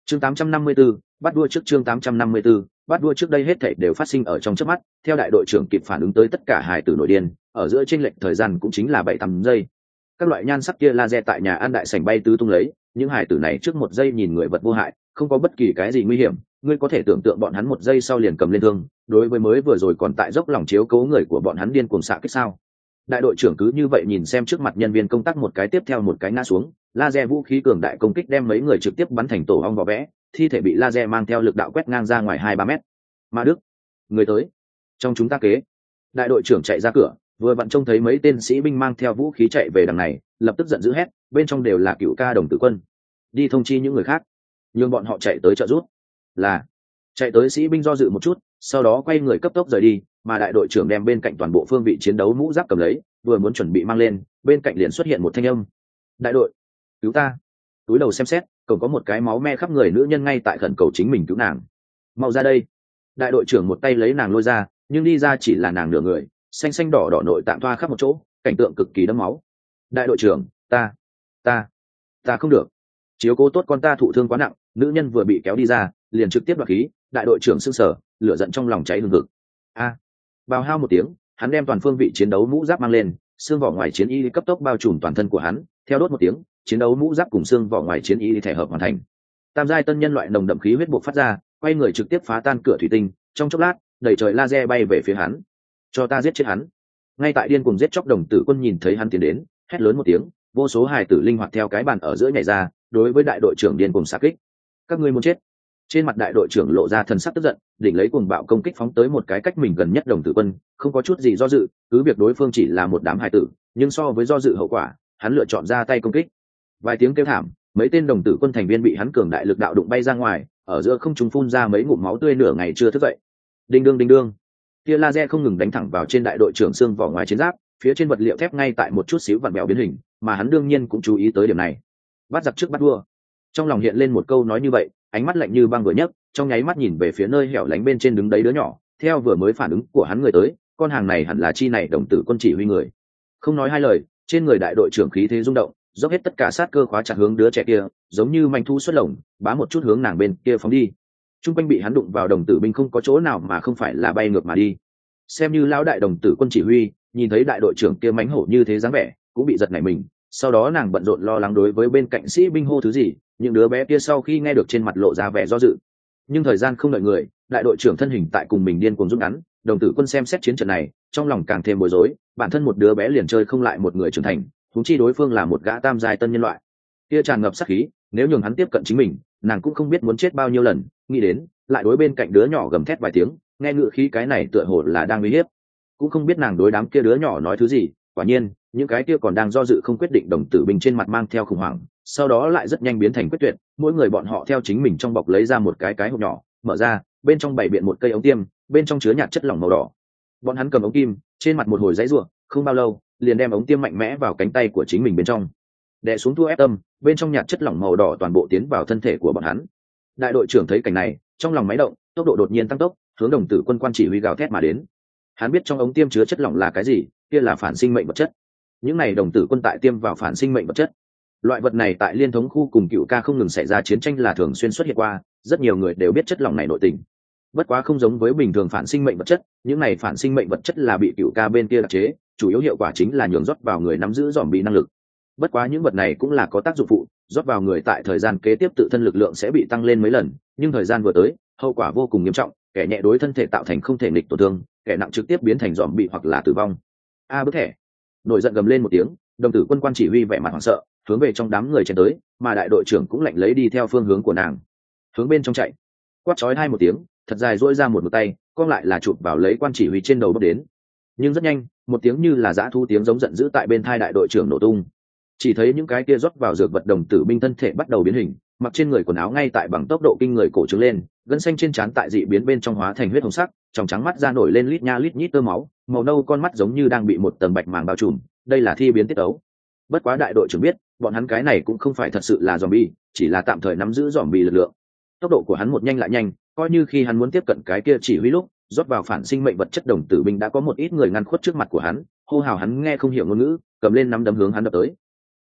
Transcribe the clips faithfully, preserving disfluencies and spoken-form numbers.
chương tám trăm năm mươi 854, bắt đua trước chương tám trăm năm mươi 854, bắt đua trước đây hết thảy đều phát sinh ở trong chớp mắt, theo đại đội trưởng kịp phản ứng tới tất cả hài tử nổi điên, ở giữa chênh lệch thời gian cũng chính là bảy tám giây. Các loại nhan sắc kia laser tại nhà ăn đại sảnh bay tứ tung lấy, những hài tử này trước một giây nhìn người vật vô hại, không có bất kỳ cái gì nguy hiểm, ngươi có thể tưởng tượng bọn hắn một giây sau liền cầm lên thương, đối với mới vừa rồi còn tại dốc lòng chiếu cố người của bọn hắn điên cuồng xạ kích sao. Đại đội trưởng cứ như vậy nhìn xem trước mặt nhân viên công tác một cái tiếp theo một cái ngã xuống, laser vũ khí cường đại công kích đem mấy người trực tiếp bắn thành tổ ong vỏ vẽ, thi thể bị laser mang theo lực đạo quét ngang ra ngoài hai ba mét. Ma Đức, người tới, trong chúng ta kế. Đại đội trưởng chạy ra cửa, vừa vặn trông thấy mấy tên sĩ binh mang theo vũ khí chạy về đằng này, lập tức giận dữ hét, bên trong đều là cựu ca đồng tử quân, đi thông chi những người khác, nhưng bọn họ chạy tới trợ giúp. Là. Chạy tới sĩ binh do dự một chút, sau đó quay người cấp tốc rời đi, mà đại đội trưởng đem bên cạnh toàn bộ phương vị chiến đấu mũ giáp cầm lấy, vừa muốn chuẩn bị mang lên, bên cạnh liền xuất hiện một thanh âm. Đại đội, cứu ta. Túi đầu xem xét, còn có một cái máu me khắp người nữ nhân ngay tại khẩn cầu chính mình cứu nàng. Mau ra đây. Đại đội trưởng một tay lấy nàng lôi ra, nhưng đi ra chỉ là nàng nửa người, xanh xanh đỏ đỏ nội tạng thoa khắp một chỗ, cảnh tượng cực kỳ đẫm máu. Đại đội trưởng, ta, ta, ta không được. Chiếu cố tốt con ta thụ thương quá nặng, nữ nhân vừa bị kéo đi ra, liền trực tiếp đoạt khí. Đại đội trưởng sững sờ, lửa giận trong lòng cháy hừng hực. A, à, bào hao một tiếng, hắn đem toàn phương vị chiến đấu mũ giáp mang lên, xương vỏ ngoài chiến y cấp tốc bao trùm toàn thân của hắn, theo đốt một tiếng, chiến đấu mũ giáp cùng xương vỏ ngoài chiến y thể hợp hoàn thành. Tam giai tân nhân loại nồng đậm khí huyết bộc phát ra, quay người trực tiếp phá tan cửa thủy tinh, trong chốc lát, đẩy trời laser bay về phía hắn. Cho ta giết chết hắn. Ngay tại điên cùng giết chóc đồng tử quân nhìn thấy hắn tiến đến, hét lớn một tiếng, vô số hài tử linh hoạt theo cái bàn ở giữa nhảy ra, đối với đại đội trưởng điên cùng xạ kích. Các ngươi muốn chết. Trên mặt đại đội trưởng lộ ra thần sắc tức giận, định lấy cuồng bạo công kích phóng tới một cái cách mình gần nhất đồng tử quân, không có chút gì do dự, cứ việc đối phương chỉ là một đám hài tử, nhưng so với do dự hậu quả, hắn lựa chọn ra tay công kích. Vài tiếng kêu thảm, mấy tên đồng tử quân thành viên bị hắn cường đại lực đạo đụng bay ra ngoài, ở giữa không trung phun ra mấy ngụm máu tươi, nửa ngày chưa thức dậy. Đinh đương đinh đương, tia laser không ngừng đánh thẳng vào trên đại đội trưởng xương vỏ ngoài chiến giáp, phía trên vật liệu thép ngay tại một chút xíu vặn vẹo biến hình, mà hắn đương nhiên cũng chú ý tới điểm này. Bắt giặc trước bắt vua. Trong lòng hiện lên một câu nói như vậy, ánh mắt lạnh như băng vừa nhấc, trong nháy mắt nhìn về phía nơi hẻo lánh bên trên đứng đấy đứa nhỏ, theo vừa mới phản ứng của hắn người tới, con hàng này hẳn là chi này đồng tử quân chỉ huy người. Không nói hai lời, trên người đại đội trưởng khí thế rung động, dốc hết tất cả sát cơ khóa chặt hướng đứa trẻ kia, giống như manh thu xuất lồng, bá một chút hướng nàng bên kia phóng đi. Trung quanh bị hắn đụng vào đồng tử binh không có chỗ nào mà không phải là bay ngược mà đi. Xem như lão đại đồng tử quân chỉ huy, nhìn thấy đại đội trưởng kia mãnh hổ như thế dáng vẻ, cũng bị giật nảy mình. Sau đó nàng bận rộn lo lắng đối với bên cạnh sĩ binh hô thứ gì, những đứa bé kia sau khi nghe được trên mặt lộ ra vẻ do dự. Nhưng thời gian không đợi người, đại đội trưởng thân hình tại cùng mình điên cuồng rút ngắn, đồng tử quân xem xét chiến trận này, trong lòng càng thêm bối rối, bản thân một đứa bé liền chơi không lại một người trưởng thành, huống chi đối phương là một gã tam giai tân nhân loại. Kia tràn ngập sát khí, nếu nhường hắn tiếp cận chính mình, nàng cũng không biết muốn chết bao nhiêu lần, nghĩ đến, lại đối bên cạnh đứa nhỏ gầm thét vài tiếng, nghe ngựa khí cái này tựa hồ là đang uy hiếp. Cũng không biết nàng đối đám kia đứa nhỏ nói thứ gì, quả nhiên, những cái kia còn đang do dự không quyết định đồng tử binh trên mặt mang theo khủng hoảng, sau đó lại rất nhanh biến thành quyết tuyệt, mỗi người bọn họ theo chính mình trong bọc lấy ra một cái cái hộp nhỏ, mở ra, bên trong bày biện một cây ống tiêm, bên trong chứa nhạt chất lỏng màu đỏ. Bọn hắn cầm ống kim, trên mặt một hồi giãy giụa, không bao lâu, liền đem ống tiêm mạnh mẽ vào cánh tay của chính mình bên trong. Đè xuống tua ép tâm, bên trong nhạt chất lỏng màu đỏ toàn bộ tiến vào thân thể của bọn hắn. Đại đội trưởng thấy cảnh này, trong lòng máy động, tốc độ đột nhiên tăng tốc, hướng đồng tử quân quan chỉ huy gào thét mà đến. Hắn biết trong ống tiêm chứa chất lỏng là cái gì, kia là phản sinh mệnh vật chất. Những này đồng tử quân tại tiêm vào phản sinh mệnh vật chất. Loại vật này tại liên thống khu cùng cựu ca không ngừng xảy ra chiến tranh là thường xuyên xuất hiện qua, rất nhiều người đều biết chất lỏng này nội tình. Bất quá không giống với bình thường phản sinh mệnh vật chất, những này phản sinh mệnh vật chất là bị cựu ca bên kia đặc chế, chủ yếu hiệu quả chính là nhường rót vào người nắm giữ dòm bị năng lực. Bất quá những vật này cũng là có tác dụng phụ, rót vào người tại thời gian kế tiếp tự thân lực lượng sẽ bị tăng lên mấy lần, nhưng thời gian vừa tới, hậu quả vô cùng nghiêm trọng, kẻ nhẹ đối thân thể tạo thành không thể nghịch tổn thương, kẻ nặng trực tiếp biến thành dòm bị hoặc là tử vong. A bức thẻ. Nổi giận gầm lên một tiếng, đồng tử quân quan chỉ huy vẻ mặt hoảng sợ, hướng về trong đám người chen tới, mà đại đội trưởng cũng lạnh lấy đi theo phương hướng của nàng, hướng bên trong chạy. Quát chói hai một tiếng, thật dài duỗi ra một một tay, con lại là chụp vào lấy quan chỉ huy trên đầu bước đến. Nhưng rất nhanh, một tiếng như là dã thu tiếng giống giận dữ tại bên thai đại đội trưởng nổ tung. Chỉ thấy những cái kia rót vào dược vật đồng tử binh thân thể bắt đầu biến hình, mặc trên người quần áo ngay tại bằng tốc độ kinh người cổ trướng lên, gân xanh trên trán tại dị biến bên trong hóa thành huyết hồng sắc, trong trắng mắt ra nổi lên lít nha lít nhít tơ máu, màu nâu con mắt giống như đang bị một tầng bạch màng bao trùm, đây là thi biến tiết ấu. Bất quá đại đội trưởng biết, bọn hắn cái này cũng không phải thật sự là zombie, chỉ là tạm thời nắm giữ zombie lực lượng. Tốc độ của hắn một nhanh lại nhanh, coi như khi hắn muốn tiếp cận cái kia chỉ huy lúc, rót vào phản sinh mệnh vật chất đồng tử binh đã có một ít người ngăn khuất trước mặt của hắn, hô hào hắn nghe không hiểu ngôn ngữ, cầm lên nắm đấm hướng hắn đập tới.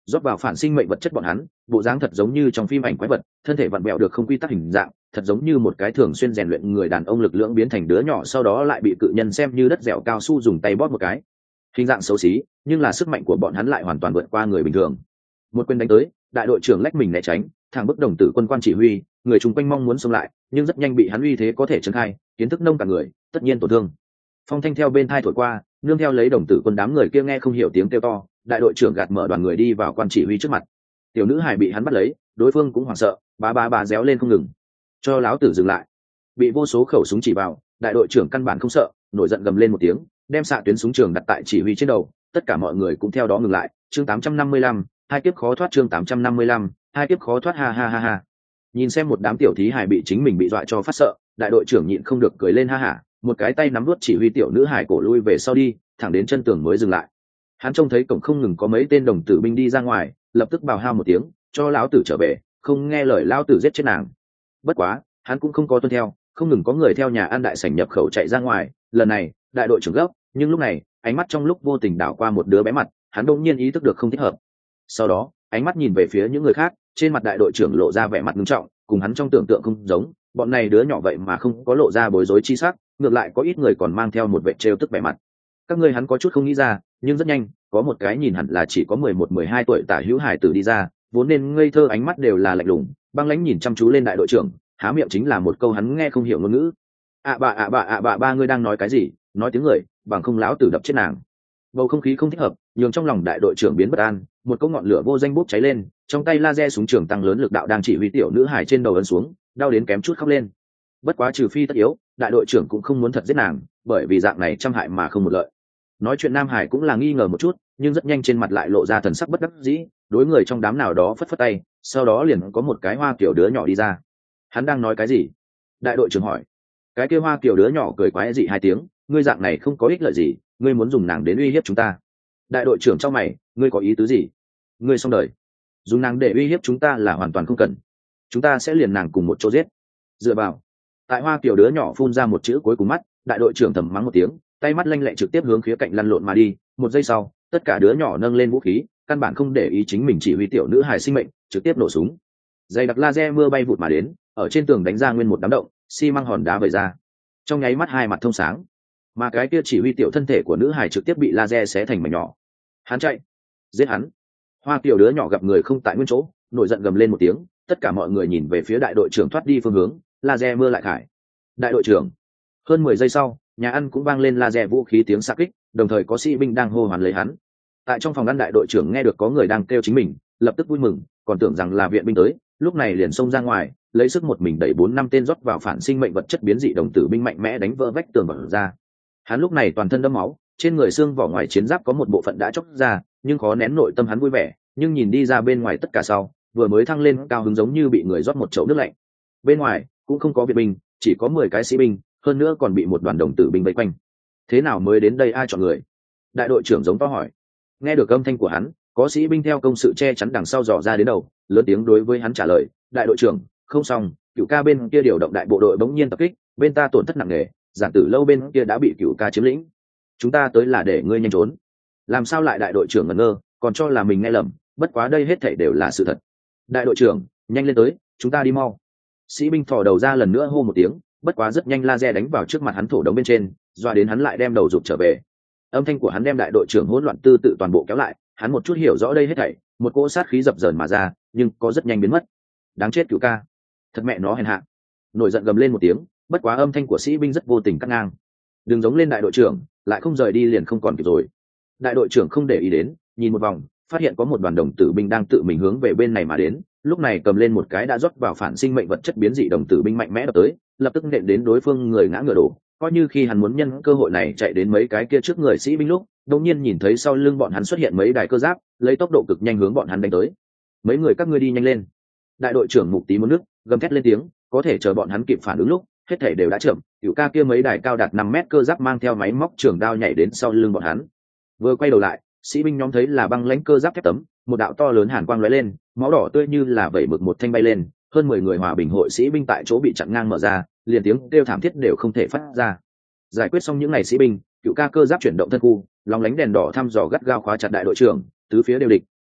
rót vào phản sinh mệnh vật chất bọn hắn bộ dáng thật giống như trong phim ảnh quái vật, thân thể vặn vẹo được không quy tắc hình dạng, thật giống như một cái thường xuyên rèn luyện người đàn ông lực lượng biến thành đứa nhỏ, sau đó lại bị cự nhân xem như đất dẻo cao su dùng tay bóp một cái. Hình dạng xấu xí, nhưng là sức mạnh của bọn hắn lại hoàn toàn vượt qua người bình thường. Một quyền đánh tới, đại đội trưởng lách mình né tránh, thẳng bức đồng tử quân quan chỉ huy, người chung quanh mong muốn xông lại, nhưng rất nhanh bị hắn uy thế có thể trấn khai, kiến thức nông cả người, tất nhiên tổn thương. Phong thanh theo bên thai thổi qua, nương theo lấy đồng tử quân đám người kia nghe không hiểu tiếng kêu to, đại đội trưởng gạt mở đoàn người đi vào quan chỉ huy trước mặt. Tiểu nữ hải bị hắn bắt lấy, đối phương cũng hoảng sợ, bá bá bá réo lên không ngừng. Cho láo tử dừng lại. Bị vô số khẩu súng chỉ vào, đại đội trưởng căn bản không sợ, nổi giận gầm lên một tiếng, đem xạ tuyến súng trường đặt tại chỉ huy trên đầu, tất cả mọi người cũng theo đó ngừng lại. Chương tám trăm năm mươi lăm, hai kiếp khó thoát. Chương tám trăm năm mươi lăm, hai kiếp khó thoát. Ha ha ha ha. Nhìn xem một đám tiểu thí hải bị chính mình bị dọa cho phát sợ, đại đội trưởng nhịn không được cười lên ha hả, một cái tay nắm nuốt chỉ huy tiểu nữ hải cổ lui về sau đi, thẳng đến chân tường mới dừng lại. Hắn trông thấy cổng không ngừng có mấy tên đồng tử binh đi ra ngoài, lập tức bào hao một tiếng, cho lão tử trở về, không nghe lời lão tử giết chết nàng. Bất quá, hắn cũng không có tuân theo, không ngừng có người theo nhà ăn đại sảnh nhập khẩu chạy ra ngoài. Lần này, đại đội trưởng gấp, nhưng lúc này, ánh mắt trong lúc vô tình đảo qua một đứa bé mặt, hắn đột nhiên ý thức được không thích hợp. Sau đó, ánh mắt nhìn về phía những người khác, trên mặt đại đội trưởng lộ ra vẻ mặt nghiêm trọng, cùng hắn trong tưởng tượng không giống, bọn này đứa nhỏ vậy mà không có lộ ra bối rối chi sắc, ngược lại có ít người còn mang theo một vẻ trêu tức vẻ mặt. Các ngươi hắn có chút không nghĩ ra, nhưng rất nhanh, có một cái nhìn hẳn là chỉ có mười một mười hai tuổi tả hữu hải tử đi ra, vốn nên ngây thơ ánh mắt đều là lạnh lùng, băng lãnh nhìn chăm chú lên đại đội trưởng, há miệng chính là một câu hắn nghe không hiểu ngôn ngữ. ạ bà ạ bà ạ bà ba ngươi đang nói cái gì, nói tiếng người, bằng không lão tử đập chết nàng. Bầu không khí không thích hợp, nhường trong lòng đại đội trưởng biến bất an, một cỗ ngọn lửa vô danh bốc cháy lên, trong tay laser súng trường tăng lớn lực đạo đang chỉ huy tiểu nữ hải trên đầu ấn xuống, đau đến kém chút khóc lên. Bất quá trừ phi tất yếu, đại đội trưởng cũng không muốn thật giết nàng, bởi vì dạng này trăm hại mà không một lợi. Nói chuyện Nam Hải cũng là nghi ngờ một chút, nhưng rất nhanh trên mặt lại lộ ra thần sắc bất đắc dĩ, đối người trong đám nào đó phất phất tay, sau đó liền có một cái hoa kiểu đứa nhỏ đi ra. Hắn đang nói cái gì? Đại đội trưởng hỏi. Cái kia hoa kiểu đứa nhỏ cười quái dị hai tiếng, ngươi dạng này không có ích lợi gì, ngươi muốn dùng nàng đến uy hiếp chúng ta. Đại đội trưởng trong mày, ngươi có ý tứ gì? Ngươi xong đời. Dùng nàng để uy hiếp chúng ta là hoàn toàn không cần. Chúng ta sẽ liền nàng cùng một chỗ giết. Dựa vào. Tại hoa kiểu đứa nhỏ phun ra một chữ cuối cùng mắt, đại đội trưởng thầm mắng một tiếng, tay mắt lanh lẹ trực tiếp hướng khía cạnh lăn lộn mà đi. Một giây sau, tất cả đứa nhỏ nâng lên vũ khí, căn bản không để ý chính mình chỉ huy tiểu nữ hài sinh mệnh, trực tiếp nổ súng. Dày đặc laser mưa bay vụt mà đến, ở trên tường đánh ra nguyên một đám động, xi măng hòn đá vẩy ra. Trong nháy mắt hai mặt thông sáng, mà cái kia chỉ huy tiểu thân thể của nữ hài trực tiếp bị laser xé thành mảnh nhỏ. Hắn chạy, giết hắn. Hoa tiểu đứa nhỏ gặp người không tại nguyên chỗ, nổi giận gầm lên một tiếng, tất cả mọi người nhìn về phía đại đội trưởng thoát đi phương hướng, laser mưa lại khải. Đại đội trưởng. Hơn mười giây sau, nhà ăn cũng vang lên laser vũ khí tiếng xạ kích, đồng thời có sĩ binh đang hô hoán lấy hắn. Tại trong phòng ăn đại đội trưởng nghe được có người đang kêu chính mình, lập tức vui mừng, còn tưởng rằng là viện binh tới, lúc này liền xông ra ngoài, lấy sức một mình đẩy bốn năm tên rót vào phản sinh mệnh vật chất biến dị đồng tử binh mạnh mẽ đánh vỡ vách tường bật ra. Hắn lúc này toàn thân đẫm máu, trên người xương vỏ ngoài chiến giáp có một bộ phận đã chóc ra, nhưng khó nén nội tâm hắn vui vẻ, nhưng nhìn đi ra bên ngoài tất cả sau, vừa mới thăng lên cao hứng giống như bị người rót một chậu nước lạnh. Bên ngoài cũng không có viện binh, chỉ có mười cái sĩ binh, hơn nữa còn bị một đoàn đồng tử binh vây quanh. Thế nào mới đến đây, ai chọn người? Đại đội trưởng giống to hỏi. Nghe được âm thanh của hắn, có sĩ binh theo công sự che chắn đằng sau dò ra đến đầu, lớn tiếng đối với hắn trả lời, đại đội trưởng, không xong, cựu ca bên kia điều động đại bộ đội bỗng nhiên tập kích, bên ta tổn thất nặng nề, giản tử lâu bên kia đã bị cựu ca chiếm lĩnh. Chúng ta tới là để ngươi nhanh trốn. Làm sao lại đại đội trưởng ngẩn ngơ, còn cho là mình nghe lầm, bất quá đây hết thảy đều là sự thật. Đại đội trưởng, nhanh lên tới, chúng ta đi mau. Sĩ binh thò đầu ra lần nữa hô một tiếng, bất quá rất nhanh laser đánh vào trước mặt hắn thổ đống bên trên, doa đến hắn lại đem đầu rụt trở về. Âm thanh của hắn đem đại đội trưởng hỗn loạn tư tự toàn bộ kéo lại, hắn một chút hiểu rõ đây hết thảy, một cỗ sát khí dập dờn mà ra, nhưng có rất nhanh biến mất. Đáng chết cựu ca, thật mẹ nó hèn hạ. Nổi giận gầm lên một tiếng, bất quá âm thanh của sĩ binh rất vô tình cắt ngang. Đừng giống lên đại đội trưởng, lại không rời đi liền không còn kịp rồi. Đại đội trưởng không để ý đến, nhìn một vòng, phát hiện có một đoàn đồng tử binh đang tự mình hướng về bên này mà đến, lúc này cầm lên một cái đã rót vào phản sinh mệnh vật chất biến dị đồng tử binh mạnh mẽ đập tới, lập tức nện đến đối phương người ngã ngựa đổ. Coi như khi hắn muốn nhân cơ hội này chạy đến mấy cái kia trước người sĩ binh lúc, đột nhiên nhìn thấy sau lưng bọn hắn xuất hiện mấy đài cơ giáp, lấy tốc độ cực nhanh hướng bọn hắn đánh tới. Mấy người các ngươi đi nhanh lên. Đại đội trưởng Mục Tí muốn nước, gầm thét lên tiếng, có thể chờ bọn hắn kịp phản ứng lúc, hết thảy đều đã chậm. Cửu ca kia mấy đài cao đạt năm mét cơ giáp mang theo máy móc trường đao nhảy đến sau lưng bọn hắn. Vừa quay đầu lại, sĩ binh nhóm thấy là băng lãnh cơ giáp thép tấm, một đạo to lớn hàn quang lóe lên, máu đỏ tươi như là vẩy mực một thanh bay lên, hơn mười người hòa bình hội sĩ binh tại chỗ bị chặn ngang mở ra, liền tiếng kêu thảm thiết đều không thể phát ra. Giải quyết xong những ngày sĩ binh, cựu ca cơ giáp chuyển động thân khu, lóng lánh đèn đỏ thăm dò gắt gao khóa chặt đại đội trưởng, tứ phía đều địch,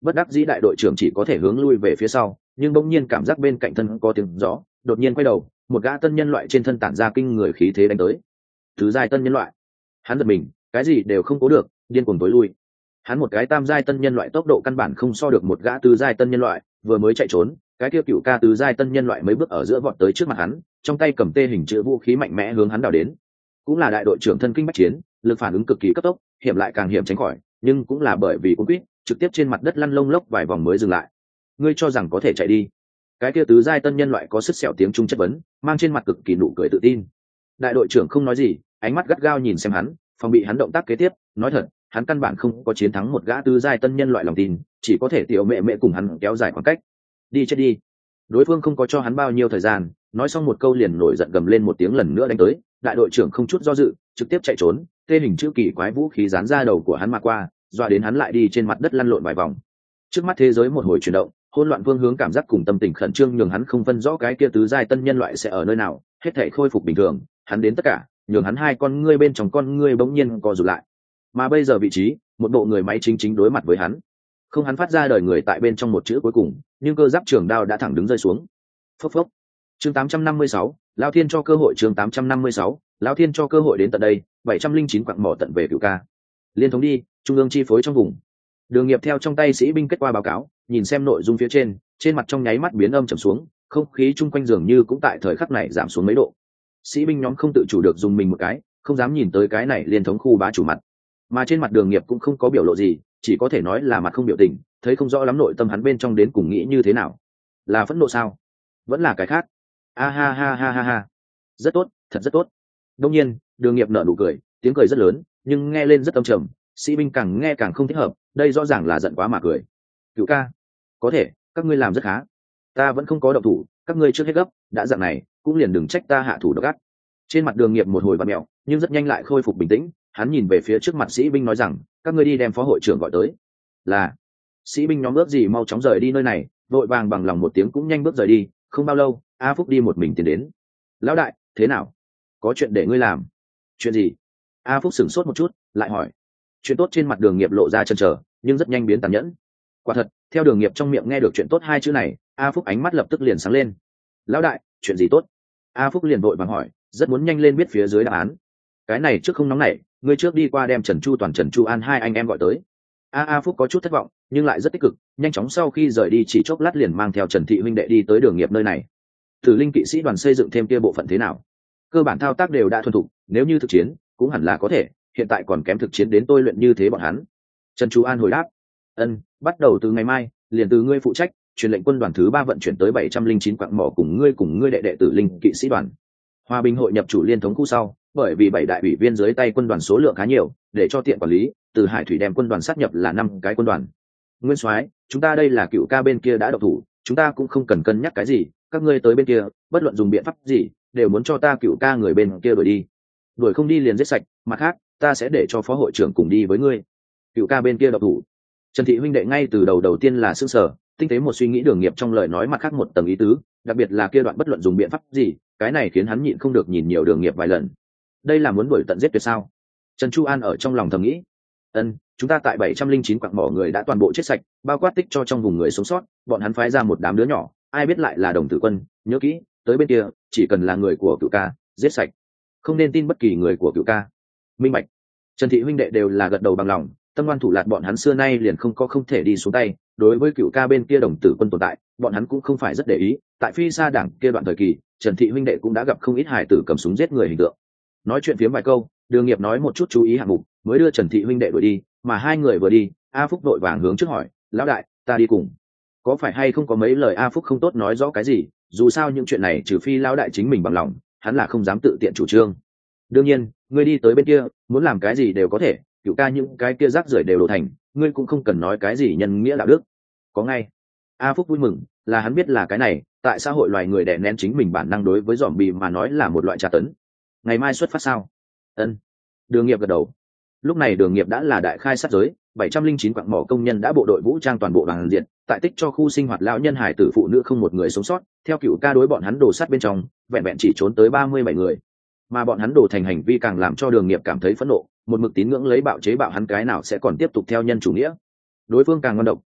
Bất đắc dĩ đại đội trưởng chỉ có thể hướng lui về phía sau, nhưng bỗng nhiên cảm giác bên cạnh thân có tiếng gió, đột nhiên quay đầu, một gã tân nhân loại trên thân tản ra kinh người khí thế đánh tới. Tứ giai tân nhân loại. Hắn giật mình, cái gì đều không cố được, điên cuồng tối lui. Hắn một cái tam giai tân nhân loại tốc độ căn bản không so được một gã tứ giai tân nhân loại, vừa mới chạy trốn, cái kia cựu ca tứ giai tân nhân loại mấy bước ở giữa vọt tới trước mặt hắn, trong tay cầm tê hình chữ vũ khí mạnh mẽ hướng hắn đảo đến. Cũng là đại đội trưởng thân kinh bách chiến, lực phản ứng cực kỳ cấp tốc, hiểm lại càng hiểm tránh khỏi, nhưng cũng là bởi vì cuốn quýt, trực tiếp trên mặt đất lăn lông lốc vài vòng mới dừng lại. Ngươi cho rằng có thể chạy đi? Cái kia tứ giai tân nhân loại có sức sẹo tiếng trung chất vấn, mang trên mặt cực kỳ nụ cười tự tin. Đại đội trưởng không nói gì, ánh mắt gắt gao nhìn xem hắn, phòng bị hắn động tác kế tiếp. Nói thật, hắn căn bản không có chiến thắng một gã tứ giai tân nhân loại lòng tin, chỉ có thể tiểu mẹ mẹ cùng hắn kéo dài khoảng cách. Đi chết đi! Đối phương không có cho hắn bao nhiêu thời gian, nói xong một câu liền nổi giận gầm lên một tiếng lần nữa đánh tới. Đại đội trưởng không chút do dự, trực tiếp chạy trốn, tê hình chữ kỳ quái vũ khí dán ra đầu của hắn mà qua, dọa đến hắn lại đi trên mặt đất lăn lộn vài vòng. Trước mắt thế giới một hồi chuyển động, hỗn loạn phương hướng cảm giác cùng tâm tình khẩn trương nhường hắn không phân rõ cái kia tứ giai tân nhân loại sẽ ở nơi nào, hết thảy khôi phục bình thường, hắn đến tất cả, nhường hắn hai con ngươi bên trong con ngươi bỗng nhiên co rụt lại. Mà bây giờ vị trí, một bộ người máy chính chính đối mặt với hắn. Không, hắn phát ra đời người tại bên trong một chữ cuối cùng, nhưng cơ giáp trường đao đã thẳng đứng rơi xuống. Phốc phốc. Chương tám trăm năm mươi sáu, Lão Thiên cho cơ hội. Chương tám trăm năm mươi sáu, Lão Thiên cho cơ hội. Đến tận đây, bảy trăm linh chín quặng mỏ tận về cửu ca. Liên thống đi, trung ương chi phối trong vùng. Đường Nghiệp theo trong tay sĩ binh kết quả báo cáo, nhìn xem nội dung phía trên, trên mặt trong nháy mắt biến âm trầm xuống, không khí chung quanh dường như cũng tại thời khắc này giảm xuống mấy độ. Sĩ binh nhóm không tự chủ được dùng mình một cái, không dám nhìn tới cái này liên thống khu bá chủ mặt. Mà trên mặt Đường Nghiệp cũng không có biểu lộ gì, chỉ có thể nói là mặt không biểu tình, thấy không rõ lắm nội tâm hắn bên trong đến cùng nghĩ như thế nào. Là phẫn nộ sao? Vẫn là cái khác? A ha ha ha ha ha. Rất tốt, thật rất tốt. Đương nhiên, Đường Nghiệp nở nụ cười, tiếng cười rất lớn, nhưng nghe lên rất âm trầm, sĩ binh càng nghe càng không thích hợp, đây rõ ràng là giận quá mà cười. Cửu ca, có thể, các ngươi làm rất khá. Ta vẫn không có động thủ, các ngươi trước hết gấp, đã dạng này, cũng liền đừng trách ta hạ thủ độc ác. Trên mặt Đường Nghiệp một hồi vặn mẹo, nhưng rất nhanh lại khôi phục bình tĩnh, hắn nhìn về phía trước mặt sĩ binh nói rằng, các ngươi đi đem phó hội trưởng gọi tới. Là. Sĩ binh nhóm ước gì mau chóng rời đi nơi này, vội vàng bằng lòng một tiếng cũng nhanh bước rời đi. Không bao lâu, A Phúc đi một mình tiến đến. Lão đại, thế nào? Có chuyện để ngươi làm. Chuyện gì? A Phúc sửng sốt một chút, lại hỏi. Chuyện tốt. Trên mặt Đường Nghiệp lộ ra chần chờ, nhưng rất nhanh biến tàn nhẫn. Quả thật, theo Đường Nghiệp trong miệng nghe được chuyện tốt hai chữ này, A Phúc ánh mắt lập tức liền sáng lên. Lão đại, chuyện gì tốt? A Phúc liền vội vàng hỏi, rất muốn nhanh lên biết phía dưới đáp án. Cái này trước không nóng nảy, ngươi trước đi qua đem Trần Chu Toàn Trần Chu An hai anh em gọi tới. A A Phúc có chút thất vọng, nhưng lại rất tích cực, nhanh chóng sau khi rời đi chỉ chốc lát liền mang theo Trần Thị huynh đệ đi tới Đường Nghiệp nơi này. Tử Linh kỵ sĩ đoàn xây dựng thêm kia bộ phận thế nào? Cơ bản thao tác đều đã thuần thục, nếu như thực chiến, cũng hẳn là có thể, hiện tại còn kém thực chiến đến tôi luyện như thế bọn hắn. Trần Chu An hồi đáp, ân, bắt đầu từ ngày mai, liền từ ngươi phụ trách, truyền lệnh quân đoàn thứ ba vận chuyển tới bảy trăm linh chín quặng mỏ cùng ngươi cùng ngươi đệ đệ Tử Linh kỵ sĩ đoàn. Hòa bình hội nhập chủ liên thống khu sau, bởi vì bảy đại ủy viên dưới tay quân đoàn số lượng khá nhiều, để cho tiện quản lý, từ Hải thủy đem quân đoàn sát nhập là năm cái quân đoàn. Nguyên soái, chúng ta đây là cựu ca bên kia đã độc thủ, chúng ta cũng không cần cân nhắc cái gì, các ngươi tới bên kia, bất luận dùng biện pháp gì, đều muốn cho ta cựu ca người bên kia đuổi đi. Đuổi không đi liền giết sạch, mặt khác, ta sẽ để cho phó hội trưởng cùng đi với ngươi. Cựu ca bên kia độc thủ. Trần Thị huynh đệ ngay từ đầu đầu tiên là sững sờ, tinh tế một suy nghĩ Đường Nghiệp trong lời nói mặt khác một tầng ý tứ, đặc biệt là kia đoạn bất luận dùng biện pháp gì, cái này khiến hắn nhịn không được nhìn nhiều Đường Nghiệp vài lần. Đây là muốn đuổi tận giết tuyệt sao? Trần Chu An ở trong lòng thầm nghĩ. Ân, chúng ta tại bảy trăm linh chín quặng mỏ người đã toàn bộ chết sạch, bao quát tích cho trong vùng người sống sót, bọn hắn phái ra một đám đứa nhỏ, ai biết lại là đồng tử quân, nhớ kỹ, tới bên kia, chỉ cần là người của cựu ca, giết sạch. Không nên tin bất kỳ người của cựu ca. Minh bạch. Trần Thị huynh đệ đều là gật đầu bằng lòng, tâm ngoan thủ lạt bọn hắn xưa nay liền không có không thể đi xuống tay, đối với cựu ca bên kia đồng tử quân tồn tại, bọn hắn cũng không phải rất để ý, tại phi xa đảng kia đoạn thời kỳ, Trần Thị huynh đệ cũng đã gặp không ít hải tử cầm súng giết người hình tượng. Nói chuyện phiếm vài câu, Đường Nghiệp nói một chút chú ý hạng mục, mới đưa Trần Thị huynh đệ đuổi đi, mà hai người vừa đi, A Phúc đội vàng hướng trước hỏi, lão đại, ta đi cùng. Có phải hay không có mấy lời A Phúc không tốt nói rõ cái gì, dù sao những chuyện này trừ phi lão đại chính mình bằng lòng, hắn là không dám tự tiện chủ trương. Đương nhiên, ngươi đi tới bên kia, muốn làm cái gì đều có thể, cựu ca những cái kia rác rưởi đều đổ thành, ngươi cũng không cần nói cái gì nhân nghĩa đạo đức. Có ngay. A Phúc vui mừng, là hắn biết là cái này, tại xã hội loài người đè nén chính mình bản năng đối với zombie mà nói là một loại tra tấn. Ngày mai xuất phát sao? Ân. Đường Nghiệp gật đầu. Lúc này Đường Nghiệp đã là đại khai sát giới, bảy trăm linh chín quặng mỏ công nhân đã bộ đội vũ trang toàn bộ bằng diện, tại tích cho khu sinh hoạt lão nhân hải tử phụ nữ không một người sống sót, theo cựu ca đối bọn hắn đổ sát bên trong, vẹn vẹn chỉ trốn tới ba mươi bảy người. Mà bọn hắn đổ thành hành vi càng làm cho Đường Nghiệp cảm thấy phẫn nộ, một mực tín ngưỡng lấy bạo chế bạo hắn cái nào sẽ còn tiếp tục theo nhân chủ nghĩa. Đối phương càng ngon độc,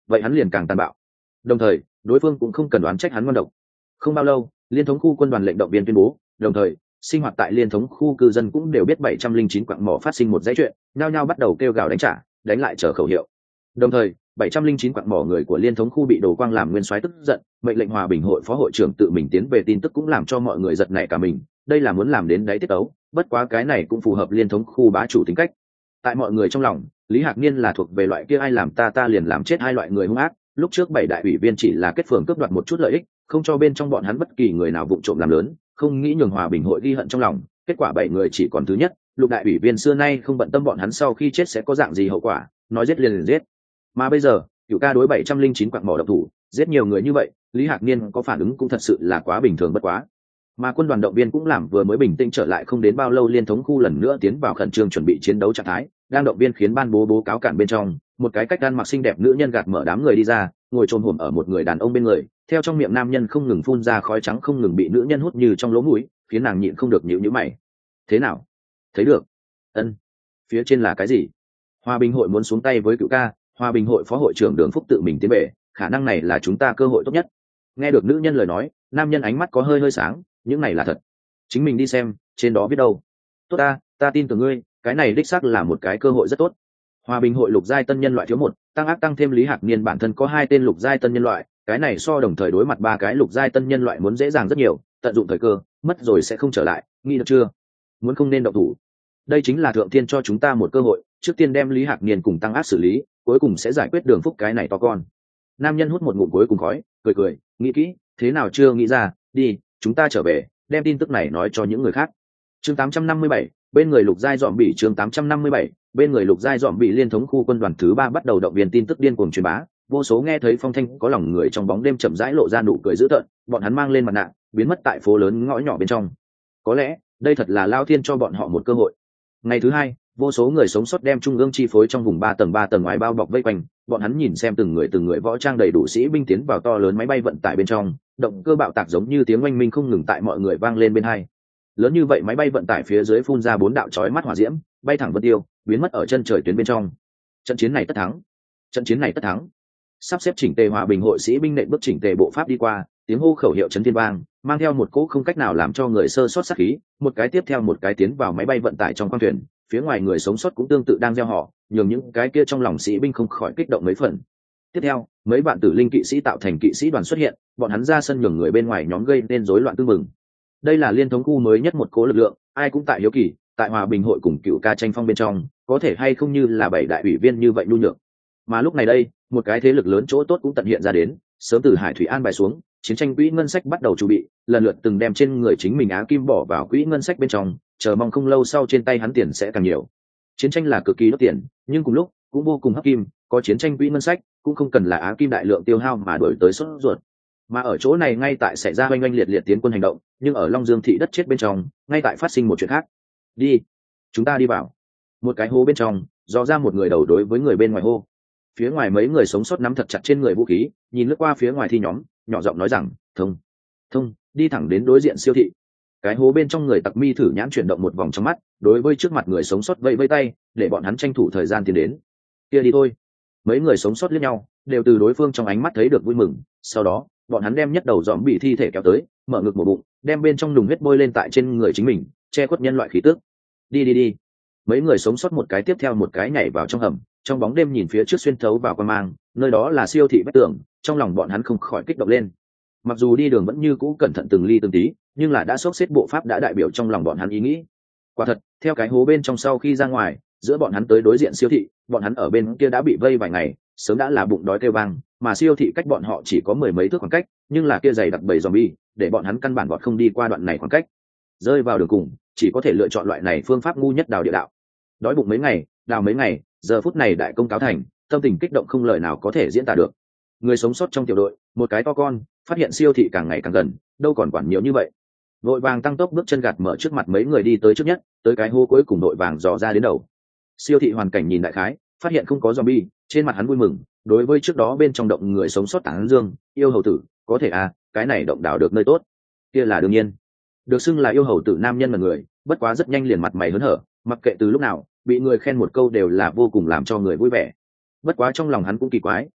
vậy hắn liền càng tàn bạo. Đồng thời đối phương cũng không cần đoán trách hắn ngon độc. Không bao lâu, liên thống khu quân đoàn lệnh động viên tuyên bố, đồng thời sinh hoạt tại liên thống khu cư dân cũng đều biết bảy trăm linh chín quặng mỏ phát sinh một dãy chuyện, nhao nhao bắt đầu kêu gào đánh trả, đánh lại chờ khẩu hiệu. Đồng thời bảy trăm linh chín quặng mỏ người của liên thống khu bị Đồ Quang làm nguyên soái tức giận, mệnh lệnh hòa bình hội phó hội trưởng tự mình tiến về, tin tức cũng làm cho mọi người giật nảy cả mình. Đây là muốn làm đến đáy tiết ấu, bất quá cái này cũng phù hợp liên thống khu bá chủ tính cách. Tại mọi người trong lòng, Lý Hạc Niên là thuộc về loại kia ai làm ta ta liền làm chết hai loại người hung ác. Lúc trước bảy đại ủy viên chỉ là kết phường cướp đoạt một chút lợi ích, không cho bên trong bọn hắn bất kỳ người nào vụng trộm làm lớn, không nghĩ nhường hòa bình hội ghi hận trong lòng. Kết quả bảy người chỉ còn thứ nhất, lục đại ủy viên xưa nay không bận tâm bọn hắn sau khi chết sẽ có dạng gì hậu quả, nói giết liền liền giết. Mà bây giờ Cửu Ca đối bảy trăm linh chín quặng mỏ độc thủ, giết nhiều người như vậy, Lý Hạc Niên có phản ứng cũng thật sự là quá bình thường bất quá. Mà quân đoàn động viên cũng làm vừa mới bình tĩnh trở lại không đến bao lâu, liên thống khu lần nữa tiến vào khẩn trương chuẩn bị chiến đấu trạng thái, đang động viên khiến ban bố bố cáo cản bên trong, một cái cách ăn mặc xinh đẹp nữ nhân gạt mở đám người đi ra, ngồi chồm hổm ở một người đàn ông bên người, theo trong miệng nam nhân không ngừng phun ra khói trắng không ngừng bị nữ nhân hút như trong lỗ mũi, khiến nàng nhịn không được nhíu nhíu mày. Thế nào? Thấy được? Ân. Phía trên là cái gì? Hòa bình hội muốn xuống tay với Cửu Ca, Hòa bình hội phó hội trưởng Đường Phúc tự mình tiến về, khả năng này là chúng ta cơ hội tốt nhất. Nghe được nữ nhân lời nói, nam nhân ánh mắt có hơi hơi sáng, những này là thật. Chính mình đi xem, trên đó viết đâu. Tốt ta, ta tin tưởng ngươi, cái này đích xác là một cái cơ hội rất tốt. Hòa bình hội lục giai tân nhân loại thiếu một, tăng ác tăng thêm Lý Hạc Niên bản thân có hai tên lục giai tân nhân loại, cái này so đồng thời đối mặt ba cái lục giai tân nhân loại muốn dễ dàng rất nhiều, tận dụng thời cơ, mất rồi sẽ không trở lại, nghĩ được chưa? Muốn không nên động thủ. Đây chính là thượng thiên cho chúng ta một cơ hội, trước tiên đem Lý Hạc Niên cùng tăng ác xử lý, cuối cùng sẽ giải quyết Đường Phúc cái này to con. Nam nhân hút một ngụm cuối cùng khói, cười cười, nghĩ kỹ, thế nào chưa nghĩ ra, đi, chúng ta trở về, đem tin tức này nói cho những người khác. Chương tám trăm năm mươi bảy, bên người lục giai dọn bị chương tám trăm năm mươi bảy, bên người lục giai dọn bị liên thống khu quân đoàn thứ ba bắt đầu động viên tin tức điên cuồng truyền bá, vô số nghe thấy phong thanh có lòng người trong bóng đêm chậm rãi lộ ra nụ cười dữ tợn, bọn hắn mang lên mặt nạ, biến mất tại phố lớn ngõ nhỏ bên trong. Có lẽ, đây thật là lao thiên cho bọn họ một cơ hội. Ngày thứ hai, vô số người sống sót đem trung ương chi phối trong vùng ba tầng ba tầng ngoài bao bọc vây quanh, bọn hắn nhìn xem từng người từng người võ trang đầy đủ sĩ binh tiến vào to lớn máy bay vận tải bên trong, động cơ bạo tạc giống như tiếng oanh minh không ngừng tại mọi người vang lên bên hai. Lớn như vậy máy bay vận tải phía dưới phun ra bốn đạo chói mắt hỏa diễm, bay thẳng vân tiêu, biến mất ở chân trời tuyến bên trong. Trận chiến này tất thắng, trận chiến này tất thắng. Sắp xếp chỉnh tề hòa bình hội sĩ binh nện bước chỉnh tề bộ pháp đi qua, tiếng hô khẩu hiệu chấn thiên vang, mang theo một cỗ không cách nào làm cho người sơ sót sát khí, một cái tiếp theo một cái tiến vào máy bay vận tải trong khoang thuyền, phía ngoài người sống sót cũng tương tự đang gieo họ, nhường những cái kia trong lòng sĩ binh không khỏi kích động mấy phần. Tiếp theo, mấy bạn tử linh kỵ sĩ tạo thành kỵ sĩ đoàn xuất hiện, bọn hắn ra sân nhường người bên ngoài nhóm gây nên rối loạn tương mừng. Đây là liên thống khu mới nhất một cố lực lượng, ai cũng tại hiếu kỳ, tại hòa bình hội cùng Cửu Ca tranh phong bên trong, có thể hay không như là bảy đại ủy viên như vậy nhu nhược. Mà lúc này đây, một cái thế lực lớn chỗ tốt cũng tận hiện ra đến, sớm từ Hải Thủy An bài xuống, chiến tranh quỹ ngân sách bắt đầu chuẩn bị, lần lượt từng đem trên người chính mình á kim bỏ vào quỹ ngân sách bên trong, chờ mong không lâu sau trên tay hắn tiền sẽ càng nhiều. Chiến tranh là cực kỳ đốt tiền, nhưng cùng lúc cũng vô cùng hấp kim, có chiến tranh quỹ ngân sách, cũng không cần là á kim đại lượng tiêu hao mà đổi tới sốt ruột. Mà ở chỗ này ngay tại xảy ra oanh oanh liệt liệt tiến quân hành động, nhưng ở Long Dương thị đất chết bên trong, ngay tại phát sinh một chuyện khác. Đi, chúng ta đi vào. Một cái hố bên trong, dò ra một người đầu đối với người bên ngoài hô. Phía ngoài mấy người sống sót nắm thật chặt trên người vũ khí, nhìn lướt qua phía ngoài thi nhóm, nhỏ giọng nói rằng, thông, thông, đi thẳng đến đối diện siêu thị. Cái hố bên trong người tặc mi thử nhãn chuyển động một vòng trong mắt, đối với trước mặt người sống sót vẫy vẫy tay, để bọn hắn tranh thủ thời gian tiến đến. Kia đi thôi. Mấy người sống sót liếc nhau, đều từ đối phương trong ánh mắt thấy được vui mừng. Sau đó, bọn hắn đem nhất đầu dòm bị thi thể kéo tới, mở ngực một bụng, đem bên trong nùng huyết bôi lên tại trên người chính mình, che khuất nhân loại khí tức. Đi đi đi. Mấy người sống sót một cái tiếp theo một cái nhảy vào trong hầm, trong bóng đêm nhìn phía trước xuyên thấu vào quan mang, nơi đó là siêu thị vách tường, trong lòng bọn hắn không khỏi kích động lên. Mặc dù đi đường vẫn như cũ cẩn thận từng ly từng tí, nhưng là đã xốc xếp bộ pháp đã đại biểu trong lòng bọn hắn ý nghĩ. Quả thật, theo cái hố bên trong sau khi ra ngoài, giữa bọn hắn tới đối diện siêu thị, bọn hắn ở bên kia đã bị vây vài ngày, sớm đã là bụng đói kêu vang, mà siêu thị cách bọn họ chỉ có mười mấy thước khoảng cách, nhưng là kia dày đặc bầy zombie, để bọn hắn căn bản bọn không đi qua đoạn này khoảng cách. Rơi vào đường cùng, chỉ có thể lựa chọn loại này phương pháp ngu nhất đào địa đạo. Đói bụng mấy ngày, đào mấy ngày, giờ phút này đại công cáo thành, tâm tình kích động không lời nào có thể diễn tả được. Người sống sót trong tiểu đội, một cái to con, phát hiện siêu thị càng ngày càng gần, đâu còn quản nhiều như vậy. Đội vàng tăng tốc bước chân gạt mở trước mặt mấy người đi tới trước nhất, tới cái hô cuối cùng đội vàng dò ra đến đầu. Siêu thị hoàn cảnh nhìn đại khái, phát hiện không có zombie, trên mặt hắn vui mừng, đối với trước đó bên trong động người sống sót tán dương, yêu hầu tử, có thể à, cái này động đảo được nơi tốt. Kia là đương nhiên. Được xưng là yêu hầu tử nam nhân là người, bất quá rất nhanh liền mặt mày hớn hở, mặc kệ từ lúc nào, bị người khen một câu đều là vô cùng làm cho người vui vẻ. Bất quá trong lòng hắn cũng kỳ quái,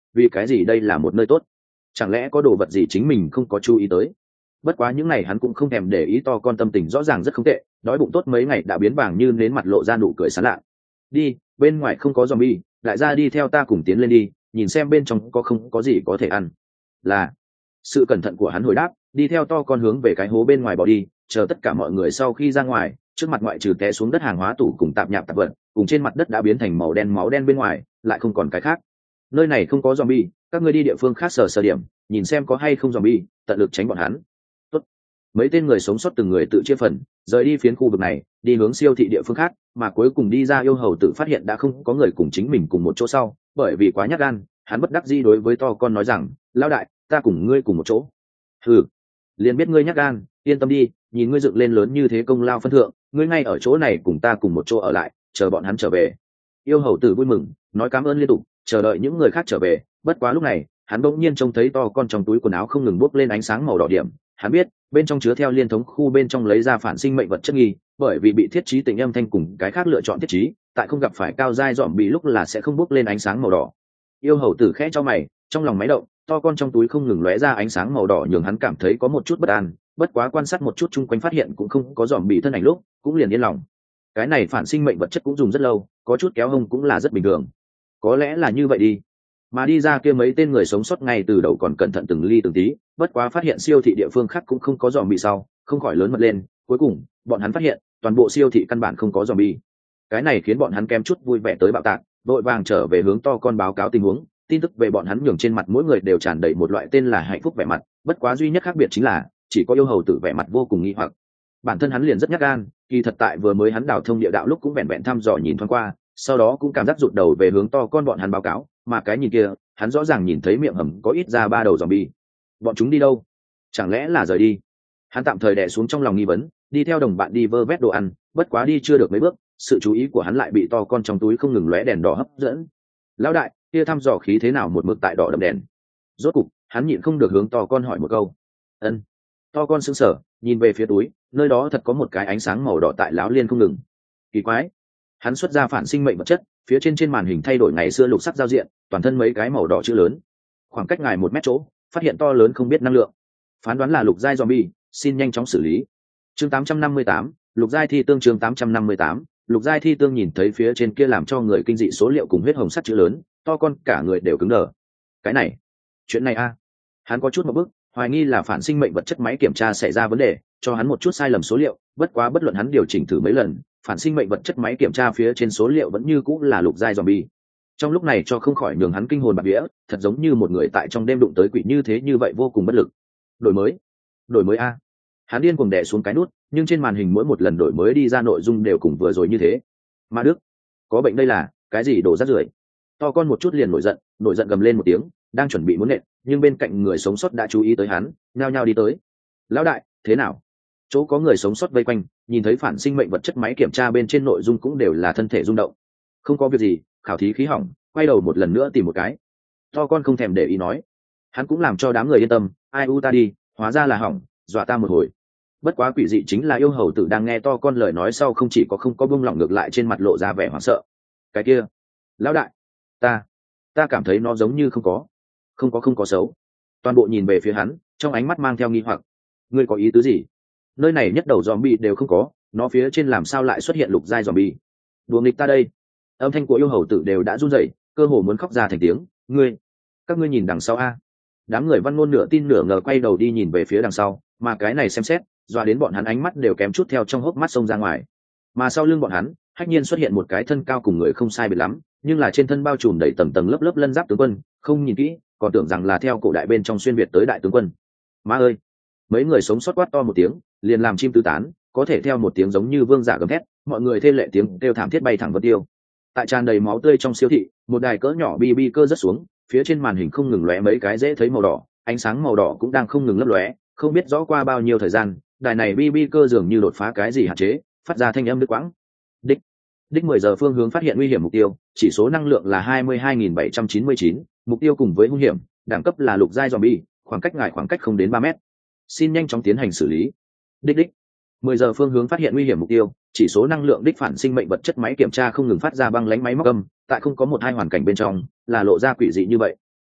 vì cái gì đây là một nơi tốt? Chẳng lẽ có đồ vật gì chính mình không có chú ý tới? Bất quá những này hắn cũng không thèm để ý, to con tâm tình rõ ràng rất không tệ, đói bụng tốt mấy ngày đã biến vàng như nến, mặt lộ ra nụ cười sảng lạ. Đi, bên ngoài không có zombie, đại gia đi theo ta cùng tiến lên đi, nhìn xem bên trong có không có gì có thể ăn. Là. Sự cẩn thận của hắn hồi đáp, đi theo to con hướng về cái hố bên ngoài bỏ đi. Chờ tất cả mọi người sau khi ra ngoài, trước mặt ngoại trừ té xuống đất hàng hóa tủ cùng tạp nhạp tạp vật, cùng trên mặt đất đã biến thành màu đen máu đen bên ngoài, lại không còn cái khác. Nơi này không có zombie, các ngươi đi địa phương khác sờ sờ điểm, nhìn xem có hay không zombie, tận lực tránh bọn hắn. Tốt. Mấy tên người sống sót từng người tự chia phần, rời đi phiến khu vực này, đi hướng siêu thị địa phương khác, mà cuối cùng đi ra yêu hầu tự phát hiện đã không có người cùng chính mình cùng một chỗ sau, bởi vì quá nhát gan, hắn bất đắc dĩ đối với to con nói rằng, lão đại, ta cùng ngươi cùng một chỗ. Hừ, liền biết ngươi nhát gan, yên tâm đi, nhìn ngươi dựng lên lớn như thế công lao phân thượng, ngươi ngay ở chỗ này cùng ta cùng một chỗ ở lại, chờ bọn hắn trở về. Yêu hầu tử vui mừng, nói cảm ơn liên tục, chờ đợi những người khác trở về. Bất quá lúc này, hắn bỗng nhiên trông thấy to con trong túi quần áo không ngừng bốc lên ánh sáng màu đỏ điểm. Hắn biết, bên trong chứa theo liên thống khu bên trong lấy ra phản sinh mệnh vật chất nghi, bởi vì bị thiết trí tình âm thanh cùng cái khác lựa chọn thiết trí, tại không gặp phải cao giai dọm bị lúc là sẽ không bốc lên ánh sáng màu đỏ. Yêu hầu tử khẽ cho mày, trong lòng máy động, to con trong túi không ngừng lóe ra ánh sáng màu đỏ nhường hắn cảm thấy có một chút bất an. Bất quá quan sát một chút chung quanh phát hiện cũng không có dòm bị thân ảnh lúc, cũng liền yên lòng. Cái này phản sinh mệnh vật chất cũng dùng rất lâu, có chút kéo hông cũng là rất bình thường. Có lẽ là như vậy đi. Mà đi ra kia mấy tên người sống sót ngay từ đầu còn cẩn thận từng ly từng tí, bất quá phát hiện siêu thị địa phương khác cũng không có dòm bị sau, không khỏi lớn mật lên. Cuối cùng, bọn hắn phát hiện toàn bộ siêu thị căn bản không có dòm bị. Cái này khiến bọn hắn kem chút vui vẻ tới bạo tạc, vội vàng trở về hướng to con báo cáo tình huống. Tin tức về bọn hắn nhường trên mặt mỗi người đều tràn đầy một loại tên là hạnh phúc vẻ mặt. Bất quá duy nhất khác biệt chính là chỉ có yêu hầu tử vẻ mặt vô cùng nghi hoặc. Bản thân hắn liền rất nhát gan, kỳ thật tại vừa mới hắn đào thông địa đạo lúc cũng vẹn vẹn thăm dò nhìn thoáng qua, sau đó cũng cảm giác rụt đầu về hướng to con bọn hắn báo cáo, mà cái nhìn kia, hắn rõ ràng nhìn thấy miệng hầm có ít ra ba đầu zombie. Bọn chúng đi đâu? Chẳng lẽ là rời đi? Hắn tạm thời đè xuống trong lòng nghi vấn, đi theo đồng bạn đi vơ vét đồ ăn, bất quá đi chưa được mấy bước, sự chú ý của hắn lại bị to con trong túi không ngừng lóe đèn đỏ hấp dẫn. Lão đại, kia thăm dò khí thế nào một mực tại đỏ đậm đèn? Rốt cục, hắn nhịn không được hướng to con hỏi một câu. Ân. To con sững sờ, nhìn về phía túi, nơi đó thật có một cái ánh sáng màu đỏ tại láo liên không ngừng. Kỳ quái. Hắn xuất ra phản sinh mệnh vật chất, phía trên trên màn hình thay đổi ngày xưa lục sắc giao diện, toàn thân mấy cái màu đỏ chữ lớn. Khoảng cách ngài một mét chỗ, phát hiện to lớn không biết năng lượng. Phán đoán là lục giai zombie, xin nhanh chóng xử lý. Chương tám trăm năm mươi tám, lục giai thi tương chương tám trăm năm mươi tám, lục giai thi tương nhìn thấy phía trên kia làm cho người kinh dị số liệu cùng huyết hồng sắt chữ lớn, to con cả người đều cứng đờ. Cái này, chuyện này a. Hắn có chút một bước, hoài nghi là phản sinh mệnh vật chất máy kiểm tra xảy ra vấn đề, cho hắn một chút sai lầm số liệu, bất quá bất luận hắn điều chỉnh thử mấy lần, phản sinh mệnh vật chất máy kiểm tra phía trên số liệu vẫn như cũng là lục giai zombie. Trong lúc này cho không khỏi nhường hắn kinh hồn bạt vía, thật giống như một người tại trong đêm đụng tới quỷ như thế, như vậy vô cùng bất lực. Đổi mới, đổi mới a. Hắn điên cuồng đè xuống cái nút, nhưng trên màn hình mỗi một lần đổi mới đi ra nội dung đều cùng vừa rồi như thế. Ma Đức, có bệnh đây là, cái gì đổ rác rưởi. To con một chút liền nổi giận, nổi giận gầm lên một tiếng, đang chuẩn bị muốn nện, nhưng bên cạnh người sống sót đã chú ý tới hắn, nhao nhao đi tới. Lão đại, thế nào? Chỗ có người sống sót vây quanh, nhìn thấy phản sinh mệnh vật chất máy kiểm tra bên trên nội dung cũng đều là thân thể rung động. Không có việc gì, khảo thí khí hỏng, quay đầu một lần nữa tìm một cái. To con không thèm để ý nói. Hắn cũng làm cho đám người yên tâm, ai u ta đi, hóa ra là hỏng, dọa ta một hồi. Bất quá quỷ dị chính là yêu hầu tử đang nghe to con lời nói sau không chỉ có không có buông lỏng, ngược lại trên mặt lộ ra vẻ hoảng sợ. Cái kia, lão đại, ta, ta cảm thấy nó giống như không có, không có không có xấu. Toàn bộ nhìn về phía hắn, trong ánh mắt mang theo nghi hoặc. Ngươi có ý tứ gì? Nơi này nhất đầu zombie đều không có, nó phía trên làm sao lại xuất hiện lục giai zombie? Đùa nghịch ta đây. Âm thanh của yêu hầu tử đều đã run rẩy, cơ hồ muốn khóc ra thành tiếng. Ngươi, các ngươi nhìn đằng sau a. Đám người văn ngôn nửa tin nửa ngờ quay đầu đi nhìn về phía đằng sau, mà cái này xem xét, dọa đến bọn hắn ánh mắt đều kém chút theo trong hốc mắt xông ra ngoài. Mà sau lưng bọn hắn, hách nhiên xuất hiện một cái thân cao cùng người không sai biệt lắm, nhưng là trên thân bao trùm đầy tầng tầng lớp lớp lân giáp tướng quân, không nhìn kỹ, còn tưởng rằng là theo cổ đại bên trong xuyên việt tới đại tướng quân. Má ơi! Mấy người sống sót quát to một tiếng, liền làm chim tứ tán, có thể theo một tiếng giống như vương giả gầm thét, mọi người thê lệ tiếng kêu thảm thiết bay thẳng vân tiêu. Tại tràn đầy máu tươi trong siêu thị, một đài cỡ nhỏ bi bi cơ rớt xuống, phía trên màn hình không ngừng lóe mấy cái dễ thấy màu đỏ, ánh sáng màu đỏ cũng đang không ngừng lấp lóe, không biết rõ qua bao nhiêu thời gian, đài này bi bi cơ dường như đột phá cái gì hạn chế, phát ra thanh âm đứt quãng. Đích, đích mười giờ phương hướng phát hiện nguy hiểm mục tiêu, chỉ số năng lượng là hai mươi hai nghìn bảy trăm chín mươi chín, mục tiêu cùng với hung hiểm, đẳng cấp là lục giai zombie, khoảng cách ngài khoảng cách không đến ba mét. Xin nhanh chóng tiến hành xử lý. Đích đích. mười giờ phương hướng phát hiện nguy hiểm mục tiêu, chỉ số năng lượng đích phản sinh mệnh vật chất máy kiểm tra không ngừng phát ra băng lãnh máy móc âm, tại không có một hai hoàn cảnh bên trong, là lộ ra quỷ dị như vậy.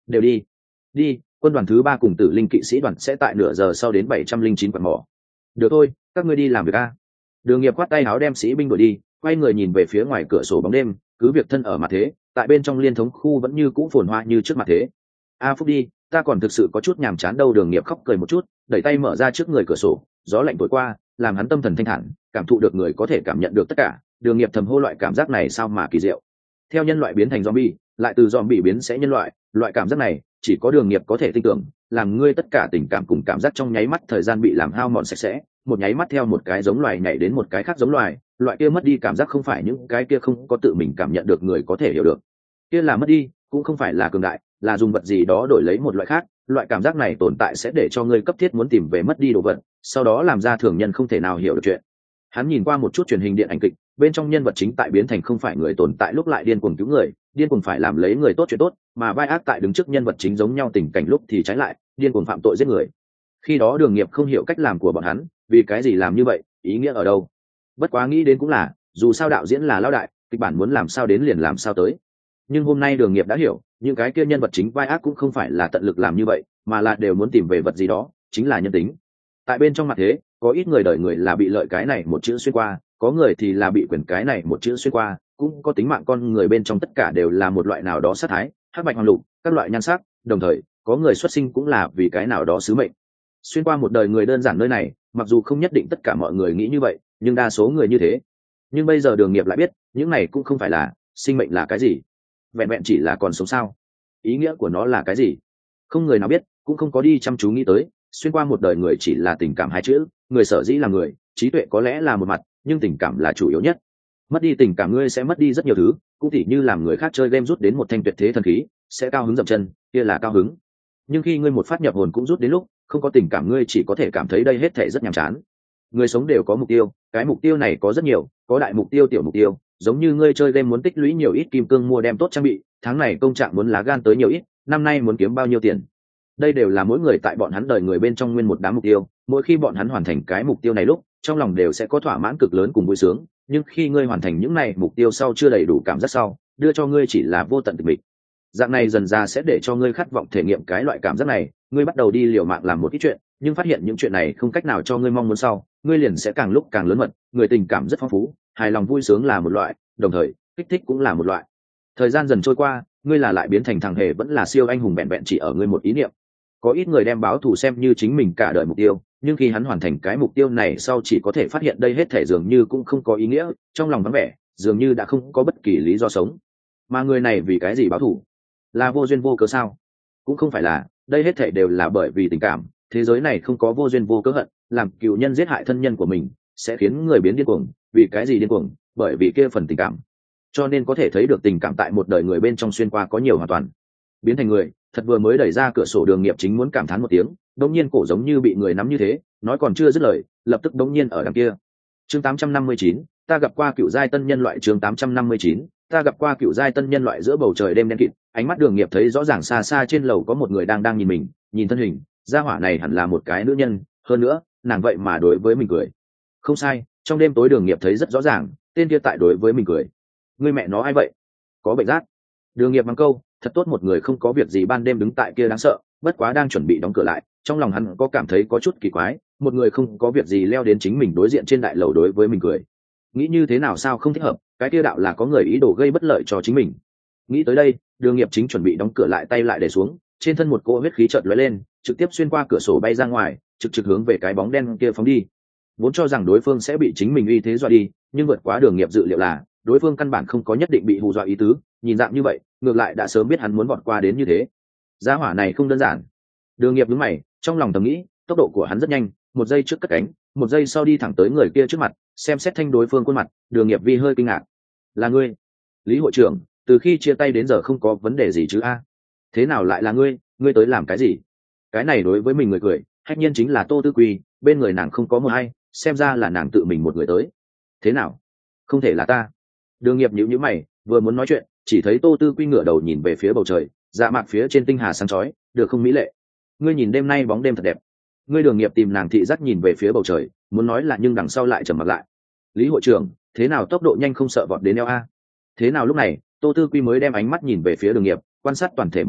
đều đi. Đi, quân đoàn thứ ba cùng tử linh kỵ sĩ đoàn sẽ tại nửa giờ sau đến bảy trăm linh chín quạt mỏ. Được thôi, các ngươi đi làm việc a. Đường Nghiệp khoát tay áo đem sĩ binh đuổi đi, quay người nhìn về phía ngoài cửa sổ bóng đêm, cứ việc thân ở mặt thế, tại bên trong liên thống khu vẫn như cũ phồn hoa như trước mặt thế. A Phúc đi, ta còn thực sự có chút nhàm chán đâu. Đường Nghiệp khóc cười một chút, đẩy tay mở ra trước người cửa sổ, gió lạnh thổi qua, làm hắn tâm thần thanh thản, cảm thụ được người có thể cảm nhận được tất cả. Đường Nghiệp thầm hô loại cảm giác này sao mà kỳ diệu. Theo nhân loại biến thành zombie, lại từ zombie biến sẽ nhân loại, loại cảm giác này chỉ có Đường Nghiệp có thể tin tưởng, làm ngươi tất cả tình cảm cùng cảm giác trong nháy mắt thời gian bị làm hao mòn sạch sẽ, một nháy mắt theo một cái giống loài nhảy đến một cái khác giống loài, loại kia mất đi cảm giác không phải những cái kia không có tự mình cảm nhận được người có thể hiểu được. Kia là mất đi, cũng không phải là cường đại, là dùng vật gì đó đổi lấy một loại khác, loại cảm giác này tồn tại sẽ để cho ngươi cấp thiết muốn tìm về mất đi đồ vật, sau đó làm ra thường nhân không thể nào hiểu được chuyện. Hắn nhìn qua một chút truyền hình điện ảnh kịch, bên trong nhân vật chính tại biến thành không phải người tồn tại lúc lại điên cuồng cứu người, điên cuồng phải làm lấy người tốt chuyện tốt, mà vai ác tại đứng trước nhân vật chính giống nhau tình cảnh lúc thì trái lại, điên cuồng phạm tội giết người. Khi đó Đường Nghiệp không hiểu cách làm của bọn hắn, vì cái gì làm như vậy, ý nghĩa ở đâu. Bất quá nghĩ đến cũng là, dù sao đạo diễn là lão đại, kịch bản muốn làm sao đến liền làm sao tới. Nhưng hôm nay Đường Nghiệp đã hiểu, những cái kia nhân vật chính vai ác cũng không phải là tận lực làm như vậy, mà là đều muốn tìm về vật gì đó, chính là nhân tính. Tại bên trong mặt thế, có ít người đời người là bị lợi cái này một chữ xuyên qua, có người thì là bị quyền cái này một chữ xuyên qua, cũng có tính mạng con người bên trong tất cả đều là một loại nào đó sát thái, hắc bạch hoàng lục, các loại nhan sắc, đồng thời, có người xuất sinh cũng là vì cái nào đó sứ mệnh. Xuyên qua một đời người đơn giản nơi này, mặc dù không nhất định tất cả mọi người nghĩ như vậy, nhưng đa số người như thế. Nhưng bây giờ Đường Nghiệp lại biết, những này cũng không phải là sinh mệnh là cái gì, vẹn vẹn chỉ là còn sống sao. Ý nghĩa của nó là cái gì? Không người nào biết, cũng không có đi chăm chú nghĩ tới. Xuyên qua một đời người chỉ là tình cảm hai chữ, người sở dĩ là người, trí tuệ có lẽ là một mặt, nhưng tình cảm là chủ yếu nhất. Mất đi tình cảm ngươi sẽ mất đi rất nhiều thứ, cũng tỉ như làm người khác chơi game rút đến một thanh tuyệt thế thần khí, sẽ cao hứng dậm chân, kia là cao hứng. Nhưng khi ngươi một phát nhập hồn cũng rút đến lúc, không có tình cảm ngươi chỉ có thể cảm thấy đây hết thể rất nhàm chán. Người sống đều có mục tiêu, cái mục tiêu này có rất nhiều, có đại mục tiêu, tiểu mục tiêu, giống như ngươi chơi game muốn tích lũy nhiều ít kim cương mua đem tốt trang bị, tháng này công trạng muốn lá gan tới nhiều ít, năm nay muốn kiếm bao nhiêu tiền. Đây đều là mỗi người tại bọn hắn đời người bên trong nguyên một đám mục tiêu, mỗi khi bọn hắn hoàn thành cái mục tiêu này lúc, trong lòng đều sẽ có thỏa mãn cực lớn cùng vui sướng, nhưng khi ngươi hoàn thành những này mục tiêu sau chưa đầy đủ cảm giác sau, đưa cho ngươi chỉ là vô tận tịch mịch. Dạng này dần ra sẽ để cho ngươi khát vọng thể nghiệm cái loại cảm giác này, ngươi bắt đầu đi liều mạng làm một ít chuyện, nhưng phát hiện những chuyện này không cách nào cho ngươi mong muốn sau, ngươi liền sẽ càng lúc càng lớn mật, người tình cảm rất phong phú, hài lòng vui sướng là một loại, đồng thời kích thích cũng là một loại. Thời gian dần trôi qua, ngươi là lại biến thành thằng hề vẫn là siêu anh hùng vẹn vẹn chỉ ở ngươi một ý niệm. Có ít người đem báo thù xem như chính mình cả đời mục tiêu, nhưng khi hắn hoàn thành cái mục tiêu này sau chỉ có thể phát hiện đây hết thể dường như cũng không có ý nghĩa, trong lòng vắng vẻ, dường như đã không có bất kỳ lý do sống. Mà người này vì cái gì báo thù? Là vô duyên vô cớ sao? Cũng không phải là, đây hết thể đều là bởi vì tình cảm, thế giới này không có vô duyên vô cớ hận, làm cựu nhân giết hại thân nhân của mình, sẽ khiến người biến điên cuồng, vì cái gì điên cuồng? Bởi vì kia phần tình cảm. Cho nên có thể thấy được tình cảm tại một đời người bên trong xuyên qua có nhiều hoàn toàn. Biến thành người, thật vừa mới đẩy ra cửa sổ Đường Nghiệp chính muốn cảm thán một tiếng, đống nhiên cổ giống như bị người nắm như thế, nói còn chưa dứt lời, lập tức đống nhiên ở đằng kia. Chương tám trăm năm mươi chín, ta gặp qua cựu giai tân nhân loại. Chương tám trăm năm mươi chín, ta gặp qua cựu giai tân nhân loại. Giữa bầu trời đêm đen kịt, ánh mắt Đường Nghiệp thấy rõ ràng xa xa trên lầu có một người đang đang nhìn mình, nhìn thân hình, gia hỏa này hẳn là một cái nữ nhân, hơn nữa, nàng vậy mà đối với mình cười. Không sai, trong đêm tối Đường Nghiệp thấy rất rõ ràng, tên kia tại đối với mình cười. Ngươi mẹ nó ai vậy? Có bệnh rát. Đường Nghiệp mang câu, thật tốt một người không có việc gì ban đêm đứng tại kia đáng sợ, bất quá đang chuẩn bị đóng cửa lại, trong lòng hắn có cảm thấy có chút kỳ quái, một người không có việc gì leo đến chính mình đối diện trên đại lầu đối với mình cười. Nghĩ như thế nào sao không thích hợp, cái kia đạo là có người ý đồ gây bất lợi cho chính mình. Nghĩ tới đây, Đường Nghiệp chính chuẩn bị đóng cửa lại, tay lại để xuống, trên thân một cỗ huyết khí chợt lóe lên, trực tiếp xuyên qua cửa sổ bay ra ngoài, trực trực hướng về cái bóng đen kia phóng đi. Vốn cho rằng đối phương sẽ bị chính mình uy thế dọa đi, nhưng vượt quá Đường Nghiệp dự liệu là, đối phương căn bản không có nhất định bị hù dọa ý tứ, nhìn dạng như vậy, ngược lại đã sớm biết hắn muốn vọt qua đến như thế. Gia hỏa này không đơn giản. Đường Nghiệp nhướng mày, trong lòng thầm nghĩ, tốc độ của hắn rất nhanh, một giây trước cất cánh, một giây sau đi thẳng tới người kia trước mặt, xem xét thanh đối phương khuôn mặt, Đường Nghiệp vi hơi kinh ngạc. Là ngươi? Lý hội trưởng, từ khi chia tay đến giờ không có vấn đề gì chứ a? Thế nào lại là ngươi, ngươi tới làm cái gì? Cái này đối với mình người cười, hách nhiên chính là Tô Tư Quy, bên người nàng không có một ai, xem ra là nàng tự mình một người tới. Thế nào? Không thể là ta. Đường Nghiệp nhíu nhíu mày, vừa muốn nói chuyện, chỉ thấy Tô Tư Quy ngửa đầu nhìn về phía bầu trời, dạ mạc phía trên tinh hà sáng chói, được không mỹ lệ? Ngươi nhìn đêm nay bóng đêm thật đẹp. Ngươi Đường Nghiệp tìm nàng thị giác nhìn về phía bầu trời, muốn nói là nhưng đằng sau lại trầm mặc lại. Lý hội trưởng, thế nào tốc độ nhanh không sợ vọt đến eo a? Thế nào lúc này, Tô Tư Quy mới đem ánh mắt nhìn về phía Đường Nghiệp, quan sát toàn thể một chút,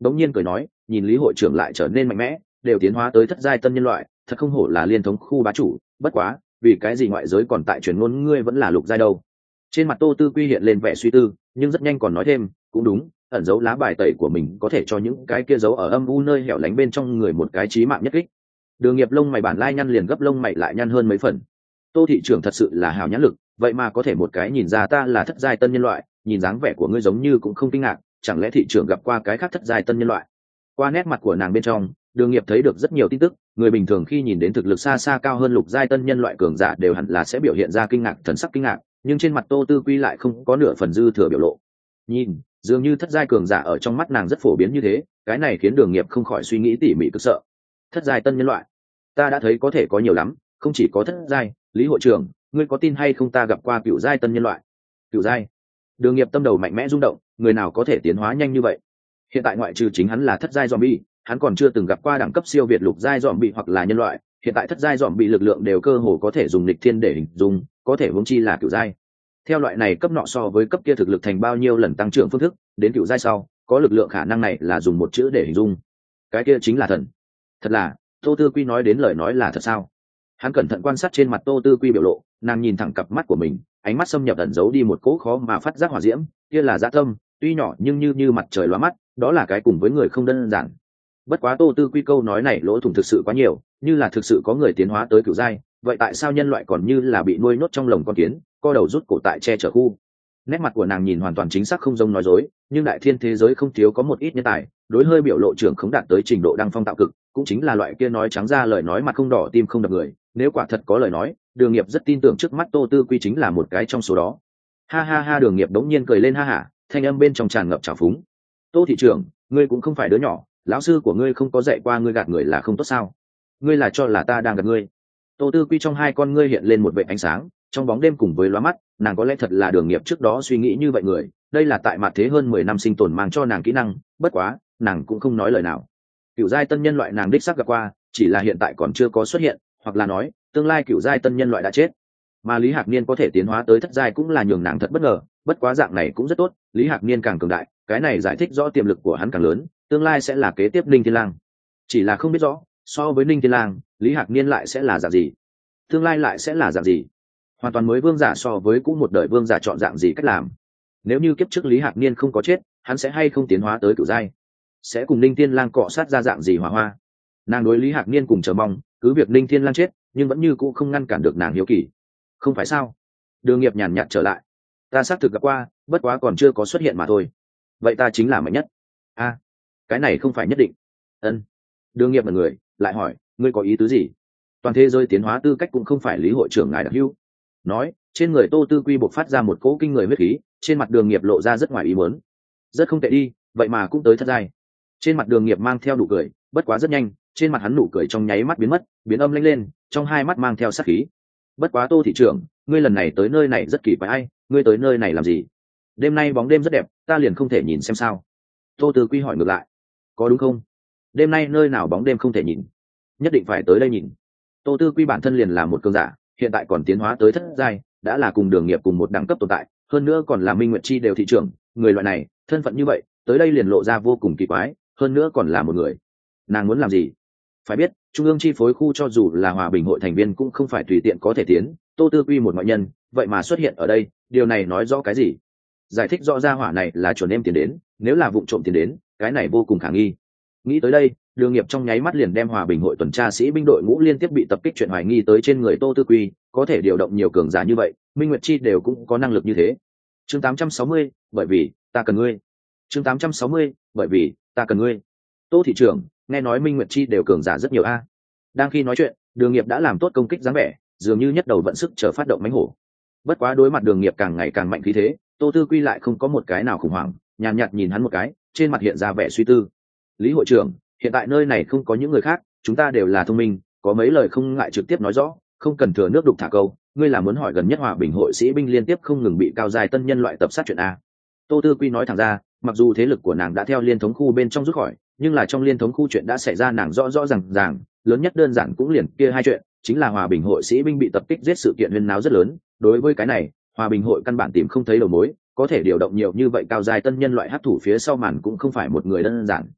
đống nhiên cười nói, nhìn Lý hội trưởng lại trở nên mạnh mẽ, đều tiến hóa tới thất giai tân nhân loại, thật không hổ là liên thống khu bá chủ. Bất quá, vì cái gì ngoại giới còn tại truyền ngôn ngươi vẫn là lục giai đâu? Trên mặt Tô Tư Quy hiện lên vẻ suy tư, nhưng rất nhanh còn nói thêm, cũng đúng, ẩn dấu lá bài tẩy của mình có thể cho những cái kia giấu ở âm u nơi hẻo lánh bên trong người một cái chí mạng nhất kích. Đường Nghiệp lông mày bản lai nhăn liền gấp lông mày lại nhăn hơn mấy phần. Tô thị trưởng thật sự là hào nhãn lực, vậy mà có thể một cái nhìn ra ta là thất giai tân nhân loại, nhìn dáng vẻ của ngươi giống như cũng không kinh ngạc, chẳng lẽ thị trưởng gặp qua cái khác thất giai tân nhân loại? Qua nét mặt của nàng bên trong, Đường Nghiệp thấy được rất nhiều tin tức, người bình thường khi nhìn đến thực lực xa xa cao hơn lục giai tân nhân loại cường giả đều hẳn là sẽ biểu hiện ra kinh ngạc, thần sắc kinh ngạc, nhưng trên mặt Tô Tư Quy lại không có nửa phần dư thừa biểu lộ. Nhìn, dường như thất giai cường giả ở trong mắt nàng rất phổ biến như thế, cái này khiến Đường Nghiệp không khỏi suy nghĩ tỉ mỉ cực sợ. Thất giai tân nhân loại, ta đã thấy có thể có nhiều lắm, không chỉ có thất giai. Lý hội trưởng, ngươi có tin hay không ta gặp qua cựu giai tân nhân loại? Cựu giai? Đường Nghiệp tâm đầu mạnh mẽ rung động, người nào có thể tiến hóa nhanh như vậy? Hiện tại ngoại trừ chính hắn là thất giai zombie, hắn còn chưa từng gặp qua đẳng cấp siêu việt lục giai zombie hoặc là nhân loại. Hiện tại thất giai zombie lực lượng đều cơ hồ có thể dùng nghịch thiên để hình dung, có thể huống chi là cựu giai. Theo loại này cấp nọ so với cấp kia thực lực thành bao nhiêu lần tăng trưởng phương thức, đến cựu giai sau, có lực lượng khả năng này là dùng một chữ để hình dung. Cái kia chính là thần. Thật là, Tô Tư Quy nói đến lời nói là thật sao? Hắn cẩn thận quan sát trên mặt Tô Tư Quy biểu lộ, nàng nhìn thẳng cặp mắt của mình, ánh mắt xâm nhập ẩn giấu đi một cỗ khó mà phát giác hỏa diễm, kia là dã tâm, tuy nhỏ nhưng như như mặt trời lóa mắt, đó là cái cùng với người không đơn giản. Bất quá Tô Tư Quy câu nói này lỗ thủng thực sự quá nhiều, như là thực sự có người tiến hóa tới cửu giai, vậy tại sao nhân loại còn như là bị nuôi nhốt trong lồng con kiến, co đầu rút cổ tại che chở khu? Nét mặt của nàng nhìn hoàn toàn chính xác không giống nói dối, nhưng đại thiên thế giới không thiếu có một ít nhân tài, đối hơi biểu lộ trưởng không đạt tới trình độ đăng phong tạo cực, cũng chính là loại kia nói trắng ra lời nói mặt không đỏ tim không đập người. Nếu quả thật có lời nói, Đường Nghiệp rất tin tưởng trước mắt Tô Tư Quy chính là một cái trong số đó. Ha ha ha, Đường Nghiệp đống nhiên cười lên ha hả, thanh âm bên trong tràn ngập trào phúng. Tô thị trưởng, ngươi cũng không phải đứa nhỏ, lão sư của ngươi không có dạy qua ngươi gạt người là không tốt sao? Ngươi là cho là ta đang gạt ngươi? Tô Tư Quy trong hai con ngươi hiện lên một vệt ánh sáng, trong bóng đêm cùng với lóa mắt, nàng có lẽ thật là Đường Nghiệp trước đó suy nghĩ như vậy người, đây là tại mặt thế hơn mười năm sinh tồn mang cho nàng kỹ năng, bất quá, nàng cũng không nói lời nào. Cựu giai tân nhân loại nàng đích xác gặp qua, chỉ là hiện tại còn chưa có xuất hiện, hoặc là nói, tương lai cựu giai tân nhân loại đã chết. Mà Lý Hạc Niên có thể tiến hóa tới thất giai cũng là nhường nàng thật bất ngờ, bất quá dạng này cũng rất tốt, Lý Hạc Niên càng cường đại, cái này giải thích rõ tiềm lực của hắn càng lớn, tương lai sẽ là kế tiếp Ninh Thiên Lang. Chỉ là không biết rõ, so với Ninh Thiên Lang, Lý Hạc Niên lại sẽ là dạng gì? Tương lai lại sẽ là dạng gì? Hoàn toàn mới vương giả so với cũ một đời vương giả chọn dạng gì cách làm? Nếu như kiếp trước Lý Hạc Niên không có chết, hắn sẽ hay không tiến hóa tới cửu giai? Sẽ cùng Ninh Thiên Lang cọ sát ra dạng gì hỏa hoa? Nàng đối Lý Hạc Niên cùng chờ mong, cứ việc Ninh Thiên Lang chết, nhưng vẫn như cũ không ngăn cản được nàng hiếu kỳ. Không phải sao? Đường Nghiệp nhàn nhạt trở lại. Ta xác thực gặp qua, bất quá còn chưa có xuất hiện mà thôi. Vậy ta chính là mạnh nhất. A, à, cái này không phải nhất định. Ân. Đường Nghiệp là người, lại hỏi, ngươi có ý tứ gì? Toàn thế giới tiến hóa tư cách cũng không phải Lý hội trưởng ngài đặc hữu. Nói, trên người Tô Tư Quy bộc phát ra một cỗ kinh người huyết khí, trên mặt Đường Nghiệp lộ ra rất ngoài ý muốn. Rất không tệ đi, vậy mà cũng tới thất giai. Trên mặt Đường Nghiệp mang theo nụ cười, bất quá rất nhanh, trên mặt hắn nụ cười trong nháy mắt biến mất, biến âm lanh lên, trong hai mắt mang theo sát khí. Bất quá Tô thị trưởng, ngươi lần này tới nơi này rất kỳ quái, ai, ngươi tới nơi này làm gì? Đêm nay bóng đêm rất đẹp, ta liền không thể nhìn xem sao? Tô Tư Quy hỏi ngược lại. Có đúng không? Đêm nay nơi nào bóng đêm không thể nhìn? Nhất định phải tới đây nhìn. Tô Tư Quy bản thân liền là một cường giả, hiện tại còn tiến hóa tới thất giai, đã là cùng Đường Nghiệp cùng một đẳng cấp tồn tại, hơn nữa còn là Minh Nguyệt Chi đều thị trưởng, người loại này, thân phận như vậy, tới đây liền lộ ra vô cùng kỳ quái, hơn nữa còn là một người. Nàng muốn làm gì? Phải biết, trung ương chi phối khu cho dù là hòa bình hội thành viên cũng không phải tùy tiện có thể tiến, Tô Tư Quy một ngoại nhân, vậy mà xuất hiện ở đây, điều này nói rõ cái gì? Giải thích rõ ra hỏa này là chuẩn em tiền đến, nếu là vụ trộm tiền đến, cái này vô cùng khả nghi. Nghĩ tới đây, Đường Nghiệp trong nháy mắt liền đem hòa bình hội tuần tra sĩ binh đội ngũ liên tiếp bị tập kích chuyện hoài nghi tới trên người Tô Tư Quy, có thể điều động nhiều cường giả như vậy, Minh Nguyệt Chi đều cũng có năng lực như thế. Chương tám trăm sáu mươi, bởi vì ta cần ngươi. Chương tám trăm sáu mươi, bởi vì ta cần ngươi. Tô thị trưởng, nghe nói Minh Nguyệt Chi đều cường giả rất nhiều a. Đang khi nói chuyện, Đường Nghiệp đã làm tốt công kích dáng vẻ, dường như nhất đầu vận sức chờ phát động mãnh hổ. Bất quá đối mặt Đường Nghiệp càng ngày càng mạnh khí thế, Tô Tư Quy lại không có một cái nào khủng hoảng, nhàn nhạt nhìn hắn một cái, trên mặt hiện ra vẻ suy tư. Lý hội trưởng, hiện tại nơi này không có những người khác, chúng ta đều là thông minh, có mấy lời không ngại trực tiếp nói rõ, không cần thừa nước đục thả câu. Ngươi là muốn hỏi gần nhất hòa bình hội sĩ binh liên tiếp không ngừng bị cao dài tân nhân loại tập sát chuyện a? Tô Tư Quy nói thẳng ra, mặc dù thế lực của nàng đã theo liên thống khu bên trong rút khỏi, nhưng là trong liên thống khu chuyện đã xảy ra nàng rõ rõ ràng ràng, lớn nhất đơn giản cũng liền kia hai chuyện, chính là hòa bình hội sĩ binh bị tập kích giết sự kiện huyên náo rất lớn. Đối với cái này, hòa bình hội căn bản tìm không thấy đầu mối, có thể điều động nhiều như vậy cao dài tân nhân loại hấp thủ phía sau màn cũng không phải một người đơn giản.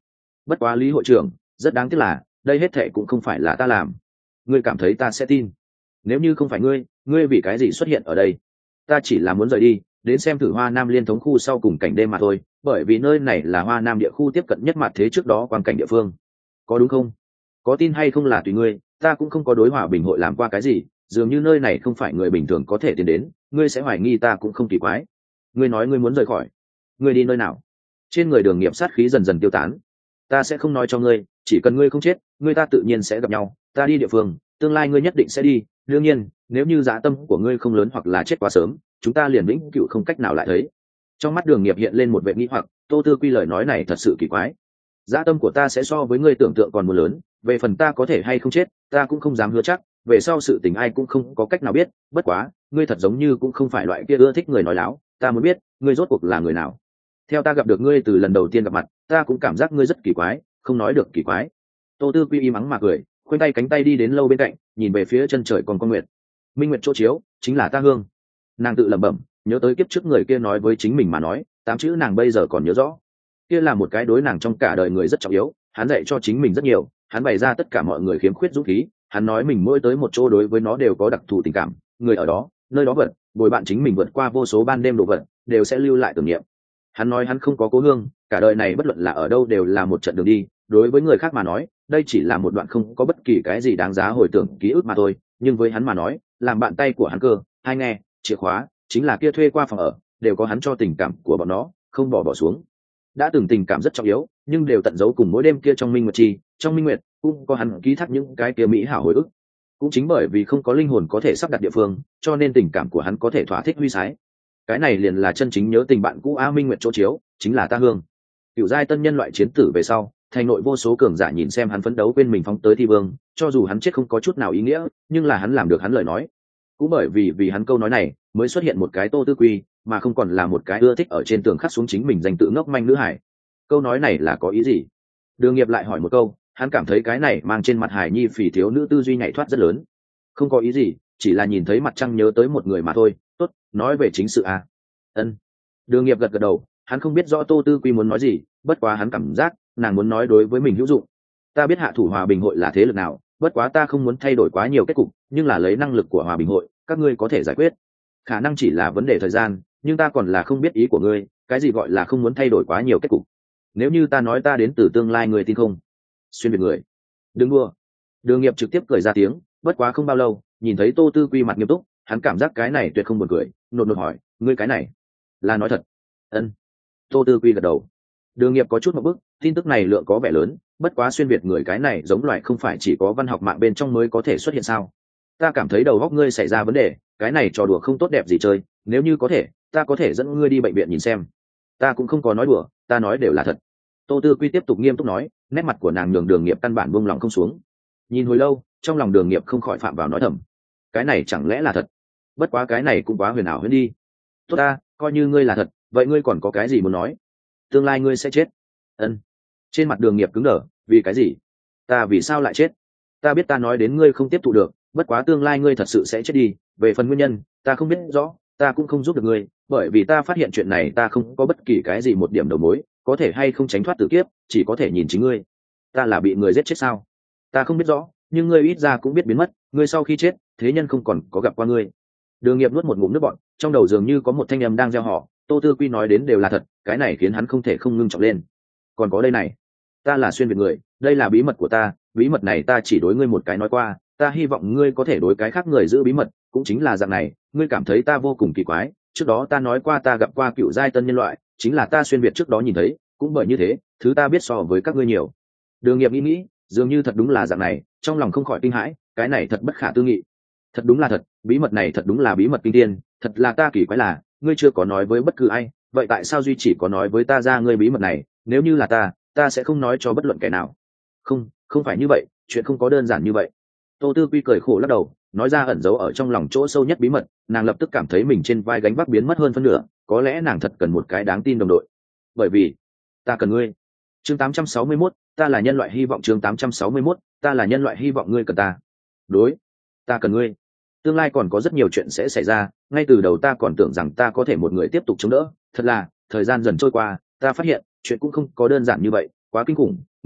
Bất quá Lý hội trưởng, rất đáng tiếc là đây hết thệ cũng không phải là ta làm. Ngươi cảm thấy ta sẽ tin? Nếu như không phải ngươi, ngươi vì cái gì xuất hiện ở đây? Ta chỉ là muốn rời đi, đến xem thử Hoa Nam liên thống khu sau cùng cảnh đêm mà thôi, bởi vì nơi này là Hoa Nam địa khu tiếp cận nhất mặt thế trước đó quan cảnh địa phương. Có đúng không? Có tin hay không là tùy ngươi, ta cũng không có đối hòa bình hội làm qua cái gì, dường như nơi này không phải người bình thường có thể tiến đến, ngươi sẽ hoài nghi ta cũng không kỳ quái. Ngươi nói ngươi muốn rời khỏi, ngươi đi nơi nào? Trên người Đường Nghiệp sát khí dần dần tiêu tán. Ta sẽ không nói cho ngươi, chỉ cần ngươi không chết, ngươi ta tự nhiên sẽ gặp nhau, ta đi địa phương, tương lai ngươi nhất định sẽ đi, đương nhiên, nếu như dạ tâm của ngươi không lớn hoặc là chết quá sớm, chúng ta liền vĩnh cửu không cách nào lại thấy. Trong mắt Đường Nghiệp hiện lên một vẻ nghi hoặc, Tô Tư Quy lời nói này thật sự kỳ quái. Dạ tâm của ta sẽ so với ngươi tưởng tượng còn muốn lớn, về phần ta có thể hay không chết, ta cũng không dám hứa chắc, về sau sự tình ai cũng không có cách nào biết, bất quá, ngươi thật giống như cũng không phải loại kia ưa thích người nói láo, ta muốn biết, ngươi rốt cuộc là người nào. Theo ta gặp được ngươi từ lần đầu tiên gặp mặt, ta cũng cảm giác ngươi rất kỳ quái, không nói được kỳ quái. Tô Tư Quy im mắng mà cười, khoanh tay cánh tay đi đến lâu bên cạnh, nhìn về phía chân trời còn con nguyệt. Minh nguyệt chỗ chiếu, chính là ta hương. Nàng tự lẩm bẩm, nhớ tới kiếp trước người kia nói với chính mình mà nói, tám chữ nàng bây giờ còn nhớ rõ. Kia là một cái đối nàng trong cả đời người rất trọng yếu, hắn dạy cho chính mình rất nhiều, hắn bày ra tất cả mọi người khiếm khuyết dũng khí, hắn nói mình mỗi tới một chỗ đối với nó đều có đặc thù tình cảm, người ở đó, nơi đó vật, bồi bạn chính mình vượt qua vô số ban đêm đồ vật, đều sẽ lưu lại tưởng niệm. Hắn nói hắn không có cố hương, cả đời này bất luận là ở đâu đều là một trận đường đi, đối với người khác mà nói, đây chỉ là một đoạn không có bất kỳ cái gì đáng giá hồi tưởng ký ức mà thôi, nhưng với hắn mà nói, làm bạn tay của hắn cơ, hai nghe, chìa khóa, chính là kia thuê qua phòng ở, đều có hắn cho tình cảm của bọn nó, không bỏ bỏ xuống. Đã từng tình cảm rất trọng yếu, nhưng đều tận giấu cùng mỗi đêm kia trong minh nguyệt chi, trong minh nguyệt cũng có hắn ký thác những cái kia mỹ hảo hồi ức. Cũng chính bởi vì không có linh hồn có thể sắp đặt địa phương, cho nên tình cảm của hắn có thể thỏa thích huy sái. Cái này liền là chân chính nhớ tình bạn cũ A Minh Nguyệt chỗ chiếu, chính là ta hương. Cựu giai tân nhân loại chiến tử về sau, thành nội vô số cường giả nhìn xem hắn phấn đấu quên mình phóng tới thi vương, cho dù hắn chết không có chút nào ý nghĩa, nhưng là hắn làm được hắn lời nói. Cũng bởi vì vì hắn câu nói này, mới xuất hiện một cái Tô Tư Quy, mà không còn là một cái ưa thích ở trên tường khắc xuống chính mình danh tự ngốc manh nữ hải. Câu nói này là có ý gì? Đường Nghiệp lại hỏi một câu, hắn cảm thấy cái này mang trên mặt hải nhi phỉ thiếu nữ tư duy nhảy thoát rất lớn. Không có ý gì, chỉ là nhìn thấy mặt trăng nhớ tới một người mà thôi. Tốt, nói về chính sự à? Ân. Đường Nghiệp gật gật đầu, hắn không biết rõ Tô Tư Quy muốn nói gì, bất quá hắn cảm giác nàng muốn nói đối với mình hữu dụng. Ta biết hạ thủ hòa bình hội là thế lực nào, bất quá ta không muốn thay đổi quá nhiều kết cục, nhưng là lấy năng lực của hòa bình hội, các ngươi có thể giải quyết. Khả năng chỉ là vấn đề thời gian, nhưng ta còn là không biết ý của ngươi, cái gì gọi là không muốn thay đổi quá nhiều kết cục? Nếu như ta nói ta đến từ tương lai, người tin không? Xuyên việt người. Đừng đua. Đường Nghiệp trực tiếp cười ra tiếng, bất quá không bao lâu, nhìn thấy Tô Tư Quy mặt nghiêm túc, hắn cảm giác cái này tuyệt không buồn cười, nột nột hỏi, ngươi cái này là nói thật? Ân. Tô Tư Quy gật đầu. Đường Nghiệp có chút một bức, tin tức này lượng có vẻ lớn, bất quá xuyên việt người cái này giống loại không phải chỉ có văn học mạng bên trong mới có thể xuất hiện sao? Ta cảm thấy đầu óc ngươi xảy ra vấn đề, cái này trò đùa không tốt đẹp gì chơi, nếu như có thể, ta có thể dẫn ngươi đi bệnh viện nhìn xem. Ta cũng không có nói đùa, ta nói đều là thật. Tô Tư Quy tiếp tục nghiêm túc nói, nét mặt của nàng nhường Đường Nghiệp căn bản buông lòng không xuống. Nhìn hồi lâu, trong lòng Đường Nghiệp không khỏi phạm vào nói thầm, cái này chẳng lẽ là thật? Bất quá cái này cũng quá huyền ảo hơn đi. Tốt ta, coi như ngươi là thật, vậy ngươi còn có cái gì muốn nói? Tương lai ngươi sẽ chết. Ân. Trên mặt Đường Nghiệp cứng đờ, vì cái gì? Ta vì sao lại chết? Ta biết ta nói đến ngươi không tiếp thụ được, bất quá tương lai ngươi thật sự sẽ chết đi, về phần nguyên nhân, ta không biết rõ, ta cũng không giúp được ngươi, bởi vì ta phát hiện chuyện này ta không có bất kỳ cái gì một điểm đầu mối, có thể hay không tránh thoát tử kiếp, chỉ có thể nhìn chính ngươi. Ta là bị người giết chết sao? Ta không biết rõ, nhưng ngươi ít ra cũng biết biến mất, ngươi sau khi chết, thế nhân không còn có gặp qua ngươi. Đường Nghiệp nuốt một ngụm nước bọt, trong đầu dường như có một thanh âm đang gieo họ, Tô Tư Quy nói đến đều là thật, cái này khiến hắn không thể không ngưng trọng lên. Còn có đây này, ta là xuyên việt người, đây là bí mật của ta, bí mật này ta chỉ đối ngươi một cái nói qua, ta hy vọng ngươi có thể đối cái khác người giữ bí mật, cũng chính là dạng này, ngươi cảm thấy ta vô cùng kỳ quái, trước đó ta nói qua ta gặp qua cựu giai tân nhân loại, chính là ta xuyên việt trước đó nhìn thấy, cũng bởi như thế, thứ ta biết so với các ngươi nhiều. Đường Nghiệp nghĩ nghĩ, dường như thật đúng là dạng này, trong lòng không khỏi kinh hãi, cái này thật bất khả tư nghị. Thật đúng là thật, bí mật này thật đúng là bí mật kinh thiên, thật là ta kỳ quái là, ngươi chưa có nói với bất cứ ai, vậy tại sao duy chỉ có nói với ta ra ngươi bí mật này, nếu như là ta, ta sẽ không nói cho bất luận kẻ nào. Không, không phải như vậy, chuyện không có đơn giản như vậy. Tô Tư Quy cười khổ lắc đầu, nói ra ẩn giấu ở trong lòng chỗ sâu nhất bí mật, nàng lập tức cảm thấy mình trên vai gánh vác biến mất hơn phân nửa, có lẽ nàng thật cần một cái đáng tin đồng đội. Bởi vì, ta cần ngươi. Chương tám trăm sáu mươi mốt, ta là nhân loại hy vọng. Chương tám trăm sáu mươi mốt, ta là nhân loại hy vọng, ngươi cần ta. Đối, ta cần ngươi. Tương lai còn có rất nhiều chuyện sẽ xảy ra, ngay từ đầu ta còn tưởng rằng ta có thể một người tiếp tục chống đỡ, thật là, thời gian dần trôi qua, ta phát hiện, chuyện cũng không có đơn giản như vậy, quá kinh khủng,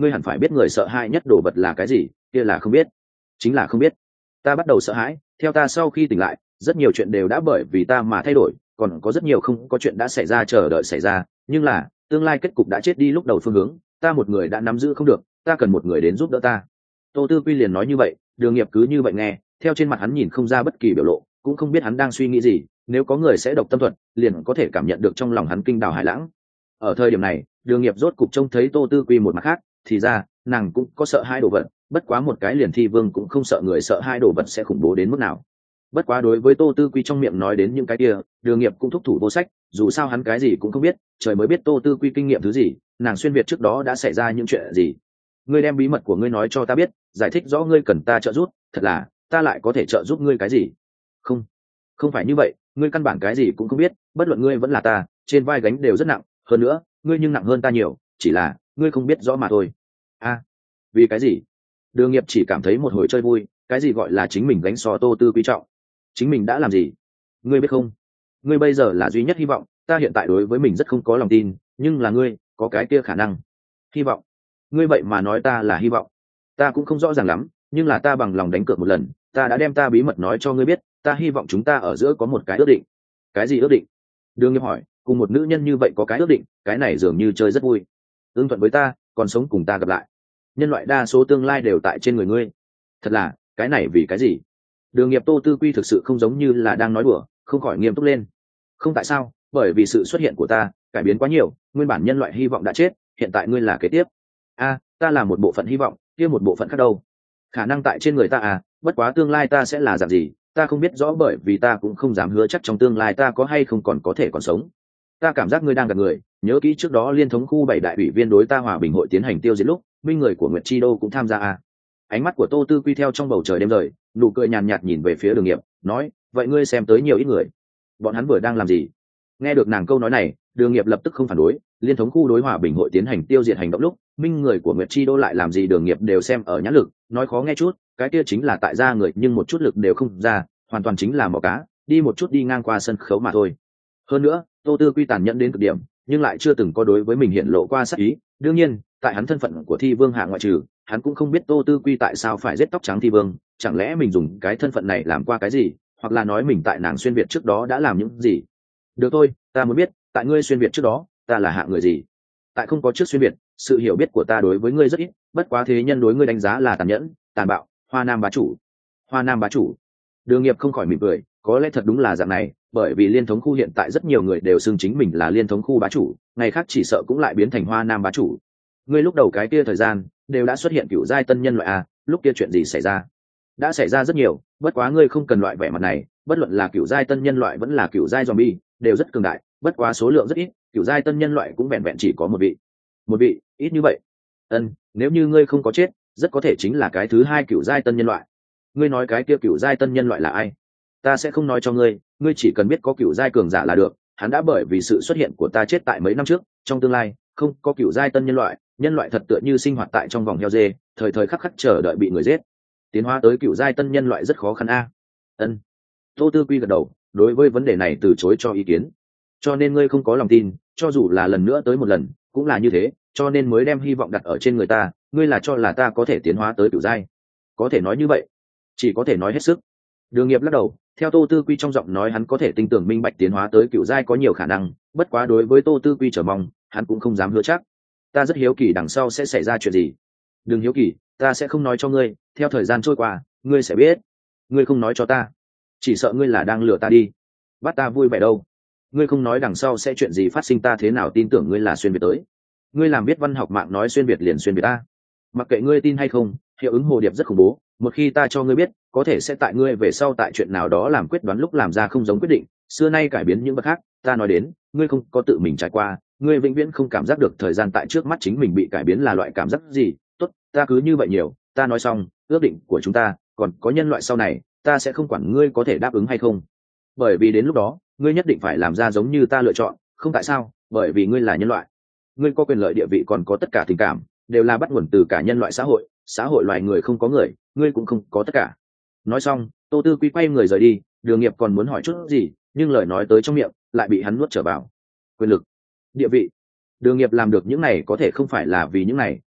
ngươi hẳn phải biết người sợ hãi nhất đồ vật là cái gì, kia là không biết, chính là không biết. Ta bắt đầu sợ hãi, theo ta sau khi tỉnh lại, rất nhiều chuyện đều đã bởi vì ta mà thay đổi, còn có rất nhiều không có chuyện đã xảy ra chờ đợi xảy ra, nhưng là tương lai kết cục đã chết đi lúc đầu phương hướng, ta một người đã nắm giữ không được, ta cần một người đến giúp đỡ ta. Tô Tư Quy liền nói như vậy, Đường Nghiệp cứ như vậy nghe, theo trên mặt hắn nhìn không ra bất kỳ biểu lộ, cũng không biết hắn đang suy nghĩ gì, nếu có người sẽ độc tâm thuật, liền có thể cảm nhận được trong lòng hắn kinh đào hải lãng. Ở thời điểm này, Đường Nghiệp rốt cục trông thấy Tô Tư Quy một mặt khác, thì ra, nàng cũng có sợ hai đồ vật, bất quá một cái liền thi vương cũng không sợ người sợ hai đồ vật sẽ khủng bố đến mức nào. Bất quá đối với Tô Tư Quy trong miệng nói đến những cái kia, Đường Nghiệp cũng thúc thủ vô sách, dù sao hắn cái gì cũng không biết, trời mới biết Tô Tư Quy kinh nghiệm thứ gì, nàng xuyên việt trước đó đã xảy ra những chuyện gì. Ngươi đem bí mật của ngươi nói cho ta biết, giải thích rõ ngươi cần ta trợ giúp, thật là, ta lại có thể trợ giúp ngươi cái gì? Không, không phải như vậy, ngươi căn bản cái gì cũng không biết, bất luận ngươi vẫn là ta, trên vai gánh đều rất nặng, hơn nữa, ngươi nhưng nặng hơn ta nhiều, chỉ là, ngươi không biết rõ mà thôi. A, à, vì cái gì? Đường Nghiệp chỉ cảm thấy một hồi chơi vui, cái gì gọi là chính mình gánh so Tô Tư Quy trọng? Chính mình đã làm gì? Ngươi biết không? Ngươi bây giờ là duy nhất hy vọng, ta hiện tại đối với mình rất không có lòng tin, nhưng là ngươi, có cái kia khả năng. Hy vọng? Ngươi vậy mà nói ta là hy vọng? Ta cũng không rõ ràng lắm, nhưng là ta bằng lòng đánh cược một lần, ta đã đem ta bí mật nói cho ngươi biết, ta hy vọng chúng ta ở giữa có một cái ước định. Cái gì ước định? Đường Nghiệp hỏi, cùng một nữ nhân như vậy có cái ước định, cái này dường như chơi rất vui. Ưng thuận với ta, còn sống cùng ta gặp lại. Nhân loại đa số tương lai đều tại trên người ngươi. Thật là, cái này vì cái gì? Đường Nghiệp Tô Tư Quy thực sự không giống như là đang nói đùa, không khỏi nghiêm túc lên. Không tại sao, bởi vì sự xuất hiện của ta, cải biến quá nhiều, nguyên bản nhân loại hy vọng đã chết, hiện tại ngươi là kế tiếp. A, ta là một bộ phận hy vọng, kia một bộ phận khác đâu? Khả năng tại trên người ta à, bất quá tương lai ta sẽ là dạng gì, ta không biết rõ bởi vì ta cũng không dám hứa chắc trong tương lai ta có hay không còn có thể còn sống. Ta cảm giác ngươi đang gặp người, nhớ kỹ trước đó liên thống khu bảy đại ủy viên đối ta hòa bình hội tiến hành tiêu diệt lúc, minh người của Nguyệt Chi Đô cũng tham gia à. Ánh mắt của Tô Tư Quy theo trong bầu trời đêm rời, nụ cười nhàn nhạt nhìn về phía Đường Nghiệp, nói, vậy ngươi xem tới nhiều ít người, bọn hắn vừa đang làm gì? Nghe được nàng câu nói này, Đường Nghiệp lập tức không phản đối, liên thống khu đối hòa bình hội tiến hành tiêu diệt hành động lúc, minh người của Nguyệt Chi Đô lại làm gì Đường Nghiệp đều xem ở nhãn lực, nói khó nghe chút, cái kia chính là tại ra người nhưng một chút lực đều không ra, hoàn toàn chính là mỏ cá, đi một chút đi ngang qua sân khấu mà thôi. Hơn nữa, Tô Tư Quy tàn nhẫn đến cực điểm, nhưng lại chưa từng có đối với mình hiện lộ qua sát ý, đương nhiên, tại hắn thân phận của Thi Vương hạ ngoại trừ, hắn cũng không biết Tô Tư Quy tại sao phải giết tóc trắng Thi Vương, chẳng lẽ mình dùng cái thân phận này làm qua cái gì, hoặc là nói mình tại nàng xuyên việt trước đó đã làm những gì? Được thôi, ta muốn biết, tại ngươi xuyên việt trước đó, ta là hạng người gì? Tại không có trước xuyên việt, sự hiểu biết của ta đối với ngươi rất ít, bất quá thế nhân đối ngươi đánh giá là tàn nhẫn, tàn bạo, Hoa Nam bá chủ. Hoa Nam bá chủ. Đường Nghiệp không khỏi mỉm cười, có lẽ thật đúng là dạng này, bởi vì liên thống khu hiện tại rất nhiều người đều xưng chính mình là liên thống khu bá chủ, ngày khác chỉ sợ cũng lại biến thành Hoa Nam bá chủ. Ngươi lúc đầu cái kia thời gian đều đã xuất hiện cựu giai tân nhân loại à, lúc kia chuyện gì xảy ra? Đã xảy ra rất nhiều, bất quá ngươi không cần loại vẻ mặt này, bất luận là cựu giai tân nhân loại vẫn là cựu giai zombie, đều rất cường đại, bất quá số lượng rất ít, cựu giai tân nhân loại cũng vẹn vẹn chỉ có một vị. Một vị, ít như vậy. Ân, nếu như ngươi không có chết, rất có thể chính là cái thứ hai cựu giai tân nhân loại. Ngươi nói cái kia cựu giai tân nhân loại là ai? Ta sẽ không nói cho ngươi, ngươi chỉ cần biết có cựu giai cường giả là được, hắn đã bởi vì sự xuất hiện của ta chết tại mấy năm trước, trong tương lai, không có cựu giai tân nhân loại, nhân loại thật tựa như sinh hoạt tại trong vòng heo dê, thời thời khắc khắc chờ đợi bị người giết. Tiến hóa tới cựu giai tân nhân loại rất khó khăn a. Ân. Tô Tư Quy gật đầu, đối với vấn đề này từ chối cho ý kiến. Cho nên ngươi không có lòng tin, cho dù là lần nữa tới một lần, cũng là như thế, cho nên mới đem hy vọng đặt ở trên người ta, ngươi là cho là ta có thể tiến hóa tới cựu giai. Có thể nói như vậy, chỉ có thể nói hết sức. Đường Nghiệp lắc đầu, theo Tô Tư Quy trong giọng nói hắn có thể tin tưởng minh bạch tiến hóa tới cựu giai có nhiều khả năng, bất quá đối với Tô Tư Quy chờ mong, hắn cũng không dám hứa chắc. Ta rất hiếu kỳ đằng sau sẽ xảy ra chuyện gì. Đừng hiếu kỳ, ta sẽ không nói cho ngươi, theo thời gian trôi qua, ngươi sẽ biết. Ngươi không nói cho ta, chỉ sợ ngươi là đang lừa ta đi. Bắt ta vui vẻ đâu? Ngươi không nói đằng sau sẽ chuyện gì phát sinh, ta thế nào tin tưởng ngươi là xuyên việt tới? Ngươi làm biết văn học mạng nói xuyên việt liền xuyên việt ta. Mặc kệ ngươi tin hay không, hiệu ứng hồ điệp rất khủng bố, một khi ta cho ngươi biết, có thể sẽ tại ngươi về sau tại chuyện nào đó làm quyết đoán lúc làm ra không giống quyết định, xưa nay cải biến những bậc khác. Ta nói đến, ngươi không có tự mình trải qua, ngươi vĩnh viễn không cảm giác được thời gian tại trước mắt chính mình bị cải biến là loại cảm giác gì. Tốt, ta cứ như vậy nhiều, ta nói xong, ước định của chúng ta, còn có nhân loại sau này, ta sẽ không quản ngươi có thể đáp ứng hay không. Bởi vì đến lúc đó, ngươi nhất định phải làm ra giống như ta lựa chọn, không tại sao, bởi vì ngươi là nhân loại. Ngươi có quyền lợi địa vị còn có tất cả tình cảm, đều là bắt nguồn từ cả nhân loại xã hội, xã hội loài người không có người, ngươi cũng không có tất cả. Nói xong, Tô Tư Quy quay người rời đi, Đường Nghiệp còn muốn hỏi chút gì, nhưng lời nói tới trong miệng, lại bị hắn nuốt trở vào. Quyền lực, địa vị. Đường Nghiệp làm được những này có thể không phải là vì những này,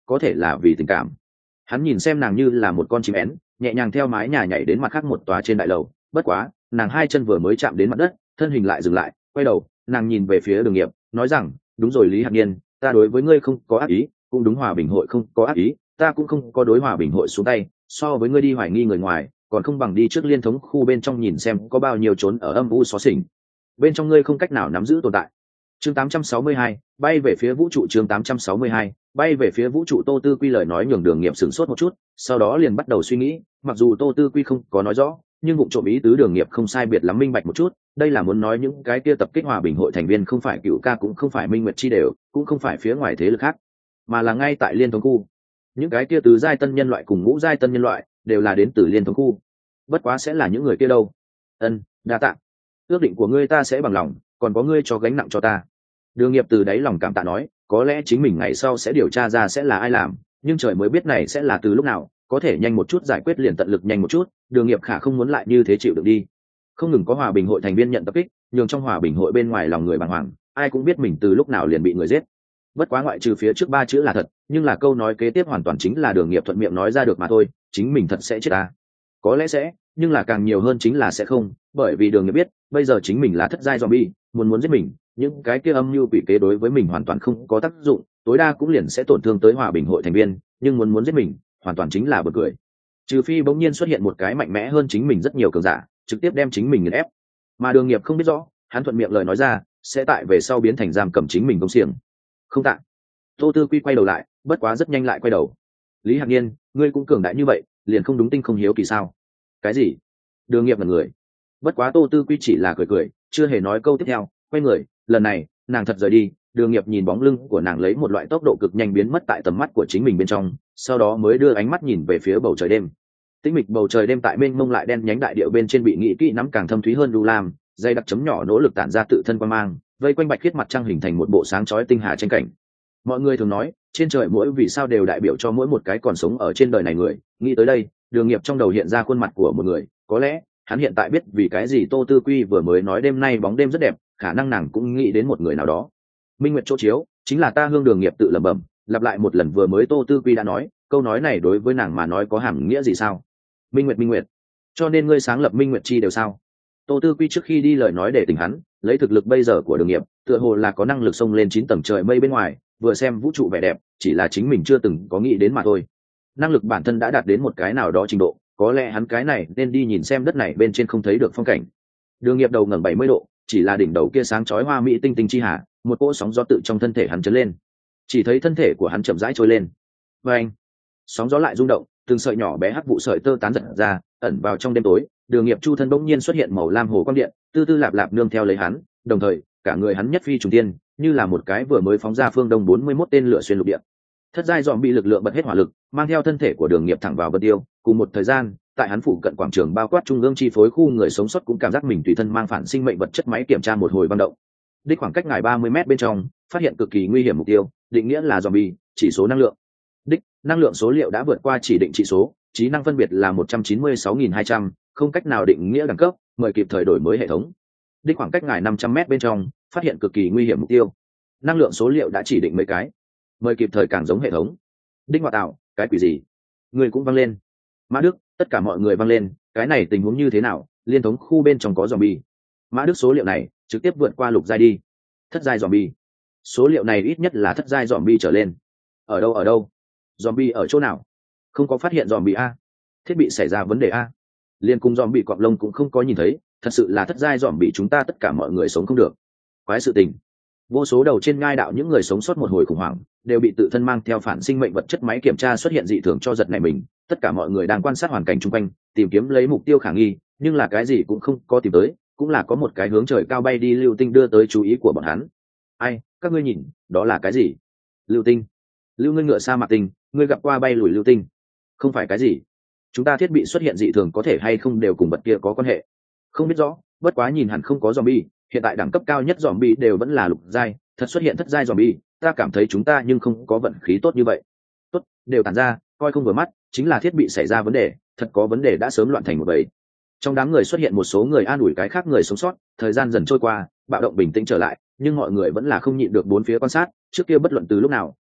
có thể là vì tình cảm. Hắn nhìn xem nàng như là một con chim én, nhẹ nhàng theo mái nhà nhảy đến mặt khác một tòa trên đại lầu. Bất quá nàng hai chân vừa mới chạm đến mặt đất, thân hình lại dừng lại, quay đầu nàng nhìn về phía Đường Nghiệp, nói rằng đúng rồi Lý Hạc Nhiên, ta đối với ngươi không có ác ý, cũng đúng Hòa Bình hội không có ác ý, ta cũng không có đối Hòa Bình hội xuống tay, so với ngươi đi hoài nghi người ngoài còn không bằng đi trước liên thống khu bên trong nhìn xem có bao nhiêu trốn ở âm u xó xỉnh bên trong ngươi không cách nào nắm giữ tồn tại. Chương tám trăm sáu mươi hai, bay về phía vũ trụ. Chương tám trăm sáu mươi hai, bay về phía vũ trụ. Tô Tư Quy lời nói nhường Đường Nghiệp sửng sốt một chút, sau đó liền bắt đầu suy nghĩ, mặc dù Tô Tư Quy không có nói rõ, nhưng vụ trộm ý tứ Đường Nghiệp không sai biệt lắm minh bạch một chút, đây là muốn nói những cái kia tập kích Hòa Bình hội thành viên không phải Cựu Ca, cũng không phải Minh Nguyệt chi đều, cũng không phải phía ngoài thế lực khác, mà là ngay tại liên thống khu. Những cái kia tứ giai tân nhân loại cùng ngũ giai tân nhân loại đều là đến từ liên thống khu. Bất quá sẽ là những người kia đâu? Ân, đa tạ. Ước định của ngươi ta sẽ bằng lòng, còn có ngươi cho gánh nặng cho ta. Đường Nghiệp từ đáy lòng cảm tạ nói, có lẽ chính mình ngày sau sẽ điều tra ra sẽ là ai làm, nhưng trời mới biết này sẽ là từ lúc nào, có thể nhanh một chút giải quyết liền tận lực nhanh một chút. Đường Nghiệp khả không muốn lại như thế chịu được đi. Không ngừng có Hòa Bình hội thành viên nhận tập kích, nhường trong Hòa Bình hội bên ngoài lòng người bàng hoàng, ai cũng biết mình từ lúc nào liền bị người giết. Bất quá ngoại trừ phía trước ba chữ là thật, nhưng là câu nói kế tiếp hoàn toàn chính là Đường Nghiệp thuận miệng nói ra được mà thôi, chính mình thật sẽ chết à? Có lẽ sẽ, nhưng là càng nhiều hơn chính là sẽ không, bởi vì Đường Nghiệp biết, bây giờ chính mình là thất giai zombie, muốn muốn giết mình, những cái kia âm mưu quỷ kế đối với mình hoàn toàn không có tác dụng, tối đa cũng liền sẽ tổn thương tới Hòa Bình hội thành viên, nhưng muốn muốn giết mình, hoàn toàn chính là bật cười. Trừ phi bỗng nhiên xuất hiện một cái mạnh mẽ hơn chính mình rất nhiều cường giả, trực tiếp đem chính mình nghiền ép. Mà Đường Nghiệp không biết rõ, hắn thuận miệng lời nói ra, sẽ tại về sau biến thành giam cầm chính mình công xiềng. Không tạ. Tô Tư Quy quay đầu lại, bất quá rất nhanh lại quay đầu. Lý Hạc Nhiên, ngươi cũng cường đại như vậy, liền không đúng tinh không hiếu kỳ sao? Cái gì? Đường Nghiệp là người. Bất quá Tô Tư Quy chỉ là cười cười, chưa hề nói câu tiếp theo, quay người, lần này, nàng thật rời đi. Đường Nghiệp nhìn bóng lưng của nàng lấy một loại tốc độ cực nhanh biến mất tại tầm mắt của chính mình bên trong, sau đó mới đưa ánh mắt nhìn về phía bầu trời đêm. Tĩnh mịch bầu trời đêm tại mênh mông lại đen nhánh đại điệu bên trên bị nghị kỹ nắm càng thâm thúy hơn lưu lam, dây đặc chấm nhỏ nỗ lực tản ra tự thân quang mang, vây quanh bạch khiết mặt trăng hình thành một bộ sáng chói tinh hà tranh cảnh. Mọi người thường nói, trên trời mỗi vì sao đều đại biểu cho mỗi một cái còn sống ở trên đời này người. Nghĩ tới đây, Đường Nghiệp trong đầu hiện ra khuôn mặt của một người, có lẽ hắn hiện tại biết vì cái gì Tô Tư Quy vừa mới nói đêm nay bóng đêm rất đẹp, khả năng nàng cũng nghĩ đến một người nào đó. Minh Nguyệt chỗ chiếu, chính là ta hương. Đường Nghiệp tự lẩm bẩm, lặp lại một lần vừa mới Tô Tư Quy đã nói, câu nói này đối với nàng mà nói có hàm nghĩa gì sao? Minh Nguyệt, Minh Nguyệt, cho nên ngươi sáng lập Minh Nguyệt chi đều sao? Tô Tư Quy trước khi đi lời nói để tỉnh hắn, lấy thực lực bây giờ của Đường Nghiệp, tựa hồ là có năng lực xông lên chín tầng trời mây bên ngoài, vừa xem vũ trụ vẻ đẹp, chỉ là chính mình chưa từng có nghĩ đến mà thôi. Năng lực bản thân đã đạt đến một cái nào đó trình độ, có lẽ hắn cái này nên đi nhìn xem đất này bên trên không thấy được phong cảnh. Đường Nghiệp đầu ngẩng bảy mươi độ, chỉ là đỉnh đầu kia sáng chói hoa mỹ tinh tinh chi hà, một cỗ sóng gió tự trong thân thể hắn chấn lên. Chỉ thấy thân thể của hắn chậm rãi trôi lên. Và anh, sóng gió lại rung động, từng sợi nhỏ bé hắc vụ sợi tơ tán giật ra, ẩn vào trong đêm tối. Đường Nghiệp chu thân bỗng nhiên xuất hiện màu lam hồ quang điện, tư tư lạp lạp nương theo lấy hắn, đồng thời cả người hắn nhất phi trùng tiên, như là một cái vừa mới phóng ra phương đông bốn mươi mốt tên lửa xuyên lục địa. Thất giai dòm bị lực lượng bật hết hỏa lực, mang theo thân thể của Đường Nghiệp thẳng vào Vân Tiêu. Cùng một thời gian, tại hắn phụ cận quảng trường bao quát trung ương chi phối khu người sống sót cũng cảm giác mình tùy thân mang phản sinh mệnh vật chất máy kiểm tra một hồi băng động. Đích khoảng cách ngài ba mươi mét bên trong, phát hiện cực kỳ nguy hiểm mục tiêu, định nghĩa là zombie, chỉ số năng lượng. Đích, năng lượng số liệu đã vượt qua chỉ định trị số, trí năng phân biệt là một trăm chín mươi sáu nghìn hai trăm, không cách nào định nghĩa đẳng cấp, mời kịp thời đổi mới hệ thống. Đích khoảng cách ngài năm trăm mét bên trong, phát hiện cực kỳ nguy hiểm mục tiêu. Năng lượng số liệu đã chỉ định mấy cái, mời kịp thời càng giống hệ thống. Đích ngoại tạo, cái quỷ gì? Người cũng văng lên. Mã Đức, tất cả mọi người văng lên, cái này tình huống như thế nào? Liên thống khu bên trong có zombie. Mã Đức số liệu này trực tiếp vượt qua lục giai đi. Thất giai zombie. Số liệu này ít nhất là thất giai zombie trở lên. Ở đâu ở đâu? Zombie ở chỗ nào? Không có phát hiện zombie a. Thiết bị xảy ra vấn đề a. Liên cùng zombie cọp lông cũng không có nhìn thấy, thật sự là thất giai zombie, chúng ta tất cả mọi người sống không được. Quái sự tình. Vô số đầu trên ngai đạo những người sống sót một hồi khủng hoảng, đều bị tự thân mang theo phản sinh mệnh vật chất máy kiểm tra xuất hiện dị thường cho giật nảy mình. Tất cả mọi người đang quan sát hoàn cảnh xung quanh, tìm kiếm lấy mục tiêu khả nghi, nhưng là cái gì cũng không có tìm tới, cũng là có một cái hướng trời cao bay đi lưu tinh đưa tới chú ý của bọn hắn. Ai, các ngươi nhìn, đó là cái gì? Lưu tinh? Lưu ngươi ngựa sa mạc tinh, ngươi gặp qua bay lùi lưu tinh? Không phải cái gì? Chúng ta thiết bị xuất hiện dị thường có thể hay không đều cùng vật kia có quan hệ? Không biết rõ, bất quá nhìn hẳn không có zombie, hiện tại đẳng cấp cao nhất zombie đều vẫn là lục giai, thật xuất hiện thất giai zombie, ta cảm thấy chúng ta nhưng không có vận khí tốt như vậy. Tốt, đều tản ra, coi không vừa mắt, chính là thiết bị xảy ra vấn đề, thật có vấn đề đã sớm loạn thành một bầy. Trong đám người xuất hiện một số người an ủi cái khác người sống sót, thời gian dần trôi qua, bạo động bình tĩnh trở lại, nhưng mọi người vẫn là không nhịn được bốn phía quan sát, trước kia bất luận từ lúc nào,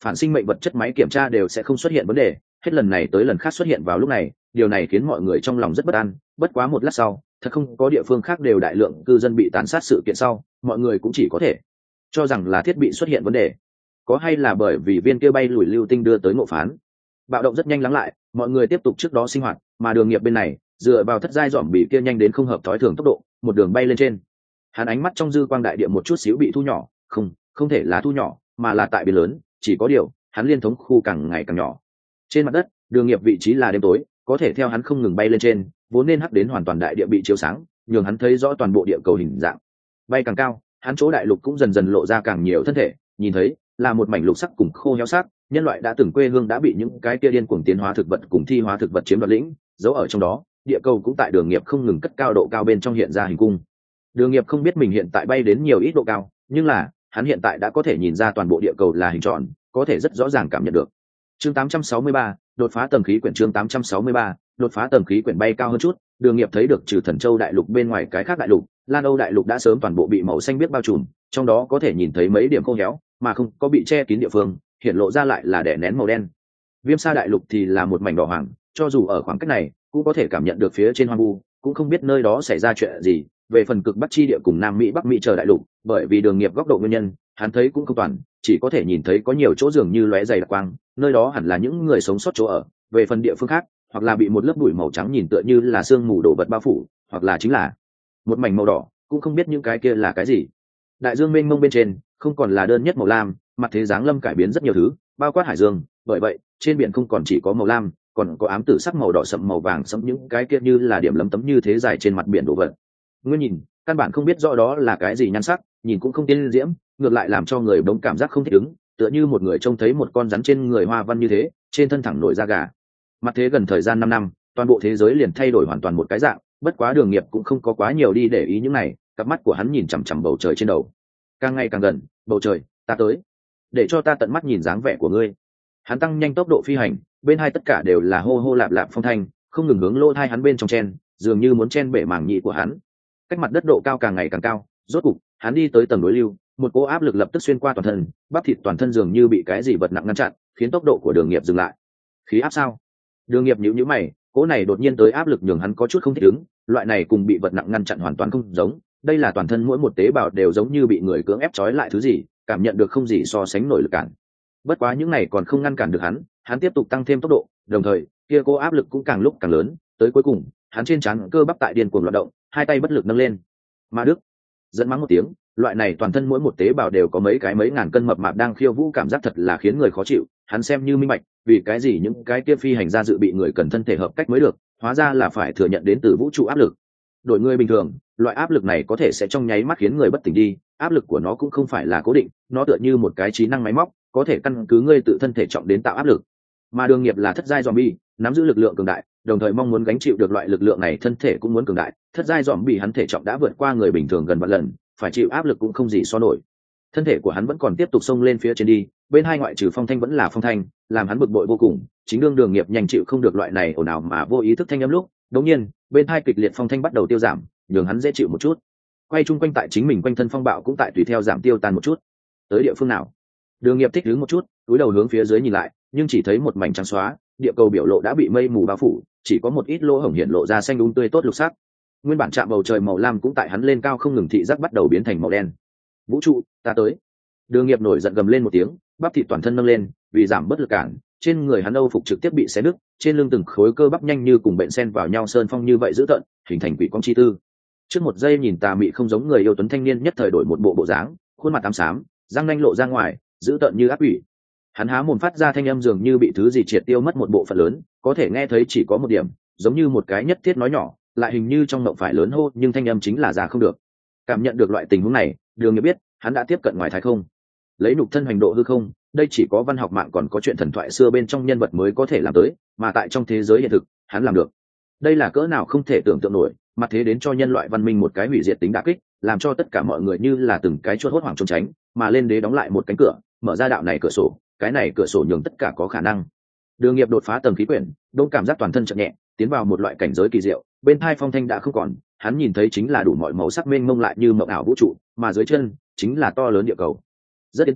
phản sinh mệnh vật chất máy kiểm tra đều sẽ không xuất hiện vấn đề, hết lần này tới lần khác xuất hiện vào lúc này, điều này khiến mọi người trong lòng rất bất an. Bất quá một lát sau, thật không có địa phương khác đều đại lượng cư dân bị tàn sát sự kiện sau, mọi người cũng chỉ có thể cho rằng là thiết bị xuất hiện vấn đề, có hay là bởi vì viên kia bay lùi lưu tinh đưa tới ngộ phán. Bạo động rất nhanh lắng lại, mọi người tiếp tục trước đó sinh hoạt, mà Đường Nghiệp bên này dựa vào thất giai dòm bị kia nhanh đến không hợp thói thường tốc độ, một đường bay lên trên. Hắn ánh mắt trong dư quang đại địa một chút xíu bị thu nhỏ, không, không thể là thu nhỏ, mà là tại biển lớn, chỉ có điều, hắn liên thống khu càng ngày càng nhỏ. Trên mặt đất, Đường Nghiệp vị trí là đêm tối, có thể theo hắn không ngừng bay lên trên, vốn nên hắc đến hoàn toàn đại địa bị chiếu sáng, nhường hắn thấy rõ toàn bộ địa cầu hình dạng. Bay càng cao, hắn chỗ đại lục cũng dần dần lộ ra càng nhiều thân thể, nhìn thấy là một mảnh lục sắc cùng khô héo sắc, nhân loại đã từng quê hương đã bị những cái kia điên cuồng tiến hóa thực vật cùng thi hóa thực vật chiếm đoạt lĩnh, giấu ở trong đó, địa cầu cũng tại Đường Nghiệp không ngừng cất cao độ cao bên trong hiện ra hình cung. Đường Nghiệp không biết mình hiện tại bay đến nhiều ít độ cao, nhưng là hắn hiện tại đã có thể nhìn ra toàn bộ địa cầu là hình tròn, có thể rất rõ ràng cảm nhận được. Chương tám trăm sáu mươi ba, đột phá tầng khí quyển. Chương tám trăm sáu mươi ba, đột phá tầng khí quyển. Bay cao hơn chút, Đường Nghiệp thấy được trừ Thần Châu đại lục bên ngoài cái khác đại lục, Lan Âu đại lục đã sớm toàn bộ bị màu xanh biếc bao trùm, trong đó có thể nhìn thấy mấy điểm khô héo, mà không có bị che kín địa phương, hiện lộ ra lại là đè nén màu đen. Viêm Sa đại lục thì là một mảnh đỏ hoàng, cho dù ở khoảng cách này, cũng có thể cảm nhận được phía trên hoang vu, cũng không biết nơi đó xảy ra chuyện gì. Về phần cực Bắc chi địa cùng Nam Mỹ Bắc Mỹ chờ đại lục, bởi vì Đường Nghiệp góc độ nguyên nhân, hắn thấy cũng không toàn, chỉ có thể nhìn thấy có nhiều chỗ dường như lóe dày đặc quang, nơi đó hẳn là những người sống sót chỗ ở. Về phần địa phương khác, hoặc là bị một lớp bụi màu trắng nhìn tựa như là sương mù đổ vật bao phủ, hoặc là chính là một mảnh màu đỏ, cũng không biết những cái kia là cái gì. Đại dương mênh mông bên trên không còn là đơn nhất màu lam, mặt thế giáng lâm cải biến rất nhiều thứ, bao quát hải dương, bởi vậy trên biển không còn chỉ có màu lam, còn có ám tử sắc, màu đỏ sậm, màu vàng sẫm, những cái kia như là điểm lấm tấm như thế dài trên mặt biển đổ vật. Ngươi nhìn, căn bản không biết rõ đó là cái gì nhan sắc, nhìn cũng không tiên diễm, ngược lại làm cho người bỗng cảm giác không thích ứng, tựa như một người trông thấy một con rắn trên người hoa văn như thế, trên thân thẳng nổi da gà. Mặt thế gần thời gian năm năm, toàn bộ thế giới liền thay đổi hoàn toàn một cái dạng, bất quá Đường Nghiệp cũng không có quá nhiều đi để ý những này, cặp mắt của hắn nhìn chằm chằm bầu trời trên đầu. Càng ngày càng gần, bầu trời, ta tới, để cho ta tận mắt nhìn dáng vẻ của ngươi. Hắn tăng nhanh tốc độ phi hành, bên hai tất cả đều là hô hô lạp lạp phong thanh, không ngừng hướng lỗ tai hắn bên trong chen, dường như muốn chen bể màng nhĩ của hắn. Cách mặt đất độ cao càng ngày càng cao, rốt cục hắn đi tới tầng đối lưu, một cỗ áp lực lập tức xuyên qua toàn thân, bắp thịt toàn thân dường như bị cái gì vật nặng ngăn chặn, khiến tốc độ của Đường Nghiệp dừng lại. Khí áp sao? Đường Nghiệp nhíu nhíu mày, cỗ này đột nhiên tới áp lực nhường hắn có chút không thích ứng, loại này cùng bị vật nặng ngăn chặn hoàn toàn không giống, đây là toàn thân mỗi một tế bào đều giống như bị người cưỡng ép trói lại thứ gì, cảm nhận được không gì so sánh nổi lực cản. Bất quá những này còn không ngăn cản được hắn, hắn tiếp tục tăng thêm tốc độ, đồng thời kia cô áp lực cũng càng lúc càng lớn, tới cuối cùng hắn trên trán cơ bắp tại điên cuồng loạn động, hai tay bất lực nâng lên. Ma Đức giận mắng một tiếng, loại này toàn thân mỗi một tế bào đều có mấy cái mấy ngàn cân mập mạp đang khiêu vũ, cảm giác thật là khiến người khó chịu. Hắn xem như minh bạch, vì cái gì những cái kia phi hành gia dự bị người cần thân thể hợp cách mới được, hóa ra là phải thừa nhận đến từ vũ trụ áp lực. Đổi người bình thường, loại áp lực này có thể sẽ trong nháy mắt khiến người bất tỉnh đi, áp lực của nó cũng không phải là cố định, nó tựa như một cái trí năng máy móc, có thể căn cứ ngươi tự thân thể trọng đến tạo áp lực. Mà Đường Nghiệp là thất giai zombie, nắm giữ lực lượng cường đại, đồng thời mong muốn gánh chịu được loại lực lượng này, thân thể cũng muốn cường đại. Thất giai zombie hắn thể trọng đã vượt qua người bình thường gần vạn lần, phải chịu áp lực cũng không gì so nổi. Thân thể của hắn vẫn còn tiếp tục xông lên phía trên đi, bên hai ngoại trừ phong thanh vẫn là phong thanh, làm hắn bực bội vô cùng. Chính đương Đường Nghiệp nhanh chịu không được loại này ồn ào mà vô ý thức thanh âm lúc, đột nhiên bên hai kịch liệt phong thanh bắt đầu tiêu giảm, nhường hắn dễ chịu một chút. Quay chung quanh tại chính mình quanh thân phong bạo cũng tại tùy theo giảm tiêu tan một chút. Tới địa phương nào? Đường Nghiệp thích đứng một chút, cúi đầu hướng phía dưới nhìn lại, nhưng chỉ thấy một mảnh trắng xóa, địa cầu biểu lộ đã bị mây mù bao phủ, chỉ có một ít lỗ hổng hiện lộ ra xanh đúng tươi tốt lục sắc. Nguyên bản trạm bầu trời màu lam cũng tại hắn lên cao không ngừng thị giác bắt đầu biến thành màu đen. Vũ trụ, ta tới! Đường Nghiệp nổi giận gầm lên một tiếng, bắp thịt toàn thân nâng lên, vì giảm bất lực cản, trên người hắn âu phục trực tiếp bị xé nứt, trên lưng từng khối cơ bắp nhanh như cùng bệnh sen vào nhau sơn phong như vậy dữ tợn, hình thành quỷ quang chi tư. Trước một giây nhìn tà mị không giống người yêu tuấn thanh niên nhất thời đổi một bộ bộ dáng, khuôn mặt tám xám, răng nanh lộ ra ngoài, dữ tợn như ác quỷ. Hắn há mồm phát ra thanh âm dường như bị thứ gì triệt tiêu mất một bộ phận lớn, có thể nghe thấy chỉ có một điểm, giống như một cái nhất thiết nói nhỏ, lại hình như trong mộng phải lớn hô, nhưng thanh âm chính là ra không được. Cảm nhận được loại tình huống này, Đường Nghiệp biết, hắn đã tiếp cận ngoài thái không. Lấy nhục thân hành độ hư không, đây chỉ có văn học mạng còn có chuyện thần thoại xưa bên trong nhân vật mới có thể làm tới, mà tại trong thế giới hiện thực, hắn làm được. Đây là cỡ nào không thể tưởng tượng nổi, mặt thế đến cho nhân loại văn minh một cái hủy diệt tính đả kích, làm cho tất cả mọi người như là từng cái chuột hốt hoảng trốn tránh, mà lên đế đóng lại một cánh cửa, mở ra đạo này cửa sổ, cái này cửa sổ nhường tất cả có khả năng. Đường Nghiệp đột phá tầng khí quyển, đông cảm giác toàn thân chậm nhẹ, tiến vào một loại cảnh giới kỳ diệu, bên hai phong thanh đã không còn, hắn nhìn thấy chính là đủ mọi màu sắc mênh mông lại như mộng ảo vũ trụ, mà dưới chân chính là to lớn địa cầu. Rất yên tĩnh,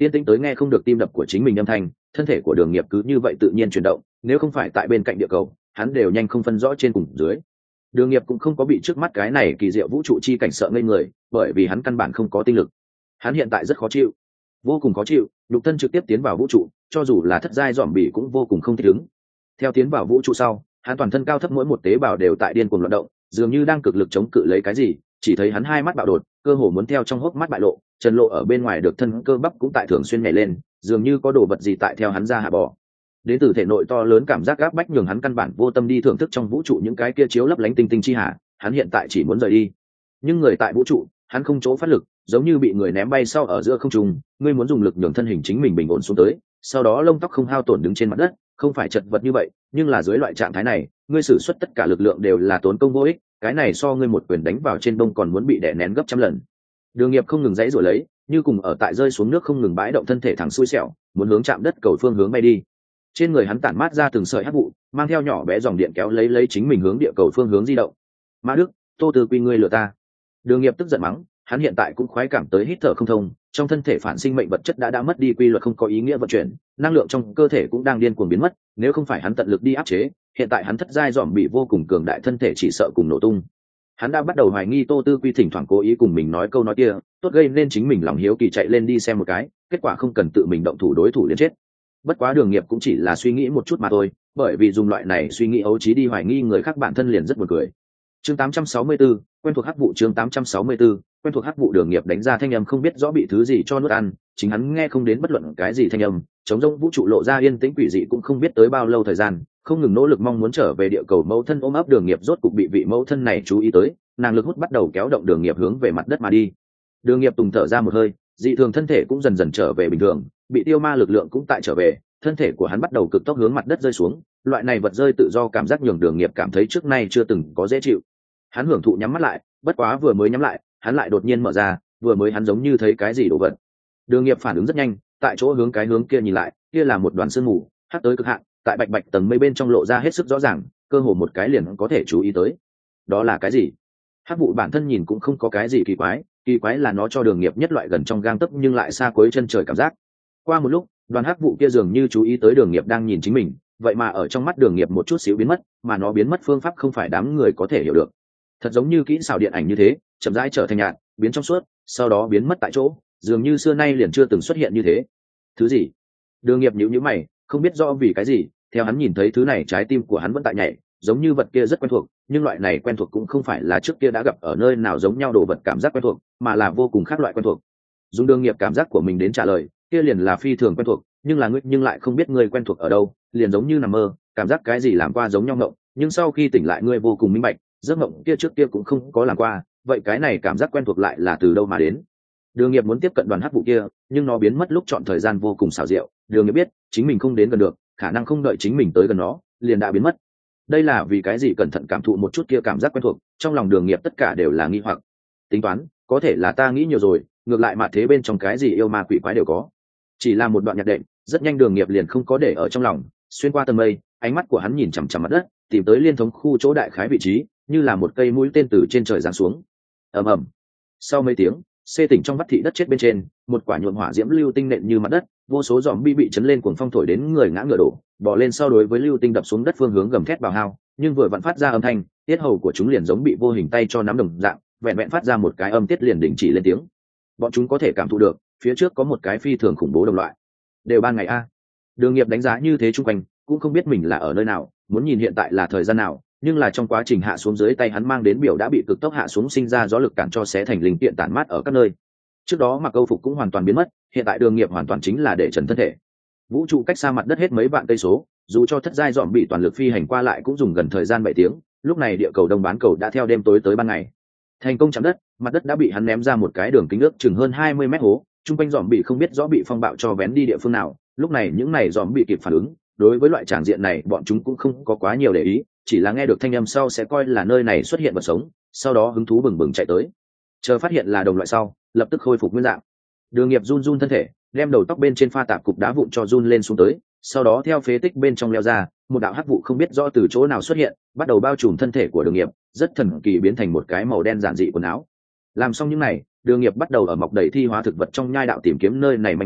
yên tĩnh tới nghe không được tim đập của chính mình âm thanh, thân thể của Đường Nghiệp cứ như vậy tự nhiên chuyển động, nếu không phải tại bên cạnh địa cầu, hắn đều nhanh không phân rõ trên cùng dưới. Đường Nghiệp cũng không có bị trước mắt cái này kỳ diệu vũ trụ chi cảnh sợ ngây người, bởi vì hắn căn bản không có tinh lực. Hắn hiện tại rất khó chịu, vô cùng khó chịu, nhục thân trực tiếp tiến vào vũ trụ, cho dù là thất giai dòm bỉ cũng vô cùng không thích ứng. Theo tiến vào vũ trụ sau, hắn toàn thân cao thấp mỗi một tế bào đều tại điên cuồng loạn động, dường như đang cực lực chống cự lấy cái gì. Chỉ thấy hắn hai mắt bạo đột, cơ hồ muốn theo trong hốc mắt bại lộ, trần lộ ở bên ngoài được thân cơ bắp cũng tại thường xuyên nhảy lên, dường như có đồ vật gì tại theo hắn ra hạ bò. Đến từ thể nội to lớn cảm giác gáp bách nhường hắn căn bản vô tâm đi thưởng thức trong vũ trụ những cái kia chiếu lấp lánh tinh tinh chi hà, hắn hiện tại chỉ muốn rời đi. Nhưng người tại vũ trụ, hắn không chỗ phát lực, giống như bị người ném bay sau ở giữa không trung, ngươi muốn dùng lực nhường thân hình chính mình bình ổn xuống tới, sau đó lông tóc không hao tổn đứng trên mặt đất, không phải chật vật như vậy, nhưng là dưới loại trạng thái này, ngươi sử xuất tất cả lực lượng đều là tốn công vô ích, cái này so ngươi một quyền đánh vào trên bông còn muốn bị đè nén gấp trăm lần. Đường Nghiệp không ngừng dãy rồi lấy, như cùng ở tại rơi xuống nước không ngừng bãi động thân thể thẳng xuôi xẻo, muốn hướng chạm đất cầu phương hướng bay đi. Trên người hắn tản mát ra từng sợi hắc vụ, mang theo nhỏ bé dòng điện kéo lấy lấy chính mình hướng địa cầu phương hướng di động. Mã Đức, Tô Tư Quy ngươi lừa ta. Đường Nghiệp tức giận mắng, hắn hiện tại cũng khoái cảm tới hít thở không thông, trong thân thể phản sinh mệnh vật chất đã đã mất đi quy luật không có ý nghĩa vận chuyển, năng lượng trong cơ thể cũng đang điên cuồng biến mất, nếu không phải hắn tận lực đi áp chế, hiện tại hắn thất giai dòm bị vô cùng cường đại thân thể chỉ sợ cùng nổ tung. Hắn đã bắt đầu hoài nghi Tô Tư Quy thỉnh thoảng cố ý cùng mình nói câu nói kia, tốt gây nên chính mình lòng hiếu kỳ chạy lên đi xem một cái, kết quả không cần tự mình động thủ đối thủ liền chết. Bất quá Đường Nghiệp cũng chỉ là suy nghĩ một chút mà thôi, bởi vì dùng loại này suy nghĩ ấu trí đi hoài nghi người khác bản thân liền rất buồn cười. Chương tám trăm sáu mươi tư, quen thuộc hắc vụ. Chương tám trăm sáu mươi tư, quen thuộc hắc vụ. Đường Nghiệp đánh ra thanh âm không biết rõ bị thứ gì cho nuốt ăn, chính hắn nghe không đến bất luận cái gì thanh âm, trống rỗng vũ trụ lộ ra yên tĩnh quỷ dị cũng không biết tới bao lâu thời gian, không ngừng nỗ lực mong muốn trở về địa cầu mẫu thân ôm ấp. Đường Nghiệp rốt cục bị vị mẫu thân này chú ý tới, nàng lực hút bắt đầu kéo động Đường Nghiệp hướng về mặt đất mà đi. Đường Nghiệp tùng thở ra một hơi, dị thường thân thể cũng dần dần trở về bình thường, bị tiêu ma lực lượng cũng tại trở về, thân thể của hắn bắt đầu cực tốc hướng mặt đất rơi xuống, loại này vật rơi tự do cảm giác nhường Đường Nghiệp cảm thấy trước nay chưa từng có dễ chịu. Hắn hưởng thụ nhắm mắt lại, bất quá vừa mới nhắm lại, hắn lại đột nhiên mở ra, vừa mới hắn giống như thấy cái gì đồ vật. Đường Nghiệp phản ứng rất nhanh, tại chỗ hướng cái hướng kia nhìn lại, kia là một đoàn sương mù, hắt tới cực hạn, tại bạch bạch tầng mây bên trong lộ ra hết sức rõ ràng, cơ hồ một cái liền có thể chú ý tới. Đó là cái gì? Hắc vụ bản thân nhìn cũng không có cái gì kỳ quái, kỳ quái là nó cho Đường Nghiệp nhất loại gần trong gang tấc nhưng lại xa cuối chân trời cảm giác. Qua một lúc, đoàn hắc vụ kia dường như chú ý tới Đường Nghiệp đang nhìn chính mình, vậy mà ở trong mắt Đường Nghiệp một chút xíu biến mất, mà nó biến mất phương pháp không phải đám người có thể hiểu được. Thật giống như kỹ xảo điện ảnh như thế, chậm rãi trở thành nhạt, biến trong suốt, sau đó biến mất tại chỗ, dường như xưa nay liền chưa từng xuất hiện như thế. Thứ gì? Đường Nghiệp nhíu nhíu mày, không biết rõ vì cái gì, theo hắn nhìn thấy thứ này trái tim của hắn vẫn tại nhảy, giống như vật kia rất quen thuộc, nhưng loại này quen thuộc cũng không phải là trước kia đã gặp ở nơi nào giống nhau đồ vật cảm giác quen thuộc, mà là vô cùng khác loại quen thuộc. Dùng Đường Nghiệp cảm giác của mình đến trả lời, kia liền là phi thường quen thuộc, nhưng là ngươi nhưng lại không biết ngươi quen thuộc ở đâu, liền giống như nằm mơ, cảm giác cái gì làm qua giống nhau ngộng, nhưng sau khi tỉnh lại ngươi vô cùng minh bạch, giấc mộng kia trước kia cũng không có làm qua, vậy cái này cảm giác quen thuộc lại là từ đâu mà đến? Đường Nghiệp muốn tiếp cận đoàn hắc vụ kia, nhưng nó biến mất lúc chọn thời gian vô cùng xảo diệu, Đường Nghiệp biết chính mình không đến gần được, khả năng không đợi chính mình tới gần nó, liền đã biến mất. Đây là vì cái gì? Cẩn thận cảm thụ một chút kia cảm giác quen thuộc, trong lòng Đường Nghiệp tất cả đều là nghi hoặc. Tính toán, có thể là ta nghĩ nhiều rồi, ngược lại mà thế bên trong cái gì yêu ma quỷ quái đều có. Chỉ là một đoạn nhạc đệm, rất nhanh Đường Nghiệp liền không có để ở trong lòng, xuyên qua tầng mây, ánh mắt của hắn nhìn chằm chằm mặt đất, tìm tới liên thống khu chỗ đại khái vị trí, như là một cây mũi tên từ trên trời giáng xuống. Ầm ầm. Sau mấy tiếng, xê tỉnh trong vắt thị đất chết bên trên, một quả nhuộm hỏa diễm lưu tinh nện như mặt đất, vô số giòm bi bị chấn lên cuồng phong thổi đến người ngã ngựa đổ, bò lên sau đối với lưu tinh đập xuống đất phương hướng gầm thét bào hao, nhưng vừa vặn phát ra âm thanh, tiết hầu của chúng liền giống bị vô hình tay cho nắm đồng dạng, vẹn vẹn phát ra một cái âm tiết liền đình chỉ lên tiếng. Bọn chúng có thể cảm thụ được, phía trước có một cái phi thường khủng bố đồng loại. Đều ban ngày a. Đường Nghiệp đánh giá như thế chung quanh, cũng không biết mình là ở nơi nào, muốn nhìn hiện tại là thời gian nào, nhưng là trong quá trình hạ xuống dưới tay hắn mang đến biểu đã bị cực tốc hạ xuống sinh ra gió lực cản cho xé thành linh kiện tản mát ở các nơi. Trước đó mặc câu phục cũng hoàn toàn biến mất, hiện tại Đường Nghiệp hoàn toàn chính là để trần thân thể. Vũ trụ cách xa mặt đất hết mấy vạn cây số, dù cho thất giai dọn bị toàn lực phi hành qua lại cũng dùng gần thời gian bảy tiếng, lúc này địa cầu đông bán cầu đã theo đêm tối tới ban ngày. Thành công chạm đất, mặt đất đã bị hắn ném ra một cái đường kính ước chừng hơn hai mươi mét hố, trung quanh dòm bị không biết rõ bị phong bạo cho vén đi địa phương nào, lúc này những này dòm bị kịp phản ứng, đối với loại tràng diện này bọn chúng cũng không có quá nhiều để ý, chỉ là nghe được thanh âm sau sẽ coi là nơi này xuất hiện vật sống, sau đó hứng thú bừng bừng chạy tới. Chờ phát hiện là đồng loại sau, lập tức khôi phục nguyên dạng. Đường Nghiệp run run thân thể, đem đầu tóc bên trên pha tạp cục đá vụn cho run lên xuống tới, sau đó theo phế tích bên trong leo ra, một đạo hắc vụ không biết rõ từ chỗ nào xuất hiện, bắt đầu bao trùm thân thể của Đường Nghiệp, rất thần kỳ biến thành một cái màu đen giản dị quần áo. Làm xong những này, Đường Nghiệp bắt đầu ở mọc đầy thi hóa thực vật trong nhai đạo tìm kiếm nơi này manh mối,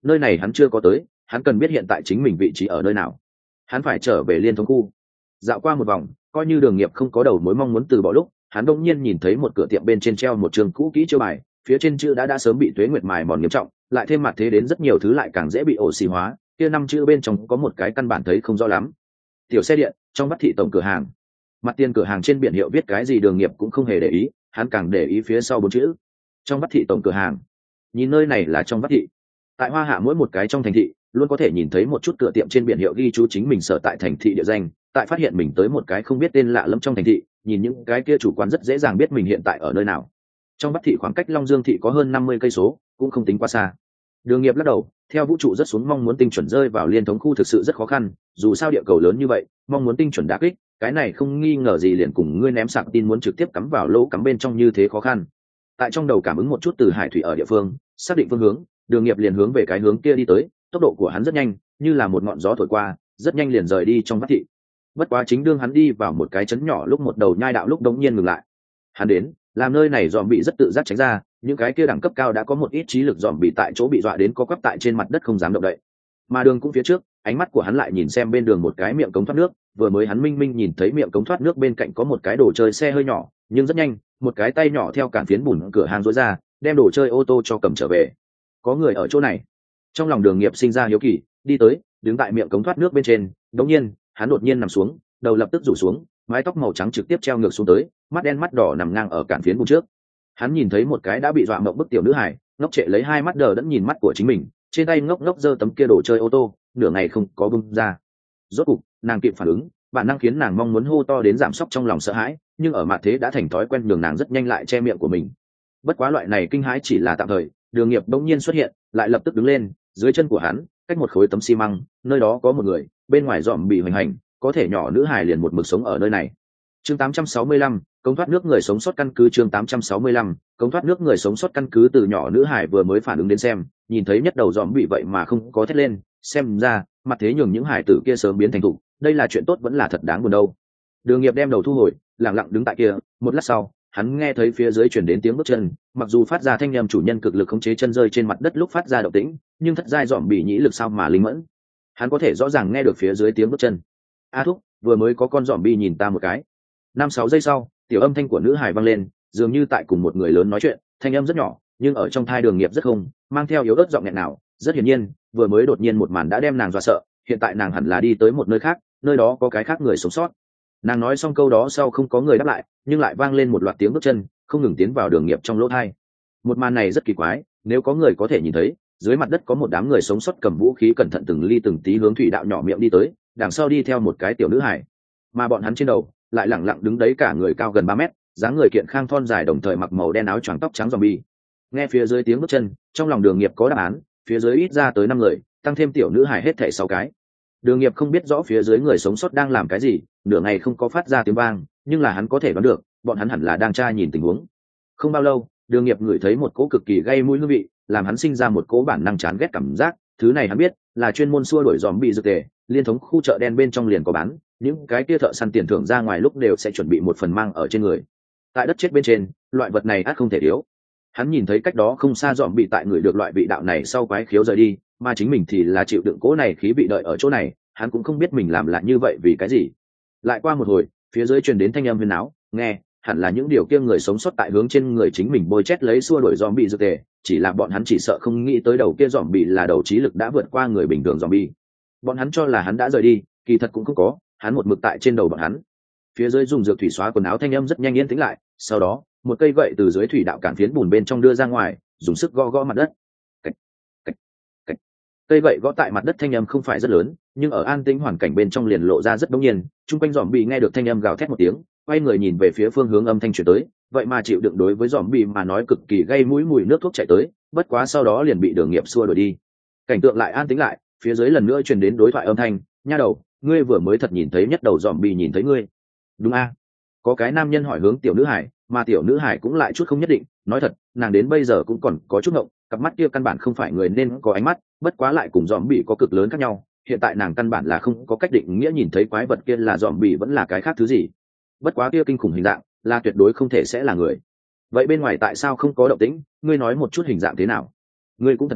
nơi này hắn chưa có tới, hắn cần biết hiện tại chính mình vị trí ở nơi nào. Hắn phải trở về liên thống khu. Dạo qua một vòng, coi như Đường Nghiệp không có đầu mối mong muốn từ bỏ lúc, hắn đột nhiên nhìn thấy một cửa tiệm bên trên treo một trường cũ kỹ chiêu bài, phía trên chữ đã đã sớm bị tuế nguyệt mài mòn nghiêm trọng, lại thêm mặt thế đến rất nhiều thứ lại càng dễ bị ổ xì hóa, kia năm chữ bên trong có một cái căn bản thấy không rõ lắm. Tiểu xe điện, trong Bắc thị tổng cửa hàng. Mặt tiền cửa hàng trên biển hiệu viết cái gì Đường Nghiệp cũng không hề để ý, hắn càng để ý phía sau bốn chữ. Trong Bắc thị tổng cửa hàng. Nhìn nơi này là trong Bắc thị. Tại Hoa Hạ mỗi một cái trong thành thị, luôn có thể nhìn thấy một chút cửa tiệm trên biển hiệu ghi chú chính mình sở tại thành thị địa danh, tại phát hiện mình tới một cái không biết tên lạ lẫm trong thành thị, nhìn những cái kia chủ quán rất dễ dàng biết mình hiện tại ở nơi nào. Trong Bắc thị khoảng cách Long Dương thị có hơn năm mươi cây số, cũng không tính quá xa. Đường Nghiệp lắc đầu, theo vũ trụ rất xuống mong muốn tinh chuẩn rơi vào liên thống khu thực sự rất khó khăn, dù sao địa cầu lớn như vậy, mong muốn tinh chuẩn đả kích, cái này không nghi ngờ gì liền cùng ngươi ném sạc tin muốn trực tiếp cắm vào lỗ cắm bên trong như thế khó khăn. Tại trong đầu cảm ứng một chút từ hải thủy ở địa phương, xác định phương hướng, Đường Nghiệp liền hướng về cái hướng kia đi tới, tốc độ của hắn rất nhanh, như là một ngọn gió thổi qua, rất nhanh liền rời đi trong Bắc thị. Bất quá chính đương hắn đi vào một cái trấn nhỏ lúc một đầu nhai đạo lúc đống nhiên ngừng lại. Hắn đến, làm nơi này dòm bị rất tự giác tránh ra, những cái kia đẳng cấp cao đã có một ít trí lực dòm bị tại chỗ bị dọa đến co quắp tại trên mặt đất không dám động đậy. Mà Đường cũng phía trước, ánh mắt của hắn lại nhìn xem bên đường một cái miệng cống thoát nước, vừa mới hắn minh minh nhìn thấy miệng cống thoát nước bên cạnh có một cái đồ chơi xe hơi nhỏ, nhưng rất nhanh, một cái tay nhỏ theo cản phiến bùn cửa hàng rối ra, đem đồ chơi ô tô cho cầm trở về. Có người ở chỗ này. Trong lòng Đường Nghiệp sinh ra hiếu kỳ, đi tới, đứng tại miệng cống thoát nước bên trên, đột nhiên, hắn đột nhiên nằm xuống, đầu lập tức rủ xuống, mái tóc màu trắng trực tiếp treo ngược xuống tới, mắt đen mắt đỏ nằm ngang ở cản phiến bùn trước. Hắn nhìn thấy một cái đã bị dọa mộng bức tiểu nữ hải, ngốc trệ lấy hai mắt đờ đẫn nhìn mắt của chính mình, trên tay ngốc ngốc giơ tấm kia đồ chơi ô tô, nửa ngày không có bung ra. Rốt cục, nàng kịp phản ứng, bản năng khiến nàng mong muốn hô to đến giảm sốc trong lòng sợ hãi, nhưng ở mặt thế đã thành thói quen, đường nàng rất nhanh lại che miệng của mình. Bất quá loại này kinh hãi chỉ là tạm thời, Đường Nghiệp đột nhiên xuất hiện, lại lập tức đứng lên, dưới chân của hắn, cách một khối tấm xi măng, nơi đó có một người, bên ngoài dòm bị hoành hành, có thể nhỏ nữ hài liền một mực sống ở nơi này. Chương tám trăm sáu mươi lăm, công thoát nước người sống sót căn cứ. Chương tám trăm sáu mươi lăm, công thoát nước người sống sót căn cứ. Từ nhỏ nữ hải vừa mới phản ứng đến xem, nhìn thấy nhất đầu dòm bị vậy mà không có thét lên, xem ra mặt thế nhường những hải tử kia sớm biến thành thục, đây là chuyện tốt vẫn là thật đáng buồn đâu. Đường Nghiệp đem đầu thu hồi, lặng lặng đứng tại kia, một lát sau, hắn nghe thấy phía dưới truyền đến tiếng bước chân, mặc dù phát ra thanh âm chủ nhân cực lực khống chế chân rơi trên mặt đất lúc phát ra động tĩnh, nhưng thất giai dòm bị nhĩ lực sao mà linh mẫn. Hắn có thể rõ ràng nghe được phía dưới tiếng bước chân. A thúc, vừa mới có con dòm bi nhìn ta một cái. Năm sáu giây sau, tiểu âm thanh của nữ hải vang lên, dường như tại cùng một người lớn nói chuyện, thanh âm rất nhỏ, nhưng ở trong thai Đường Nghiệp rất không, mang theo yếu ớt giọng nghẹn nào. Rất hiển nhiên, vừa mới đột nhiên một màn đã đem nàng dọa sợ, hiện tại nàng hẳn là đi tới một nơi khác, nơi đó có cái khác người sống sót. Nàng nói xong câu đó sau không có người đáp lại, nhưng lại vang lên một loạt tiếng bước chân, không ngừng tiến vào Đường Nghiệp trong lỗ tai. Một màn này rất kỳ quái, nếu có người có thể nhìn thấy, dưới mặt đất có một đám người sống sót cầm vũ khí cẩn thận từng ly từng tí hướng thủy đạo nhỏ miệng đi tới, đằng sau đi theo một cái tiểu nữ hải, mà bọn hắn trên đầu lại lẳng lặng đứng đấy cả người cao gần ba mét, dáng người kiện khang thon dài đồng thời mặc màu đen áo choàng tóc trắng zombie. Nghe phía dưới tiếng bước chân, trong lòng Đường Nghiệp có đáp án, phía dưới ít ra tới năm người, tăng thêm tiểu nữ hải hết thảy sáu cái. Đường Nghiệp không biết rõ phía dưới người sống sót đang làm cái gì, nửa ngày không có phát ra tiếng vang, nhưng là hắn có thể đoán được, bọn hắn hẳn là đang tra nhìn tình huống. Không bao lâu, Đường Nghiệp ngửi thấy một cỗ cực kỳ gây mũi hương vị, làm hắn sinh ra một cỗ bản năng chán ghét cảm giác, thứ này hắn biết, là chuyên môn xua đuổi zombie dược tề, liên thống khu chợ đen bên trong liền có bán, những cái kia thợ săn tiền thưởng ra ngoài lúc đều sẽ chuẩn bị một phần mang ở trên người. Tại đất chết bên trên, loại vật này ắt không thể thiếu. Hắn nhìn thấy cách đó không xa zombie tại người được loại vị đạo này sau quái khiếu rời đi, mà chính mình thì là chịu đựng cỗ này khí bị đợi ở chỗ này, hắn cũng không biết mình làm lại như vậy vì cái gì. Lại qua một hồi, phía dưới truyền đến thanh âm huyên náo, nghe, hẳn là những điều kia người sống sót tại hướng trên người chính mình bôi chét lấy xua đuổi zombie dược tề, chỉ là bọn hắn chỉ sợ không nghĩ tới đầu kia zombie là đầu trí lực đã vượt qua người bình thường zombie. Bọn hắn cho là hắn đã rời đi, kỳ thật cũng không có, hắn một mực tại trên đầu bọn hắn. Phía dưới dùng dược thủy xóa quần áo thanh âm rất nhanh yên tĩnh lại, sau đó, một cây gậy từ dưới thủy đạo cản phiến bùn bên trong đưa ra ngoài, dùng sức gõ gõ mặt đất. Cách, cách, cách. Cây gậy gõ tại mặt đất thanh âm không phải rất lớn, nhưng ở an tĩnh hoàn cảnh bên trong liền lộ ra rất đống nhiên, chung quanh zombie nghe được thanh âm gào thét một tiếng, quay người nhìn về phía phương hướng âm thanh truyền tới, vậy mà chịu đựng đối với zombie mà nói cực kỳ gây mũi mùi nước thuốc chạy tới, bất quá sau đó liền bị Đường Nghiệp xua đuổi đi. Cảnh tượng lại an tĩnh lại, phía dưới lần nữa truyền đến đối thoại âm thanh, nha đầu, ngươi vừa mới thật nhìn thấy nhất đầu zombie nhìn thấy ngươi. Đúng a? Có cái nam nhân hỏi hướng tiểu nữ hải, mà tiểu nữ hải cũng lại chút không nhất định, nói thật, nàng đến bây giờ cũng còn có chút ngộng, cặp mắt kia căn bản không phải người nên có ánh mắt, bất quá lại cùng zombie có cực lớn khác nhau, hiện tại nàng căn bản là không có cách định nghĩa nhìn thấy quái vật kia là zombie vẫn là cái khác thứ gì. Bất quá kia kinh khủng hình dạng, là tuyệt đối không thể sẽ là người. Vậy bên ngoài tại sao không có động tĩnh, ngươi nói một chút hình dạng thế nào? Ngươi cũng thật là,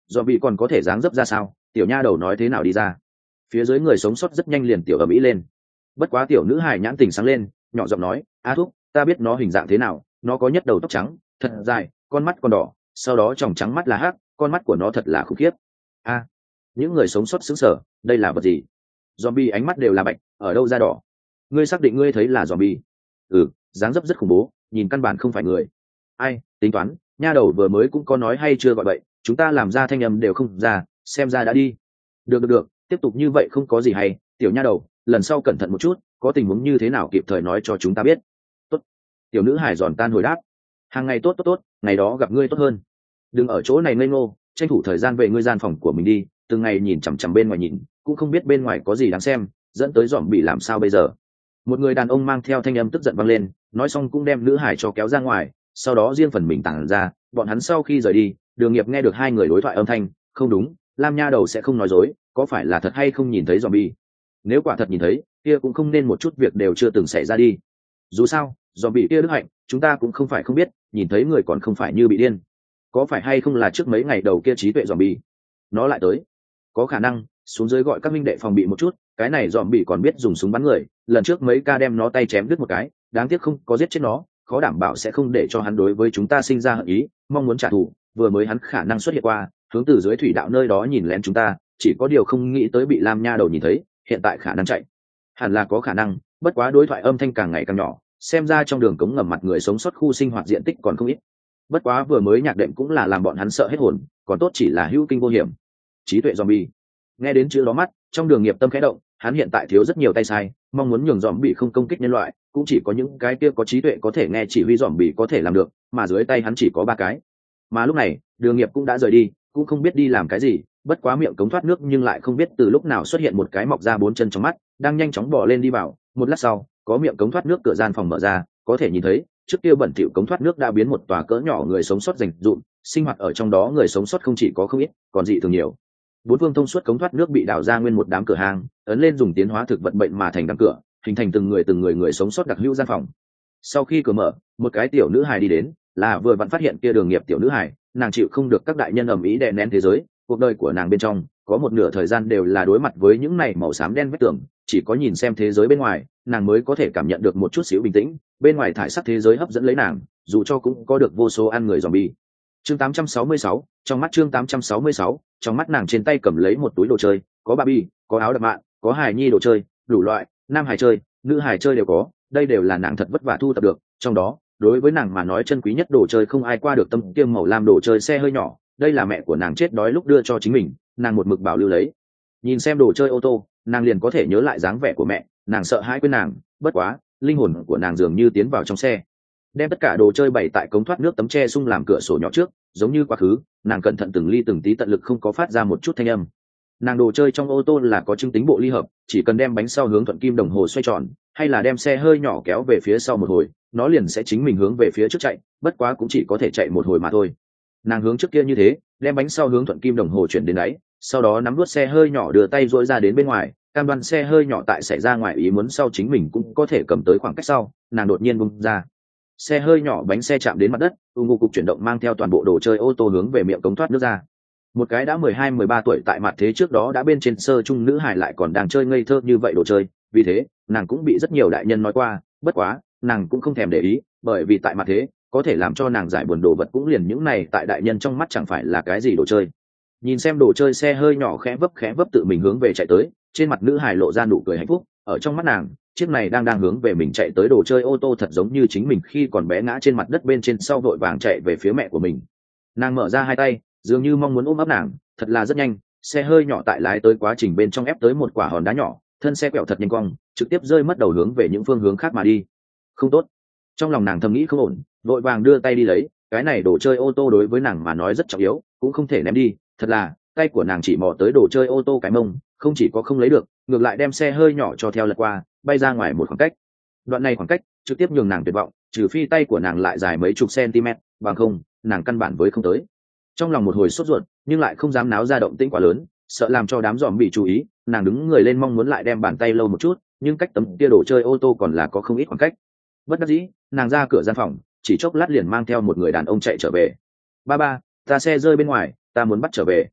dòm bị còn có thể dáng dấp ra sao, tiểu nha đầu nói thế nào đi ra. Phía dưới người sống sót rất nhanh liền tiểu ầm ĩ lên. Bất quá tiểu nữ hài nhãn tình sáng lên, nhỏ giọng nói, a thúc, ta biết nó hình dạng thế nào, nó có nhất đầu tóc trắng thật dài, con mắt còn đỏ, sau đó tròng trắng mắt là hắc, con mắt của nó thật là khủng khiếp. A, những người sống sót sững sờ, đây là vật gì? Zombie ánh mắt đều là bạch, ở đâu ra đỏ? Ngươi xác định ngươi thấy là zombie? Ừ, dáng dấp rất khủng bố, nhìn căn bản không phải người. Ai, tính toán, nha đầu vừa mới cũng có nói hay chưa gọi vậy, chúng ta làm ra thanh âm đều không ra, xem ra đã đi. Được được được, tiếp tục như vậy không có gì hay, tiểu nha đầu, lần sau cẩn thận một chút, có tình huống như thế nào kịp thời nói cho chúng ta biết. Tốt. Tiểu nữ hải giòn tan hồi đáp. Hàng ngày tốt tốt tốt, ngày đó gặp ngươi tốt hơn. Đừng ở chỗ này ngây ngô, tranh thủ thời gian về ngươi gian phòng của mình đi, từng ngày nhìn chằm chằm bên ngoài nhìn, cũng không biết bên ngoài có gì đáng xem, dẫn tới dòm bị làm sao bây giờ. Một người đàn ông mang theo thanh âm tức giận vang lên, nói xong cũng đem nữ hải cho kéo ra ngoài, sau đó riêng phần mình tản ra. Bọn hắn sau khi rời đi, Đường Nghiệp nghe được hai người đối thoại âm thanh, không đúng, Lam nha đầu sẽ không nói dối, có phải là thật hay không nhìn thấy zombie? Nếu quả thật nhìn thấy, kia cũng không nên một chút việc đều chưa từng xảy ra đi. Dù sao, zombie kia đức hạnh, chúng ta cũng không phải không biết, nhìn thấy người còn không phải như bị điên. Có phải hay không là trước mấy ngày đầu kia trí tuệ zombie, nó lại tới? Có khả năng, xuống dưới gọi các minh đệ phòng bị một chút, cái này zombie còn biết dùng súng bắn người, lần trước mấy ca đem nó tay chém đứt một cái, đáng tiếc không có giết chết nó, khó đảm bảo sẽ không để cho hắn đối với chúng ta sinh ra hận ý, mong muốn trả thù. Vừa mới hắn khả năng xuất hiện qua, hướng từ dưới thủy đạo nơi đó nhìn lén chúng ta, chỉ có điều không nghĩ tới bị Lam nha đầu nhìn thấy, hiện tại khả năng chạy, hẳn là có khả năng, bất quá đối thoại âm thanh càng ngày càng nhỏ, xem ra trong đường cống ngầm mặt người sống sót khu sinh hoạt diện tích còn không ít. Bất quá vừa mới nhạc đệm cũng là làm bọn hắn sợ hết hồn, còn tốt chỉ là hữu kinh vô hiểm. Trí tuệ zombie. Nghe đến chữ đó mắt, trong Đường Nghiệp tâm khẽ động, hắn hiện tại thiếu rất nhiều tay sai, mong muốn nhường zombie không công kích nhân loại, cũng chỉ có những cái kia có trí tuệ có thể nghe chỉ huy zombie có thể làm được, mà dưới tay hắn chỉ có ba cái. Mà lúc này, Đường Nghiệp cũng đã rời đi, cũng không biết đi làm cái gì, bất quá miệng cống thoát nước nhưng lại không biết từ lúc nào xuất hiện một cái mọc ra bốn chân trong mắt, đang nhanh chóng bò lên đi vào. Một lát sau, có miệng cống thoát nước cửa gian phòng mở ra, có thể nhìn thấy trước kia bẩn thỉu cống thoát nước đã biến một tòa cỡ nhỏ người sống sót rành rụm, sinh hoạt ở trong đó người sống sót không chỉ có không ít, còn dị thường nhiều. Bốn phương thông suốt cống thoát nước bị đào ra nguyên một đám cửa hàng, ấn lên dùng tiến hóa thực vật bệnh mà thành đám cửa, hình thành từng người từng người người sống sót đặc hữu gian phòng. Sau khi cửa mở, một cái tiểu nữ hài đi đến, là vừa vặn phát hiện kia Đường Nghiệp tiểu nữ hài, nàng chịu không được các đại nhân ầm ĩ đè nén thế giới, cuộc đời của nàng bên trong có một nửa thời gian đều là đối mặt với những này màu xám đen vách tường, chỉ có nhìn xem thế giới bên ngoài, nàng mới có thể cảm nhận được một chút xíu bình tĩnh. Bên ngoài thải sắc thế giới hấp dẫn lấy nàng, dù cho cũng có được vô số ăn người zombie. Chương tám trăm sáu mươi sáu, trong mắt chương tám trăm sáu mươi sáu, trong mắt nàng trên tay cầm lấy một túi đồ chơi, có Barbie, có áo đập mạn, có hài nhi đồ chơi, đủ loại, nam hài chơi, nữ hài chơi đều có, đây đều là nàng thật vất vả thu thập được, trong đó, đối với nàng mà nói chân quý nhất đồ chơi không ai qua được tâm kiêm màu lam đồ chơi xe hơi nhỏ, đây là mẹ của nàng chết đói lúc đưa cho chính mình, nàng một mực bảo lưu lấy. Nhìn xem đồ chơi ô tô, nàng liền có thể nhớ lại dáng vẻ của mẹ, nàng sợ hãi quên nàng, bất quá, linh hồn của nàng dường như tiến vào trong xe, đem tất cả đồ chơi bày tại cống thoát nước tấm tre sung làm cửa sổ nhỏ trước, giống như quá khứ, nàng cẩn thận từng ly từng tí tận lực không có phát ra một chút thanh âm. Nàng đồ chơi trong ô tô là có chứng tính bộ ly hợp, chỉ cần đem bánh sau hướng thuận kim đồng hồ xoay tròn, hay là đem xe hơi nhỏ kéo về phía sau một hồi, nó liền sẽ chính mình hướng về phía trước chạy, bất quá cũng chỉ có thể chạy một hồi mà thôi. Nàng hướng trước kia như thế, đem bánh sau hướng thuận kim đồng hồ chuyển đến đáy, sau đó nắm nuốt xe hơi nhỏ đưa tay duỗi ra đến bên ngoài, cam đoan xe hơi nhỏ tại xảy ra ngoài ý muốn sau chính mình cũng có thể cầm tới khoảng cách sau, nàng đột nhiên bung ra. Xe hơi nhỏ bánh xe chạm đến mặt đất, ù ngụ cục chuyển động mang theo toàn bộ đồ chơi ô tô hướng về miệng cống thoát nước ra. Một cái đã mười hai mười ba tuổi tại mặt thế trước đó đã bên trên sơ trung nữ hải lại còn đang chơi ngây thơ như vậy đồ chơi, vì thế, nàng cũng bị rất nhiều đại nhân nói qua, bất quá, nàng cũng không thèm để ý, bởi vì tại mặt thế, có thể làm cho nàng giải buồn đồ vật cũng liền những này tại đại nhân trong mắt chẳng phải là cái gì đồ chơi. Nhìn xem đồ chơi xe hơi nhỏ khẽ vấp khẽ vấp tự mình hướng về chạy tới, trên mặt nữ hải lộ ra nụ cười hạnh phúc, ở trong mắt nàng, chiếc này đang đang hướng về mình chạy tới đồ chơi ô tô thật giống như chính mình khi còn bé ngã trên mặt đất bên trên sau vội vàng chạy về phía mẹ của mình. Nàng mở ra hai tay, dường như mong muốn ôm ấp nàng, thật là rất nhanh, xe hơi nhỏ tại lái tới quá trình bên trong ép tới một quả hòn đá nhỏ, thân xe quẹo thật nhanh cong, trực tiếp rơi mất đầu hướng về những phương hướng khác mà đi. Không tốt. Trong lòng nàng thầm nghĩ không ổn, vội vàng đưa tay đi lấy, cái này đồ chơi ô tô đối với nàng mà nói rất trọng yếu, cũng không thể ném đi, thật là, tay của nàng chỉ mò tới đồ chơi ô tô cái mông, không chỉ có không lấy được, ngược lại đem xe hơi nhỏ cho theo lật qua, bay ra ngoài một khoảng cách. Đoạn này khoảng cách trực tiếp nhường nàng tuyệt vọng, trừ phi tay của nàng lại dài mấy chục cm, bằng không, nàng căn bản với không tới. Trong lòng một hồi sốt ruột, nhưng lại không dám náo ra động tĩnh quá lớn, sợ làm cho đám dòm bị chú ý, nàng đứng người lên mong muốn lại đem bàn tay lâu một chút, nhưng cách tấm kia đồ chơi ô tô còn là có không ít khoảng cách. Bất đắc dĩ, nàng ra cửa gian phòng, chỉ chốc lát liền mang theo một người đàn ông chạy trở về. Ba ba, ta xe rơi bên ngoài, ta muốn bắt trở về.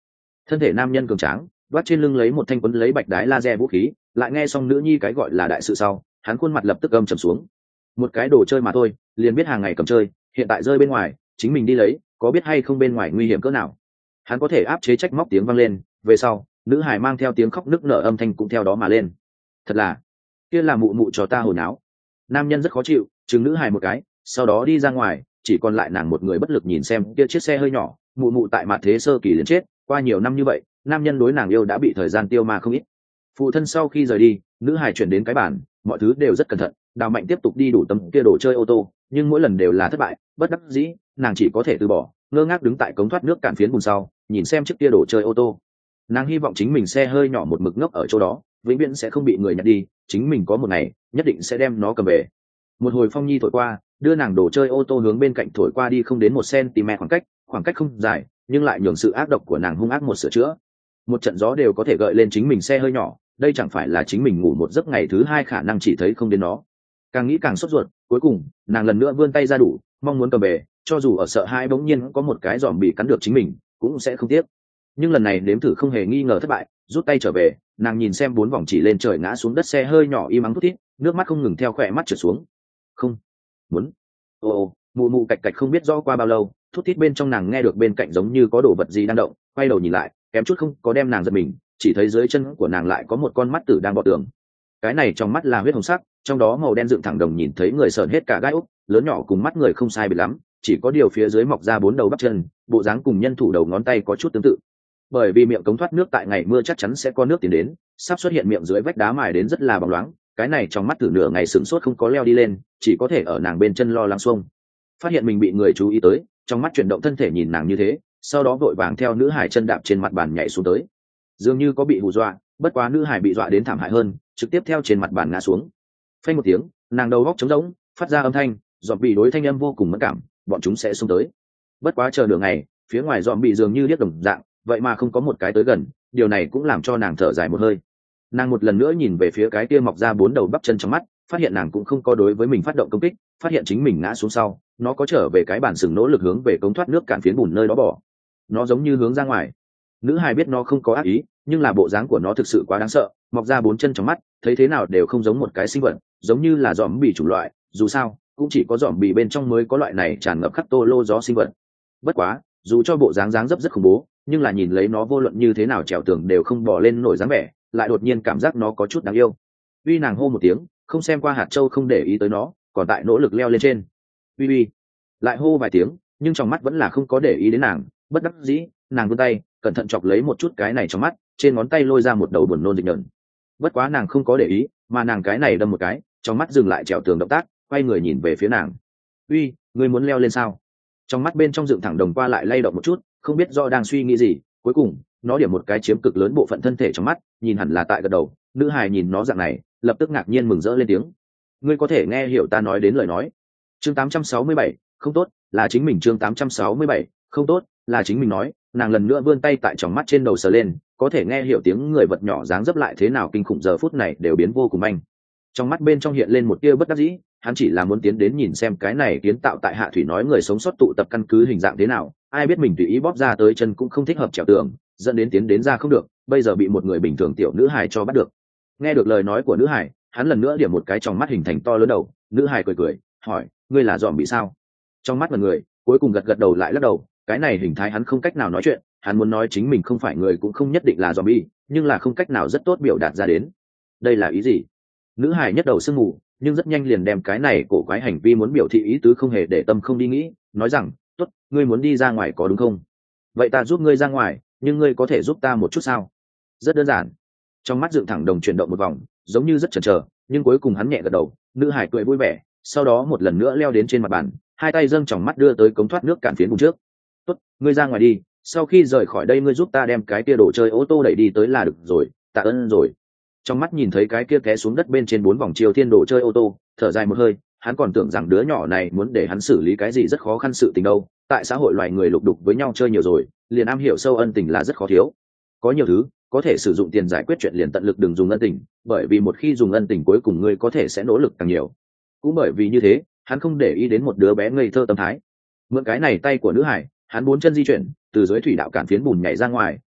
Thân thể nam nhân cường tráng, đoát trên lưng lấy một thanh quấn lấy bạch đái laser vũ khí, lại nghe xong nữ nhi cái gọi là đại sự sau, hắn khuôn mặt lập tức âm trầm xuống. Một cái đồ chơi mà thôi, liền biết hàng ngày cầm chơi, hiện tại rơi bên ngoài, chính mình đi lấy, có biết hay không bên ngoài nguy hiểm cỡ nào. Hắn có thể áp chế trách móc tiếng vang lên, về sau, nữ hài mang theo tiếng khóc nức nở âm thanh cũng theo đó mà lên. Thật là, kia là mụ mụ cho ta hồi náo. Nam nhân rất khó chịu, chừng nữ hài một cái, sau đó đi ra ngoài, chỉ còn lại nàng một người bất lực nhìn xem kia chiếc xe hơi nhỏ, mụ mụ tại mặt thế sơ kỳ liền chết, qua nhiều năm như vậy, nam nhân đối nàng yêu đã bị thời gian tiêu ma không ít. Phụ thân sau khi rời đi, nữ hài chuyển đến cái bàn, mọi thứ đều rất cẩn thận, Đào Mạnh tiếp tục đi đủ tấm kia đồ chơi ô tô, nhưng mỗi lần đều là thất bại, bất đắc dĩ, nàng chỉ có thể từ bỏ, ngơ ngác đứng tại cống thoát nước cản phiến bùn sau, nhìn xem chiếc kia đồ chơi ô tô. Nàng hy vọng chính mình xe hơi nhỏ một mực ngốc ở chỗ đó, vĩnh viễn sẽ không bị người nhặt đi, chính mình có một ngày nhất định sẽ đem nó cầm về. Một hồi phong nhi thổi qua, đưa nàng đồ chơi ô tô hướng bên cạnh thổi qua đi không đến một cm khoảng cách, khoảng cách không dài, nhưng lại nhường sự ác độc của nàng hung ác một sửa chữa. Một trận gió đều có thể gợi lên chính mình xe hơi nhỏ, đây chẳng phải là chính mình ngủ một giấc ngày thứ hai khả năng chỉ thấy không đến nó. Càng nghĩ càng sốt ruột, cuối cùng nàng lần nữa vươn tay ra đủ, mong muốn cầm về, cho dù ở sợ hai bỗng nhiên có một cái giòm bị cắn được chính mình, cũng sẽ không tiếc. Nhưng lần này nếm thử không hề nghi ngờ thất bại, rút tay trở về, nàng nhìn xem bốn vòng chỉ lên trời ngã xuống đất xe hơi nhỏ im ắng thút thít, nước mắt không ngừng theo khỏe mắt trượt xuống. Không muốn. Ồ, mụ mụ cạch cạch không biết rõ qua bao lâu, thút thít bên trong nàng nghe được bên cạnh giống như có đồ vật gì đang động, quay đầu nhìn lại, kém chút không có đem nàng giật mình, chỉ thấy dưới chân của nàng lại có một con mắt tử đang bò tường. Cái này trong mắt là huyết hồng sắc, trong đó màu đen dựng thẳng đồng nhìn thấy người sờn hết cả gai ốc, lớn nhỏ cùng mắt người không sai biệt lắm, chỉ có điều phía dưới mọc ra bốn đầu bắp chân, bộ dáng cùng nhân thủ đầu ngón tay có chút tương tự. Bởi vì miệng cống thoát nước tại ngày mưa chắc chắn sẽ có nước tiến đến, sắp xuất hiện miệng dưới vách đá mài đến rất là bóng loáng, cái này trong mắt tử nửa ngày sửng sốt không có leo đi lên, chỉ có thể ở nàng bên chân lo lắng xuông. Phát hiện mình bị người chú ý tới, trong mắt chuyển động thân thể nhìn nàng như thế, sau đó vội vàng theo nữ hải chân đạp trên mặt bàn nhảy xuống tới. Dường như có bị hù dọa, bất quá nữ hải bị dọa đến thảm hại hơn, trực tiếp theo trên mặt bàn ngã xuống. Phanh một tiếng, nàng đầu góc trống rỗng, phát ra âm thanh, dòm bị đối thanh âm vô cùng mẫn cảm, bọn chúng sẽ xông tới. Bất quá chờ nửa ngày, phía ngoài dòm bị dường như điếc đồng dạng, vậy mà không có một cái tới gần, điều này cũng làm cho nàng thở dài một hơi. Nàng một lần nữa nhìn về phía cái kia mọc ra bốn đầu bắp chân trong mắt, phát hiện nàng cũng không có đối với mình phát động công kích, phát hiện chính mình ngã xuống sau, nó có trở về cái bản sừng nỗ lực hướng về cống thoát nước cạn phiến bùn nơi đó bỏ. Nó giống như hướng ra ngoài. Nữ hài biết nó không có ác ý, nhưng là bộ dáng của nó thực sự quá đáng sợ, mọc ra bốn chân trong mắt, thấy thế nào đều không giống một cái sinh vật, giống như là dòm bị chủng loại, dù sao, cũng chỉ có dòm bị bên trong mới có loại này tràn ngập khắp tô lô gió sinh vật. Bất quá, dù cho bộ dáng dáng dấp rất khủng bố, nhưng là nhìn lấy nó vô luận như thế nào trèo tường đều không bỏ lên nổi dáng vẻ, lại đột nhiên cảm giác nó có chút đáng yêu. Uy nàng hô một tiếng, không xem qua hạt châu không để ý tới nó, còn tại nỗ lực leo lên trên. Uy uy, lại hô vài tiếng, nhưng trong mắt vẫn là không có để ý đến nàng, bất đắc dĩ, nàng vươn tay, cẩn thận chọc lấy một chút cái này trong mắt, trên ngón tay lôi ra một đầu buồn nôn dịch nhợn. Bất quá nàng không có để ý, mà nàng cái này đâm một cái, trong mắt dừng lại trèo tường động tác, quay người nhìn về phía nàng. Uy, ngươi muốn leo lên sao? Trong mắt bên trong dựng thẳng đồng qua lại lay động một chút, không biết do đang suy nghĩ gì, cuối cùng nó điểm một cái chiếm cực lớn bộ phận thân thể trong mắt, nhìn hẳn là tại gật đầu. Nữ hài nhìn nó dạng này, lập tức ngạc nhiên mừng rỡ lên tiếng. Ngươi có thể nghe hiểu ta nói đến lời nói. Chương tám trăm sáu mươi bảy, không tốt, là chính mình. Chương tám trăm sáu mươi bảy, không tốt, là chính mình nói. Nàng lần nữa vươn tay tại trong mắt trên đầu sờ lên, có thể nghe hiểu tiếng người vật nhỏ dáng dấp lại thế nào kinh khủng giờ phút này đều biến vô cùng manh. Trong mắt bên trong hiện lên một tia bất đắc dĩ, hắn chỉ là muốn tiến đến nhìn xem cái này kiến tạo tại hạ thủy nói người sống sót tụ tập căn cứ hình dạng thế nào, ai biết mình tùy ý bóp ra tới chân cũng không thích hợp trèo tường, dẫn đến tiến đến ra không được, bây giờ bị một người bình thường tiểu nữ hài cho bắt được. Nghe được lời nói của nữ hài, hắn lần nữa điểm một cái trong mắt hình thành to lớn đầu, nữ hài cười cười, hỏi, ngươi là dòm bị sao? Trong mắt mọi người, cuối cùng gật gật đầu lại lắc đầu, cái này hình thái hắn không cách nào nói chuyện, hắn muốn nói chính mình không phải người cũng không nhất định là dòm bị, nhưng là không cách nào rất tốt biểu đạt ra đến. Đây là ý gì? Nữ hài nhất đầu sương mù, nhưng rất nhanh liền đem cái này cổ quái hành vi muốn biểu thị ý tứ không hề để tâm không đi nghĩ, nói rằng, tốt, ngươi muốn đi ra ngoài có đúng không? Vậy ta giúp ngươi ra ngoài, nhưng ngươi có thể giúp ta một chút sao? Rất đơn giản. Trong mắt dựng thẳng đồng chuyển động một vòng, giống như rất chần chờ, nhưng cuối cùng hắn nhẹ gật đầu. Nữ hải cười vui vẻ, sau đó một lần nữa leo đến trên mặt bàn, hai tay dâng tròng mắt đưa tới cống thoát nước cạn phiến bùn trước. Tốt, ngươi ra ngoài đi, sau khi rời khỏi đây ngươi giúp ta đem cái kia đồ chơi ô tô đẩy đi tới là được rồi, tạ ơn rồi. Trong mắt nhìn thấy cái kia té xuống đất bên trên bốn vòng chiều thiên đồ chơi ô tô, thở dài một hơi, hắn còn tưởng rằng đứa nhỏ này muốn để hắn xử lý cái gì rất khó khăn sự tình đâu, tại xã hội loài người lục đục với nhau chơi nhiều rồi, liền am hiểu sâu ân tình là rất khó thiếu. Có nhiều thứ có thể sử dụng tiền giải quyết chuyện liền tận lực đừng dùng ân tình, bởi vì một khi dùng ân tình cuối cùng ngươi có thể sẽ nỗ lực càng nhiều. Cũng bởi vì như thế, hắn không để ý đến một đứa bé ngây thơ tâm thái. Mượn cái này tay của nữ hải, hắn bốn chân di chuyển, từ dưới thủy đạo cản phiến bùn nhảy ra ngoài,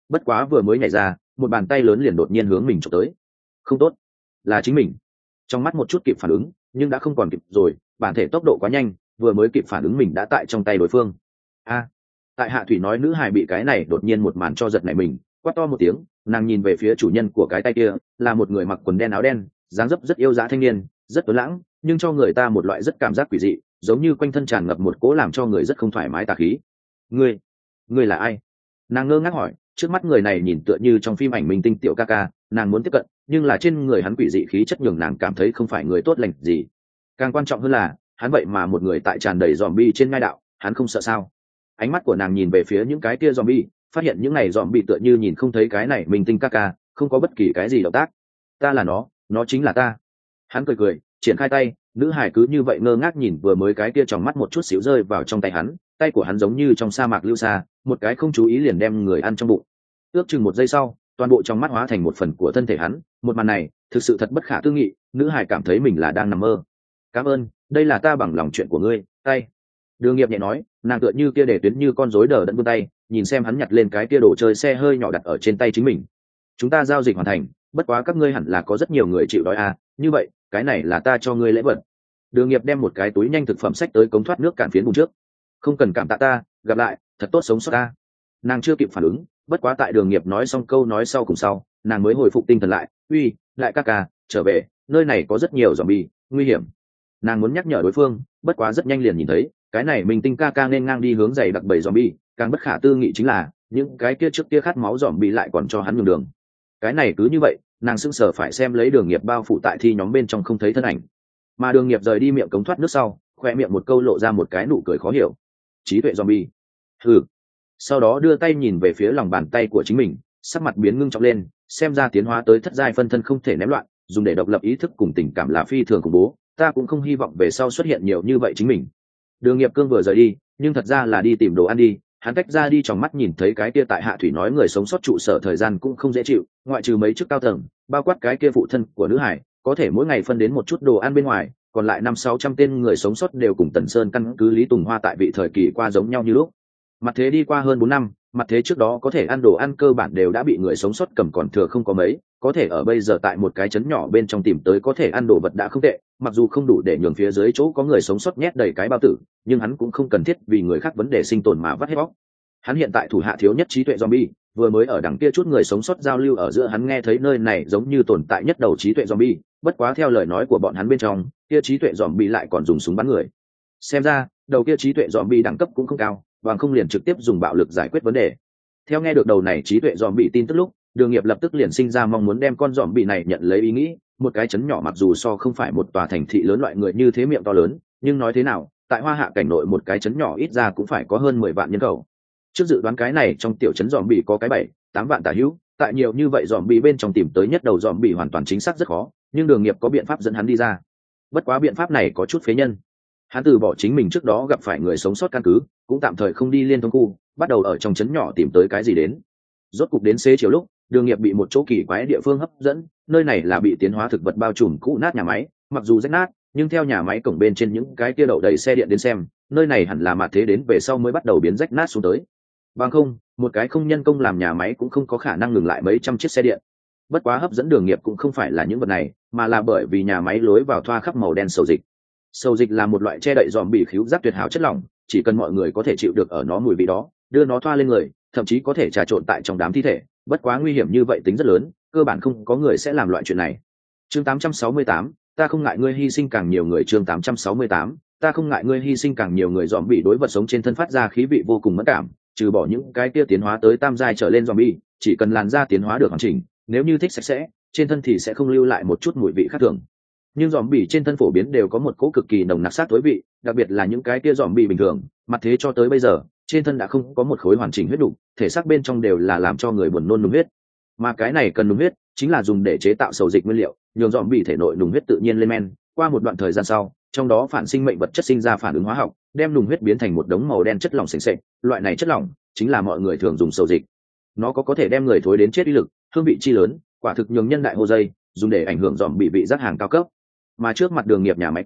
bất quá vừa mới nhảy ra, một bàn tay lớn liền đột nhiên hướng mình chụp tới. Không tốt, là chính mình. Trong mắt một chút kịp phản ứng, nhưng đã không còn kịp rồi, bản thể tốc độ quá nhanh, vừa mới kịp phản ứng mình đã tại trong tay đối phương. A, tại Hạ Thủy nói nữ hài bị cái này đột nhiên một màn cho giật nảy mình, quát to một tiếng, nàng nhìn về phía chủ nhân của cái tay kia, là một người mặc quần đen áo đen, dáng dấp rất yêu dã thanh niên, rất tuấn lãng, nhưng cho người ta một loại rất cảm giác quỷ dị, giống như quanh thân tràn ngập một cỗ làm cho người rất không thoải mái tà khí. Ngươi, ngươi là ai? Nàng ngơ ngác hỏi, trước mắt người này nhìn tựa như trong phim ảnh minh tinh tiểu ca ca, nàng muốn tiếp cận, nhưng là trên người hắn quỷ dị khí chất nhường nàng cảm thấy không phải người tốt lành gì. Càng quan trọng hơn là, hắn vậy mà một người tại tràn đầy zombie trên ngai đạo, hắn không sợ sao? Ánh mắt của nàng nhìn về phía những cái kia zombie, phát hiện những này zombie tựa như nhìn không thấy cái này minh tinh ca ca, không có bất kỳ cái gì động tác. Ta là nó, nó chính là ta. Hắn cười cười, triển khai tay, nữ hải cứ như vậy ngơ ngác nhìn vừa mới cái kia tròng mắt một chút xíu rơi vào trong tay hắn, tay của hắn giống như trong sa mạc lưu sa, một cái không chú ý liền đem người ăn trong bụng. Ước chừng một giây sau, toàn bộ trong mắt hóa thành một phần của thân thể hắn, một màn này thực sự thật bất khả tư nghị, nữ hải cảm thấy mình là đang nằm mơ. Cảm ơn, đây là ta bằng lòng chuyện của ngươi. Tay. Đường Nghiệp nhẹ nói, nàng tựa như kia để tuyến như con rối đờ đẫn vươn tay, nhìn xem hắn nhặt lên cái kia đồ chơi xe hơi nhỏ đặt ở trên tay chính mình. Chúng ta giao dịch hoàn thành, bất quá các ngươi hẳn là có rất nhiều người chịu đói à, như vậy, cái này là ta cho ngươi lễ vật. Đường Nghiệp đem một cái túi nhanh thực phẩm xách tới cống thoát nước cản phiến bùn trước. Không cần cảm tạ ta, gặp lại, thật tốt sống sót ta. Nàng chưa kịp phản ứng, bất quá tại Đường Nghiệp nói xong câu nói sau cùng sau, nàng mới hồi phục tinh thần lại, uy, lại ca ca, trở về, nơi này có rất nhiều zombie, nguy hiểm. Nàng muốn nhắc nhở đối phương, bất quá rất nhanh liền nhìn thấy, cái này mình tinh ca ca nên ngang đi hướng giày đặc bầy zombie, càng bất khả tư nghị chính là, những cái kia trước kia khát máu zombie lại còn cho hắn nhường đường. Cái này cứ như vậy, nàng sững sờ phải xem lấy Đường Nghiệp bao phủ tại thi nhóm bên trong không thấy thân ảnh. Mà Đường Nghiệp rời đi miệng cống thoát nước sau, khoe miệng một câu lộ ra một cái nụ cười khó hiểu. Trí tuệ zombie. Hừ. Sau đó đưa tay nhìn về phía lòng bàn tay của chính mình, sắc mặt biến ngưng trọng lên, xem ra tiến hóa tới thất giai phân thân không thể ném loạn, dùng để độc lập ý thức cùng tình cảm là phi thường khủng bố, ta cũng không hy vọng về sau xuất hiện nhiều như vậy chính mình. Đường Nghiệp cương vừa rời đi, nhưng thật ra là đi tìm đồ ăn đi, hắn tách ra đi trong mắt nhìn thấy cái kia tại Hạ Thủy nói người sống sót trụ sở thời gian cũng không dễ chịu, ngoại trừ mấy chức cao tầng, bao quát cái kia phụ thân của nữ hải, có thể mỗi ngày phân đến một chút đồ ăn bên ngoài, còn lại năm sáu trăm tên người sống sót đều cùng Tần Sơn căn cứ Lý Tùng Hoa tại vị thời kỳ qua giống nhau như lúc. Mặt thế đi qua hơn bốn năm, mặt thế trước đó có thể ăn đồ ăn cơ bản đều đã bị người sống sót cầm còn thừa không có mấy, có thể ở bây giờ tại một cái trấn nhỏ bên trong tìm tới có thể ăn đồ vật đã không tệ, mặc dù không đủ để nhường phía dưới chỗ có người sống sót nhét đầy cái bao tử, nhưng hắn cũng không cần thiết vì người khác vấn đề sinh tồn mà vắt hết bóc. Hắn hiện tại thủ hạ thiếu nhất trí tuệ zombie, vừa mới ở đằng kia chút người sống sót giao lưu ở giữa hắn nghe thấy nơi này giống như tồn tại nhất đầu trí tuệ zombie, bất quá theo lời nói của bọn hắn bên trong, kia trí tuệ zombie lại còn dùng súng bắn người. Xem ra, đầu kia trí tuệ zombie đẳng cấp cũng không cao, bằng không liền trực tiếp dùng bạo lực giải quyết vấn đề. Theo nghe được đầu này trí tuệ zombie tin tức lúc, Đường Nghiệp lập tức liền sinh ra mong muốn đem con zombie này nhận lấy ý nghĩ, một cái trấn nhỏ mặc dù so không phải một tòa thành thị lớn loại người như thế miệng to lớn, nhưng nói thế nào, tại Hoa Hạ cảnh nội một cái trấn nhỏ ít ra cũng phải có hơn mười vạn nhân khẩu. Trước dự đoán cái này trong tiểu trấn zombie có cái bảy, tám vạn tả hữu, tại nhiều như vậy zombie bên trong tìm tới nhất đầu zombie hoàn toàn chính xác rất khó, nhưng Đường Nghiệp có biện pháp dẫn hắn đi ra. Bất quá biện pháp này có chút phế nhân. Hắn từ bỏ chính mình trước đó gặp phải người sống sót căn cứ, cũng tạm thời không đi liên thông khu, bắt đầu ở trong trấn nhỏ tìm tới cái gì đến. Rốt cục đến xế chiều lúc, Đường Nghiệp bị một chỗ kỳ quái địa phương hấp dẫn, nơi này là bị tiến hóa thực vật bao trùm cũ nát nhà máy, mặc dù rách nát, nhưng theo nhà máy cổng bên trên những cái kia đậu đầy xe điện đến xem, nơi này hẳn là mạt thế đến về sau mới bắt đầu biến rách nát xuống tới. Bằng không, một cái không nhân công làm nhà máy cũng không có khả năng ngừng lại mấy trăm chiếc xe điện. Bất quá hấp dẫn Đường Nghiệp cũng không phải là những vật này, mà là bởi vì nhà máy lối vào thoa khắp màu đen sầu dịch. Sầu dịch là một loại che đậy dòm bị khíu giác tuyệt hảo chất lỏng, chỉ cần mọi người có thể chịu được ở nó mùi vị đó, đưa nó thoa lên người, thậm chí có thể trà trộn tại trong đám thi thể. Bất quá nguy hiểm như vậy tính rất lớn, cơ bản không có người sẽ làm loại chuyện này. Chương tám trăm sáu mươi tám, ta không ngại ngươi hy sinh càng nhiều người. Chương tám trăm sáu mươi tám, ta không ngại ngươi hy sinh càng nhiều người. Dòm bị đối vật sống trên thân phát ra khí vị vô cùng mẫn cảm, trừ bỏ những cái kia tiến hóa tới tam giai trở lên dòm bị, chỉ cần làn da tiến hóa được hoàn chỉnh, nếu như thích sạch sẽ, trên thân thì sẽ không lưu lại một chút mùi vị khác thường. Nhưng dòm bì trên thân phổ biến đều có một cỗ cực kỳ nồng nặc sát tối vị, đặc biệt là những cái kia dòm bì bình thường, mặt thế cho tới bây giờ, trên thân đã không có một khối hoàn chỉnh huyết đủ, thể xác bên trong đều là làm cho người buồn nôn nung huyết. Mà cái này cần nung huyết, chính là dùng để chế tạo sầu dịch nguyên liệu, nhường dòm bì thể nội nung huyết tự nhiên lên men, qua một đoạn thời gian sau, trong đó phản sinh mệnh vật chất sinh ra phản ứng hóa học, đem nung huyết biến thành một đống màu đen chất lỏng sền sệt, loại này chất lỏng chính là mọi người thường dùng sầu dịch. Nó có có thể đem người thối đến chết uy lực, hương vị chi lớn, quả thực nhường nhân đại hô dây, dùng để ảnh hưởng dòm bì vị giác hàng cao cấp. Mà trước mặt Đường Nghiệp nhà máy cổng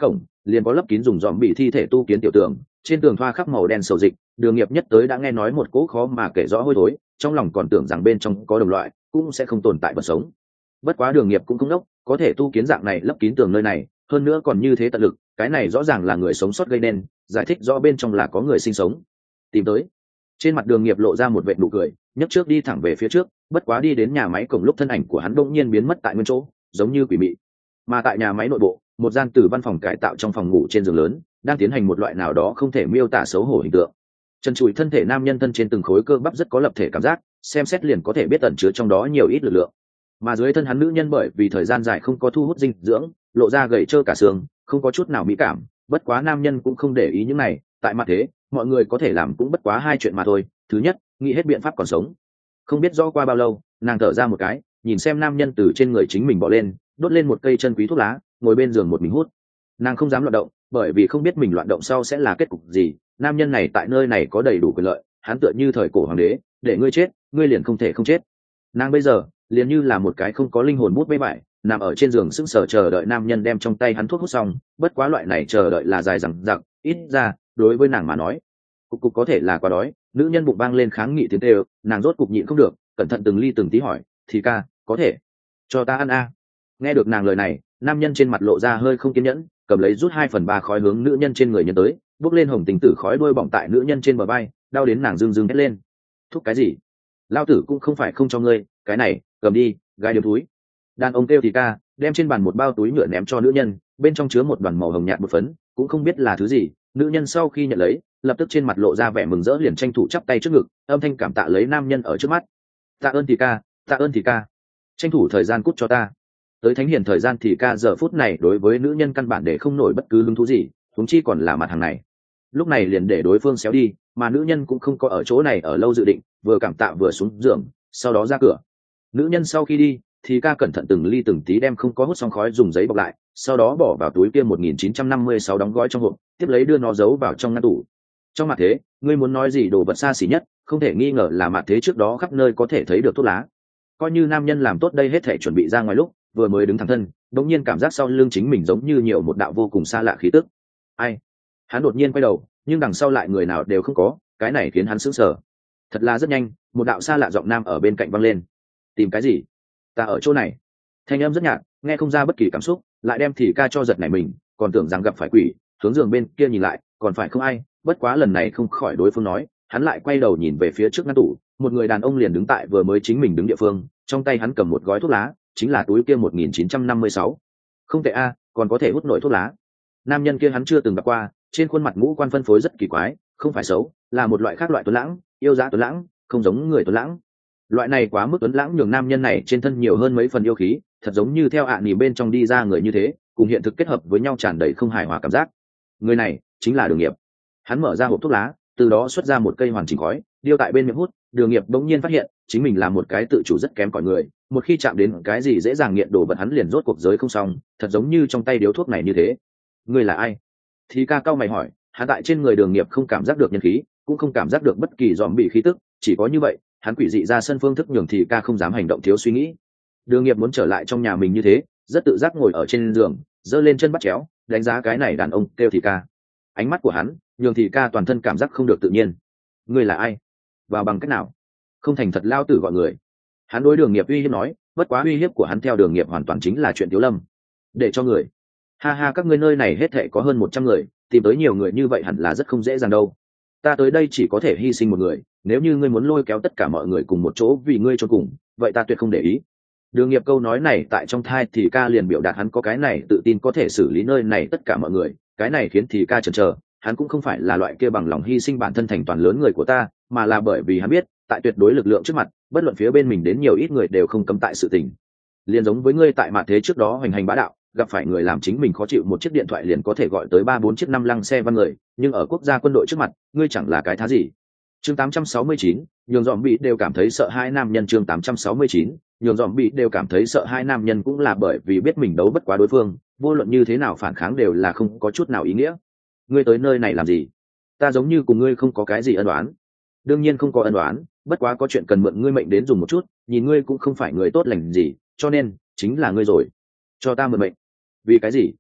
liền có lấp kín dùng dòm bị thi thể tu kiến tiểu tường, trên tường thoa khắp màu đen sầu dịch. Đường Nghiệp nhất tới đã nghe nói một cỗ khó mà kể rõ hôi thối, trong lòng còn tưởng rằng bên trong có đồng loại, cũng sẽ không tồn tại vật sống. Bất quá Đường Nghiệp cũng không đốc, có thể tu kiến dạng này lấp kín tường nơi này, hơn nữa còn như thế tận lực, cái này rõ ràng là người sống sót gây nên, giải thích rõ bên trong là có người sinh sống. Tìm tới. Trên mặt Đường Nghiệp lộ ra một vệt nụ cười, nhấc trước đi thẳng về phía trước, bất quá đi đến nhà máy cổng lúc thân ảnh của hắn đột nhiên biến mất tại nguyên chỗ, giống như quỷ mị. Mà tại nhà máy nội bộ, một gian từ văn phòng cải tạo trong phòng ngủ trên giường lớn, đang tiến hành một loại nào đó không thể miêu tả xấu hổ hình tượng. Trần trụi thân thể nam nhân thân trên từng khối cơ bắp rất có lập thể cảm giác, xem xét liền có thể biết ẩn chứa trong đó nhiều ít lực lượng. Mà dưới thân hắn nữ nhân bởi vì thời gian dài không có thu hút dinh dưỡng, lộ ra gầy trơ cả xương, không có chút nào mỹ cảm. Bất quá nam nhân cũng không để ý những này, tại mặt thế, mọi người có thể làm cũng bất quá hai chuyện mà thôi. Thứ nhất, nghĩ hết biện pháp còn sống. Không biết rõ qua bao lâu, nàng thở ra một cái, nhìn xem nam nhân từ trên người chính mình bỏ lên, đốt lên một cây chân quý thuốc lá, ngồi bên giường một mình hút. Nàng không dám loạn động, bởi vì không biết mình loạn động sau sẽ là kết cục gì. Nam nhân này tại nơi này có đầy đủ quyền lợi, hắn tựa như thời cổ hoàng đế, để ngươi chết, ngươi liền không thể không chết. Nàng bây giờ liền như là một cái không có linh hồn bút bê bại, nằm ở trên giường sững sờ chờ đợi nam nhân đem trong tay hắn thuốc hút xong. Bất quá loại này chờ đợi là dài dằng dặc, ít ra đối với nàng mà nói, cục cục có thể là quá đói. Nữ nhân bụng vang lên kháng nghị tiếng kêu, nàng rốt cục nhịn không được, cẩn thận từng ly từng tí hỏi, thì ca có thể cho ta ăn a à? Nghe được nàng lời này, nam nhân trên mặt lộ ra hơi không kiên nhẫn, cầm lấy rút hai phần ba khói hướng nữ nhân trên người nhân tới, bốc lên hồng tình tử khói đuôi bỏng tại nữ nhân trên bờ vai, đau đến nàng rưng rưng hét lên. Thúc cái gì? Lao tử cũng không phải không cho ngươi, cái này cầm đi, gai điếm túi. Đàn ông kêu thì ca, đem trên bàn một bao túi nhựa ném cho nữ nhân, bên trong chứa một đoàn màu hồng nhạt bột phấn, cũng không biết là thứ gì. Nữ nhân sau khi nhận lấy, lập tức trên mặt lộ ra vẻ mừng rỡ, liền tranh thủ chắp tay trước ngực, âm thanh cảm tạ lấy nam nhân ở trước mắt. Tạ ơn thì ca, tạ ơn thì ca, tranh thủ thời gian cút cho ta. Tới thánh hiền thời gian thì ca giờ phút này đối với nữ nhân căn bản để không nổi bất cứ hứng thú gì, huống chi còn là mặt hàng này. Lúc này liền để đối phương xéo đi, mà nữ nhân cũng không có ở chỗ này ở lâu dự định, vừa cảm tạ vừa xuống giường, sau đó ra cửa. Nữ nhân sau khi đi, thì ca cẩn thận từng ly từng tí đem không có hút xong khói dùng giấy bọc lại, sau đó bỏ vào túi kia một nghìn chín trăm năm mươi sáu đóng gói trong hộp, tiếp lấy đưa nó giấu vào trong ngăn tủ. Trong mặt thế, ngươi muốn nói gì đồ vật xa xỉ nhất, không thể nghi ngờ là mặt thế trước đó khắp nơi có thể thấy được thuốc lá. Coi như nam nhân làm tốt đây hết thể chuẩn bị ra ngoài lúc, vừa mới đứng thẳng thân, đống nhiên cảm giác sau lưng chính mình giống như nhiều một đạo vô cùng xa lạ khí tức. Ai? Hắn đột nhiên quay đầu, nhưng đằng sau lại người nào đều không có, cái này khiến hắn sững sờ. Thật là rất nhanh, một đạo xa lạ giọng nam ở bên cạnh vang lên. Tìm cái gì? Ta ở chỗ này. Thanh âm rất nhạt, nghe không ra bất kỳ cảm xúc, lại đem thì ca cho giật nảy mình, còn tưởng rằng gặp phải quỷ, hướng giường bên kia nhìn lại, còn phải không ai, bất quá lần này không khỏi đối phương nói, hắn lại quay đầu nhìn về phía trước ngăn tủ, một người đàn ông liền đứng tại vừa mới chính mình đứng địa phương, trong tay hắn cầm một gói thuốc lá, chính là túi kia một nghìn chín trăm năm mươi sáu. Không tệ a, còn có thể hút nổi thuốc lá. Nam nhân kia hắn chưa từng gặp qua, trên khuôn mặt ngũ quan phân phối rất kỳ quái, không phải xấu, là một loại khác loại tuấn lãng, yêu dã tuấn lãng, không giống người tuấn lãng. Loại này quá mức tuấn lãng nhường nam nhân này trên thân nhiều hơn mấy phần yêu khí, thật giống như theo ạ à nỉ bên trong đi ra người như thế, cùng hiện thực kết hợp với nhau tràn đầy không hài hòa cảm giác. Người này chính là Đường Nghiệp. Hắn mở ra hộp thuốc lá, từ đó xuất ra một cây hoàn chỉnh khói, điêu tại bên miệng hút. Đường Nghiệp bỗng nhiên phát hiện chính mình là một cái tự chủ rất kém cỏi người, một khi chạm đến cái gì dễ dàng nghiện đồ vật hắn liền rốt cuộc giới không xong, thật giống như trong tay điếu thuốc này như thế. Ngươi là ai? Thì ca cao mày hỏi. Hắn tại trên người Đường Nghiệp không cảm giác được nhân khí, cũng không cảm giác được bất kỳ dòm bị khí tức, chỉ có như vậy, hắn quỷ dị ra sân phương thức nhường thì ca không dám hành động thiếu suy nghĩ. Đường Nghiệp muốn trở lại trong nhà mình như thế, rất tự giác ngồi ở trên giường, giơ lên chân bắt chéo, đánh giá cái này đàn ông kêu thì ca. Ánh mắt của hắn nhường thì ca toàn thân cảm giác không được tự nhiên. Ngươi là ai? Vào bằng cách nào? Không thành thật lao tử gọi người. Hắn đối Đường Nghiệp uy hiếp nói, bất quá uy hiếp của hắn theo Đường Nghiệp hoàn toàn chính là chuyện thiếu lâm. Để cho người. Ha ha, các ngươi nơi này hết thệ có hơn một trăm người, tìm tới nhiều người như vậy hẳn là rất không dễ dàng đâu. Ta tới đây chỉ có thể hy sinh một người, nếu như ngươi muốn lôi kéo tất cả mọi người cùng một chỗ vì ngươi cho cùng, vậy ta tuyệt không để ý. Đường Nghiệp câu nói này tại trong thai thì ca liền biểu đạt hắn có cái này tự tin có thể xử lý nơi này tất cả mọi người, cái này khiến thì ca chần chờ, hắn cũng không phải là loại kia bằng lòng hy sinh bản thân thành toàn lớn người của ta, mà là bởi vì hắn biết, tại tuyệt đối lực lượng trước mặt, bất luận phía bên mình đến nhiều ít người đều không cấm tại sự tình. Liền giống với ngươi tại mạn thế trước đó hoành hành bá đạo, gặp phải người làm chính mình khó chịu, một chiếc điện thoại liền có thể gọi tới ba bốn chiếc năm lăng xe văn người, nhưng ở quốc gia quân đội trước mặt, ngươi chẳng là cái thá gì. Chương tám trăm sáu mươi chín, nhường dòm bị đều cảm thấy sợ hai nam nhân. Chương tám trăm sáu mươi chín, nhường dòm bị đều cảm thấy sợ hai nam nhân cũng là bởi vì biết mình đấu bất quá đối phương, vô luận như thế nào phản kháng đều là không có chút nào ý nghĩa. Ngươi tới nơi này làm gì? Ta giống như cùng ngươi không có cái gì ân oán. Đương nhiên không có ân oán, bất quá có chuyện cần mượn ngươi mệnh đến dùng một chút, nhìn ngươi cũng không phải người tốt lành gì, cho nên chính là ngươi rồi. Cho ta mượn mệnh. Vì cái gì?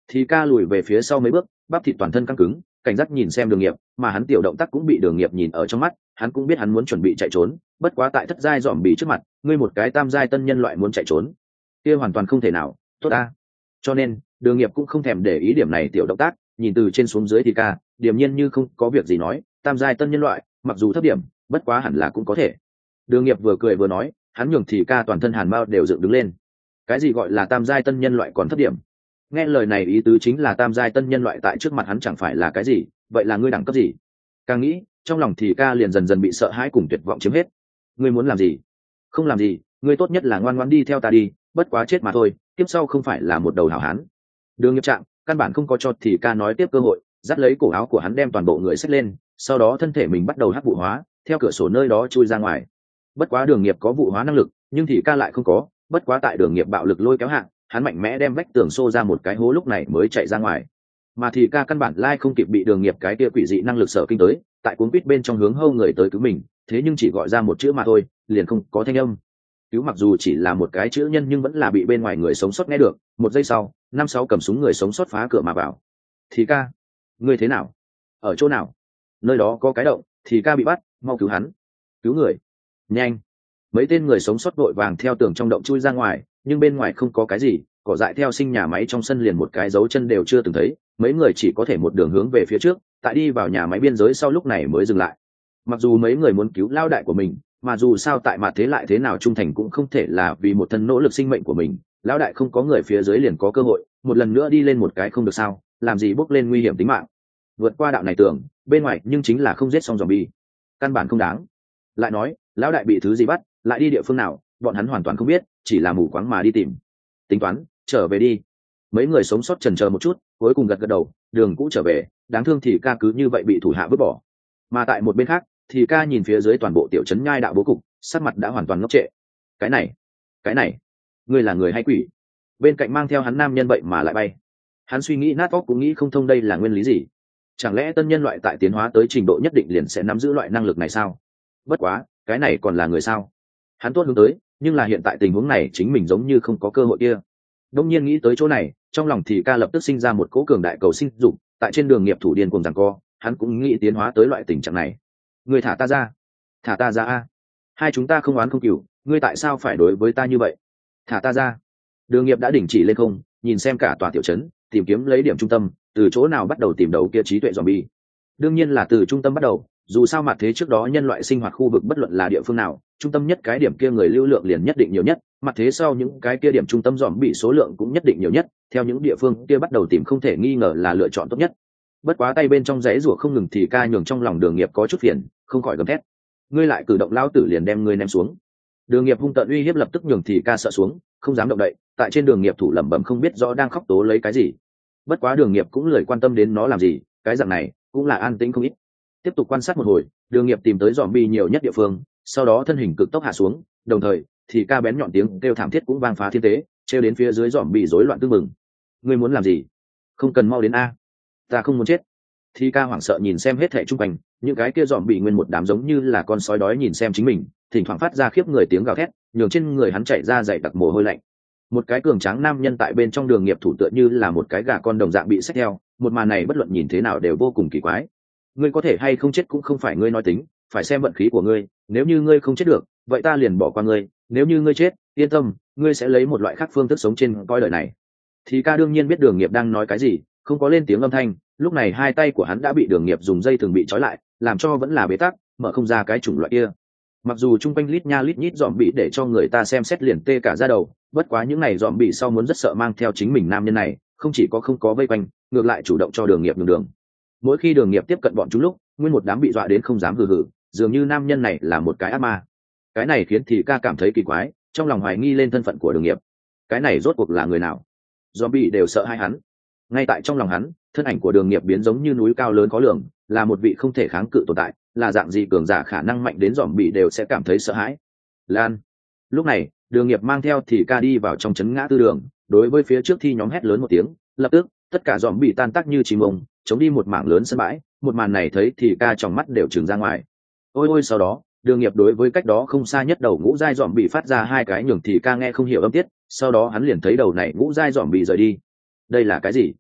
Thì ca lùi về phía sau mấy bước, bắp thịt toàn thân căng cứng, cảnh giác nhìn xem Đường Nghiệp, mà hắn tiểu động tác cũng bị Đường Nghiệp nhìn ở trong mắt, hắn cũng biết hắn muốn chuẩn bị chạy trốn, bất quá tại thất giai dòm bì trước mặt, ngươi một cái tam giai tân nhân loại muốn chạy trốn, kia hoàn toàn không thể nào, tốt ta. Cho nên, Đường Nghiệp cũng không thèm để ý điểm này tiểu động tác, nhìn từ trên xuống dưới thì ca, điềm nhiên như không có việc gì nói, tam giai tân nhân loại, mặc dù thấp điểm, bất quá hẳn là cũng có thể. Đường Nghiệp vừa cười vừa nói, hắn nhường thì ca toàn thân hàn mao đều dựng đứng lên. Cái gì gọi là tam giai tân nhân loại còn thấp điểm? Nghe lời này ý tứ chính là tam giai tân nhân loại tại trước mặt hắn chẳng phải là cái gì, vậy là ngươi đẳng cấp gì? Càng nghĩ, trong lòng thì ca liền dần dần bị sợ hãi cùng tuyệt vọng chiếm hết. Ngươi muốn làm gì? Không làm gì, ngươi tốt nhất là ngoan ngoãn đi theo ta đi, bất quá chết mà thôi, tiếp sau không phải là một đầu hảo hán. Đường Nghiệp trạng, căn bản không có cho thì ca nói tiếp cơ hội, dắt lấy cổ áo của hắn đem toàn bộ người xách lên, sau đó thân thể mình bắt đầu hắc vụ hóa, theo cửa sổ nơi đó chui ra ngoài. Bất quá Đường Nghiệp có vụ hóa năng lực, nhưng thì ca lại không có, bất quá tại Đường Nghiệp bạo lực lôi kéo hạng, hắn mạnh mẽ đem vách tường xô ra một cái hố, lúc này mới chạy ra ngoài. Mà thì ca căn bản lai không kịp bị Đường Nghiệp cái kia quỷ dị năng lực sở kinh tới, tại cuốn quýt bên trong hướng hâu người tới cứu mình, thế nhưng chỉ gọi ra một chữ mà thôi, liền không có thanh âm. Cứu mặc dù chỉ là một cái chữ nhân nhưng vẫn là bị bên ngoài người sống sót nghe được. Một giây sau, năm sáu cầm súng người sống sót phá cửa mà vào. Thì ca, ngươi thế nào? Ở chỗ nào? Nơi đó có cái động, thì ca bị bắt, mau cứu hắn. Cứu người, nhanh! Mấy tên người sống sót vội vàng theo tường trong động chui ra ngoài, nhưng bên ngoài không có cái gì, cỏ dại theo sinh nhà máy trong sân liền một cái dấu chân đều chưa từng thấy, mấy người chỉ có thể một đường hướng về phía trước, tại đi vào nhà máy biên giới sau lúc này mới dừng lại. Mặc dù mấy người muốn cứu lao đại của mình, mà dù sao tại mặt thế lại thế nào trung thành cũng không thể là vì một thân nỗ lực sinh mệnh của mình, lão đại không có người phía dưới liền có cơ hội một lần nữa đi lên một cái không được sao, làm gì bốc lên nguy hiểm tính mạng. Vượt qua đạo này tưởng, bên ngoài nhưng chính là không giết xong zombie, căn bản không đáng. Lại nói, lão đại bị thứ gì bắt, lại đi địa phương nào, bọn hắn hoàn toàn không biết, chỉ là mù quáng mà đi tìm. Tính toán, trở về đi. Mấy người sống sót chần chờ một chút, cuối cùng gật gật đầu, đường cũ trở về, đáng thương thì ca cứ như vậy bị thủ hạ vứt bỏ. Mà tại một bên khác, thì ca nhìn phía dưới toàn bộ tiểu trấn nhai đạo bố cục, sắc mặt đã hoàn toàn ngốc trệ. Cái này, cái này, ngươi là người hay quỷ? Bên cạnh mang theo hắn nam nhân vậy mà lại bay. Hắn suy nghĩ nát óc cũng nghĩ không thông đây là nguyên lý gì. Chẳng lẽ tân nhân loại tại tiến hóa tới trình độ nhất định liền sẽ nắm giữ loại năng lực này sao? Bất quá, cái này còn là người sao? Hắn tốt hướng tới, nhưng là hiện tại tình huống này chính mình giống như không có cơ hội kia. Đông nhiên nghĩ tới chỗ này, trong lòng thì ca lập tức sinh ra một cỗ cường đại cầu sinh dục, tại trên đường nghiệp thủ điên cuồng giằng co, hắn cũng nghĩ tiến hóa tới loại tình trạng này. Ngươi thả ta ra, thả ta ra a! Hai chúng ta không oán không cừu, ngươi tại sao phải đối với ta như vậy? Thả ta ra! Đường nghiệp đã đình chỉ lên không, nhìn xem cả tòa tiểu trấn, tìm kiếm lấy điểm trung tâm, từ chỗ nào bắt đầu tìm đầu kia trí tuệ zombie. Đương nhiên là từ trung tâm bắt đầu, dù sao mặt thế trước đó nhân loại sinh hoạt khu vực bất luận là địa phương nào, trung tâm nhất cái điểm kia người lưu lượng liền nhất định nhiều nhất, mặt thế sau những cái kia điểm trung tâm zombie số lượng cũng nhất định nhiều nhất, theo những địa phương kia bắt đầu tìm không thể nghi ngờ là lựa chọn tốt nhất. Bất quá tay bên trong giấy rủa không ngừng thì ca nhường trong lòng Đường Nghiệp có chút phiền, không khỏi gầm thét. Ngươi lại cử động lao tử liền đem ngươi ném xuống. Đường Nghiệp hung tợn uy hiếp lập tức nhường thì ca sợ xuống, không dám động đậy, tại trên Đường Nghiệp thủ lẩm bẩm không biết rõ đang khóc tố lấy cái gì. Bất quá Đường Nghiệp cũng lười quan tâm đến nó làm gì, cái dạng này cũng là an tĩnh không ít. Tiếp tục quan sát một hồi, Đường Nghiệp tìm tới zombie nhiều nhất địa phương, sau đó thân hình cực tốc hạ xuống, đồng thời thì ca bén nhọn tiếng kêu thảm thiết cũng vang phá thiên tế, treo đến phía dưới zombie rối loạn tương mừng. Ngươi muốn làm gì? Không cần mau đến a, ta không muốn chết. Thì ca hoảng sợ nhìn xem hết thảy chung quanh, những cái kia zombie nguyên một đám giống như là con sói đói nhìn xem chính mình, thỉnh thoảng phát ra khiếp người tiếng gào thét, nhường trên người hắn chảy ra dày đặc mồ hôi lạnh. Một cái cường tráng nam nhân tại bên trong Đường Nghiệp thủ tựa như là một cái gà con đồng dạng bị xách theo, một màn này bất luận nhìn thế nào đều vô cùng kỳ quái. Ngươi có thể hay không chết cũng không phải ngươi nói tính, phải xem vận khí của ngươi, nếu như ngươi không chết được, vậy ta liền bỏ qua ngươi, nếu như ngươi chết, yên tâm, ngươi sẽ lấy một loại khác phương thức sống trên coi đời này. Thì ca đương nhiên biết Đường Nghiệp đang nói cái gì, không có lên tiếng âm thanh, lúc này hai tay của hắn đã bị Đường Nghiệp dùng dây thường bị trói lại, làm cho vẫn là bế tắc, mở không ra cái chủng loại kia. Mặc dù trung quanh lít nha lít nhít dòm bị để cho người ta xem xét liền tê cả da đầu, bất quá những này dòm bị sau muốn rất sợ mang theo chính mình nam nhân này, không chỉ có không có vây quanh, ngược lại chủ động cho Đường Nghiệp nhường đường. Mỗi khi Đường Nghiệp tiếp cận bọn chúng lúc, nguyên một đám bị dọa đến không dám hừ hừ, dường như nam nhân này là một cái ác ma. Cái này khiến thì ca cảm thấy kỳ quái, trong lòng hoài nghi lên thân phận của Đường Nghiệp. Cái này rốt cuộc là người nào? Zombie đều sợ hai hắn. Ngay tại trong lòng hắn, thân ảnh của Đường Nghiệp biến giống như núi cao lớn khó lường, là một vị không thể kháng cự tồn tại, là dạng gì cường giả khả năng mạnh đến zombie đều sẽ cảm thấy sợ hãi. Lan. Lúc này, Đường Nghiệp mang theo thì ca đi vào trong trấn ngã tư đường, đối với phía trước thi nhóm hét lớn một tiếng, lập tức tất cả zombie tan tác như chim ông, chống đi một mảng lớn sân bãi. Một màn này thấy thì ca trong mắt đều trừng ra ngoài. Ôi ôi, sau đó Đường Nghiệp đối với cách đó không xa nhất đầu ngũ giai dòm bị phát ra hai cái nhường thì ca nghe không hiểu âm tiết, sau đó hắn liền thấy đầu này ngũ giai dòm bị rời đi. Đây là cái gì?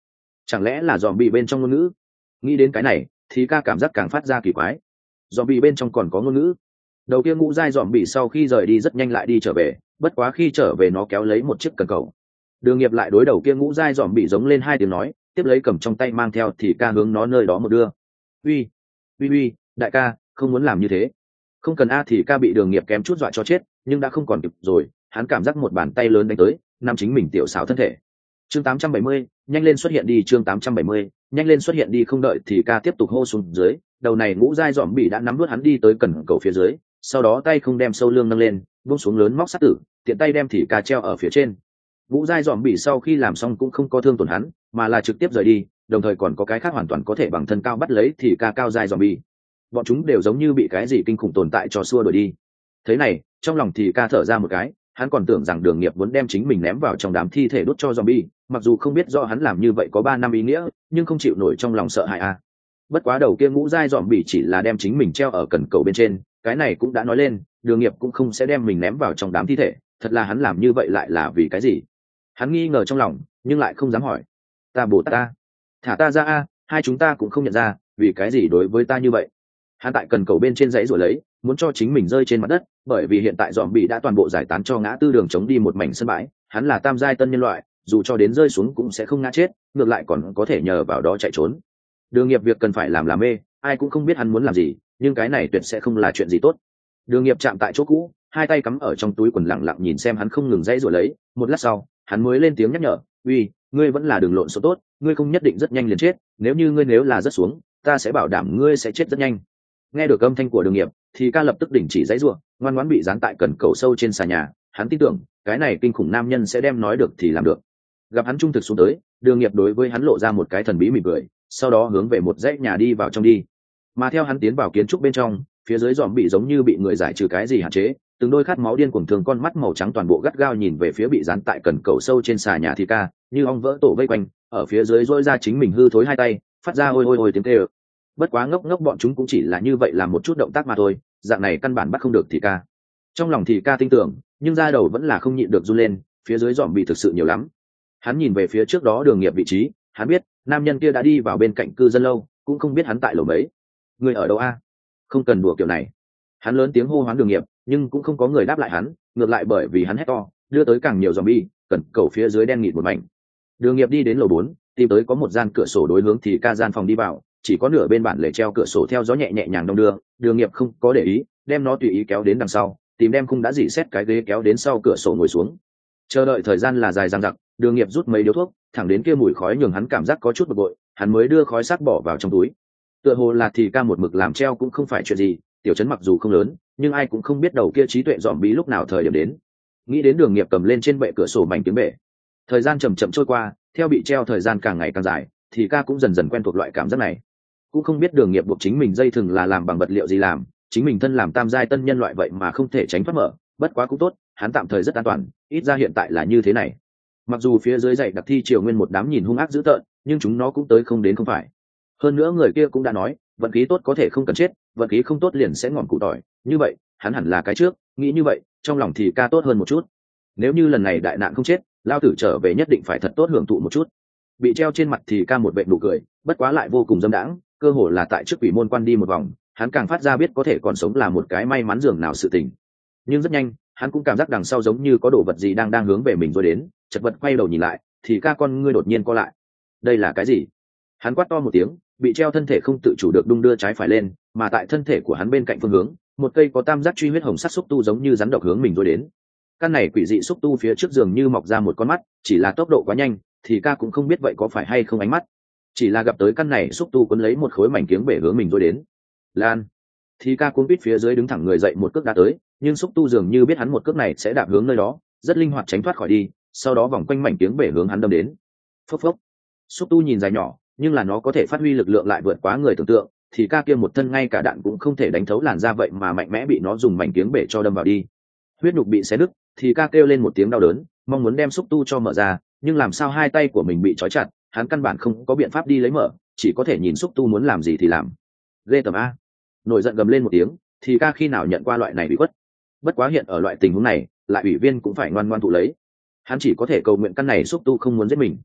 Chẳng lẽ là dòm bị bên trong ngôn ngữ? Nghĩ đến cái này thì ca cảm giác càng phát ra kỳ quái. Dòm bị bên trong còn có ngôn ngữ? Đầu kia ngũ giai dòm bị sau khi rời đi rất nhanh lại đi trở về, bất quá khi trở về nó kéo lấy một chiếc cần cầu. Đường Nghiệp lại đối đầu kia ngũ giai dòm bị giống lên hai tiếng nói, tiếp lấy cầm trong tay mang theo thì ca hướng nó nơi đó một đưa. Uy, uy uy, đại ca, không muốn làm như thế. Không cần a. Thì ca bị Đường Nghiệp kém chút dọa cho chết, nhưng đã không còn kịp rồi, hắn cảm giác một bàn tay lớn đánh tới, nắm chính mình tiểu xảo thân thể. Chương tám trăm bảy mươi, nhanh lên xuất hiện đi. Chương tám trăm bảy mươi, nhanh lên xuất hiện đi. Không đợi thì ca tiếp tục hô xuống dưới, đầu này ngũ giai dòm bị đã nắm nuốt hắn đi tới cần cầu phía dưới, sau đó tay không đem sâu lương nâng lên, buông xuống lớn móc sắt tử, tiện tay đem thì ca treo ở phía trên. Ngũ giai dòm bị sau khi làm xong cũng không có thương tổn hắn, mà là trực tiếp rời đi, đồng thời còn có cái khác hoàn toàn có thể bằng thân cao bắt lấy thì ca cao giai dòm bị. Bọn chúng đều giống như bị cái gì kinh khủng tồn tại cho xua đuổi đi. Thế này, trong lòng thì ca thở ra một cái, hắn còn tưởng rằng Đường Nghiệp muốn đem chính mình ném vào trong đám thi thể đốt cho zombie, mặc dù không biết rõ hắn làm như vậy có ba năm ý nghĩa, nhưng không chịu nổi trong lòng sợ hãi a. À. Bất quá đầu kia ngũ giai zombie chỉ là đem chính mình treo ở cần cầu bên trên, cái này cũng đã nói lên, Đường Nghiệp cũng không sẽ đem mình ném vào trong đám thi thể, thật là hắn làm như vậy lại là vì cái gì? Hắn nghi ngờ trong lòng, nhưng lại không dám hỏi. Ta Bồ Tát ta, thả ta ra a, hai chúng ta cũng không nhận ra, vì cái gì đối với ta như vậy? Hắn tại cần cầu bên trên dãy rồi lấy, muốn cho chính mình rơi trên mặt đất, bởi vì hiện tại dòm bị đã toàn bộ giải tán cho ngã tư đường chống đi một mảnh sân bãi, hắn là tam giai tân nhân loại, dù cho đến rơi xuống cũng sẽ không ngã chết, ngược lại còn có thể nhờ vào đó chạy trốn. Đường Nghiệp việc cần phải làm là mê, ai cũng không biết hắn muốn làm gì, nhưng cái này tuyệt sẽ không là chuyện gì tốt. Đường Nghiệp chạm tại chỗ cũ, hai tay cắm ở trong túi quần lặng lặng nhìn xem hắn không ngừng dãy rồi lấy, một lát sau, hắn mới lên tiếng nhắc nhở, "Uy, ngươi vẫn là đường lộn số tốt, ngươi không nhất định rất nhanh liền chết, nếu như ngươi nếu là rất xuống, ta sẽ bảo đảm ngươi sẽ chết rất nhanh." Nghe được âm thanh của Đường Nghiệp thì ca lập tức đình chỉ dãy ruộng, ngoan ngoãn bị dán tại cần cầu sâu trên xà nhà. Hắn tin tưởng cái này kinh khủng nam nhân sẽ đem nói được thì làm được. Gặp hắn trung thực xuống tới, Đường Nghiệp đối với hắn lộ ra một cái thần bí mỉm cười, sau đó hướng về một dãy nhà đi vào trong đi. Mà theo hắn tiến vào kiến trúc bên trong, phía dưới dòm bị giống như bị người giải trừ cái gì hạn chế, từng đôi khát máu điên cuồng thường con mắt màu trắng toàn bộ gắt gao nhìn về phía bị dán tại cần cầu sâu trên xà nhà thì ca, như ong vỡ tổ vây quanh, ở phía dưới rỗi ra chính mình hư thối hai tay, phát ra ôi ôi ôi tiếng kêu. Bất quá ngốc ngốc bọn chúng cũng chỉ là như vậy làm một chút động tác mà thôi, dạng này căn bản bắt không được thì ca. Trong lòng thì ca tin tưởng, nhưng da đầu vẫn là không nhịn được run lên, phía dưới dòm bị thực sự nhiều lắm. Hắn nhìn về phía trước đó Đường Nghiệp vị trí, hắn biết nam nhân kia đã đi vào bên cạnh cư dân lâu, cũng không biết hắn tại lầu mấy. Người ở đâu a? Không cần đùa kiểu này. Hắn lớn tiếng hô hoán Đường Nghiệp, nhưng cũng không có người đáp lại hắn, ngược lại bởi vì hắn hét to, đưa tới càng nhiều zombie, cần cầu phía dưới đen nghịt một mảnh. Đường Nghiệp đi đến lầu bốn, tìm tới có một gian cửa sổ đối hướng thì ca gian phòng đi vào, chỉ có nửa bên bản lề treo cửa sổ theo gió nhẹ nhẹ nhàng đông đưa. Đường Nghiệp không có để ý, đem nó tùy ý kéo đến đằng sau, tìm đem khung đã dỉ xét cái ghế kéo đến sau cửa sổ ngồi xuống. Chờ đợi thời gian là dài dằng dặc, Đường Nghiệp rút mấy điếu thuốc, thẳng đến kia mùi khói nhường hắn cảm giác có chút bực bội, hắn mới đưa khói sắt bỏ vào trong túi. Tựa hồ là thì ca một mực làm treo cũng không phải chuyện gì, tiểu trấn mặc dù không lớn, nhưng ai cũng không biết đầu kia trí tuệ dòm bí lúc nào thời điểm đến. Nghĩ đến Đường Nghiệp cầm lên trên bệ cửa sổ mảnh tiếng bể. Thời gian chậm chậm trôi qua, theo bị treo thời gian càng ngày càng dài, thì ca cũng dần dần quen thuộc loại cảm giác này. Cũng không biết Đường Nghiệp buộc chính mình dây thừng là làm bằng vật liệu gì làm, chính mình thân làm tam giai tân nhân loại vậy mà không thể tránh thoát mở, bất quá cũng tốt, hắn tạm thời rất an toàn, ít ra hiện tại là như thế này. Mặc dù phía dưới dãy đặc thi triều nguyên một đám nhìn hung ác dữ tợn, nhưng chúng nó cũng tới không đến không phải. Hơn nữa người kia cũng đã nói, vận khí tốt có thể không cần chết, vận khí không tốt liền sẽ ngọn cụ tỏi, như vậy, hắn hẳn là cái trước, nghĩ như vậy, trong lòng thì ca tốt hơn một chút. Nếu như lần này đại nạn không chết, lao tử trở về nhất định phải thật tốt hưởng thụ một chút. Bị treo trên mặt thì ca một vệ nụ cười, bất quá lại vô cùng dâm đãng, cơ hồ là tại trước quỷ môn quan đi một vòng, hắn càng phát ra biết có thể còn sống là một cái may mắn dường nào sự tình. Nhưng rất nhanh, hắn cũng cảm giác đằng sau giống như có đồ vật gì đang đang hướng về mình rồi đến, chật vật quay đầu nhìn lại, thì ca con ngươi đột nhiên co lại. Đây là cái gì? Hắn quát to một tiếng, bị treo thân thể không tự chủ được đung đưa trái phải lên, mà tại thân thể của hắn bên cạnh phương hướng, một cây có tam giác truy huyết hồng sắc xúc tu giống như rắn độc hướng mình rồi đến. Căn này quỷ dị xúc tu phía trước giường như mọc ra một con mắt, chỉ là tốc độ quá nhanh, thì ca cũng không biết vậy có phải hay không ánh mắt. Chỉ là gặp tới căn này xúc tu cuốn lấy một khối mảnh kiếng bể hướng mình rồi đến. Lan. Thì ca cuốn quýt phía dưới đứng thẳng người dậy một cước đá tới, nhưng xúc tu dường như biết hắn một cước này sẽ đạp hướng nơi đó, rất linh hoạt tránh thoát khỏi đi, sau đó vòng quanh mảnh kiếng bể hướng hắn đâm đến. Phốc phốc. Xúc tu nhìn dài nhỏ, nhưng là nó có thể phát huy lực lượng lại vượt quá người tưởng tượng, thì ca kia một thân ngay cả đạn cũng không thể đánh thấu làn da vậy mà mạnh mẽ bị nó dùng mảnh kiếng bể cho đâm vào đi. Huyết nhục bị xé nứt, thì ca kêu lên một tiếng đau đớn, mong muốn đem xúc tu cho mở ra, nhưng làm sao hai tay của mình bị trói chặt, hắn căn bản không có biện pháp đi lấy mở, chỉ có thể nhìn xúc tu muốn làm gì thì làm. Ghê tởm a! Nổi giận gầm lên một tiếng, thì ca khi nào nhận qua loại này bị quất. Bất quá hiện ở loại tình huống này, lại ủy viên cũng phải ngoan ngoan thụ lấy. Hắn chỉ có thể cầu nguyện căn này xúc tu không muốn giết mình.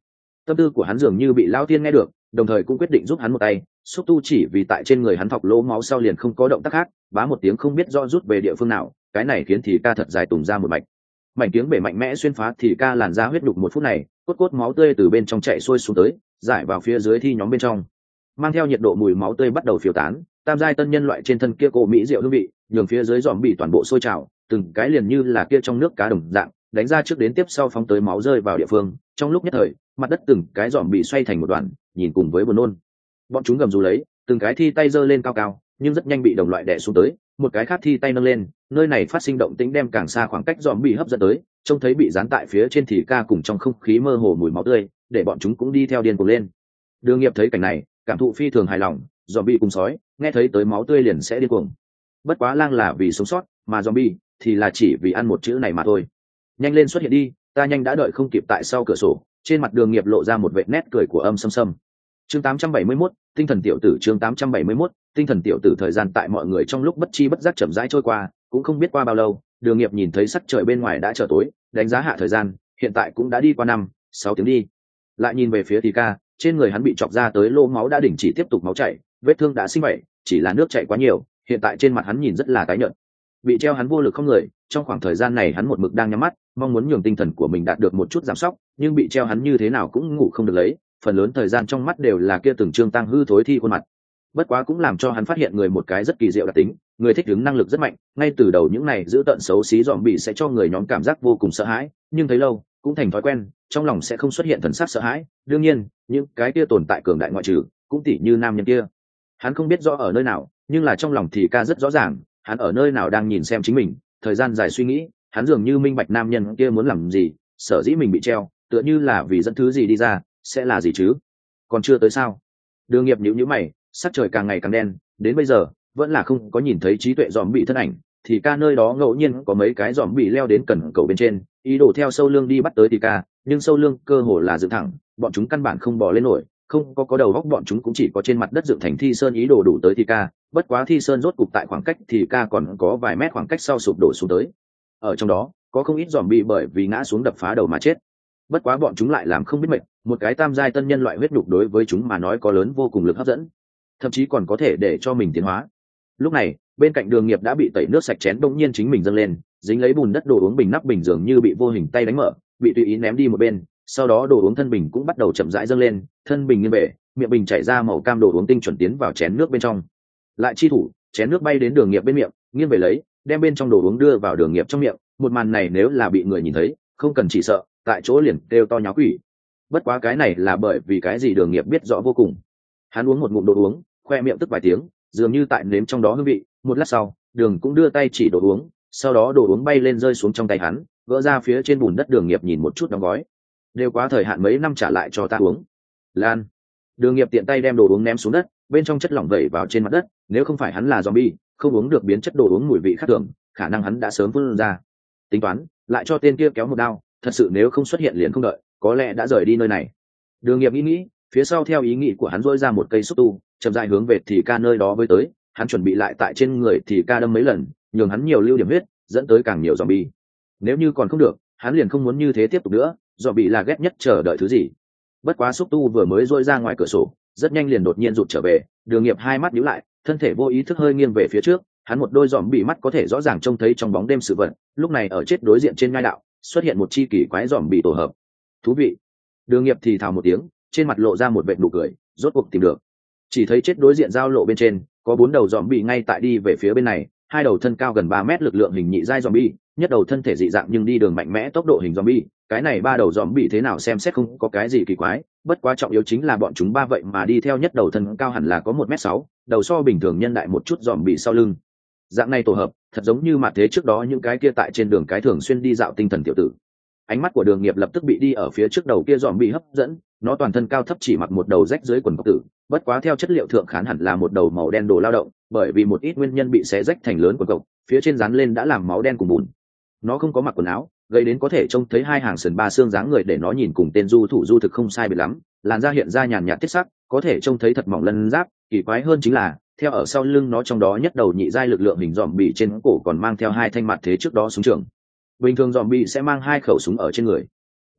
Tâm tư của hắn dường như bị Lão Tiên nghe được, đồng thời cũng quyết định giúp hắn một tay. Xúc tu chỉ vì tại trên người hắn thọc lỗ máu sau liền không có động tác khác, bá một tiếng không biết rõ rút về địa phương nào, cái này khiến thì ca thật dài tùng ra một mạch. Mảnh tiếng bể mạnh mẽ xuyên phá thì ca làn ra huyết đục một phút này, cốt cốt máu tươi từ bên trong chạy xuôi xuống tới, giải vào phía dưới thi nhóm bên trong. Mang theo nhiệt độ mùi máu tươi bắt đầu phiêu tán, tam giai tân nhân loại trên thân kia cổ mỹ diệu hương vị, nhường phía dưới giòm bị toàn bộ sôi trào, từng cái liền như là kia trong nước cá đồng dạng, đánh ra trước đến tiếp sau phóng tới máu rơi vào địa phương. Trong lúc nhất thời, mặt đất từng cái giòm bị xoay thành một đoàn, nhìn cùng với buồn nôn. Bọn chúng gầm rú lấy, từng cái thi tay giơ lên cao cao, nhưng rất nhanh bị đồng loại đè xuống tới, một cái khác thi tay nâng lên, nơi này phát sinh động tĩnh đem càng xa khoảng cách giòm bị hấp dẫn tới, trông thấy bị dán tại phía trên thì ca cùng trong không khí mơ hồ mùi máu tươi, để bọn chúng cũng đi theo điên cuồng lên. Đường Nghiệp thấy cảnh này, cảm thụ phi thường hài lòng, zombie cùng sói, nghe thấy tới máu tươi liền sẽ điên cuồng. Bất quá lang là vì sống sót, mà zombie thì là chỉ vì ăn một chữ này mà thôi. Nhanh lên xuất hiện đi, ta nhanh đã đợi không kịp. Tại sau cửa sổ, trên mặt Đường Nghiệp lộ ra một vệt nét cười của âm sâm sâm. Chương tám trăm bảy mươi mốt, tinh thần tiểu tử. Chương tám trăm bảy mươi mốt, tinh thần tiểu tử. Thời gian tại mọi người trong lúc bất chi bất giác chậm rãi trôi qua, cũng không biết qua bao lâu, Đường Nghiệp nhìn thấy sắc trời bên ngoài đã trở tối, đánh giá hạ thời gian, hiện tại cũng đã đi qua năm, sáu tiếng đi. Lại nhìn về phía Thì Ca, trên người hắn bị chọc ra tới lỗ máu đã đình chỉ tiếp tục máu chảy, vết thương đã sinh vậy, chỉ là nước chảy quá nhiều, hiện tại trên mặt hắn nhìn rất là tái nhợt. Bị treo hắn vô lực không người, trong khoảng thời gian này hắn một mực đang nhắm mắt, mong muốn nhường tinh thần của mình đạt được một chút giảm sóc, nhưng bị treo hắn như thế nào cũng ngủ không được lấy, phần lớn thời gian trong mắt đều là kia từng trương tăng hư thối thi khuôn mặt. Bất quá cũng làm cho hắn phát hiện người một cái rất kỳ diệu đặc tính, người thích ứng năng lực rất mạnh, ngay từ đầu những này giữ tận xấu xí dòm bị sẽ cho người nhóm cảm giác vô cùng sợ hãi, nhưng thấy lâu cũng thành thói quen, trong lòng sẽ không xuất hiện thần sắc sợ hãi. Đương nhiên những cái kia tồn tại cường đại ngoại trừ, cũng tỉ như nam nhân kia, hắn không biết rõ ở nơi nào, nhưng là trong lòng thì ca rất rõ ràng, hắn ở nơi nào đang nhìn xem chính mình. Thời gian dài suy nghĩ, hắn dường như minh bạch nam nhân kia muốn làm gì, sở dĩ mình bị treo tựa như là vì dẫn thứ gì đi ra, sẽ là gì chứ, còn chưa tới sao? Đường Nghiệp nhíu nhíu mày, sắc trời càng ngày càng đen, đến bây giờ vẫn là không có nhìn thấy trí tuệ dòm bị thân ảnh. Thì ca nơi đó ngẫu nhiên có mấy cái dòm bị leo đến cần cầu bên trên, ý đồ theo sâu lương đi bắt tới Thì ca, nhưng sâu lương cơ hồ là dựng thẳng, bọn chúng căn bản không bò lên nổi, không có có đầu góc, bọn chúng cũng chỉ có trên mặt đất dựng thành thi sơn ý đồ đủ tới Thì ca. Bất quá thi sơn rốt cục tại khoảng cách Thì ca còn có vài mét khoảng cách sau sụp đổ xuống tới, ở trong đó có không ít dòm bị bởi vì ngã xuống đập phá đầu mà chết. Bất quá bọn chúng lại làm không biết mệt, một cái tam giai tân nhân loại huyết nhục đối với chúng mà nói có lớn vô cùng lực hấp dẫn, thậm chí còn có thể để cho mình tiến hóa. Lúc này bên cạnh Đường Nghiệp đã bị tẩy nước sạch chén đông nhiên chính mình dâng lên, dính lấy bùn đất đồ uống bình nắp bình dường như bị vô hình tay đánh mở, bị tùy ý ném đi một bên. Sau đó đồ uống thân bình cũng bắt đầu chậm rãi dâng lên, thân bình nghiêng về, miệng bình chảy ra màu cam đồ uống tinh chuẩn tiến vào chén nước bên trong. Lại chi thủ, chén nước bay đến Đường Nghiệp bên miệng, nghiêng về lấy, đem bên trong đồ uống đưa vào Đường Nghiệp trong miệng. Một màn này nếu là bị người nhìn thấy, không cần chỉ sợ, tại chỗ liền kêu to nháo quỷ. Bất quá cái này là bởi vì cái gì Đường Nghiệp biết rõ vô cùng. Hắn uống một ngụm đồ uống, khoe miệng tức vài tiếng, dường như tại nếm trong đó hương vị. Một lát sau, Đường cũng đưa tay chỉ đồ uống, sau đó đồ uống bay lên rơi xuống trong tay hắn, vỡ ra phía trên bùn đất. Đường Nghiệp nhìn một chút đóng gói, đều quá thời hạn mấy năm trả lại cho ta uống. Lan. Đường Nghiệp tiện tay đem đồ uống ném xuống đất, bên trong chất lỏng vẩy vào trên mặt đất, nếu không phải hắn là zombie, không uống được biến chất đồ uống mùi vị khác thường, khả năng hắn đã sớm phun ra. Tính toán, lại cho tên kia kéo một đao, thật sự nếu không xuất hiện liền không đợi, có lẽ đã rời đi nơi này. Đường Nghiệp nghĩ nghĩ, phía sau theo ý nghĩ của hắn rỗi ra một cây xúc tu, chậm rãi hướng về Thì ca nơi đó với tới. Hắn chuẩn bị lại tại trên người Thì ca đâm mấy lần, nhường hắn nhiều lưu điểm huyết, dẫn tới càng nhiều zombie. Nếu như còn không được, hắn liền không muốn như thế tiếp tục nữa, zombie là ghét nhất chờ đợi thứ gì. Bất quá xúc tu vừa mới rỗi ra ngoài cửa sổ, rất nhanh liền đột nhiên rụt trở về. Đường Nghiệp hai mắt nhíu lại, thân thể vô ý thức hơi nghiêng về phía trước, hắn một đôi dòm bị mắt có thể rõ ràng trông thấy trong bóng đêm sự vật. Lúc này ở chết đối diện trên ngai đạo xuất hiện một chi kỳ quái dòm bị tổ hợp. Thú vị. Đường Nghiệp thì thào một tiếng, trên mặt lộ ra một vệt nụ cười, rốt cuộc tìm được. Chỉ thấy chết đối diện giao lộ bên trên có bốn đầu dòm bị ngay tại đi về phía bên này, hai đầu thân cao gần ba mét lực lượng hình nhị giai dòm bị, nhất đầu thân thể dị dạng nhưng đi đường mạnh mẽ tốc độ hình dòm bị. Cái này ba đầu dòm bị thế nào xem xét không có cái gì kỳ quái, bất quá trọng yếu chính là bọn chúng ba vậy mà đi theo nhất đầu thân cao hẳn là có một mét sáu, đầu so bình thường nhân đại một chút dòm bị sau lưng. Dạng này tổ hợp thật giống như mặt thế trước đó những cái kia tại trên đường cái thường xuyên đi dạo tinh thần tiểu tử. Ánh mắt của Đường Nghiệp lập tức bị đi ở phía trước đầu kia dòm bị hấp dẫn, nó toàn thân cao thấp chỉ mặc một đầu rách dưới quần cộc tử, bất quá theo chất liệu thượng khán hẳn là một đầu màu đen đồ lao động, bởi vì một ít nguyên nhân bị xé rách thành lớn quần cộc, phía trên dán lên đã làm máu đen cùng bùn. Nó không có mặc quần áo, gây đến có thể trông thấy hai hàng sườn ba xương dáng người, để nó nhìn cùng tên du thủ du thực không sai biệt lắm. Làn da hiện ra nhàn nhạt tiết sắc, có thể trông thấy thật mỏng lân giáp. Kỳ quái hơn chính là theo ở sau lưng nó trong đó nhất đầu nhị giai lực lượng hình dòm bị trên cổ còn mang theo hai thanh mặt thế trước đó súng trường. Bình thường dòm bị sẽ mang hai khẩu súng ở trên người.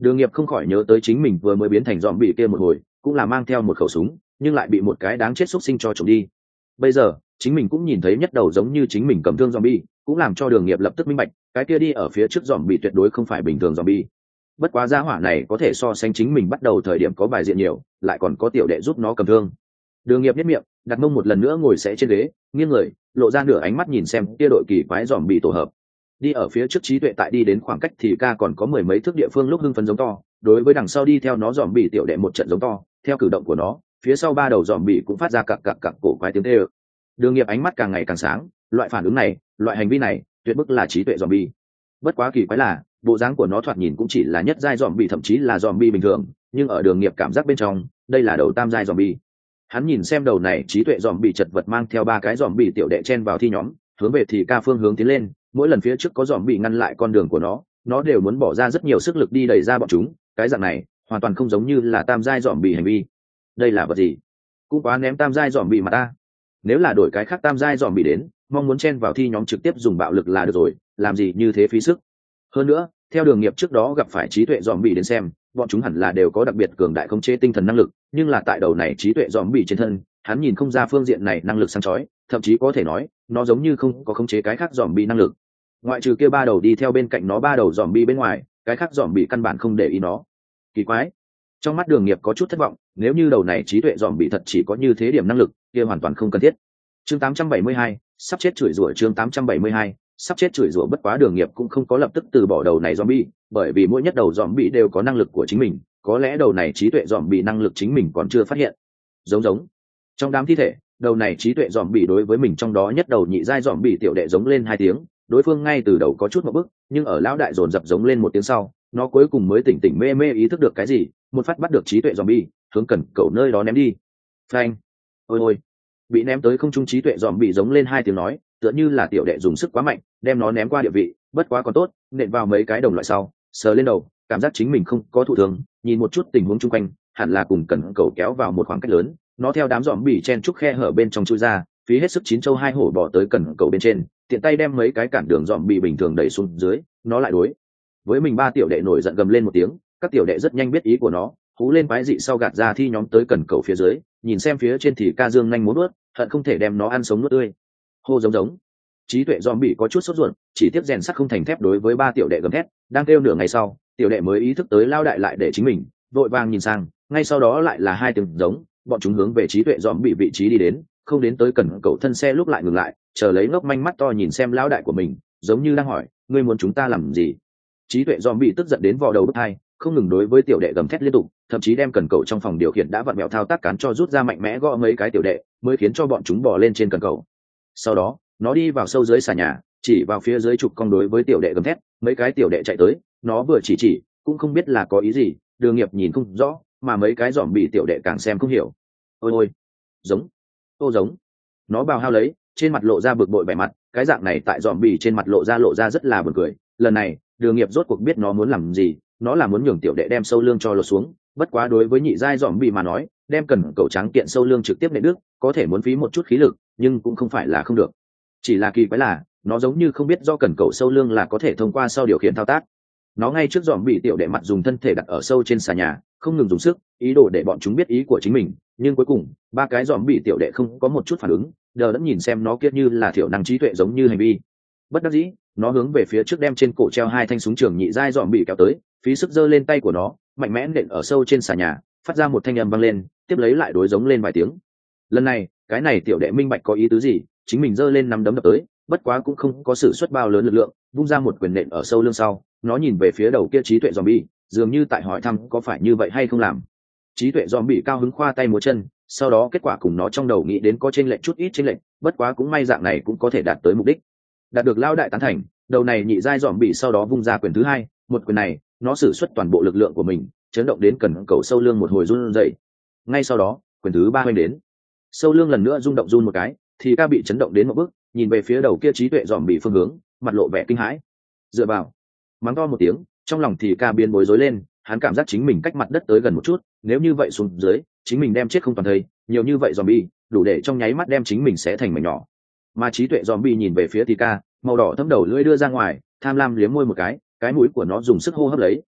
Đường Nghiệp không khỏi nhớ tới chính mình vừa mới biến thành dòm bị kia một hồi, cũng là mang theo một khẩu súng, nhưng lại bị một cái đáng chết xúc sinh cho trộm đi. Bây giờ, chính mình cũng nhìn thấy nhất đầu giống như chính mình cầm thương zombie, cũng làm cho Đường Nghiệp lập tức minh bạch, cái kia đi ở phía trước zombie tuyệt đối không phải bình thường zombie. Bất quá gia hỏa này có thể so sánh chính mình bắt đầu thời điểm có bài diện nhiều, lại còn có tiểu đệ giúp nó cầm thương. Đường Nghiệp nhếch miệng, đặt mông một lần nữa ngồi sẽ trên ghế, nghiêng người, lộ ra nửa ánh mắt nhìn xem kia đội kỳ quái zombie tổ hợp. Đi ở phía trước trí tuệ tại đi đến khoảng cách thì ca còn có mười mấy thước địa phương lúc hưng phấn giống to, đối với đằng sau đi theo nó dòm bị tiểu đệ một trận giống to, theo cử động của nó, phía sau ba đầu dòm bị cũng phát ra cặc cặc cặc cổ quái tiếng kêu. Đường Nghiệp ánh mắt càng ngày càng sáng, loại phản ứng này, loại hành vi này, tuyệt bức là trí tuệ dòm bị. Bất quá kỳ quái là, bộ dáng của nó thoạt nhìn cũng chỉ là nhất giai dòm bị, thậm chí là dòm bị bình thường, nhưng ở Đường Nghiệp cảm giác bên trong, đây là đầu tam giai dòm bị. Hắn nhìn xem đầu này trí tuệ dòm bị chật vật mang theo ba cái dòm bị tiểu đệ chen vào thi nhóm, hướng về thì ca phương hướng tiến lên, mỗi lần phía trước có dòm bị ngăn lại con đường của nó, nó đều muốn bỏ ra rất nhiều sức lực đi đẩy ra bọn chúng. Cái dạng này hoàn toàn không giống như là tam giai dòm bị hành vi. Đây là vật gì? Cũng quá ném tam giai dòm bị mà ta. Nếu là đổi cái khác tam giai dòm bị đến, mong muốn chen vào thi nhóm trực tiếp dùng bạo lực là được rồi, làm gì như thế phí sức. Hơn nữa, theo Đường Nghiệp trước đó gặp phải trí tuệ dòm bị đến xem, bọn chúng hẳn là đều có đặc biệt cường đại khống chế tinh thần năng lực, nhưng là tại đầu này trí tuệ dòm bị trên thân, hắn nhìn không ra phương diện này năng lực sáng chói, thậm chí có thể nói, nó giống như không có khống chế cái khác dòm bị năng lực. Ngoại trừ kia ba đầu đi theo bên cạnh nó ba đầu dòm bị bên ngoài, cái khác dòm bị căn bản không để ý nó. Kỳ quái. Trong mắt Đường Nghiệp có chút thất vọng, nếu như đầu này trí tuệ dòm bị thật chỉ có như thế điểm năng lực, kia hoàn toàn không cần thiết. Chương tám trăm bảy mươi hai, sắp chết chửi rủa. Chương tám trăm bảy mươi hai, sắp chết chửi rủa. Bất quá Đường Nghiệp cũng không có lập tức từ bỏ đầu này zombie, bởi vì mỗi nhất đầu zombie đều có năng lực của chính mình, có lẽ đầu này trí tuệ zombie năng lực chính mình còn chưa phát hiện. Giống giống. Trong đám thi thể, đầu này trí tuệ zombie đối với mình trong đó nhất đầu nhị giai zombie tiểu đệ giống lên hai tiếng, đối phương ngay từ đầu có chút một bức, nhưng ở lão đại dồn dập giống lên một tiếng sau, nó cuối cùng mới tỉnh tỉnh mê mê ý thức được cái gì, một phát bắt được trí tuệ zombie, hướng cần cầu nơi đó ném đi. Phanh. Ôi ôi. Bị ném tới không trung trí tuệ zombie giống lên hai tiếng nói, tựa như là tiểu đệ dùng sức quá mạnh, đem nó ném qua địa vị, bất quá còn tốt, nện vào mấy cái đồng loại sau, sờ lên đầu, cảm giác chính mình không có thụ thương, nhìn một chút tình huống chung quanh, hẳn là cùng cần cầu kéo vào một khoảng cách lớn, nó theo đám zombie chen trúc khe hở bên trong chui ra, phí hết sức chín châu hai hổ bỏ tới cần cầu bên trên, tiện tay đem mấy cái cản đường zombie bình thường đẩy xuống dưới, nó lại đối với mình ba tiểu đệ nổi giận gầm lên một tiếng, các tiểu đệ rất nhanh biết ý của nó, hú lên quái dị sau gạt ra thi nhóm tới cần cầu phía dưới, nhìn xem phía trên thì ca dương nhanh muốn nuốt, hận không thể đem nó ăn sống nuốt tươi. Hô giống giống. Trí tuệ zombie có chút sốt ruột, chỉ tiếp rèn sắt không thành thép đối với ba tiểu đệ gầm thét, đang kêu nửa ngày sau, tiểu đệ mới ý thức tới lao đại lại để chính mình, vội vàng nhìn sang, ngay sau đó lại là hai tiếng giống, bọn chúng hướng về trí tuệ zombie vị trí đi đến, không đến tới cần cầu thân xe lúc lại ngừng lại, chờ lấy ngốc manh mắt to nhìn xem lao đại của mình, giống như đang hỏi, ngươi muốn chúng ta làm gì? Trí tuệ zombie tức giận đến vò đầu bứt tai, không ngừng đối với tiểu đệ gầm thét liên tục, thậm chí đem cần cầu trong phòng điều khiển đã vặn mèo thao tác cán cho rút ra mạnh mẽ gõ mấy cái tiểu đệ, mới khiến cho bọn chúng bò lên trên cần cầu. Sau đó, nó đi vào sâu dưới xà nhà, chỉ vào phía dưới trục cong đối với tiểu đệ gầm thét, mấy cái tiểu đệ chạy tới, nó vừa chỉ chỉ, cũng không biết là có ý gì, Đường Nghiệp nhìn không rõ, mà mấy cái dòm bị tiểu đệ càng xem không hiểu. Ôi ôi, giống, ô giống, nó bào hao lấy, trên mặt lộ ra bực bội vẻ mặt, cái dạng này tại dòm bị trên mặt lộ ra lộ ra rất là buồn cười. Lần này, Đường Nghiệp rốt cuộc biết nó muốn làm gì, nó là muốn nhường tiểu đệ đem sâu lương cho lột xuống, bất quá đối với nhị giai dòm bị mà nói, đem cần cầu trắng kiện sâu lương trực tiếp nện đứt, có thể muốn phí một chút khí lực, nhưng cũng không phải là không được. Chỉ là kỳ quái là, nó giống như không biết do cần cầu sâu lương là có thể thông qua sau điều khiển thao tác. Nó ngay trước dòm bị tiểu đệ mặt dùng thân thể đặt ở sâu trên xà nhà, không ngừng dùng sức, ý đồ để bọn chúng biết ý của chính mình, nhưng cuối cùng, ba cái dòm bị tiểu đệ không có một chút phản ứng, đờ đẫn nhìn xem nó kia như là thiểu năng trí tuệ giống như hành vi. Bất đắc dĩ, nó hướng về phía trước đem trên cổ treo hai thanh súng trường nhị giai dòm bị kéo tới, phí sức giơ lên tay của nó, mạnh mẽ nện ở sâu trên xà nhà, phát ra một thanh âm vang lên, tiếp lấy lại đối giống lên vài tiếng. Lần này, cái này tiểu đệ minh bạch có ý tứ gì, chính mình giơ lên nắm đấm đập tới, bất quá cũng không có sự xuất bao lớn lực lượng, vung ra một quyền nện ở sâu lưng sau, nó nhìn về phía đầu kia trí tuệ zombie, dường như tại hỏi thăm có phải như vậy hay không làm. Trí tuệ zombie cao hứng khoa tay múa chân, sau đó kết quả cùng nó trong đầu nghĩ đến có chênh lệch chút ít chênh lệch, bất quá cũng may dạng này cũng có thể đạt tới mục đích. Đạt được lao đại tán thành, đầu này nhị giai zombie sau đó vung ra quyền thứ hai, một quyền này, nó sử xuất toàn bộ lực lượng của mình, chấn động đến cần cầu sâu lương một hồi run rẩy. Ngay sau đó, quyền thứ ba hoành đến, sâu lương lần nữa rung động run một cái, thì ca bị chấn động đến một bước, nhìn về phía đầu kia trí tuệ dòm bị phương hướng, mặt lộ vẻ kinh hãi. Dựa vào, mắng to một tiếng, trong lòng thì ca biến bối rối lên, hắn cảm giác chính mình cách mặt đất tới gần một chút, nếu như vậy xuống dưới, chính mình đem chết không toàn thây, nhiều như vậy zombie, đủ để trong nháy mắt đem chính mình xé thành mảnh nhỏ. Mà trí tuệ zombie nhìn về phía thì ca, màu đỏ thấm đầu lưỡi đưa ra ngoài, tham lam liếm môi một cái, cái mũi của nó dùng sức hô hấp lấy,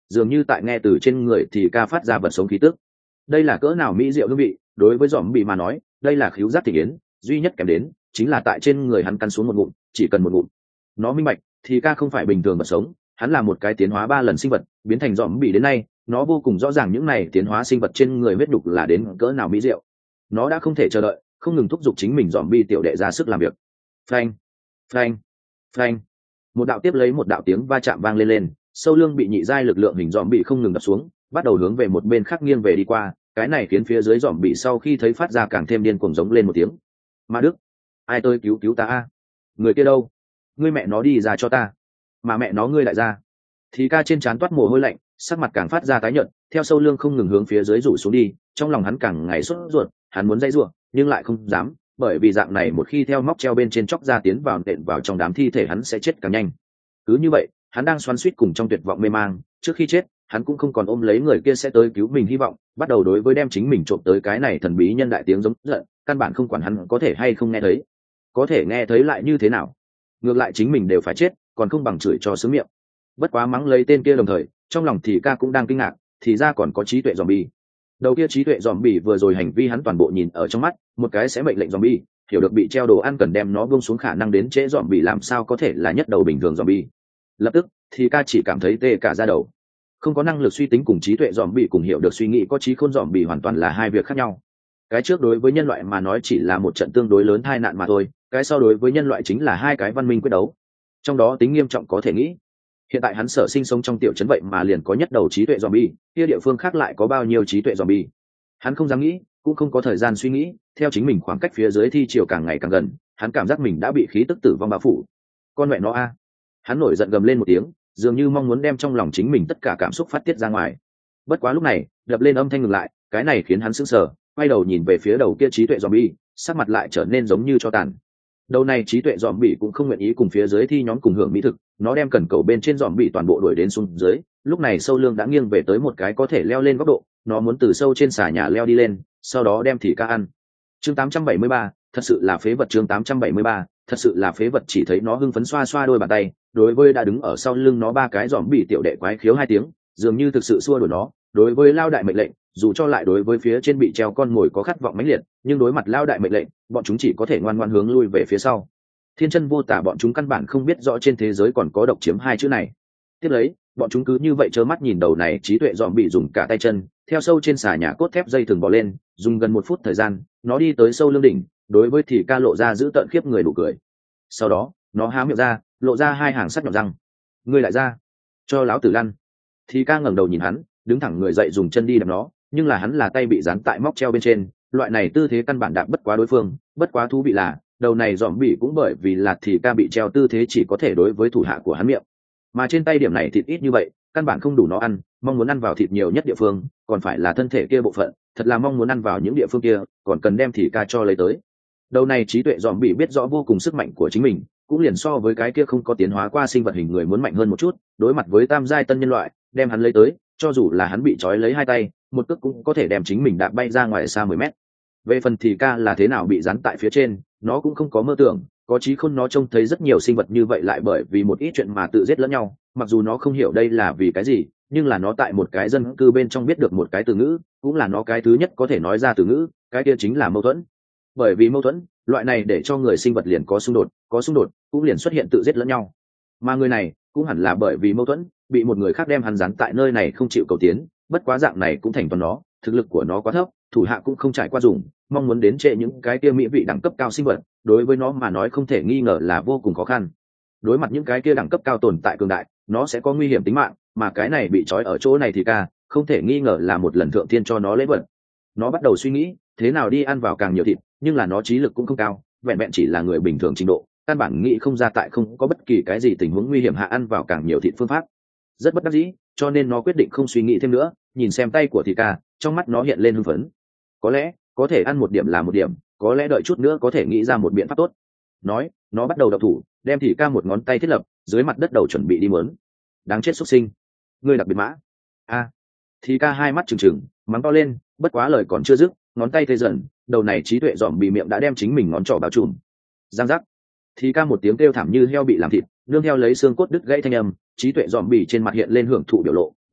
dường như tại nghe từ trên người thì ca phát ra vật sống khí tức. Đây là cỡ nào mỹ diệu hương vị, đối với dòm bị mà nói đây là khứu giác thị yến, duy nhất kèm đến chính là tại trên người hắn căn xuống một ngụm, chỉ cần một ngụm. Nó minh bạch thì ca không phải bình thường vật sống, hắn là một cái tiến hóa ba lần sinh vật biến thành dòm bị đến nay, nó vô cùng rõ ràng những này tiến hóa sinh vật trên người huyết đục là đến cỡ nào mỹ diệu. Nó đã không thể chờ đợi, không ngừng thúc giục chính mình dòm bi tiểu đệ ra sức làm việc. Phanh, phanh, phanh, một đạo tiếp lấy một đạo tiếng va chạm vang lên lên, sâu lưng bị nhị giai lực lượng hình dòm bị không ngừng đập xuống, bắt đầu hướng về một bên khác nghiêng về đi qua. Cái này khiến phía dưới dòm bị sau khi thấy phát ra càng thêm điên cuồng giống lên một tiếng. Ma đức, ai tôi cứu cứu ta a? Người kia đâu? Ngươi mẹ nó đi ra cho ta. Mà mẹ nó ngươi lại ra. Thì ca trên trán toát mồ hôi lạnh, sắc mặt càng phát ra tái nhợt, theo sâu lưng không ngừng hướng phía dưới rủ xuống đi, trong lòng hắn càng ngày sốt ruột, hắn muốn dây rủa nhưng lại không dám, bởi vì dạng này một khi theo móc treo bên trên chóc ra tiến vào nện vào trong đám thi thể hắn sẽ chết càng nhanh. Cứ như vậy, hắn đang xoắn xuýt cùng trong tuyệt vọng mê mang, trước khi chết, hắn cũng không còn ôm lấy người kia sẽ tới cứu mình hy vọng, bắt đầu đối với đem chính mình trộm tới cái này thần bí nhân đại tiếng giống giận, căn bản không quản hắn có thể hay không nghe thấy. Có thể nghe thấy lại như thế nào? Ngược lại chính mình đều phải chết, còn không bằng chửi cho sướng miệng. Bất quá mắng lấy tên kia đồng thời, trong lòng thì ca cũng đang kinh ngạc, thì ra còn có trí tuệ zombie. Đầu kia trí tuệ zombie vừa rồi hành vi hắn toàn bộ nhìn ở trong mắt, một cái sẽ mệnh lệnh zombie, hiểu được bị treo đồ ăn cần đem nó buông xuống khả năng đến trễ zombie làm sao có thể là nhất đầu bình thường zombie. Lập tức, thì ca chỉ cảm thấy tê cả da đầu. Không có năng lực suy tính cùng trí tuệ zombie cùng hiểu được suy nghĩ có trí khôn zombie hoàn toàn là hai việc khác nhau. Cái trước đối với nhân loại mà nói chỉ là một trận tương đối lớn tai nạn mà thôi, cái sau đối với nhân loại chính là hai cái văn minh quyết đấu. Trong đó tính nghiêm trọng có thể nghĩ. Hiện tại hắn sở sinh sống trong tiểu trấn vậy mà liền có nhất đầu trí tuệ zombie, kia địa phương khác lại có bao nhiêu trí tuệ zombie. Hắn không dám nghĩ, cũng không có thời gian suy nghĩ, theo chính mình khoảng cách phía dưới thi chiều càng ngày càng gần, hắn cảm giác mình đã bị khí tức tử vong bao phủ. Con mẹ nó a! Hắn nổi giận gầm lên một tiếng, dường như mong muốn đem trong lòng chính mình tất cả cảm xúc phát tiết ra ngoài. Bất quá lúc này, đập lên âm thanh ngừng lại, cái này khiến hắn sững sờ, quay đầu nhìn về phía đầu kia trí tuệ zombie, sắc mặt lại trở nên giống như cho tàn. Đầu này trí tuệ zombie cũng không nguyện ý cùng phía dưới thi nhóm cùng hưởng mỹ thực, nó đem cần cầu bên trên zombie toàn bộ đuổi đến xuống dưới. Lúc này sâu lương đã nghiêng về tới một cái có thể leo lên góc độ, nó muốn từ sâu trên xà nhà leo đi lên, sau đó đem thì ca ăn. Chương tám trăm bảy mươi ba, thật sự là phế vật. Chương tám trăm bảy mươi ba, thật sự là phế vật. Chỉ thấy nó hưng phấn xoa xoa đôi bàn tay, đối với đã đứng ở sau lưng nó ba cái zombie tiểu đệ quái khiếu hai tiếng, dường như thực sự xua đuổi nó. Đối với lao đại mệnh lệnh, dù cho lại đối với phía trên bị treo con mồi có khát vọng mãnh liệt, nhưng đối mặt lao đại mệnh lệnh, bọn chúng chỉ có thể ngoan ngoãn hướng lui về phía sau. Thiên chân vô tả bọn chúng căn bản không biết rõ trên thế giới còn có độc chiếm hai chữ này. Tiếp lấy, bọn chúng cứ như vậy trơ mắt nhìn đầu này trí tuệ dòm bị dùng cả tay chân theo sâu trên xà nhà cốt thép dây thừng bò lên, dùng gần một phút thời gian, nó đi tới sâu lưng đỉnh, đối với thì ca lộ ra giữ tợn khiếp người nụ cười. Sau đó, nó há miệng ra, lộ ra hai hàng sắc nhọn răng. Ngươi lại ra, cho láo tử lăn. Thì ca ngẩng đầu nhìn hắn, đứng thẳng người dậy dùng chân đi đập nó, nhưng là hắn là tay bị dán tại móc treo bên trên, loại này tư thế căn bản đạp bất quá đối phương. Bất quá thú vị là đầu này dòm bị cũng bởi vì là thì ca bị treo tư thế chỉ có thể đối với thủ hạ của hắn miệng, mà trên tay điểm này thịt ít như vậy, căn bản không đủ nó ăn. Mong muốn ăn vào thịt nhiều nhất địa phương còn phải là thân thể kia bộ phận, thật là mong muốn ăn vào những địa phương kia còn cần đem thì ca cho lấy tới. Đầu này trí tuệ dòm bị biết rõ vô cùng sức mạnh của chính mình, cũng liền so với cái kia không có tiến hóa qua sinh vật hình người muốn mạnh hơn một chút. Đối mặt với tam giai tân nhân loại, đem hắn lấy tới, cho dù là hắn bị trói lấy hai tay, một cước cũng có thể đem chính mình đạp bay ra ngoài xa mười mét. Về phần thì ca là thế nào bị dán tại phía trên, nó cũng không có mơ tưởng. Có trí khôn nó trông thấy rất nhiều sinh vật như vậy lại bởi vì một ít chuyện mà tự giết lẫn nhau, mặc dù nó không hiểu đây là vì cái gì, nhưng là nó tại một cái dân cư bên trong biết được một cái từ ngữ, cũng là nó cái thứ nhất có thể nói ra từ ngữ, cái kia chính là mâu thuẫn. Bởi vì mâu thuẫn, loại này để cho người sinh vật liền có xung đột, có xung đột cũng liền xuất hiện tự giết lẫn nhau. Mà người này cũng hẳn là bởi vì mâu thuẫn, bị một người khác đem hắn dán tại nơi này không chịu cầu tiến. Bất quá dạng này cũng thành toàn nó, thực lực của nó quá thấp, thủ hạ cũng không trải qua dùng, mong muốn đến trệ những cái kia mỹ vị đẳng cấp cao sinh vật, đối với nó mà nói không thể nghi ngờ là vô cùng khó khăn. Đối mặt những cái kia đẳng cấp cao tồn tại cường đại, nó sẽ có nguy hiểm tính mạng, mà cái này bị trói ở chỗ này thì ca, không thể nghi ngờ là một lần thượng thiên cho nó lễ vật. Nó bắt đầu suy nghĩ, thế nào đi ăn vào càng nhiều thịt, nhưng là nó trí lực cũng không cao, vẹn vẹn chỉ là người bình thường trình độ, căn bản nghĩ không ra tại không có bất kỳ cái gì tình huống nguy hiểm hạ ăn vào càng nhiều thịt phương pháp. Rất bất đắc dĩ, cho nên nó quyết định không suy nghĩ thêm nữa, nhìn xem tay của thì ca, trong mắt nó hiện lên hưng phấn. Có lẽ có thể ăn một điểm là một điểm, có lẽ đợi chút nữa có thể nghĩ ra một biện pháp tốt. Nói, nó bắt đầu đập thủ, đem thì ca một ngón tay thiết lập dưới mặt đất đầu chuẩn bị đi mớn. Đáng chết xuất sinh, ngươi đặc biệt mã a. À, thì ca hai mắt trừng trừng mắng to lên, bất quá lời còn chưa dứt, ngón tay tê dần, đầu này trí tuệ dòm bị miệng đã đem chính mình ngón trỏ bao trùm. Giang giác, thì ca một tiếng kêu thảm như heo bị làm thịt, nương theo lấy xương cốt đứt gãy thanh âm, trí tuệ dòm bị trên mặt hiện lên hưởng thụ biểu lộ,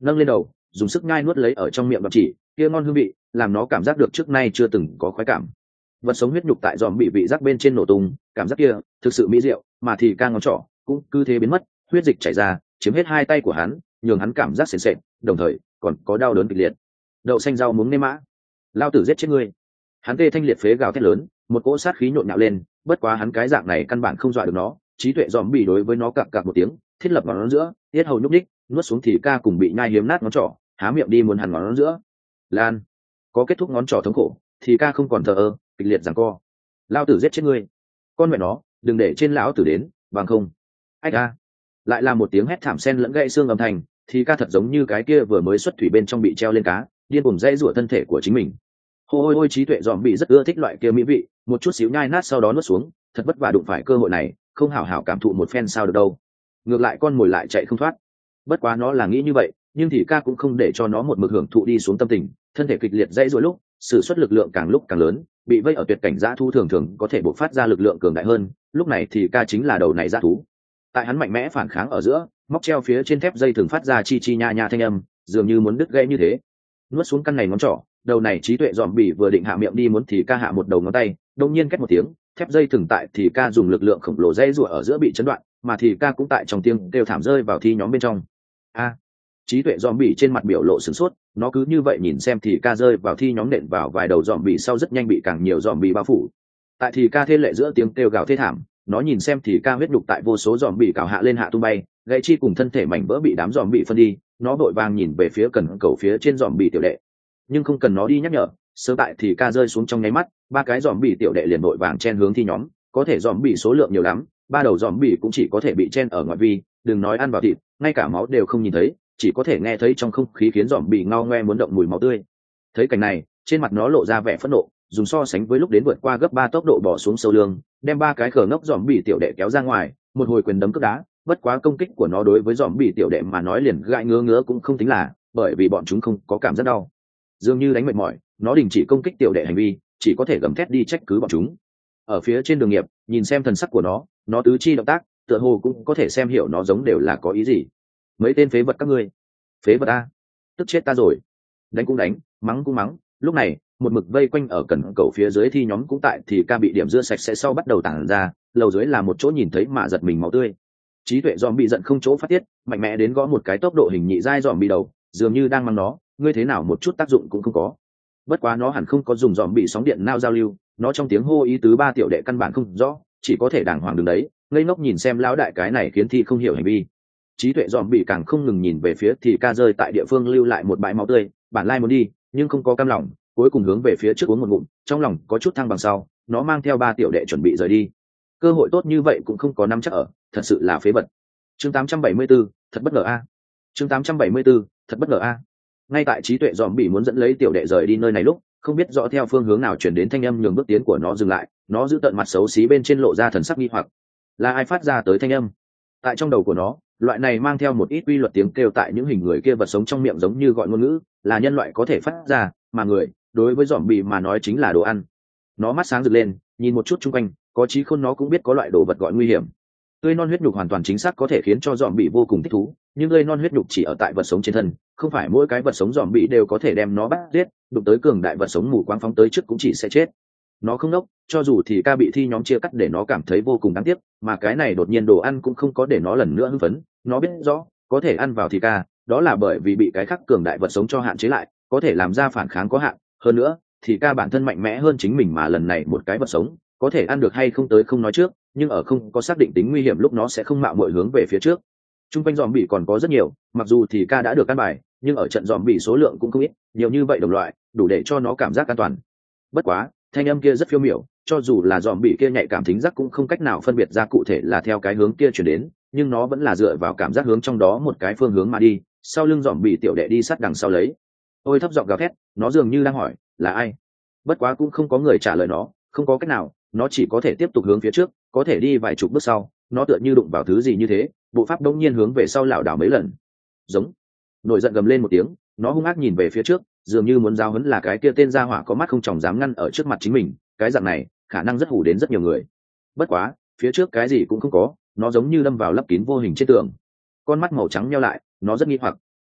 nâng lên đầu dùng sức nhai nuốt lấy ở trong miệng bọc chỉ kia ngon hương vị làm nó cảm giác được trước nay chưa từng có khoái cảm. Vật sống huyết nhục tại dòm bị vị giác bên trên nổ tung, cảm giác kia thực sự mỹ diệu, mà thì ca ngón trỏ cũng cứ thế biến mất, huyết dịch chảy ra chiếm hết hai tay của hắn, nhường hắn cảm giác sền sệt, đồng thời còn có đau đớn kịch liệt. Đậu xanh rau muống nêm mã, lao tử giết chết ngươi! Hắn tê thanh liệt phế gào thét lớn, một cỗ sát khí nhộn nhạo lên, bất quá hắn cái dạng này căn bản không dọa được nó, trí tuệ dòm bị đối với nó cặc cặc một tiếng, thiết lập ngón giữa, tiết hầu nhúc nhích, nuốt xuống thì ca cùng bị nhai hiếm nát ngón trỏ, há miệng đi muốn hằn ngón giữa. Lan, có kết thúc ngón trỏ thống khổ, thì ca không còn thờ ơ, kịch liệt giằng co. Lao tử giết chết ngươi! Con mẹ nó, đừng để trên lão tử đến, bằng không. Ách a! Lại là một tiếng hét thảm sen lẫn gãy xương âm thanh, thì ca thật giống như cái kia vừa mới xuất thủy bên trong bị treo lên cá, điên cuồng dãy rủa thân thể của chính mình. Ôi ôi trí tuệ dòm bị rất ưa thích loại kia mỹ vị, một chút xíu nhai nát sau đó nuốt xuống, thật vất vả đụng phải cơ hội này, không hảo hảo cảm thụ một phen sao được đâu. Ngược lại con mồi lại chạy không thoát. Bất quá nó là nghĩ như vậy, nhưng thì ca cũng không để cho nó một mực hưởng thụ đi xuống tâm tình, thân thể kịch liệt dãy rủa lúc, sử xuất lực lượng càng lúc càng lớn, bị vây ở tuyệt cảnh dã thú thường thường có thể bộc phát ra lực lượng cường đại hơn, lúc này thì ca chính là đầu này dã thú. Tại hắn mạnh mẽ phản kháng ở giữa, móc treo phía trên thép dây thường phát ra chi chi nha nha thanh âm, dường như muốn đứt gãy như thế. Nuốt xuống căn này ngón trỏ, đầu này trí tuệ dòm bỉ vừa định hạ miệng đi muốn thì ca hạ một đầu ngón tay, đông nhiên két một tiếng, thép dây thường tại thì ca dùng lực lượng khổng lồ dây rủa ở giữa bị chấn đoạn, mà thì ca cũng tại trong tiếng kêu thảm rơi vào thi nhóm bên trong. A! Trí tuệ dòm bỉ trên mặt biểu lộ sửng sốt, nó cứ như vậy nhìn xem thì ca rơi vào thi nhóm nện vào vài đầu dòm bỉ sau rất nhanh bị càng nhiều dòm bỉ bao phủ. Tại thì ca thê lệ giữa tiếng kêu gào thê thảm, nó nhìn xem thì ca huyết nhục tại vô số dòm bỉ cào hạ lên hạ tung bay, gãy chi cùng thân thể mảnh vỡ bị đám dòm bỉ phân đi, nó vội vàng nhìn về phía cần cầu phía trên dòm bỉ tiểu đệ. Nhưng không cần nó đi nhắc nhở, sớm tại thì ca rơi xuống trong nháy mắt, ba cái dòm bỉ tiểu đệ liền vội vàng chen hướng thi nhóm, có thể dòm bỉ số lượng nhiều lắm, ba đầu dòm bỉ cũng chỉ có thể bị chen ở ngoại vi, đừng nói ăn vào thịt, ngay cả máu đều không nhìn thấy, chỉ có thể nghe thấy trong không khí khiến dòm bỉ ngao ngoe muốn động mùi máu tươi. Thấy cảnh này, trên mặt nó lộ ra vẻ phẫn nộ, dùng so sánh với lúc đến vượt qua gấp ba tốc độ bỏ xuống sâu lương, đem ba cái khờ ngốc dòm bỉ tiểu đệ kéo ra ngoài, một hồi quyền đấm cước đá, bất quá công kích của nó đối với dòm bỉ tiểu đệ mà nói liền gãi ngứa ngứa cũng không tính là, bởi vì bọn chúng không có cảm giác đau. Dường như đánh mệt mỏi, nó đình chỉ công kích tiểu đệ hành vi, chỉ có thể gầm thét đi trách cứ bọn chúng. Ở phía trên đường nghiệp, nhìn xem thần sắc của nó, nó tứ chi động tác, tựa hồ cũng có thể xem hiểu nó giống đều là có ý gì. Mấy tên phế vật các ngươi, phế vật a, tức chết ta rồi. Đánh cũng đánh, mắng cũng mắng. Lúc này, một mực vây quanh ở cẩn cầu phía dưới thi nhóm cũng tại thì ca bị điểm dưa sạch sẽ sau bắt đầu tản ra, lầu dưới là một chỗ nhìn thấy mà giật mình máu tươi. Trí tuệ dòm bị giận không chỗ phát tiết, mạnh mẽ đến gõ một cái tốc độ hình nhị giai dòm bị đầu, dường như đang mắng nó, ngươi thế nào một chút tác dụng cũng không có. Bất quá nó hẳn không có dùng dòm bị sóng điện nao giao lưu, nó trong tiếng hô ý tứ ba tiểu đệ căn bản không rõ, chỉ có thể đàng hoàng đứng đấy, ngây ngốc nhìn xem lão đại cái này khiến thi không hiểu hành vi. Trí tuệ dòm bị càng không ngừng nhìn về phía thì ca rơi tại địa phương lưu lại một bãi máu tươi, bản lai muốn đi, nhưng không có cam lòng, cuối cùng hướng về phía trước uống một ngụm, trong lòng có chút thăng bằng sau, nó mang theo ba tiểu đệ chuẩn bị rời đi. Cơ hội tốt như vậy cũng không có nắm chắc ở, thật sự là phế vật. Chương tám trăm bảy mươi tư, thật bất ngờ a. Chương tám trăm bảy mươi tư, thật bất ngờ a. Ngay tại trí tuệ dòm bị muốn dẫn lấy tiểu đệ rời đi nơi này lúc, không biết rõ theo phương hướng nào chuyển đến thanh âm nhường bước tiến của nó dừng lại, nó giữ tận mặt xấu xí bên trên lộ ra thần sắc nghi hoặc. Là ai phát ra tới thanh âm? Tại trong đầu của nó, loại này mang theo một ít quy luật tiếng kêu tại những hình người kia vật sống trong miệng giống như gọi ngôn ngữ, là nhân loại có thể phát ra, mà người, đối với dòm bị mà nói chính là đồ ăn. Nó mắt sáng rực lên, nhìn một chút chung quanh, có trí khôn nó cũng biết có loại đồ vật gọi nguy hiểm. Tươi non huyết nhục hoàn toàn chính xác có thể khiến cho dòm bị vô cùng thích thú, nhưng tươi non huyết nhục chỉ ở tại vật sống trên thân, không phải mỗi cái vật sống dòm bị đều có thể đem nó bắt giết, đụng tới cường đại vật sống mù quáng phóng tới trước cũng chỉ sẽ chết. Nó không nốc, cho dù thì ca bị thi nhóm chia cắt để nó cảm thấy vô cùng đáng tiếc, mà cái này đột nhiên đồ ăn cũng không có để nó lần nữa hưng phấn. Nó biết rõ có thể ăn vào thì ca, đó là bởi vì bị cái khắc cường đại vật sống cho hạn chế lại, có thể làm ra phản kháng có hạn. Hơn nữa thì ca bản thân mạnh mẽ hơn chính mình, mà lần này một cái vật sống có thể ăn được hay không tới không nói trước, nhưng ở không có xác định tính nguy hiểm lúc nó sẽ không mạo muội hướng về phía trước. Trung quanh dòm bị còn có rất nhiều, mặc dù thì ca đã được căn bài, nhưng ở trận dòm bị số lượng cũng không ít, nhiều như vậy đồng loại đủ để cho nó cảm giác an toàn. Bất quá thanh âm kia rất phiêu miểu, cho dù là dòm bị kia nhạy cảm thính giác cũng không cách nào phân biệt ra cụ thể là theo cái hướng kia chuyển đến, nhưng nó vẫn là dựa vào cảm giác hướng trong đó một cái phương hướng mà đi. Sau lưng dòm bị tiểu đệ đi sát đằng sau lấy. Ôi thấp giọng gào thét, nó dường như đang hỏi là ai. Bất quá cũng không có người trả lời nó, không có cách nào, nó chỉ có thể tiếp tục hướng phía trước, có thể đi vài chục bước sau, nó tựa như đụng vào thứ gì như thế, bộ pháp đông nhiên hướng về sau lảo đảo mấy lần. Giống, nổi giận gầm lên một tiếng, nó hung ác nhìn về phía trước, dường như muốn giao hấn là cái kia tên gia hỏa có mắt không tròng dám ngăn ở trước mặt chính mình, cái dạng này khả năng rất hủ đến rất nhiều người. Bất quá phía trước cái gì cũng không có, nó giống như đâm vào lấp kín vô hình trên tường. Con mắt màu trắng nheo lại, nó rất nghi hoặc.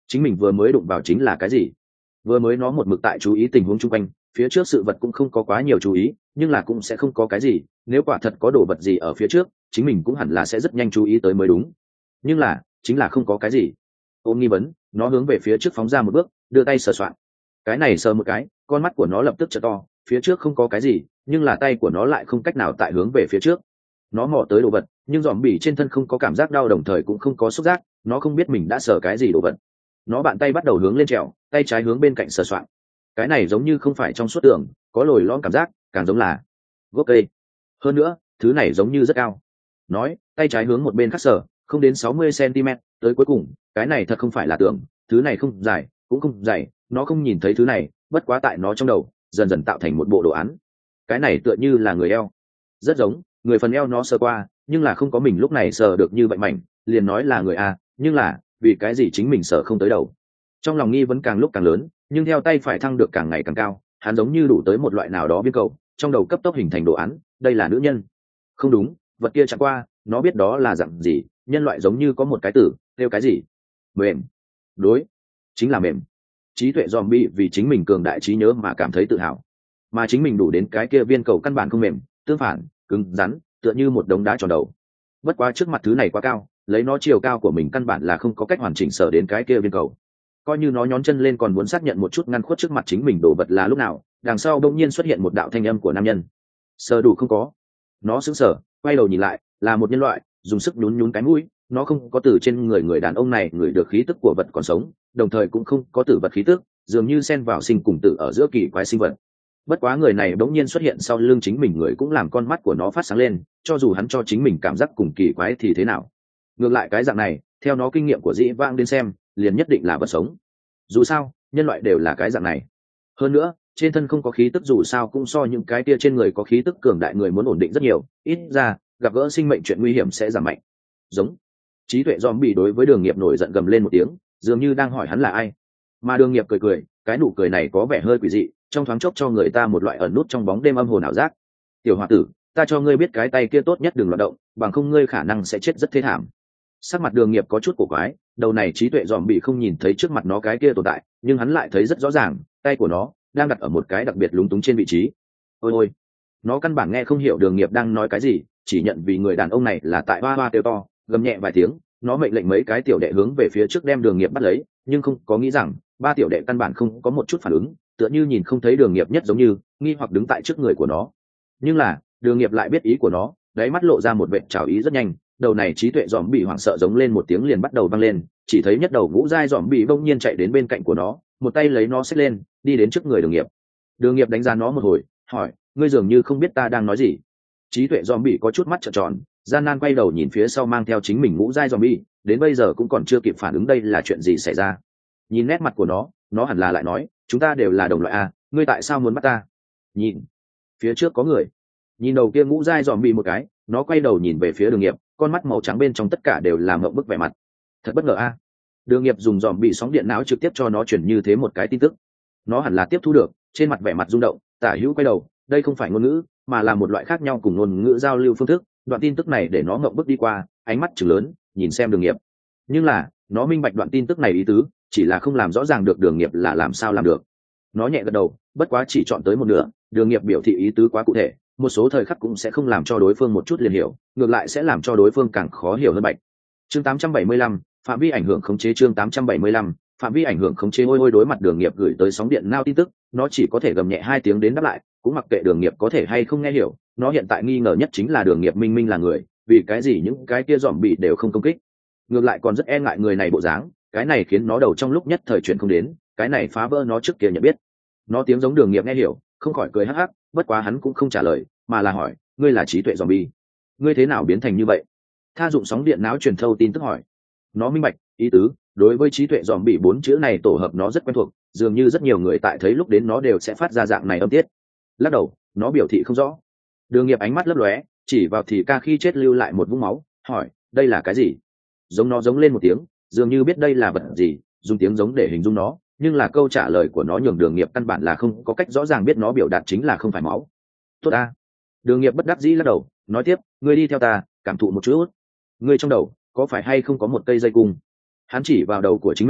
chính mình vừa mới đụng vào chính là cái gì? Vừa mới nó một mực tại chú ý tình huống chung quanh, phía trước sự vật cũng không có quá nhiều chú ý, nhưng là cũng sẽ không có cái gì, nếu quả thật có đồ vật gì ở phía trước, chính mình cũng hẳn là sẽ rất nhanh chú ý tới mới đúng. Nhưng là chính là không có cái gì. Ôm nghi vấn, nó hướng về phía trước phóng ra một bước, đưa tay sờ soạn. Cái này sờ một cái, con mắt của nó lập tức trợ to, phía trước không có cái gì, nhưng là tay của nó lại không cách nào tại hướng về phía trước. Nó mò tới đồ vật, nhưng dòm bỉ trên thân không có cảm giác đau, đồng thời cũng không có xúc giác, nó không biết mình đã sờ cái gì đồ vật. Nó bàn tay bắt đầu hướng lên trèo, tay trái hướng bên cạnh sờ soạn. Cái này giống như không phải trong suốt tường, có lồi lõm cảm giác, càng giống là gốc cây. Hơn nữa, thứ này giống như rất cao. Nói, tay trái hướng một bên khác sờ, không đến sáu mươi xăng-ti-mét, tới cuối cùng, cái này thật không phải là tường, thứ này không dài, cũng không dày, nó không nhìn thấy thứ này, bất quá tại nó trong đầu, dần dần tạo thành một bộ đồ án. Cái này tựa như là người eo, rất giống, người phần eo nó sờ qua, nhưng là không có mình lúc này sờ được như vậy mảnh, liền nói là người a, nhưng là vì cái gì chính mình sờ không tới đầu. Trong lòng nghi vấn càng lúc càng lớn, nhưng theo tay phải thăng được càng ngày càng cao, hắn giống như đủ tới một loại nào đó biên cầu, trong đầu cấp tốc hình thành đồ án, đây là nữ nhân. Không đúng, vật kia chẳng qua, nó biết đó là dạng gì, nhân loại giống như có một cái từ, theo cái gì? Mềm. Đối, chính là mềm. Trí tuệ zombie vì chính mình cường đại trí nhớ mà cảm thấy tự hào, mà chính mình đủ đến cái kia viên cầu căn bản không mềm, tương phản, cứng rắn, tựa như một đống đá tròn đầu. Bất quá trước mặt thứ này quá cao, lấy nó chiều cao của mình căn bản là không có cách hoàn chỉnh sở đến cái kia viên cầu. Coi như nó nhón chân lên còn muốn xác nhận một chút ngăn khuất trước mặt chính mình đồ vật là lúc nào, đằng sau đông nhiên xuất hiện một đạo thanh âm của nam nhân. Sờ đủ không có. Nó sững sờ, quay đầu nhìn lại, là một nhân loại, dùng sức nhún nhún cái mũi, nó không có từ trên người người đàn ông này người được khí tức của vật còn sống, đồng thời cũng không có tử vật khí tức, dường như xen vào sinh cùng tử ở giữa kỳ quái sinh vật. Bất quá người này bỗng nhiên xuất hiện sau lưng chính mình, người cũng làm con mắt của nó phát sáng lên, cho dù hắn cho chính mình cảm giác cùng kỳ quái thì thế nào. Ngược lại cái dạng này, theo nó kinh nghiệm của dĩ vãng đến xem, liền nhất định là vật sống. Dù sao, nhân loại đều là cái dạng này. Hơn nữa, trên thân không có khí tức dù sao cũng so những cái tia trên người có khí tức cường đại người muốn ổn định rất nhiều, ít ra, gặp gỡ sinh mệnh chuyện nguy hiểm sẽ giảm mạnh. Giống. Trí tuệ zombie đối với Đường Nghiệp nổi giận gầm lên một tiếng, dường như đang hỏi hắn là ai. Mà Đường Nghiệp cười cười, cái nụ cười này có vẻ hơi quỷ dị, trong thoáng chốc cho người ta một loại ẩn nút trong bóng đêm âm hồn ảo giác. Tiểu hòa tử, ta cho ngươi biết cái tay kia tốt nhất đừng loạt động, bằng không ngươi khả năng sẽ chết rất thê thảm. Sắc mặt Đường Nghiệp có chút cổ quái, đầu này trí tuệ dòm bị không nhìn thấy trước mặt nó cái kia tồn tại, nhưng hắn lại thấy rất rõ ràng, tay của nó đang đặt ở một cái đặc biệt lúng túng trên vị trí. Ôi ôi, nó căn bản nghe không hiểu Đường Nghiệp đang nói cái gì, chỉ nhận vì người đàn ông này là tại hoa hoa kêu to, gầm nhẹ vài tiếng, nó mệnh lệnh mấy cái tiểu đệ hướng về phía trước đem Đường Nghiệp bắt lấy, nhưng không có nghĩ rằng ba tiểu đệ căn bản không có một chút phản ứng, tựa như nhìn không thấy Đường Nghiệp nhất giống như nghi hoặc đứng tại trước người của nó. Nhưng là Đường Nghiệp lại biết ý của nó, đáy mắt lộ ra một vệt trào ý rất nhanh. Đầu này trí tuệ dòm bị hoảng sợ giống lên một tiếng liền bắt đầu văng lên, chỉ thấy nhất đầu ngũ giai dòm bị bỗng nhiên chạy đến bên cạnh của nó, một tay lấy nó xách lên, đi đến trước người Đường Nghiệp. Đường Nghiệp đánh giá nó một hồi, hỏi, ngươi dường như không biết ta đang nói gì. Trí tuệ dòm bị có chút mắt trợn tròn, gian nan quay đầu nhìn phía sau mang theo chính mình ngũ giai dòm bị, đến bây giờ cũng còn chưa kịp phản ứng đây là chuyện gì xảy ra. Nhìn nét mặt của nó, nó hẳn là lại nói, chúng ta đều là đồng loại a, ngươi tại sao muốn bắt ta? Nhìn, phía trước có người. Nhìn đầu kia ngũ giai dòm bị một cái, nó quay đầu nhìn về phía Đường Nghiệp, con mắt màu trắng bên trong tất cả đều là mộng bức vẻ mặt. Thật bất ngờ a. Đường Nghiệp dùng dòm bị sóng điện não trực tiếp cho nó chuyển như thế một cái tin tức. Nó hẳn là tiếp thu được, trên mặt vẻ mặt rung động, tả hữu quay đầu, đây không phải ngôn ngữ, mà là một loại khác nhau cùng ngôn ngữ giao lưu phương thức. Đoạn tin tức này để nó mộng bức đi qua, ánh mắt trừng lớn, nhìn xem Đường Nghiệp. Nhưng là, nó minh bạch đoạn tin tức này ý tứ, chỉ là không làm rõ ràng được Đường Nghiệp là làm sao làm được. Nó nhẹ gật đầu, bất quá chỉ chọn tới một nửa, Đường Nghiệp biểu thị ý tứ quá cụ thể, một số thời khắc cũng sẽ không làm cho đối phương một chút liền hiểu, ngược lại sẽ làm cho đối phương càng khó hiểu hơn. Bạch chương tám trăm bảy mươi lăm, phạm vi ảnh hưởng khống chế. Chương tám trăm bảy mươi lăm, phạm vi ảnh hưởng khống chế. Ôi ôi, đối mặt Đường Nghiệp gửi tới sóng điện nao tin tức, nó chỉ có thể gầm nhẹ hai tiếng đến đáp lại, cũng mặc kệ Đường Nghiệp có thể hay không nghe hiểu. Nó hiện tại nghi ngờ nhất chính là Đường Nghiệp minh minh là người, vì cái gì những cái kia dòm bị đều không công kích, ngược lại còn rất e ngại người này bộ dáng, cái này khiến nó đầu trong lúc nhất thời chuyện không đến, cái này phá vỡ nó trước kia nhận biết. Nó tiếng giống Đường Nghiệp nghe hiểu, không khỏi cười hắc hắc, bất quá hắn cũng không trả lời, mà là hỏi, ngươi là trí tuệ zombie, ngươi thế nào biến thành như vậy? Tha dụng sóng điện não truyền thâu tin tức hỏi. Nó minh bạch ý tứ, đối với trí tuệ zombie bốn chữ này tổ hợp nó rất quen thuộc, dường như rất nhiều người tại thấy lúc đến nó đều sẽ phát ra dạng này âm tiết. Lắc đầu, nó biểu thị không rõ. Đường Nghiệp ánh mắt lấp lóe, chỉ vào thì ca khi chết lưu lại một vũng máu, hỏi, đây là cái gì? Giống nó giống lên một tiếng, dường như biết đây là vật gì, dùng tiếng giống để hình dung nó, nhưng là câu trả lời của nó nhường Đường Nghiệp căn bản là không có cách rõ ràng biết nó biểu đạt chính là không phải máu. Tốt a. Đường Nghiệp bất đắc dĩ lắc đầu, nói tiếp, ngươi đi theo ta, cảm thụ một chút. Ngươi trong đầu có phải hay không có một cây dây cung? Hắn chỉ vào đầu của chính mình,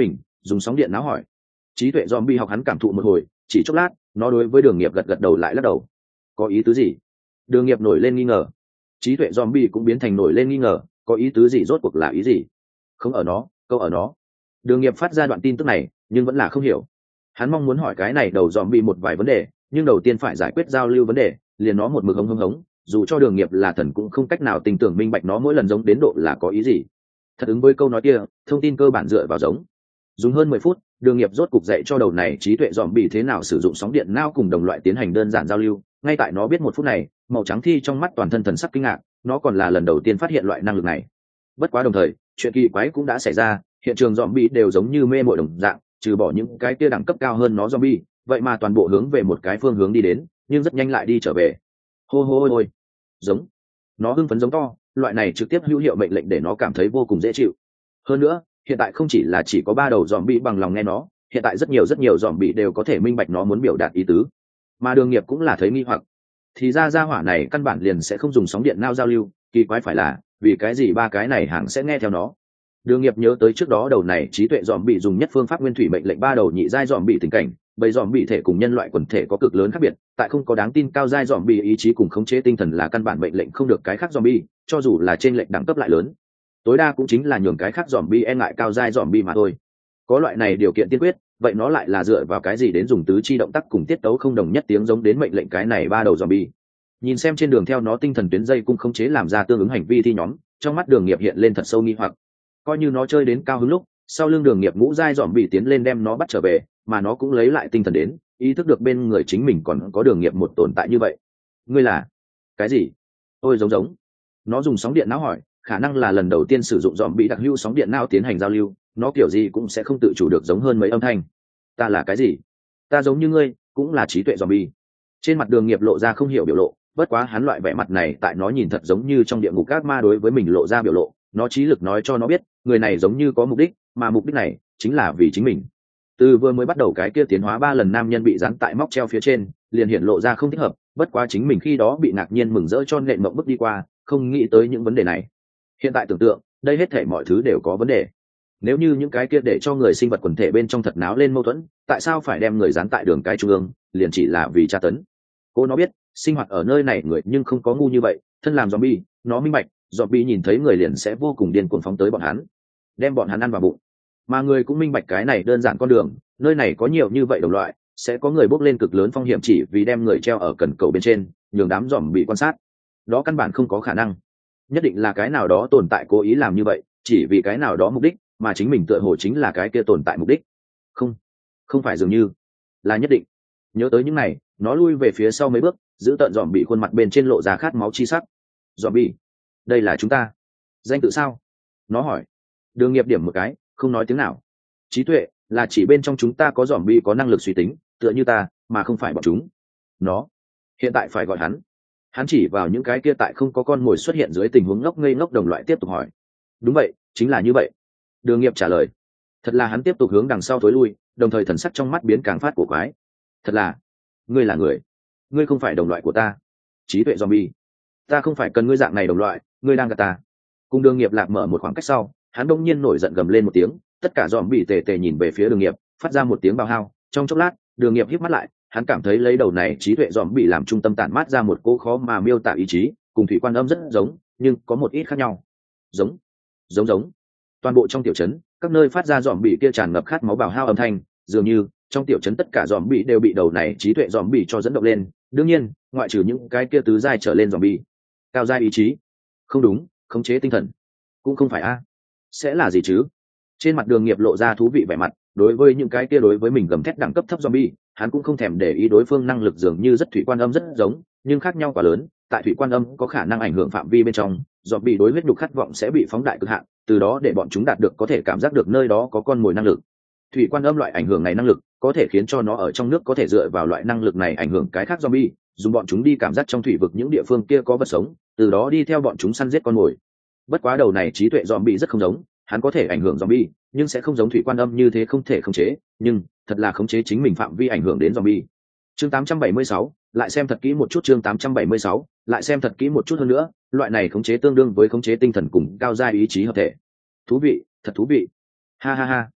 dùng sóng điện náo hỏi. Trí tuệ zombie học hắn cảm thụ một hồi, chỉ chốc lát nó đối với Đường Nghiệp gật gật đầu lại lắc đầu. Có ý tứ gì? Đường Nghiệp nổi lên nghi ngờ. Trí tuệ zombie cũng biến thành nổi lên nghi ngờ, có ý tứ gì, rốt cuộc là ý gì? Không ở nó, câu ở nó. Đường Nghiệp phát ra đoạn tin tức này nhưng vẫn là không hiểu. Hắn mong muốn hỏi cái này đầu zombie một vài vấn đề, nhưng đầu tiên phải giải quyết giao lưu vấn đề, liền nó một mực hống hống hống, dù cho Đường Nghiệp là thần cũng không cách nào tình tưởng minh bạch nó mỗi lần giống đến độ là có ý gì. Thật ứng với câu nói kia, thông tin cơ bản dựa vào giống. Dùng hơn mười phút, Đường Nghiệp rốt cục dạy cho đầu này trí tuệ zombie thế nào sử dụng sóng điện não cùng đồng loại tiến hành đơn giản giao lưu. Ngay tại nó biết một phút này, màu trắng thi trong mắt toàn thân thần sắc kinh ngạc, nó còn là lần đầu tiên phát hiện loại năng lực này. Bất quá đồng thời, chuyện kỳ quái cũng đã xảy ra, hiện trường zombie đều giống như mê mội đồng dạng, trừ bỏ những cái kia đẳng cấp cao hơn nó zombie, vậy mà toàn bộ hướng về một cái phương hướng đi đến, nhưng rất nhanh lại đi trở về. Hô hô hô hô. Giống. Nó hưng phấn giống to, loại này trực tiếp hữu hiệu mệnh lệnh để nó cảm thấy vô cùng dễ chịu. Hơn nữa, hiện tại không chỉ là chỉ có ba đầu zombie bằng lòng nghe nó, hiện tại rất nhiều rất nhiều zombie đều có thể minh bạch nó muốn biểu đạt ý tứ. Mà Đường Nghiệp cũng là thấy nghi hoặc, thì ra gia hỏa này căn bản liền sẽ không dùng sóng điện não giao lưu, kỳ quái phải là, vì cái gì ba cái này hàng sẽ nghe theo nó. Đường Nghiệp nhớ tới trước đó đầu này trí tuệ zombie dùng nhất phương pháp nguyên thủy mệnh lệnh ba đầu nhị giai zombie tình cảnh, bầy zombie thể cùng nhân loại quần thể có cực lớn khác biệt, tại không có đáng tin cao giai zombie ý chí cùng khống chế tinh thần là căn bản mệnh lệnh không được cái khác zombie, cho dù là trên lệnh đẳng cấp lại lớn, tối đa cũng chính là nhường cái khác zombie e ngại cao giai zombie mà thôi. Có loại này điều kiện tiên quyết, vậy nó lại là dựa vào cái gì đến dùng tứ chi động tác cùng tiết tấu không đồng nhất tiếng giống đến mệnh lệnh cái này ba đầu zombie? Nhìn xem trên đường theo nó tinh thần tuyến dây cung khống chế làm ra tương ứng hành vi thi nhóm, trong mắt Đường Nghiệp hiện lên thật sâu nghi hoặc. Coi như nó chơi đến cao hứng lúc, sau lưng Đường Nghiệp ngũ giai zombie tiến lên đem nó bắt trở về, mà nó cũng lấy lại tinh thần đến, ý thức được bên người chính mình còn có Đường Nghiệp một tồn tại như vậy. Ngươi là cái gì? Ôi giống giống. Nó dùng sóng điện não hỏi, khả năng là lần đầu tiên sử dụng zombie đặc hữu sóng điện não tiến hành giao lưu, nó kiểu gì cũng sẽ không tự chủ được giống hơn mấy âm thanh. Ta là cái gì? Ta giống như ngươi, cũng là trí tuệ zombie. Trên mặt Đường Nghiệp lộ ra không hiểu biểu lộ, bất quá hắn loại vẻ mặt này tại nó nhìn thật giống như trong địa ngục các ma đối với mình lộ ra biểu lộ, nó trí lực nói cho nó biết, người này giống như có mục đích, mà mục đích này chính là vì chính mình. Từ vừa mới bắt đầu cái kia tiến hóa ba lần nam nhân bị dán tại móc treo phía trên, liền hiện lộ ra không thích hợp, bất quá chính mình khi đó bị ngạc nhiên mừng rỡ cho nện mộng bước đi qua, không nghĩ tới những vấn đề này. Hiện tại tưởng tượng, đây hết thảy mọi thứ đều có vấn đề. Nếu như những cái kia để cho người sinh vật quần thể bên trong thật náo lên mâu thuẫn, tại sao phải đem người dán tại đường cái trung ương, liền chỉ là vì tra tấn. Cô nó biết, sinh hoạt ở nơi này người nhưng không có ngu như vậy, thân làm zombie, nó minh bạch, zombie nhìn thấy người liền sẽ vô cùng điên cuồng phóng tới bọn hắn, đem bọn hắn ăn vào bụng. Mà người cũng minh bạch cái này đơn giản con đường, nơi này có nhiều như vậy đồng loại, sẽ có người bốc lên cực lớn phong hiểm chỉ vì đem người treo ở cần cầu bên trên, nhường đám zombie quan sát. Đó căn bản không có khả năng. Nhất định là cái nào đó tồn tại cố ý làm như vậy, chỉ vì cái nào đó mục đích, mà chính mình tựa hồ chính là cái kia tồn tại mục đích. Không, không phải dường như, là nhất định. Nhớ tới những này, nó lui về phía sau mấy bước, giữ tận dòm bị khuôn mặt bên trên lộ ra khát máu chi sắc. Dòm bị, đây là chúng ta. Danh tự sao? Nó hỏi. Đường Nghiệp điểm một cái, không nói tiếng nào. Trí tuệ là chỉ bên trong chúng ta có dòm bị có năng lực suy tính, tựa như ta, mà không phải bọn chúng. Nó hiện tại phải gọi hắn. Hắn chỉ vào những cái kia tại không có con mồi xuất hiện dưới tình huống ngốc ngây ngốc đồng loại tiếp tục hỏi. Đúng vậy, chính là như vậy. Đường Nghiệp trả lời. Thật là hắn tiếp tục hướng đằng sau thối lui, đồng thời thần sắc trong mắt biến càng phát của quái. Thật là, ngươi là người, ngươi không phải đồng loại của ta. Trí tuệ zombie, ta không phải cần ngươi dạng này đồng loại, ngươi đang gạt ta. Cùng Đường Nghiệp lạc mở một khoảng cách sau, hắn đông nhiên nổi giận gầm lên một tiếng, tất cả zombie tề tề nhìn về phía Đường Nghiệp, phát ra một tiếng bao hao. Trong chốc lát, Đường Nghiệp híp mắt lại, hắn cảm thấy lấy đầu này trí tuệ zombie làm trung tâm tản mát ra một cỗ khó mà miêu tả ý chí, cùng thủy quan âm rất giống, nhưng có một ít khác nhau. Giống, giống giống. Toàn bộ trong tiểu trấn, các nơi phát ra zombie kia tràn ngập khát máu bào hao âm thanh, dường như trong tiểu trấn tất cả zombie đều bị đầu này trí tuệ zombie cho dẫn động lên. Đương nhiên, ngoại trừ những cái kia tứ giai trở lên zombie. Cao giai ý chí? Không đúng, khống chế tinh thần. Cũng không phải a. Sẽ là gì chứ? Trên mặt Đường Nghiệp lộ ra thú vị vẻ mặt, đối với những cái kia đối với mình gầm thét đẳng cấp thấp zombie, hắn cũng không thèm để ý đối phương năng lực dường như rất thủy quan âm rất giống, nhưng khác nhau quá lớn. Tại thủy quan âm có khả năng ảnh hưởng phạm vi bên trong, zombie đối huyết nhục khát vọng sẽ bị phóng đại cực hạn, từ đó để bọn chúng đạt được có thể cảm giác được nơi đó có con mồi năng lực. Thủy quan âm loại ảnh hưởng này năng lực có thể khiến cho nó ở trong nước có thể dựa vào loại năng lực này ảnh hưởng cái khác zombie, dùng bọn chúng đi cảm giác trong thủy vực những địa phương kia có vật sống, từ đó đi theo bọn chúng săn giết con mồi. Bất quá đầu này trí tuệ zombie rất không giống, hắn có thể ảnh hưởng zombie, nhưng sẽ không giống thủy quan âm như thế không thể khống chế, nhưng thật là khống chế chính mình phạm vi ảnh hưởng đến zombie. Chương tám trăm bảy mươi sáu, lại xem thật kỹ một chút. Chương tám trăm bảy mươi sáu, lại xem thật kỹ một chút hơn nữa, loại này khống chế tương đương với khống chế tinh thần cùng cao giai ý chí hợp thể. Thú vị, thật thú vị. Ha ha ha.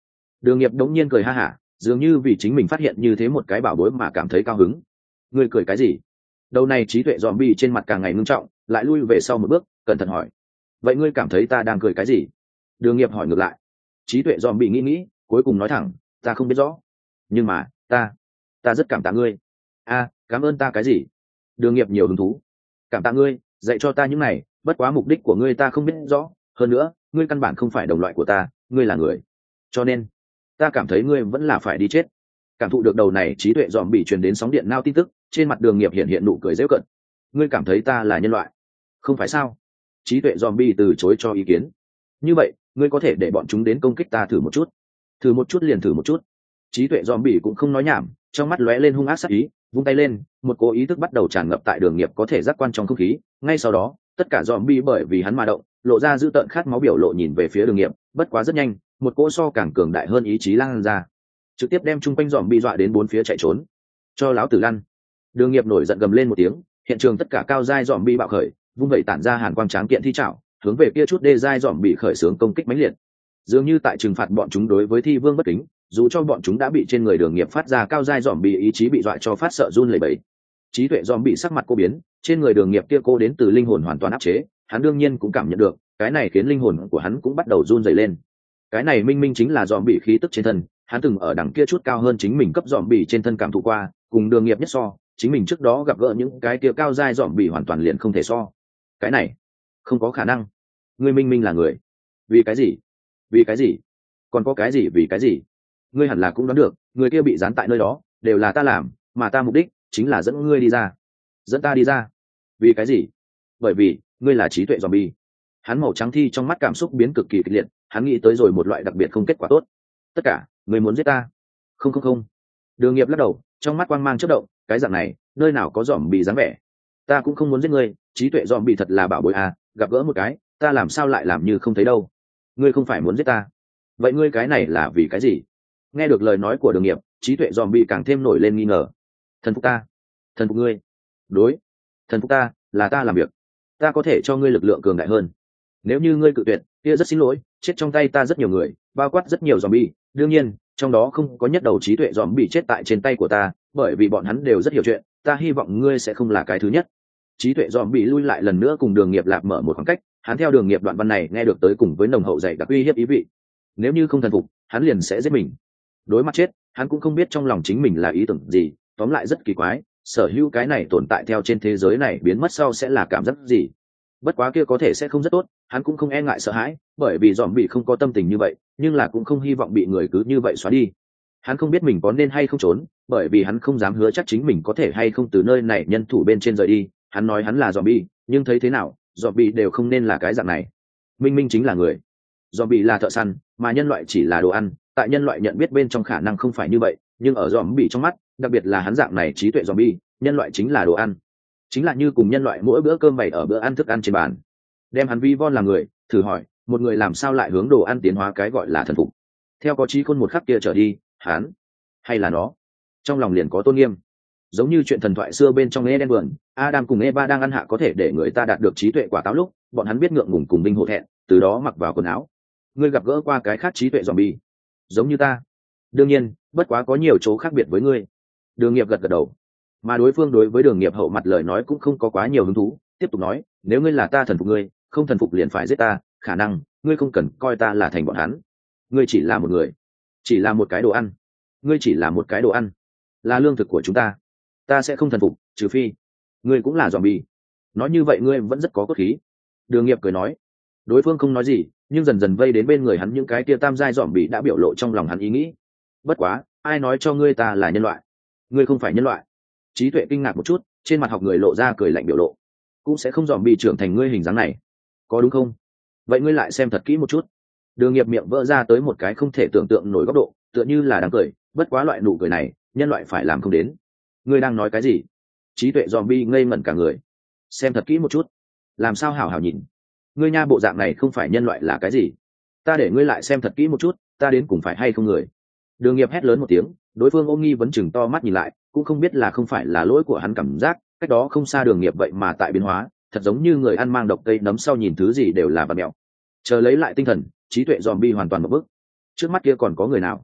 Đường Nghiệp đống nhiên cười ha hả, dường như vì chính mình phát hiện như thế một cái bảo bối mà cảm thấy cao hứng. Ngươi cười cái gì? Đầu này trí tuệ zombie trên mặt càng ngày ngưng trọng, lại lui về sau một bước, cẩn thận hỏi. Vậy ngươi cảm thấy ta đang cười cái gì? Đường Nghiệp hỏi ngược lại. Trí tuệ zombie nghĩ nghĩ, cuối cùng nói thẳng, ta không biết rõ. Nhưng mà, ta, ta rất cảm tạ ngươi. A, cảm ơn ta cái gì? Đường Nghiệp nhiều hứng thú. Cảm tạ ngươi, dạy cho ta những này, bất quá mục đích của ngươi ta không biết rõ, hơn nữa, ngươi căn bản không phải đồng loại của ta, ngươi là người. Cho nên, ta cảm thấy ngươi vẫn là phải đi chết. Cảm thụ được đầu này trí tuệ dòm bị truyền đến sóng điện nao tin tức, trên mặt Đường Nghiệp hiện hiện nụ cười giễu cận. Ngươi cảm thấy ta là nhân loại? Không phải sao? Trí tuệ dòm bị từ chối cho ý kiến. Như vậy, ngươi có thể để bọn chúng đến công kích ta thử một chút. Thử một chút liền thử một chút. Trí tuệ dòm bị cũng không nói nhảm, trong mắt lóe lên hung ác sắc ý, vung tay lên, một cố ý thức bắt đầu tràn ngập tại Đường Nghiệp có thể giác quan trong không khí. Ngay sau đó, tất cả dòm bi bởi vì hắn mà động, lộ ra dữ tợn khát máu biểu lộ nhìn về phía Đường Nghiệp, bất quá rất nhanh, một cỗ so càng cường đại hơn ý chí lan ra, trực tiếp đem chung quanh dòm bi dọa đến bốn phía chạy trốn. Cho láo tử lăn! Đường Nghiệp nổi giận gầm lên một tiếng, hiện trường tất cả cao giai dòm bi bạo khởi, vung vậy tản ra hàn quang tráng kiện thi trảo, hướng về kia chút đê giai dòm bị khởi xướng công kích mãnh liệt. Dường như tại trừng phạt bọn chúng đối với thi vương bất kính, dù cho bọn chúng đã bị trên người Đường Nghiệp phát ra cao giai dòm bị ý chí bị dọa cho phát sợ run lẩy bẩy. Trí tuệ dòm bị sắc mặt cô biến, trên người Đường Nghiệp kia cô đến từ linh hồn hoàn toàn áp chế, hắn đương nhiên cũng cảm nhận được, cái này khiến linh hồn của hắn cũng bắt đầu run rẩy lên. Cái này minh minh chính là dòm bị khí tức trên thân, hắn từng ở đằng kia chút cao hơn chính mình cấp dòm bị trên thân cảm thụ qua, cùng Đường Nghiệp nhất so, chính mình trước đó gặp gỡ những cái kia cao giai dòm bị hoàn toàn liền không thể so. Cái này, không có khả năng. Ngươi minh minh là người. Vì cái gì? Vì cái gì? Còn có cái gì vì cái gì? Ngươi hẳn là cũng đoán được, người kia bị dán tại nơi đó, đều là ta làm, mà ta mục đích chính là dẫn ngươi đi ra. Dẫn ta đi ra. Vì cái gì? Bởi vì, ngươi là trí tuệ zombie. Hắn màu trắng thi trong mắt cảm xúc biến cực kỳ kịch liệt, hắn nghĩ tới rồi một loại đặc biệt không kết quả tốt. Tất cả, ngươi muốn giết ta? Không không không. Đường Nghiệp lắc đầu, trong mắt quang mang chớp động, cái dạng này, nơi nào có zombie dáng vẻ? Ta cũng không muốn giết ngươi, trí tuệ zombie thật là bảo bối à, gặp gỡ một cái, ta làm sao lại làm như không thấy đâu? Ngươi không phải muốn giết ta? Vậy ngươi cái này là vì cái gì? Nghe được lời nói của Đường Nghiệp, trí tuệ zombie càng thêm nổi lên nghi ngờ. Thần phục ta? Thần phục ngươi? Đối, thần phục ta, là ta làm việc. Ta có thể cho ngươi lực lượng cường đại hơn. Nếu như ngươi cự tuyệt, kia rất xin lỗi, chết trong tay ta rất nhiều người, bao quát rất nhiều zombie, đương nhiên, trong đó không có nhất đầu trí tuệ zombie chết tại trên tay của ta, bởi vì bọn hắn đều rất hiểu chuyện, ta hy vọng ngươi sẽ không là cái thứ nhất. Trí tuệ zombie lui lại lần nữa cùng Đường Nghiệp lạp mở một khoảng cách, hắn theo Đường Nghiệp đoạn văn này nghe được tới cùng với nồng hậu dày đặc uy hiếp ý vị. Nếu như không thần phục, hắn liền sẽ giết mình. Đối mặt chết, hắn cũng không biết trong lòng chính mình là ý tưởng gì, tóm lại rất kỳ quái, sở hữu cái này tồn tại theo trên thế giới này biến mất sau sẽ là cảm giác gì. Bất quá kia có thể sẽ không rất tốt, hắn cũng không e ngại sợ hãi, bởi vì dòm bị không có tâm tình như vậy, nhưng là cũng không hy vọng bị người cứ như vậy xóa đi. Hắn không biết mình có nên hay không trốn, bởi vì hắn không dám hứa chắc chính mình có thể hay không từ nơi này nhân thủ bên trên rời đi. Hắn nói hắn là dòm bị, nhưng thấy thế nào, dòm bị đều không nên là cái dạng này. Minh minh chính là người, dòm bị là thợ săn, mà nhân loại chỉ là đồ ăn. Tại nhân loại nhận biết bên trong khả năng không phải như vậy, nhưng ở dòm bị trong mắt, đặc biệt là hắn dạng này trí tuệ dòm bị, nhân loại chính là đồ ăn, chính là như cùng nhân loại mỗi bữa cơm bày ở bữa ăn thức ăn trên bàn. Đem hắn vi von là người, thử hỏi, một người làm sao lại hướng đồ ăn tiến hóa cái gọi là thần phục? Theo có trí khôn một khắc kia trở đi, hắn hay là nó, trong lòng liền có tôn nghiêm. Giống như chuyện thần thoại xưa bên trong Eden vườn, Adam cùng Eva đang ăn hạ có thể để người ta đạt được trí tuệ quả táo lúc, bọn hắn biết ngượng ngùng cùng vinh hổ thẹn, từ đó mặc vào quần áo. Ngươi gặp gỡ qua cái khác trí tuệ zombie, giống như ta. Đương nhiên, bất quá có nhiều chỗ khác biệt với ngươi. Đường Nghiệp gật gật đầu, mà đối phương đối với Đường Nghiệp hậu mặt lời nói cũng không có quá nhiều hứng thú, tiếp tục nói, nếu ngươi là ta thần phục ngươi, không thần phục liền phải giết ta, khả năng ngươi không cần coi ta là thành bọn hắn. Ngươi chỉ là một người, chỉ là một cái đồ ăn. Ngươi chỉ là một cái đồ ăn, là lương thực của chúng ta. Ta sẽ không thần phục, trừ phi ngươi cũng là zombie. Nói như vậy ngươi vẫn rất có cốt khí. Đường Nghiệp cười nói. Đối phương không nói gì, nhưng dần dần vây đến bên người hắn những cái tia tam giai zombie đã biểu lộ trong lòng hắn ý nghĩ. Bất quá, ai nói cho ngươi ta là nhân loại? Ngươi không phải nhân loại. Trí tuệ kinh ngạc một chút, trên mặt học người lộ ra cười lạnh biểu lộ. Cũng sẽ không zombie trưởng thành ngươi hình dáng này, có đúng không? Vậy ngươi lại xem thật kỹ một chút. Đường Nghiệp miệng vỡ ra tới một cái không thể tưởng tượng nổi góc độ, tựa như là đang cười, bất quá loại nụ cười này, nhân loại phải làm không đến. Ngươi đang nói cái gì? Trí tuệ zombie ngây ngẩn cả người. Xem thật kỹ một chút. Làm sao hảo hảo nhìn? Ngươi nha, bộ dạng này không phải nhân loại là cái gì? Ta để ngươi lại xem thật kỹ một chút, ta đến cùng phải hay không người? Đường Nghiệp hét lớn một tiếng, đối phương ôm nghi vấn chừng to mắt nhìn lại, cũng không biết là không phải là lỗi của hắn cảm giác, cách đó không xa Đường Nghiệp vậy mà tại biến hóa, thật giống như người ăn mang độc cây nấm sau nhìn thứ gì đều là vật mèo. Chờ lấy lại tinh thần, trí tuệ zombie hoàn toàn một bước. Trước mắt kia còn có người nào?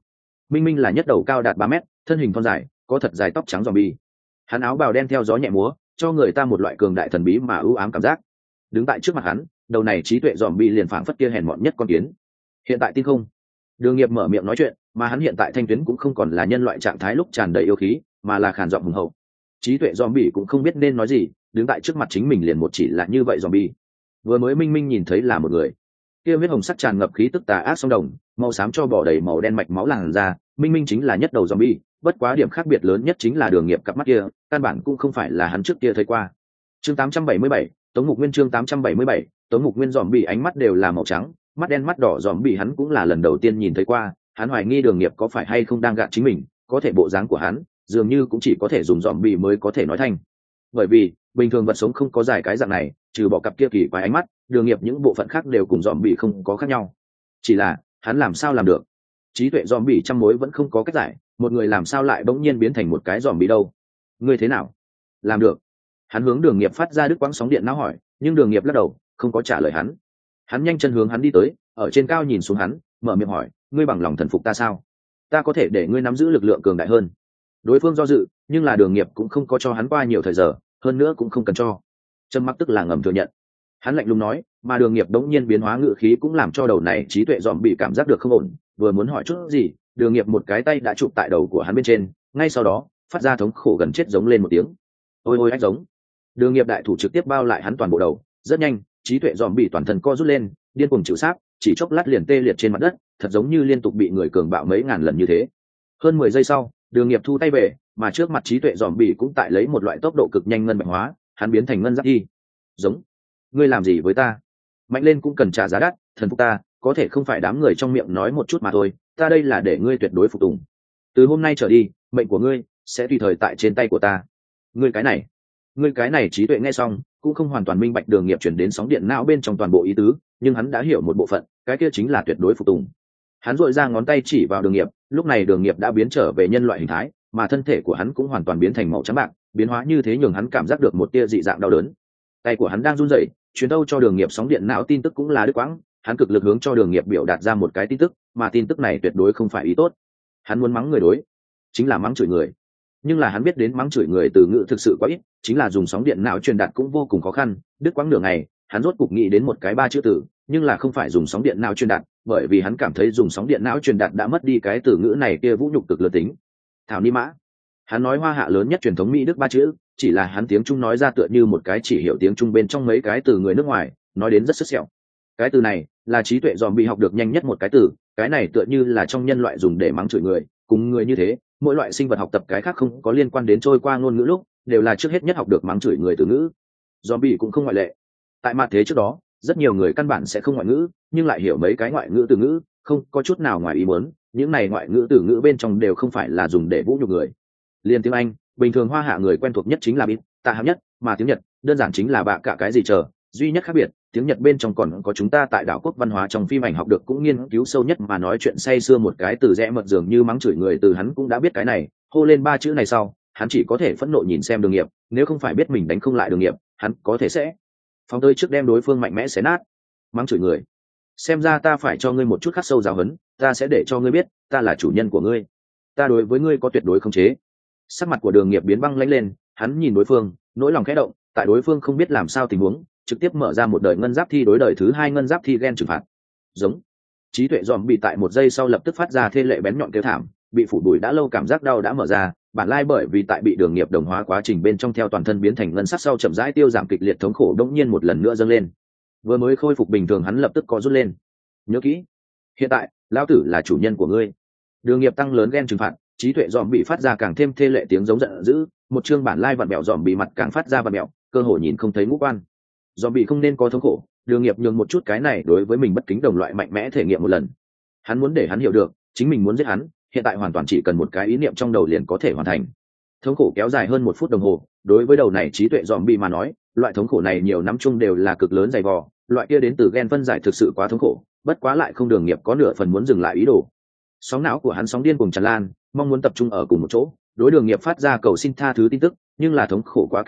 Minh Minh là nhất đầu cao đạt ba mét, thân hình thon dài, có thật dài tóc trắng zombie. Hắn áo bào đen theo gió nhẹ múa, cho người ta một loại cường đại thần bí mà ưu ám cảm giác. Đứng tại trước mặt hắn, đầu này trí tuệ zombie liền phảng phất kia hèn mọn nhất con kiến. Hiện tại tin không? Đường Nghiệp mở miệng nói chuyện, mà hắn hiện tại thanh tuyến cũng không còn là nhân loại trạng thái lúc tràn đầy yêu khí, mà là khàn giọng hùng hậu. Trí tuệ zombie cũng không biết nên nói gì, đứng tại trước mặt chính mình liền một chỉ là như vậy zombie. Vừa mới Minh Minh nhìn thấy là một người, kia huyết hồng sắc tràn ngập khí tức tà ác song đồng, màu xám cho bỏ đầy màu đen mạch máu làn ra, Minh Minh chính là nhất đầu zombie, bất quá điểm khác biệt lớn nhất chính là Đường Nghiệp cặp mắt kia, căn bản cũng không phải là hắn trước kia thấy qua. Chương tám trăm bảy mươi bảy, Tống Mục Nguyên chương tám trăm bảy mươi bảy, Tống Mục Nguyên zombie ánh mắt đều là màu trắng, mắt đen mắt đỏ zombie hắn cũng là lần đầu tiên nhìn thấy qua, hắn hoài nghi Đường Nghiệp có phải hay không đang gạt chính mình, có thể bộ dáng của hắn, dường như cũng chỉ có thể dùng zombie mới có thể nói thành. Bởi vì, bình thường vật sống không có dài cái dạng này, trừ bỏ cặp kia kỳ quái ánh mắt, Đường Nghiệp những bộ phận khác đều cùng zombie không có khác nhau. Chỉ là, hắn làm sao làm được? Trí tuệ zombie trăm mối vẫn không có cách giải, một người làm sao lại bỗng nhiên biến thành một cái zombie đâu? Ngươi thế nào? Làm được. Hắn hướng Đường Nghiệp phát ra đứt quãng sóng điện não hỏi, nhưng Đường Nghiệp lắc đầu, không có trả lời hắn. Hắn nhanh chân hướng hắn đi tới, ở trên cao nhìn xuống hắn, mở miệng hỏi, ngươi bằng lòng thần phục ta sao? Ta có thể để ngươi nắm giữ lực lượng cường đại hơn. Đối phương do dự, nhưng là Đường Nghiệp cũng không có cho hắn qua nhiều thời giờ, hơn nữa cũng không cần cho. Trầm mặc tức là ngầm thừa nhận. Hắn lạnh lùng nói, mà Đường Nghiệp đống nhiên biến hóa ngữ khí cũng làm cho đầu này trí tuệ dòm bị cảm giác được không ổn, vừa muốn hỏi chút gì, Đường Nghiệp một cái tay đã chụp tại đầu của hắn bên trên, ngay sau đó phát ra thống khổ gần chết giống lên một tiếng. Ôi ôi ách giống. Đường Nghiệp đại thủ trực tiếp bao lại hắn toàn bộ đầu, rất nhanh, trí tuệ dòm bị toàn thân co rút lên, điên cuồng chịu sát, chỉ chốc lát liền tê liệt trên mặt đất, thật giống như liên tục bị người cường bạo mấy ngàn lần như thế. Hơn mười giây sau, Đường Nghiệp thu tay về, mà trước mặt trí tuệ dòm bị cũng tại lấy một loại tốc độ cực nhanh ngân bạch hóa, hắn biến thành ngân giáp thi. Giống. Ngươi làm gì với ta? Mạnh lên cũng cần trả giá đắt, thần phục ta, có thể không phải đám người trong miệng nói một chút mà thôi, ta đây là để ngươi tuyệt đối phục tùng. Từ hôm nay trở đi, mệnh của ngươi sẽ tùy thời tại trên tay của ta. Ngươi cái này, ngươi cái này trí tuệ nghe xong, cũng không hoàn toàn minh bạch Đường Nghiệp chuyển đến sóng điện não bên trong toàn bộ ý tứ, nhưng hắn đã hiểu một bộ phận, cái kia chính là tuyệt đối phục tùng. Hắn duỗi ra ngón tay chỉ vào Đường Nghiệp, lúc này Đường Nghiệp đã biến trở về nhân loại hình thái, mà thân thể của hắn cũng hoàn toàn biến thành màu trắng bạc, biến hóa như thế nhường hắn cảm giác được một tia dị dạng đau đớn. Tay của hắn đang run rẩy, truyền đâu cho Đường Nghiệp sóng điện não tin tức cũng là đứt quãng, hắn cực lực hướng cho Đường Nghiệp biểu đạt ra một cái tin tức, mà tin tức này tuyệt đối không phải ý tốt. Hắn muốn mắng người đối, chính là mắng chửi người. Nhưng là hắn biết đến mắng chửi người từ ngữ thực sự quá ít, chính là dùng sóng điện não truyền đạt cũng vô cùng khó khăn, đứt quãng nửa ngày, hắn rốt cục nghĩ đến một cái ba chữ từ, nhưng là không phải dùng sóng điện não truyền đạt, bởi vì hắn cảm thấy dùng sóng điện não truyền đạt đã mất đi cái từ ngữ này kia vũ nhục cực lớn tính. Thảo ni mã. Hắn nói hoa hạ lớn nhất truyền thống Mỹ Đức ba chữ, chỉ là hắn tiếng Trung nói ra tựa như một cái chỉ hiểu tiếng Trung bên trong mấy cái từ người nước ngoài, nói đến rất sức sẹo. Cái từ này là trí tuệ dòm bị học được nhanh nhất một cái từ, cái này tựa như là trong nhân loại dùng để mắng chửi người, cùng người như thế, mỗi loại sinh vật học tập cái khác không có liên quan đến trôi qua ngôn ngữ lúc, đều là trước hết nhất học được mắng chửi người từ ngữ. Zombie cũng không ngoại lệ. Tại mặt thế trước đó, rất nhiều người căn bản sẽ không ngoại ngữ, nhưng lại hiểu mấy cái ngoại ngữ từ ngữ, không có chút nào ngoài ý muốn, những này ngoại ngữ từ ngữ bên trong đều không phải là dùng để vũ nhục người. Liên tiếng Anh, bình thường hoa hạ người quen thuộc nhất chính là bit, tạ hạng nhất, mà tiếng Nhật, đơn giản chính là bạ cả cái gì chờ, duy nhất khác biệt, tiếng Nhật bên trong còn có chúng ta tại đảo quốc văn hóa trong phim ảnh học được cũng nghiên cứu sâu nhất mà nói chuyện say sưa một cái từ rẽ mật dường như mắng chửi người từ hắn cũng đã biết cái này, hô lên ba chữ này sau, hắn chỉ có thể phẫn nộ nhìn xem Đường Nghiệp, nếu không phải biết mình đánh không lại Đường Nghiệp, hắn có thể sẽ phóng tới trước đem đối phương mạnh mẽ xé nát. Mắng chửi người, xem ra ta phải cho ngươi một chút khắc sâu giáo huấn, ta sẽ để cho ngươi biết, ta là chủ nhân của ngươi, ta đối với ngươi có tuyệt đối khống chế. Sắc mặt của Đường Nghiệp biến băng lãnh lên, hắn nhìn đối phương, nỗi lòng khẽ động, tại đối phương không biết làm sao tình huống, trực tiếp mở ra một đời ngân giáp thi đối đời thứ hai ngân giáp thi gen trừng phạt. Giống. Trí tuệ dòm bị tại một giây sau lập tức phát ra thê lệ bén nhọn kêu thảm, bị phủ đuổi đã lâu cảm giác đau đã mở ra, bản lai bởi vì tại bị Đường Nghiệp đồng hóa quá trình bên trong theo toàn thân biến thành ngân sắc sau chậm rãi tiêu giảm kịch liệt thống khổ đống nhiên một lần nữa dâng lên. Vừa mới khôi phục bình thường hắn lập tức có rút lên. Nhớ kỹ, hiện tại lão tử là chủ nhân của ngươi. Đường Nghiệp tăng lớn gen trừng phạt, trí tuệ dòm bị phát ra càng thêm thê lệ tiếng giống giận dữ, một chương bản lai vặn bẹo dòm bị mặt càng phát ra vặn bẹo, cơ hội nhìn không thấy ngũ quan. Dòm bị không nên có thống khổ, Đường Nghiệp nhường một chút cái này đối với mình bất kính đồng loại mạnh mẽ thể nghiệm một lần. Hắn muốn để hắn hiểu được, chính mình muốn giết hắn, hiện tại hoàn toàn chỉ cần một cái ý niệm trong đầu liền có thể hoàn thành. Thống khổ kéo dài hơn một phút đồng hồ, đối với đầu này trí tuệ dòm bị mà nói, loại thống khổ này nhiều năm chung đều là cực lớn dày vò, loại kia đến từ gen phân giải thực sự quá thống khổ, bất quá lại không Đường Nghiệp có nửa phần muốn dừng lại ý đồ. Sóng não của hắn sóng điên cuồng tràn lan, mong muốn tập trung ở cùng một chỗ, đối Đường Nghiệp phát ra cầu xin tha thứ tin tức, nhưng là thống khổ quá kịch liệt,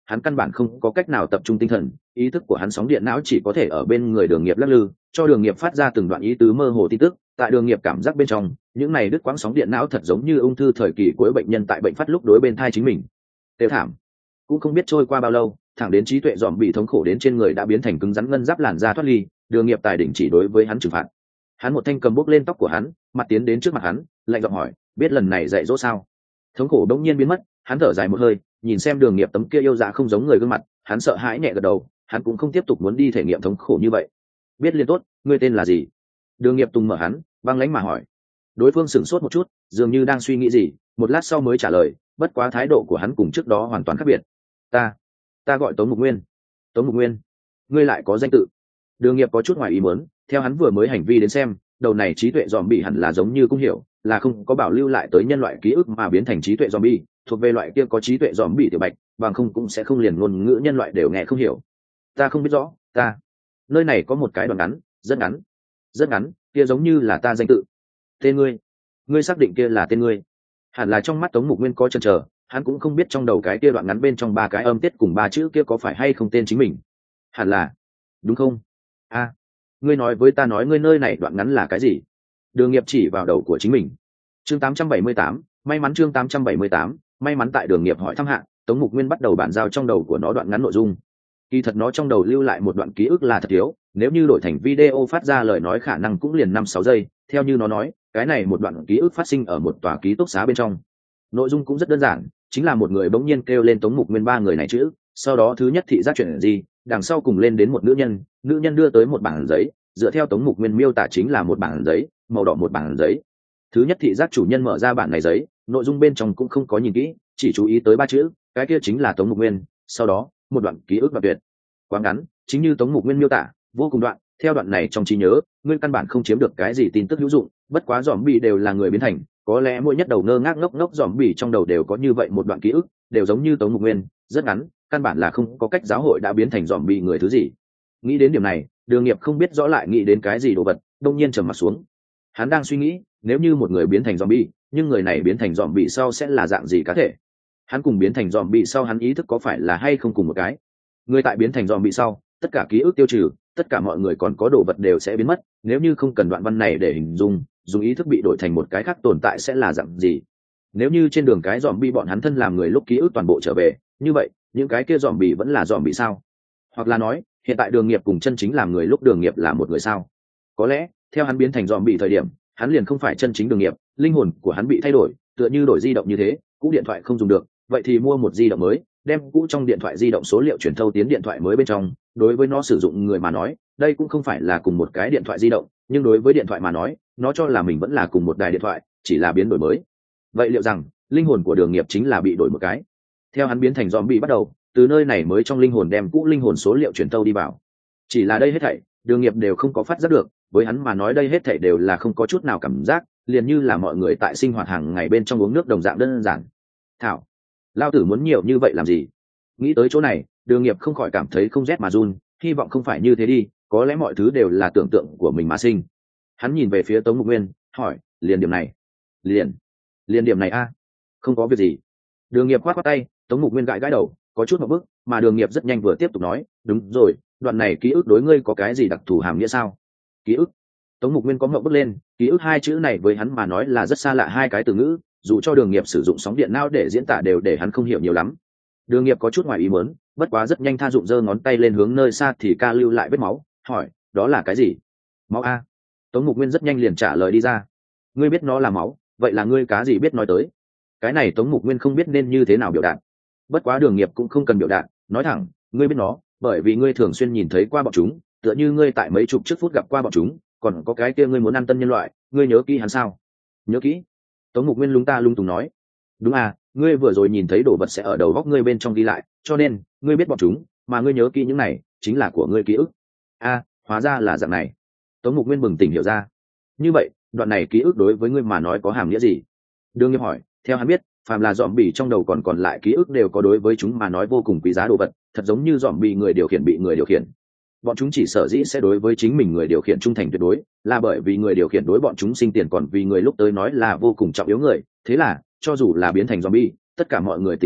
hắn căn bản không có cách nào tập trung tinh thần, ý thức của hắn sóng điện não chỉ có thể ở bên người Đường Nghiệp lắc lư, cho Đường Nghiệp phát ra từng đoạn ý tứ mơ hồ tin tức. Tại Đường Nghiệp cảm giác bên trong, những này đứt quãng sóng điện não thật giống như ung thư thời kỳ cuối bệnh nhân tại bệnh phát lúc đối bên thai chính mình. Tiêu thảm. Cũng không biết trôi qua bao lâu, thẳng đến trí tuệ dòm bị thống khổ đến trên người đã biến thành cứng rắn ngân giáp làn da thoát ly, Đường Nghiệp tài đỉnh chỉ đối với hắn trừng phạt. Hắn một thanh cầm bốc lên tóc của hắn, mặt tiến đến trước mặt hắn, lạnh giọng hỏi, biết lần này dạy dỗ sao? Thống khổ đống nhiên biến mất, hắn thở dài một hơi, nhìn xem Đường Nghiệp tấm kia yêu dạ không giống người gương mặt, hắn sợ hãi nhẹ gật đầu, hắn cũng không tiếp tục muốn đi thể nghiệm thống khổ như vậy. Biết liền tốt, ngươi tên là gì? Đường Nghiệp tung mở hắn, băng lãnh mà hỏi. Đối phương sửng sốt một chút, dường như đang suy nghĩ gì, một lát sau mới trả lời, bất quá thái độ của hắn cùng trước đó hoàn toàn khác biệt. Ta, ta gọi Tống Mục Nguyên. Tống Mục Nguyên, ngươi lại có danh tự? Đường Nghiệp có chút ngoài ý muốn, theo hắn vừa mới hành vi đến xem, đầu này trí tuệ zombie hẳn là giống như cũng hiểu, là không có bảo lưu lại tới nhân loại ký ức mà biến thành trí tuệ zombie, thuộc về loại kia có trí tuệ zombie tiểu bạch, bằng không cũng sẽ không liền ngôn ngữ nhân loại đều nghe không hiểu. Ta không biết rõ, ta. Nơi này có một cái đoạn ngắn, rất ngắn. Rất ngắn, kia giống như là ta danh tự. Tên ngươi? Ngươi xác định kia là tên ngươi? Hẳn là trong mắt Tống Mục Nguyên có chần chờ, hắn cũng không biết trong đầu cái kia đoạn ngắn bên trong ba cái âm tiết cùng ba chữ kia có phải hay không tên chính mình. Hẳn là, đúng không? A, ngươi nói với ta nói ngươi nơi này đoạn ngắn là cái gì? Đường Nghiệp chỉ vào đầu của chính mình. Chương tám trăm bảy mươi tám, may mắn chương tám trăm bảy mươi tám, may mắn tại Đường Nghiệp hỏi thăm hạ, Tống Mục Nguyên bắt đầu bản giao trong đầu của nó đoạn ngắn nội dung. Kỳ thật nó trong đầu lưu lại một đoạn ký ức là thật thiếu, nếu như đổi thành video phát ra lời nói khả năng cũng liền năm sáu giây, theo như nó nói, cái này một đoạn ký ức phát sinh ở một tòa ký túc xá bên trong. Nội dung cũng rất đơn giản, chính là một người bỗng nhiên kêu lên Tống Mục Nguyên ba người này chữ, sau đó thứ nhất thị giác chuyển gì, đằng sau cùng lên đến một nữ nhân, nữ nhân đưa tới một bản giấy, dựa theo Tống Mục Nguyên miêu tả chính là một bản giấy, màu đỏ một bản giấy. Thứ nhất thị giác chủ nhân mở ra bản này giấy, nội dung bên trong cũng không có nhìn kỹ, chỉ chú ý tới ba chữ, cái kia chính là Tống Mục Nguyên, sau đó, một đoạn ký ức đoạn tuyệt. Quá ngắn, chính như Tống Mục Nguyên miêu tả, vô cùng đoạn, theo đoạn này trong trí nhớ, ngươi căn bản không chiếm được cái gì tin tức hữu dụng, bất quá zombie đều là người biến thành, có lẽ mỗi nhất đầu ngơ ngác ngốc ngốc zombie trong đầu đều có như vậy một đoạn ký ức, đều giống như Tống Mục Nguyên, rất ngắn, căn bản là không có cách giáo hội đã biến thành zombie người thứ gì. Nghĩ đến điểm này, Đường Nghiệp không biết rõ lại nghĩ đến cái gì đồ vật, đông nhiên trầm mặt xuống. Hắn đang suy nghĩ, nếu như một người biến thành zombie, nhưng người này biến thành zombie sau sẽ là dạng gì cá thể? Hắn cùng biến thành zombie sau hắn ý thức có phải là hay không cùng một cái? Người tại biến thành zombie sau, tất cả ký ức tiêu trừ, tất cả mọi người còn có đồ vật đều sẽ biến mất, nếu như không cần đoạn văn này để hình dung, dùng ý thức bị đổi thành một cái khác tồn tại sẽ là dạng gì? Nếu như trên đường cái zombie bọn hắn thân làm người lúc ký ức toàn bộ trở về, như vậy, những cái kia zombie vẫn là zombie sao? Hoặc là nói, hiện tại Đường Nghiệp cùng chân chính làm người lúc Đường Nghiệp là một người sao? Có lẽ, theo hắn biến thành zombie thời điểm, hắn liền không phải chân chính Đường Nghiệp, linh hồn của hắn bị thay đổi, tựa như đổi di động như thế, cũ điện thoại không dùng được, vậy thì mua một di động mới, đem cũ trong điện thoại di động số liệu chuyển thâu tiến điện thoại mới bên trong. Đối với nó sử dụng người mà nói, đây cũng không phải là cùng một cái điện thoại di động, nhưng đối với điện thoại mà nói, nó cho là mình vẫn là cùng một đài điện thoại, chỉ là biến đổi mới. Vậy liệu rằng linh hồn của Đường Nghiệp chính là bị đổi một cái? Theo hắn biến thành zombie bắt đầu, từ nơi này mới trong linh hồn đem cũ linh hồn số liệu chuyển thâu đi vào. Chỉ là đây hết thảy, Đường Nghiệp đều không có phát giác được, với hắn mà nói đây hết thảy đều là không có chút nào cảm giác, liền như là mọi người tại sinh hoạt hàng ngày bên trong uống nước đồng dạng đơn giản. Thảo, lao tử muốn nhiều như vậy làm gì? Nghĩ tới chỗ này, Đường Nghiệp không khỏi cảm thấy không rét mà run, hy vọng không phải như thế đi, có lẽ mọi thứ đều là tưởng tượng của mình mà sinh. Hắn nhìn về phía Tống Mục Nguyên, hỏi, liền điểm này? Liền, liền điểm này a? Không có việc gì. Đường Nghiệp khoát khoát tay, Tống Mục Nguyên gãi gãi đầu, có chút một bức, mà Đường Nghiệp rất nhanh vừa tiếp tục nói, đúng rồi, đoạn này ký ức đối ngươi có cái gì đặc thù hàm nghĩa sao? Ký ức? Tống Mục Nguyên có ngậm bức lên, ký ức hai chữ này với hắn mà nói là rất xa lạ hai cái từ ngữ, dù cho Đường Nghiệp sử dụng sóng điện não để diễn tả đều để hắn không hiểu nhiều lắm. Đường Nghiệp có chút ngoài ý muốn, bất quá rất nhanh tha dụng giơ ngón tay lên hướng nơi xa thì ca lưu lại vết máu, hỏi, đó là cái gì? Máu a? Tống Mục Nguyên rất nhanh liền trả lời đi ra. Ngươi biết nó là máu, vậy là ngươi cá gì biết nói tới? Cái này Tống Mục Nguyên không biết nên như thế nào biểu đạt. Bất quá Đường Nghiệp cũng không cần biểu đạt, nói thẳng, ngươi biết nó, bởi vì ngươi thường xuyên nhìn thấy qua bọn chúng, tựa như ngươi tại mấy chục trước phút gặp qua bọn chúng, còn có cái kia ngươi muốn ăn tân nhân loại, ngươi nhớ kỹ hắn sao? Nhớ kỹ. Tống Mục Nguyên lúng ta lung tùng nói. Đúng à, ngươi vừa rồi nhìn thấy đồ vật sẽ ở đầu góc ngươi bên trong ghi lại, cho nên ngươi biết bọn chúng, mà ngươi nhớ kỹ những này chính là của ngươi ký ức. A, hóa ra là dạng này. Tống Mục Nguyên bừng tỉnh hiểu ra. Như vậy, đoạn này ký ức đối với ngươi mà nói có hàm nghĩa gì? Đường Nghiệp hỏi, theo hắn biết, phàm là dòm bỉ trong đầu còn còn lại ký ức đều có đối với chúng mà nói vô cùng quý giá đồ vật, thật giống như dòm bỉ người điều khiển bị người điều khiển. Bọn chúng chỉ sở dĩ sẽ đối với chính mình người điều khiển trung thành tuyệt đối, là bởi vì người điều khiển đối bọn chúng sinh tiền, còn vì người lúc tới nói là vô cùng trọng yếu người. Thế là, cho dù là biến thành zombie, tất cả mọi người tính biến mất,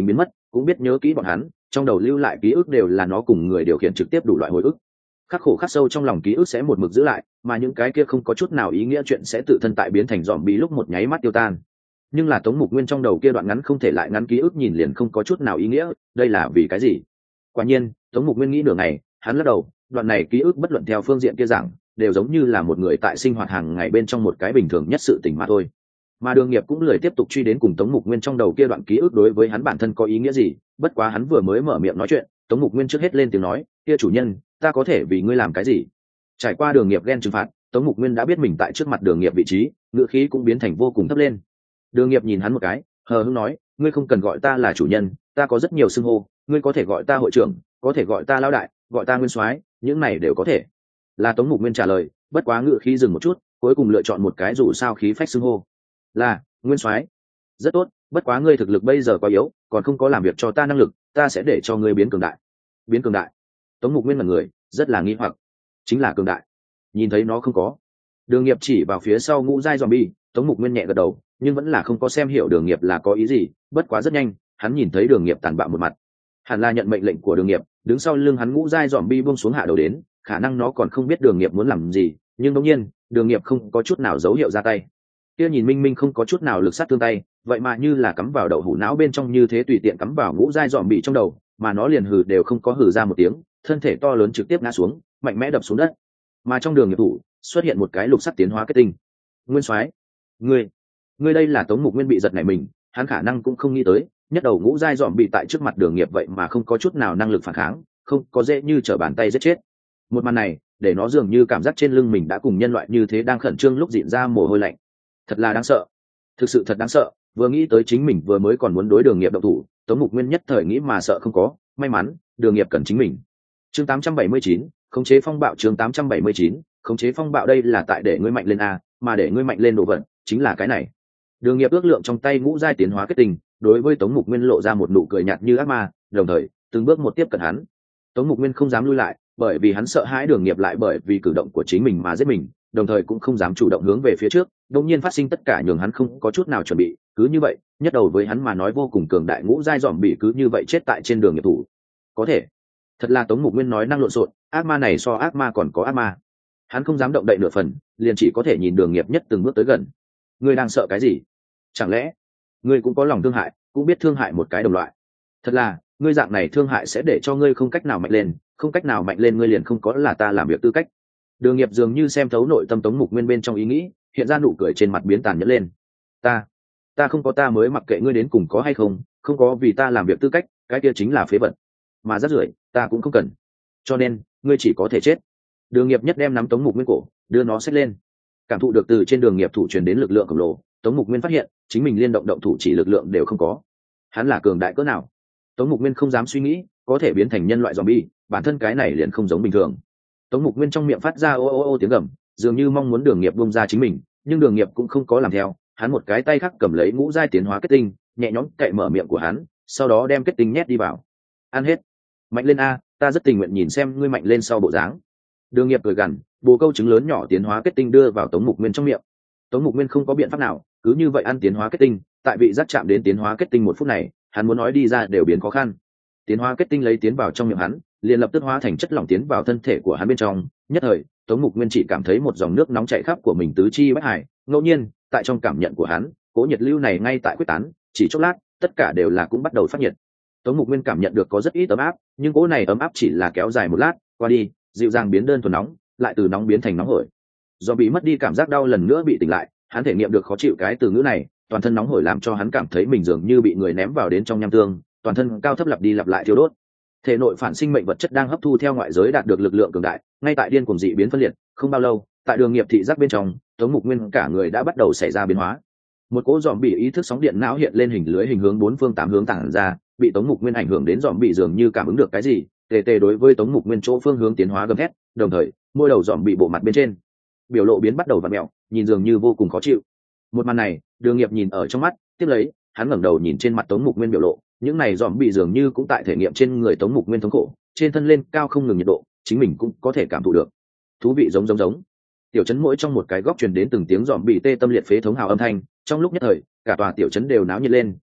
cũng biết nhớ kỹ bọn hắn, trong đầu lưu lại ký ức đều là nó cùng người điều khiển trực tiếp đủ loại hồi ức, khắc khổ khắc sâu trong lòng ký ức sẽ một mực giữ lại, mà những cái kia không có chút nào ý nghĩa chuyện sẽ tự thân tại biến thành dòm bị lúc một nháy mắt tiêu tan. Nhưng là Tống Mục Nguyên trong đầu kia đoạn ngắn không thể lại ngắn ký ức nhìn liền không có chút nào ý nghĩa, đây là vì cái gì? Quả nhiên, Tống Mục Nguyên nghĩ nửa ngày, hắn lắc đầu, đoạn này ký ức bất luận theo phương diện kia giảng, đều giống như là một người tại sinh hoạt hàng ngày bên trong một cái bình thường nhất sự tình mà thôi. Mà Đường Nghiệp cũng lười tiếp tục truy đến cùng Tống Mục Nguyên trong đầu kia đoạn ký ức đối với hắn bản thân có ý nghĩa gì, bất quá hắn vừa mới mở miệng nói chuyện, Tống Mục Nguyên trước hết lên tiếng nói, kia chủ nhân, ta có thể vì ngươi làm cái gì? Trải qua Đường Nghiệp ghen trừng phạt, Tống Mục Nguyên đã biết mình tại trước mặt Đường Nghiệp vị trí, ngữ khí cũng biến thành vô cùng thấp lên. Đường Nghiệp nhìn hắn một cái, hờ hững nói, ngươi không cần gọi ta là chủ nhân, ta có rất nhiều xưng hô, ngươi có thể gọi ta hội trưởng, có thể gọi ta lão đại, gọi ta nguyên soái, những này đều có thể. Là Tống Mục Nguyên trả lời, bất quá ngữ khí dừng một chút, cuối cùng lựa chọn một cái dù sao khí phách xưng hô. Là nguyên soái. Rất tốt, bất quá ngươi thực lực bây giờ quá yếu, còn không có làm việc cho ta năng lực, ta sẽ để cho ngươi biến cường đại. Biến cường đại? Tống Mục Nguyên là người rất là nghi hoặc. Chính là cường đại. Nhìn thấy nó không có. Đường Nghiệp chỉ vào phía sau ngũ giai zombie, Tống Mục Nguyên nhẹ gật đầu, nhưng vẫn là không có xem hiểu Đường Nghiệp là có ý gì, bất quá rất nhanh, hắn nhìn thấy Đường Nghiệp tàn bạo một mặt. Hẳn là nhận mệnh lệnh của Đường Nghiệp, đứng sau lưng hắn ngũ giai zombie buông xuống hạ đầu đến, khả năng nó còn không biết Đường Nghiệp muốn làm gì, nhưng đương nhiên, Đường Nghiệp không có chút nào dấu hiệu ra tay. Kia nhìn minh minh không có chút nào lực sát thương tay, vậy mà như là cắm vào đậu hũ não bên trong như thế tùy tiện cắm vào ngũ giai zombie trong đầu, mà nó liền hừ đều không có hừ ra một tiếng, thân thể to lớn trực tiếp ngã xuống, mạnh mẽ đập xuống đất. Mà trong Đường Nghiệp thủ xuất hiện một cái lục sắc tiến hóa kết tinh. Nguyên soái, ngươi, ngươi đây là Tống Mục Nguyên bị giật nảy mình, hắn khả năng cũng không nghĩ tới, nhất đầu ngũ giai dòm bị tại trước mặt Đường Nghiệp vậy mà không có chút nào năng lực phản kháng, không có dễ như trở bàn tay giết chết. Một màn này, để nó dường như cảm giác trên lưng mình đã cùng nhân loại như thế đang khẩn trương lúc dịn ra mồ hôi lạnh. Thật là đáng sợ, thực sự thật đáng sợ. Vừa nghĩ tới chính mình vừa mới còn muốn đối Đường Nghiệp động thủ, Tống Mục Nguyên nhất thời nghĩ mà sợ không có, may mắn, Đường Nghiệp cần chính mình. Chương tám trăm bảy mươi chín, khống chế phong bạo. Chương tám trăm bảy mươi chín, khống chế phong bạo. Đây là tại để ngươi mạnh lên a, mà để ngươi mạnh lên đồ vật chính là cái này. Đường Nghiệp ước lượng trong tay ngũ giai tiến hóa kết tinh, đối với Tống Mục Nguyên lộ ra một nụ cười nhạt như ác ma, đồng thời từng bước một tiếp cận hắn. Tống Mục Nguyên không dám lui lại, bởi vì hắn sợ hãi Đường Nghiệp lại bởi vì cử động của chính mình mà giết mình, đồng thời cũng không dám chủ động hướng về phía trước, đột nhiên phát sinh tất cả nhường hắn không có chút nào chuẩn bị, cứ như vậy, nhất đầu với hắn mà nói vô cùng cường đại ngũ giai dòm bị cứ như vậy chết tại trên Đường Nghiệp thủ. Có thể, thật là Tống Mục Nguyên nói năng lộn xộn, ác ma này so ác ma còn có ác ma. Hắn không dám động đậy nửa phần, liền chỉ có thể nhìn Đường Nghiệp nhất từng bước tới gần. Ngươi đang sợ cái gì? Chẳng lẽ ngươi cũng có lòng thương hại, cũng biết thương hại một cái đồng loại? Thật là, ngươi dạng này thương hại sẽ để cho ngươi không cách nào mạnh lên, không cách nào mạnh lên ngươi liền không có là ta làm việc tư cách. Đường Nghiệp dường như xem thấu nội tâm Tống Mục Nguyên bên trong ý nghĩ, hiện ra nụ cười trên mặt biến tàn nhẫn lên. Ta, ta không có ta mới mặc kệ ngươi đến cùng có hay không, không có vì ta làm việc tư cách, cái kia chính là phế vật. Mà rác rưởi, ta cũng không cần. Cho nên, ngươi chỉ có thể chết. Đường Nghiệp nhất đem nắm Tống Mục Nguyên cổ, đưa nó xách lên. Cảm thụ được từ trên Đường Nghiệp thủ truyền đến lực lượng khổng lồ, Tống Mục Nguyên phát hiện, chính mình liên động động thủ chỉ lực lượng đều không có. Hắn là cường đại cỡ nào? Tống Mục Nguyên không dám suy nghĩ, có thể biến thành nhân loại zombie, bản thân cái này liền không giống bình thường. Tống Mục Nguyên trong miệng phát ra ô ô ô tiếng gầm, dường như mong muốn Đường Nghiệp buông ra chính mình, nhưng Đường Nghiệp cũng không có làm theo, hắn một cái tay khác cầm lấy ngũ giai tiến hóa kết tinh, nhẹ nhõm cậy mở miệng của hắn, sau đó đem kết tinh nhét đi vào. Ăn hết. Mạnh lên a, ta rất tình nguyện nhìn xem ngươi mạnh lên sau bộ dáng. Đường Nghiệp cười gằn, bồ câu trứng lớn nhỏ tiến hóa kết tinh đưa vào Tống Mục Nguyên trong miệng. Tống Mục Nguyên không có biện pháp nào, cứ như vậy ăn tiến hóa kết tinh, tại vị giác chạm đến tiến hóa kết tinh một phút này, hắn muốn nói đi ra đều biến khó khăn. Tiến hóa kết tinh lấy tiến vào trong miệng hắn, liền lập tức hóa thành chất lỏng tiến vào thân thể của hắn bên trong, nhất thời, Tống Mục Nguyên chỉ cảm thấy một dòng nước nóng chảy khắp của mình tứ chi bách hải, ngẫu nhiên, tại trong cảm nhận của hắn, cỗ nhiệt lưu này ngay tại quyết tán, chỉ chốc lát, tất cả đều là cũng bắt đầu phát nhiệt. Tống Mục Nguyên cảm nhận được có rất ít ấm áp, nhưng cỗ này ấm áp chỉ là kéo dài một lát, qua đi, dịu dàng biến đơn thuần nóng, lại từ nóng biến thành nóng hổi. Do bị mất đi cảm giác đau lần nữa bị tỉnh lại, hắn thể nghiệm được khó chịu cái từ ngữ này, toàn thân nóng hổi làm cho hắn cảm thấy mình dường như bị người ném vào đến trong nham tương, toàn thân cao thấp lặp đi lặp lại thiêu đốt. Thể nội phản sinh mệnh vật chất đang hấp thu theo ngoại giới đạt được lực lượng cường đại, ngay tại điên cuồng dị biến phân liệt, không bao lâu, tại Đường Nghiệp thị giác bên trong, Tống Mục Nguyên cả người đã bắt đầu xảy ra biến hóa. Một cỗ dòm bị ý thức sóng điện não hiện lên hình lưới hình hướng bốn phương tám hướng tản ra, bị Tống Mục Nguyên ảnh hưởng đến dòm bị dường như cảm ứng được cái gì, tề tề đối với Tống Mục Nguyên chỗ phương hướng tiến hóa gầm thét, đồng thời, môi đầu dòm bị bộ mặt bên trên, biểu lộ biến bắt đầu vặn mèo, nhìn dường như vô cùng khó chịu. Một màn này, Đường Nghiệp nhìn ở trong mắt, tiếp lấy, hắn ngẩng đầu nhìn trên mặt Tống Mục Nguyên biểu lộ, những này dòm bị dường như cũng tại thể nghiệm trên người Tống Mục Nguyên thống khổ, trên thân lên cao không ngừng nhiệt độ, chính mình cũng có thể cảm thụ được. Thú vị giống giống giống. Tiểu trấn mỗi trong một cái góc truyền đến từng tiếng dòm bị tê tâm liệt phế thống hào âm thanh, trong lúc nhất thời, cả tòa tiểu trấn đều náo nhiệt lên,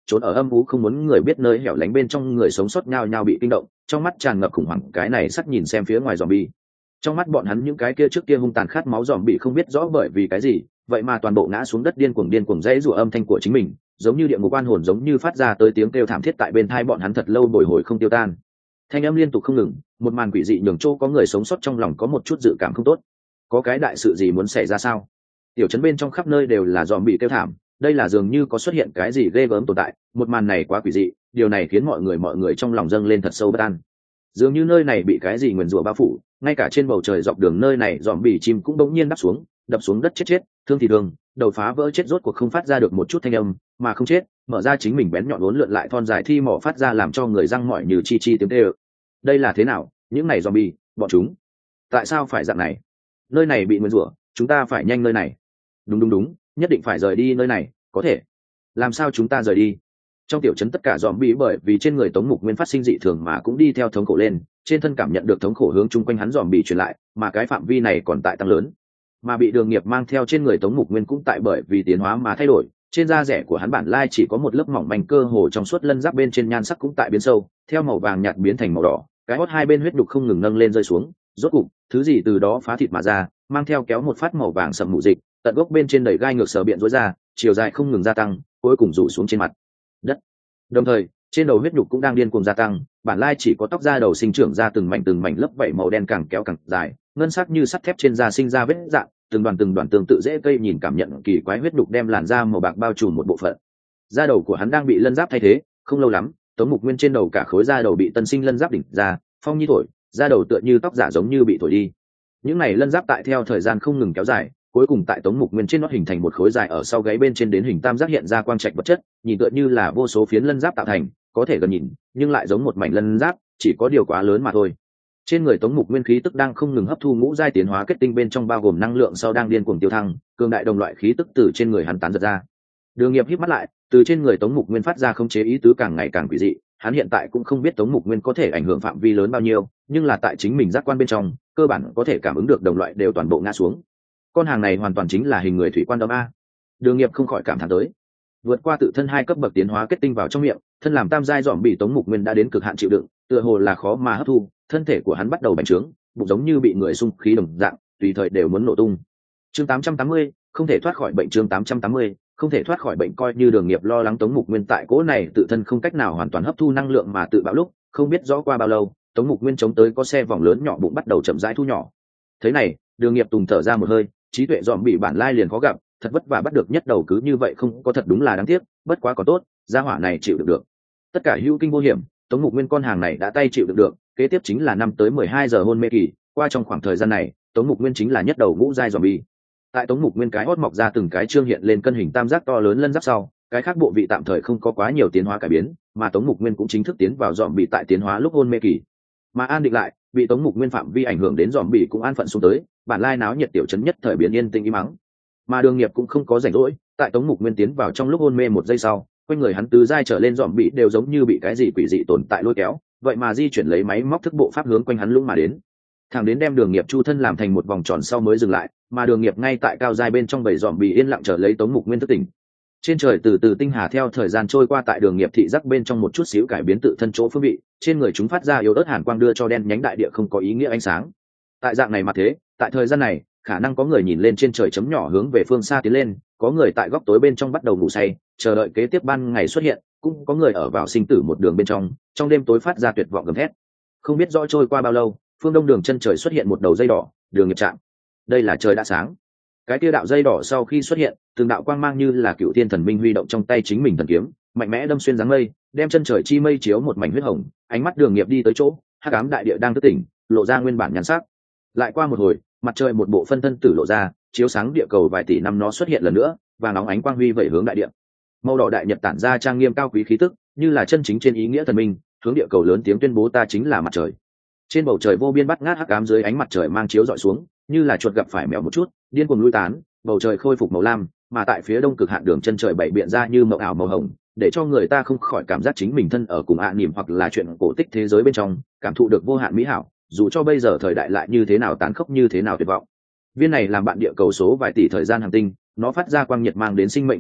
trốn ở âm u không muốn người biết nơi hẻo lánh bên trong người sống sót nhao nhao bị kinh động, trong mắt tràn ngập khủng hoảng cái này sắc nhìn xem phía ngoài zombie. Trong mắt bọn hắn những cái kia trước kia hung tàn khát máu zombie không biết rõ bởi vì cái gì, vậy mà toàn bộ ngã xuống đất điên cuồng điên cuồng rẽ rủa âm thanh của chính mình, giống như địa ngục oan hồn giống như phát ra tới tiếng kêu thảm thiết tại bên tai bọn hắn thật lâu bồi hồi không tiêu tan. Thanh âm liên tục không ngừng, một màn quỷ dị nhường Châu có người sống sót trong lòng có một chút dự cảm không tốt. Có cái đại sự gì muốn xảy ra sao? Tiểu trấn bên trong khắp nơi đều là zombie kêu thảm, đây là dường như có xuất hiện cái gì ghê gớm tồn tại, một màn này quá quỷ dị, điều này khiến mọi người mọi người trong lòng dâng lên thật sâu bất an. Dường như nơi này bị cái gì nguyền rủa bao phủ, ngay cả trên bầu trời dọc đường nơi này zombie chim cũng bỗng nhiên đáp xuống, đập xuống đất chết chết, thương thì thương, đầu phá vỡ chết rốt cuộc không phát ra được một chút thanh âm, mà không chết, mở ra chính mình bén nhọn uốn lượn lại thon dài thi mỏ phát ra làm cho người răng mỏi như chi chi tiếng kêu. Đây là thế nào? Những này zombie, bọn chúng, tại sao phải dạng này? Nơi này bị nguyền rủa, chúng ta phải nhanh nơi này. Đúng đúng đúng, nhất định phải rời đi nơi này, có thể. Làm sao chúng ta rời đi? Trong tiểu trấn tất cả zombie bởi vì trên người Tống Mục Nguyên phát sinh dị thường mà cũng đi theo thống khổ lên, trên thân cảm nhận được thống khổ hướng chung quanh hắn zombie truyền lại, mà cái phạm vi này còn tại tăng lớn. Mà bị Đường Nghiệp mang theo trên người Tống Mục Nguyên cũng tại bởi vì tiến hóa mà thay đổi, trên da rẻ của hắn bản lai chỉ có một lớp mỏng manh cơ hồ trong suốt lân giáp bên trên nhan sắc cũng tại biến sâu, theo màu vàng nhạt biến thành màu đỏ, cái hót hai bên huyết đục không ngừng nâng lên rơi xuống, rốt cục, thứ gì từ đó phá thịt mà ra, mang theo kéo một phát màu vàng sậm mù dịch, tận gốc bên trên đầy gai ngược sở biện rối ra, chiều dài không ngừng gia tăng, cuối cùng rủ xuống trên mặt đất. Đồng thời, trên đầu huyết nhục cũng đang điên cuồng gia tăng, bản lai chỉ có tóc da đầu sinh trưởng ra từng mảnh từng mảnh lớp vảy màu đen càng kéo càng dài, ngân sắc như sắt thép trên da sinh ra vết rạn, từng đoàn từng đoàn tương tự dễ cây nhìn cảm nhận kỳ quái huyết nhục đem làn da màu bạc bao trùm một bộ phận. Da đầu của hắn đang bị lân giáp thay thế, không lâu lắm, Tống Mục Nguyên trên đầu cả khối da đầu bị tân sinh lân giáp đỉnh ra, phong nhi thổi, da đầu tựa như tóc giả giống như bị thổi đi. Những này lân giáp tại theo thời gian không ngừng kéo dài, cuối cùng tại Tống Mục Nguyên trên nó hình thành một khối dài ở sau gáy bên trên đến hình tam giác hiện ra quang trạch vật chất, nhìn tựa như là vô số phiến lân giáp tạo thành, có thể gần nhìn, nhưng lại giống một mảnh lân giáp, chỉ có điều quá lớn mà thôi. Trên người Tống Mục Nguyên khí tức đang không ngừng hấp thu ngũ giai tiến hóa kết tinh bên trong bao gồm năng lượng sau đang điên cuồng tiêu thăng, cường đại đồng loại khí tức từ trên người hắn tán giật ra. Đường Nghiệp híp mắt lại, từ trên người Tống Mục Nguyên phát ra khống chế ý tứ càng ngày càng quỷ dị, hắn hiện tại cũng không biết Tống Mục Nguyên có thể ảnh hưởng phạm vi lớn bao nhiêu, nhưng là tại chính mình giác quan bên trong, cơ bản có thể cảm ứng được đồng loại đều toàn bộ ngã xuống. Con hàng này hoàn toàn chính là hình người thủy quan đấm a. Đường Nghiệp không khỏi cảm thán tới. Vượt qua tự thân hai cấp bậc tiến hóa kết tinh vào trong miệng, thân làm tam giai dòm bị Tống Mục Nguyên đã đến cực hạn chịu đựng, tựa hồ là khó mà hấp thu, thân thể của hắn bắt đầu bành trướng, bụng giống như bị người xung khí đồng dạng, tùy thời đều muốn nổ tung. Chương tám trăm tám mươi, không thể thoát khỏi bệnh. Chương tám trăm tám mươi, không thể thoát khỏi bệnh. Coi như Đường Nghiệp lo lắng Tống Mục Nguyên tại cỗ này tự thân không cách nào hoàn toàn hấp thu năng lượng mà tự bạo lúc, không biết rõ qua bao lâu, Tống Mục Nguyên chống tới có xe vòng lớn nhỏ bụng bắt đầu chậm rãi thu nhỏ. Thế này, Đường Nghiệp tùng thở ra một hơi, trí tuệ dòm bị bản lai liền khó gặp, thật vất vả bắt được nhất đầu cứ như vậy không có thật đúng là đáng tiếc, bất quá có tốt, gia hỏa này chịu được được. Tất cả hữu kinh vô hiểm, Tống Mục Nguyên con hàng này đã tay chịu được được, kế tiếp chính là năm tới mười hai giờ hôn mê kỳ, qua trong khoảng thời gian này, Tống Mục Nguyên chính là nhất đầu ngũ giai zombie. Tại Tống Mục Nguyên cái hót mọc ra từng cái trương hiện lên cân hình tam giác to lớn lân giáp sau, cái khác bộ vị tạm thời không có quá nhiều tiến hóa cải biến, mà Tống Mục Nguyên cũng chính thức tiến vào zombie tại tiến hóa lúc hôn mê kỳ. Mà an định lại, bị Tống Mục Nguyên phạm vi ảnh hưởng đến zombie cũng an phận xuống tới, bản lai náo nhiệt tiểu trấn nhất thời biến yên tĩnh im mắng. Mà Đường Nghiệp cũng không có rảnh rỗi, tại Tống Mục Nguyên tiến vào trong lúc hôn mê một giây sau, quanh người hắn từ giai trở lên dòm bị đều giống như bị cái gì quỷ dị tồn tại lôi kéo, vậy mà di chuyển lấy máy móc thức bộ pháp hướng quanh hắn lũng mà đến. Thẳng đến đem Đường Nghiệp chu thân làm thành một vòng tròn sau mới dừng lại, mà Đường Nghiệp ngay tại cao giai bên trong bầy dòm bị yên lặng chờ lấy Tống Mục Nguyên thức tỉnh. Trên trời từ từ tinh hà theo thời gian trôi qua tại Đường Nghiệp thị giác bên trong một chút xíu cải biến tự thân chỗ phương vị, trên người chúng phát ra yếu ớt hàn quang đưa cho đen nhánh đại địa không có ý nghĩa ánh sáng. Tại dạng này mà thế, tại thời gian này, khả năng có người nhìn lên trên trời chấm nhỏ hướng về phương xa tiến lên, có người tại góc tối bên trong bắt đầu ngủ say, chờ đợi kế tiếp ban ngày xuất hiện, cũng có người ở vào sinh tử một đường bên trong, trong đêm tối phát ra tuyệt vọng gầm thét. Không biết rõ trôi qua bao lâu, phương đông đường chân trời xuất hiện một đầu dây đỏ, Đường Nghiệp chạm. Đây là trời đã sáng. Cái kia đạo dây đỏ sau khi xuất hiện, từng đạo quang mang như là cựu thiên thần minh huy động trong tay chính mình thần kiếm, mạnh mẽ đâm xuyên dáng mây, đem chân trời chi mây chiếu một mảnh huyết hồng, ánh mắt Đường Nghiệp đi tới chỗ, hắc ám đại địa đang thức tỉnh, lộ ra nguyên bản nhan sắc. Lại qua một hồi, mặt trời một bộ phân thân tử lộ ra, chiếu sáng địa cầu vài tỷ năm nó xuất hiện lần nữa, và nóng ánh quang huy vẩy hướng đại địa. Màu đỏ đại nhật tản ra trang nghiêm cao quý khí tức, như là chân chính trên ý nghĩa thần minh, hướng địa cầu lớn tiếng tuyên bố ta chính là mặt trời. Trên bầu trời vô biên bắt ngát hắc ám dưới ánh mặt trời mang chiếu dọi xuống, như là chuột gặp phải mèo một chút, điên cuồng lui tán, bầu trời khôi phục màu lam, mà tại phía đông cực hạn đường chân trời bảy biện ra như mộng ảo màu hồng, để cho người ta không khỏi cảm giác chính mình thân ở cùng ạ niệm hoặc là chuyện cổ tích thế giới bên trong, cảm thụ được vô hạn mỹ hảo, dù cho bây giờ thời đại lại như thế nào tàn khốc như thế nào tuyệt vọng. Viên này làm bạn địa cầu số vài tỷ thời gian hành tinh, nó phát ra quang nhiệt mang đến sinh mệnh hy vọng,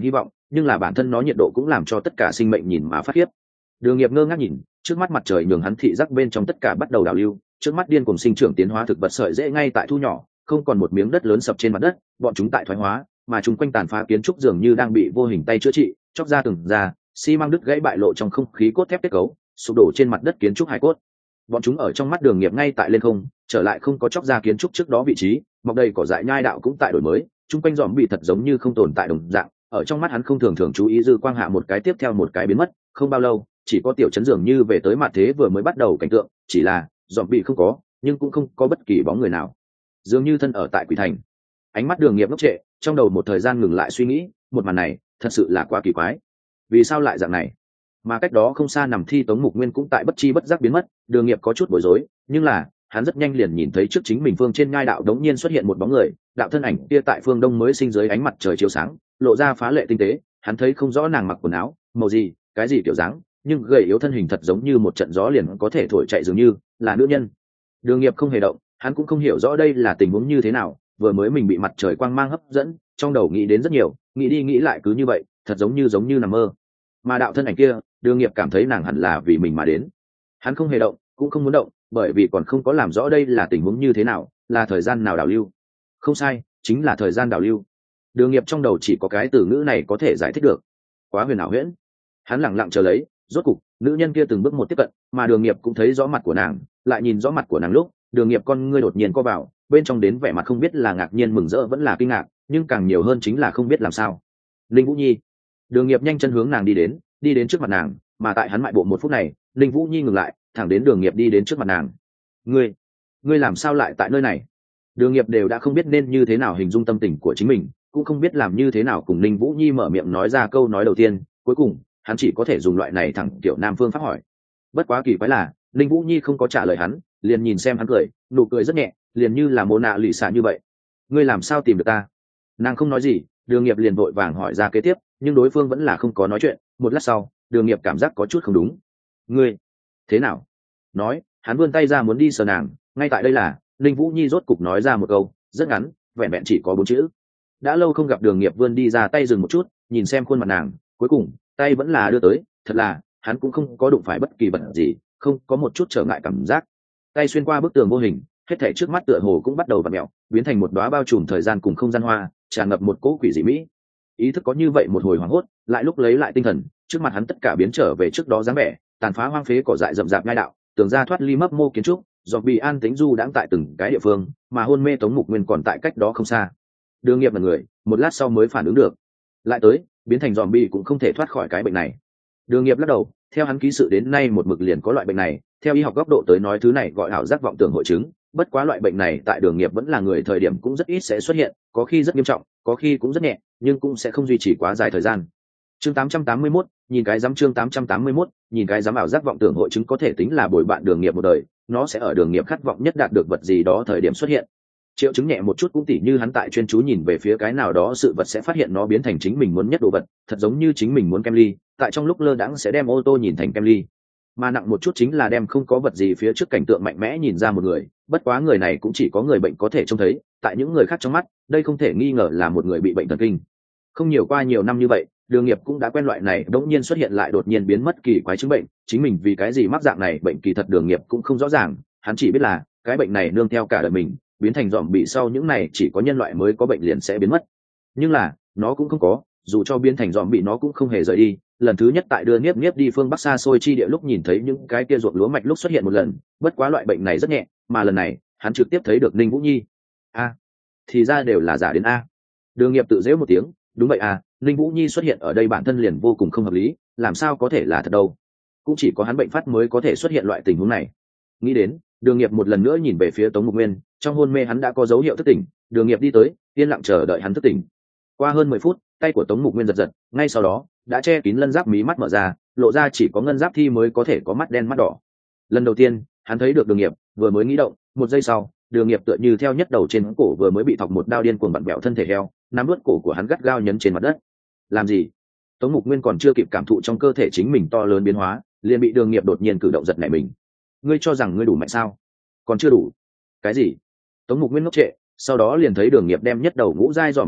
nhưng là bản thân nó nhiệt độ cũng làm cho tất cả sinh mệnh nhìn mà phát khiếp. Đường Nghiệp ngơ ngác nhìn, trước mắt mặt trời nhường hắn thị giác bên trong tất cả bắt đầu đảo lưu, trước mắt điên cuồng sinh trưởng tiến hóa thực vật sợi rễ ngay tại thu nhỏ, không còn một miếng đất lớn sập trên mặt đất, bọn chúng tại thoái hóa, mà chúng quanh tàn phá kiến trúc dường như đang bị vô hình tay chữa trị, chóc ra từng ra, xi măng đứt gãy bại lộ trong không khí cốt thép kết cấu, sụp đổ trên mặt đất kiến trúc hải cốt. Bọn chúng ở trong mắt Đường Nghiệp ngay tại lên không, trở lại không có chóc ra kiến trúc trước đó vị trí, mọc đầy cỏ dại nhai đạo cũng tại đổi mới, chung quanh dòm bị thật giống như không tồn tại đồng dạng, ở trong mắt hắn không thường thường chú ý dư quang hạ một cái tiếp theo một cái biến mất, không bao lâu, chỉ có tiểu chấn dường như về tới mặt thế vừa mới bắt đầu cảnh tượng, chỉ là dòm bị không có, nhưng cũng không có bất kỳ bóng người nào, dường như thân ở tại quỷ thành. Ánh mắt Đường Nghiệp ngốc trệ, trong đầu một thời gian ngừng lại suy nghĩ, một màn này thật sự là quá kỳ quái, vì sao lại dạng này? Mà cách đó không xa nằm thi Tống Mục Nguyên cũng tại bất chi bất giác biến mất. Đường Nghiệp có chút bối rối, nhưng là hắn rất nhanh liền nhìn thấy trước chính mình phương trên ngai đạo đống nhiên xuất hiện một bóng người, đạo thân ảnh kia tại phương đông mới sinh dưới ánh mặt trời chiếu sáng, lộ ra phá lệ tinh tế. Hắn thấy không rõ nàng mặc quần áo màu gì, cái gì kiểu dáng, nhưng gầy yếu thân hình thật giống như một trận gió liền có thể thổi chạy, dường như là nữ nhân. Đường Nghiệp không hề động, hắn cũng không hiểu rõ đây là tình huống như thế nào, vừa mới mình bị mặt trời quang mang hấp dẫn, trong đầu nghĩ đến rất nhiều, nghĩ đi nghĩ lại cứ như vậy, thật giống như giống như nằm mơ. Mà đạo thân ảnh kia, Đường Nghiệp cảm thấy nàng hẳn là vì mình mà đến. Hắn không hề động, cũng không muốn động, bởi vì còn không có làm rõ đây là tình huống như thế nào, là thời gian nào đảo lưu. Không sai, chính là thời gian đảo lưu. Đường Nghiệp trong đầu chỉ có cái từ ngữ này có thể giải thích được. Quá huyền ảo huyễn. Hắn lặng lặng chờ lấy, rốt cục, nữ nhân kia từng bước một tiếp cận, mà Đường Nghiệp cũng thấy rõ mặt của nàng, lại nhìn rõ mặt của nàng lúc, Đường Nghiệp con ngươi đột nhiên co vào, bên trong đến vẻ mặt không biết là ngạc nhiên mừng rỡ vẫn là kinh ngạc, nhưng càng nhiều hơn chính là không biết làm sao. Linh Vũ Nhi. Đường Nghiệp nhanh chân hướng nàng đi đến, đi đến trước mặt nàng, mà tại hắn mại bộ một phút này, Linh Vũ Nhi ngừng lại, thẳng đến Đường Nghiệp đi đến trước mặt nàng. Ngươi, ngươi làm sao lại tại nơi này? Đường Nghiệp đều đã không biết nên như thế nào hình dung tâm tình của chính mình, cũng không biết làm như thế nào cùng Linh Vũ Nhi mở miệng nói ra câu nói đầu tiên, cuối cùng, hắn chỉ có thể dùng loại này thẳng kiểu nam phương pháp hỏi. Bất quá kỳ quái là, Linh Vũ Nhi không có trả lời hắn, liền nhìn xem hắn cười, nụ cười rất nhẹ, liền như là mô nạ lì xạ như vậy. Ngươi làm sao tìm được ta? Nàng không nói gì, Đường Nghiệp liền vội vàng hỏi ra kế tiếp, nhưng đối phương vẫn là không có nói chuyện. Một lát sau, Đường Nghiệp cảm giác có chút không đúng. Ngươi, thế nào? Nói, hắn vươn tay ra muốn đi sờ nàng, ngay tại đây là, Linh Vũ Nhi rốt cục nói ra một câu, rất ngắn, vẹn vẹn chỉ có bốn chữ. Đã lâu không gặp, Đường Nghiệp vươn đi ra tay dừng một chút, nhìn xem khuôn mặt nàng, cuối cùng, tay vẫn là đưa tới, thật là, hắn cũng không có đụng phải bất kỳ vật gì, không có một chút trở ngại cảm giác. Tay xuyên qua bức tường vô hình, hết thảy trước mắt tựa hồ cũng bắt đầu vặn mèo, biến thành một đóa bao trùm thời gian cùng không gian hoa, tràn ngập một cỗ quỷ dị mỹ. Ý thức có như vậy một hồi hoảng hốt, lại lúc lấy lại tinh thần, trước mặt hắn tất cả biến trở về trước đó dáng vẻ, tàn phá hoang phế cỏ dại rậm rạp ngai đạo, tường ra thoát ly mấp mô kiến trúc, dọc bị an tĩnh du đãng tại từng cái địa phương, mà hôn mê Tống Mục Nguyên còn tại cách đó không xa. Đường Nghiệp là người, một lát sau mới phản ứng được, lại tới, biến thành zombie cũng không thể thoát khỏi cái bệnh này. Đường Nghiệp lắc đầu, theo hắn ký sự đến nay một mực liền có loại bệnh này, theo y học góc độ tới nói thứ này gọi ảo giác vọng tưởng hội chứng, bất quá loại bệnh này tại Đường Nghiệp vẫn là người thời điểm cũng rất ít sẽ xuất hiện, có khi rất nghiêm trọng, có khi cũng rất nhẹ, nhưng cũng sẽ không duy trì quá dài thời gian. Chương tám trăm tám mươi mốt, nhìn cái giám chương tám trăm tám mươi mốt, nhìn cái giám ảo giác vọng tưởng hội chứng có thể tính là bồi bạn Đường Nghiệp một đời, nó sẽ ở Đường Nghiệp khát vọng nhất đạt được vật gì đó thời điểm xuất hiện. Triệu chứng nhẹ một chút cũng tỉ như hắn tại chuyên chú nhìn về phía cái nào đó sự vật sẽ phát hiện nó biến thành chính mình muốn nhất đồ vật, thật giống như chính mình muốn kem ly, tại trong lúc lơ đãng sẽ đem ô tô nhìn thành kem ly. Mà nặng một chút chính là đem không có vật gì phía trước cảnh tượng mạnh mẽ nhìn ra một người, bất quá người này cũng chỉ có người bệnh có thể trông thấy, tại những người khác trong mắt, đây không thể nghi ngờ là một người bị bệnh thần kinh. Không nhiều qua nhiều năm như vậy, Đường Nghiệp cũng đã quen loại này đống nhiên xuất hiện lại đột nhiên biến mất kỳ quái chứng bệnh, chính mình vì cái gì mắc dạng này bệnh kỳ thật Đường Nghiệp cũng không rõ ràng, hắn chỉ biết là cái bệnh này nương theo cả đời mình, biến thành dòm bị sau những này chỉ có nhân loại mới có bệnh liền sẽ biến mất. Nhưng là, nó cũng không có, dù cho biến thành dòm bị nó cũng không hề rời đi. Lần thứ nhất tại đưa Niếp Niếp đi phương Bắc xa xôi chi địa lúc nhìn thấy những cái kia ruộng lúa mạch lúc xuất hiện một lần, bất quá loại bệnh này rất nhẹ, mà lần này, hắn trực tiếp thấy được Ninh Vũ Nhi. A, thì ra đều là giả đến a. Đường Nghiệp tự giễu một tiếng, đúng vậy à, Ninh Vũ Nhi xuất hiện ở đây bản thân liền vô cùng không hợp lý, làm sao có thể là thật đâu? Cũng chỉ có hắn bệnh phát mới có thể xuất hiện loại tình huống này. Nghĩ đến, Đường Nghiệp một lần nữa nhìn về phía Tống Mục Nguyên, trong hôn mê hắn đã có dấu hiệu thức tỉnh, Đường Nghiệp đi tới, yên lặng chờ đợi hắn thức tỉnh. Qua hơn mười phút, tay của Tống Mục Nguyên giật giật, ngay sau đó, đã che kín lân giáp, mí mắt mở ra, lộ ra chỉ có ngân giáp thi mới có thể có mắt đen mắt đỏ. Lần đầu tiên, hắn thấy được Đường Nghiệp, vừa mới nghĩ động, một giây sau, Đường Nghiệp tựa như theo nhất đầu trên cổ vừa mới bị thọc một đao điên cuồng vặn bẹo thân thể heo, nắm nuốt cổ của hắn gắt gao nhấn trên mặt đất. Làm gì? Tống Mục Nguyên còn chưa kịp cảm thụ trong cơ thể chính mình to lớn biến hóa, liền bị Đường Nghiệp đột nhiên cử động giật nảy mình. Ngươi cho rằng ngươi đủ mạnh sao? Còn chưa đủ. Cái gì? Tống Mục Nguyên ngốc trệ, sau đó liền thấy Đường Nghiệp đem nhất đầu ngũ giai dòm bị gọi,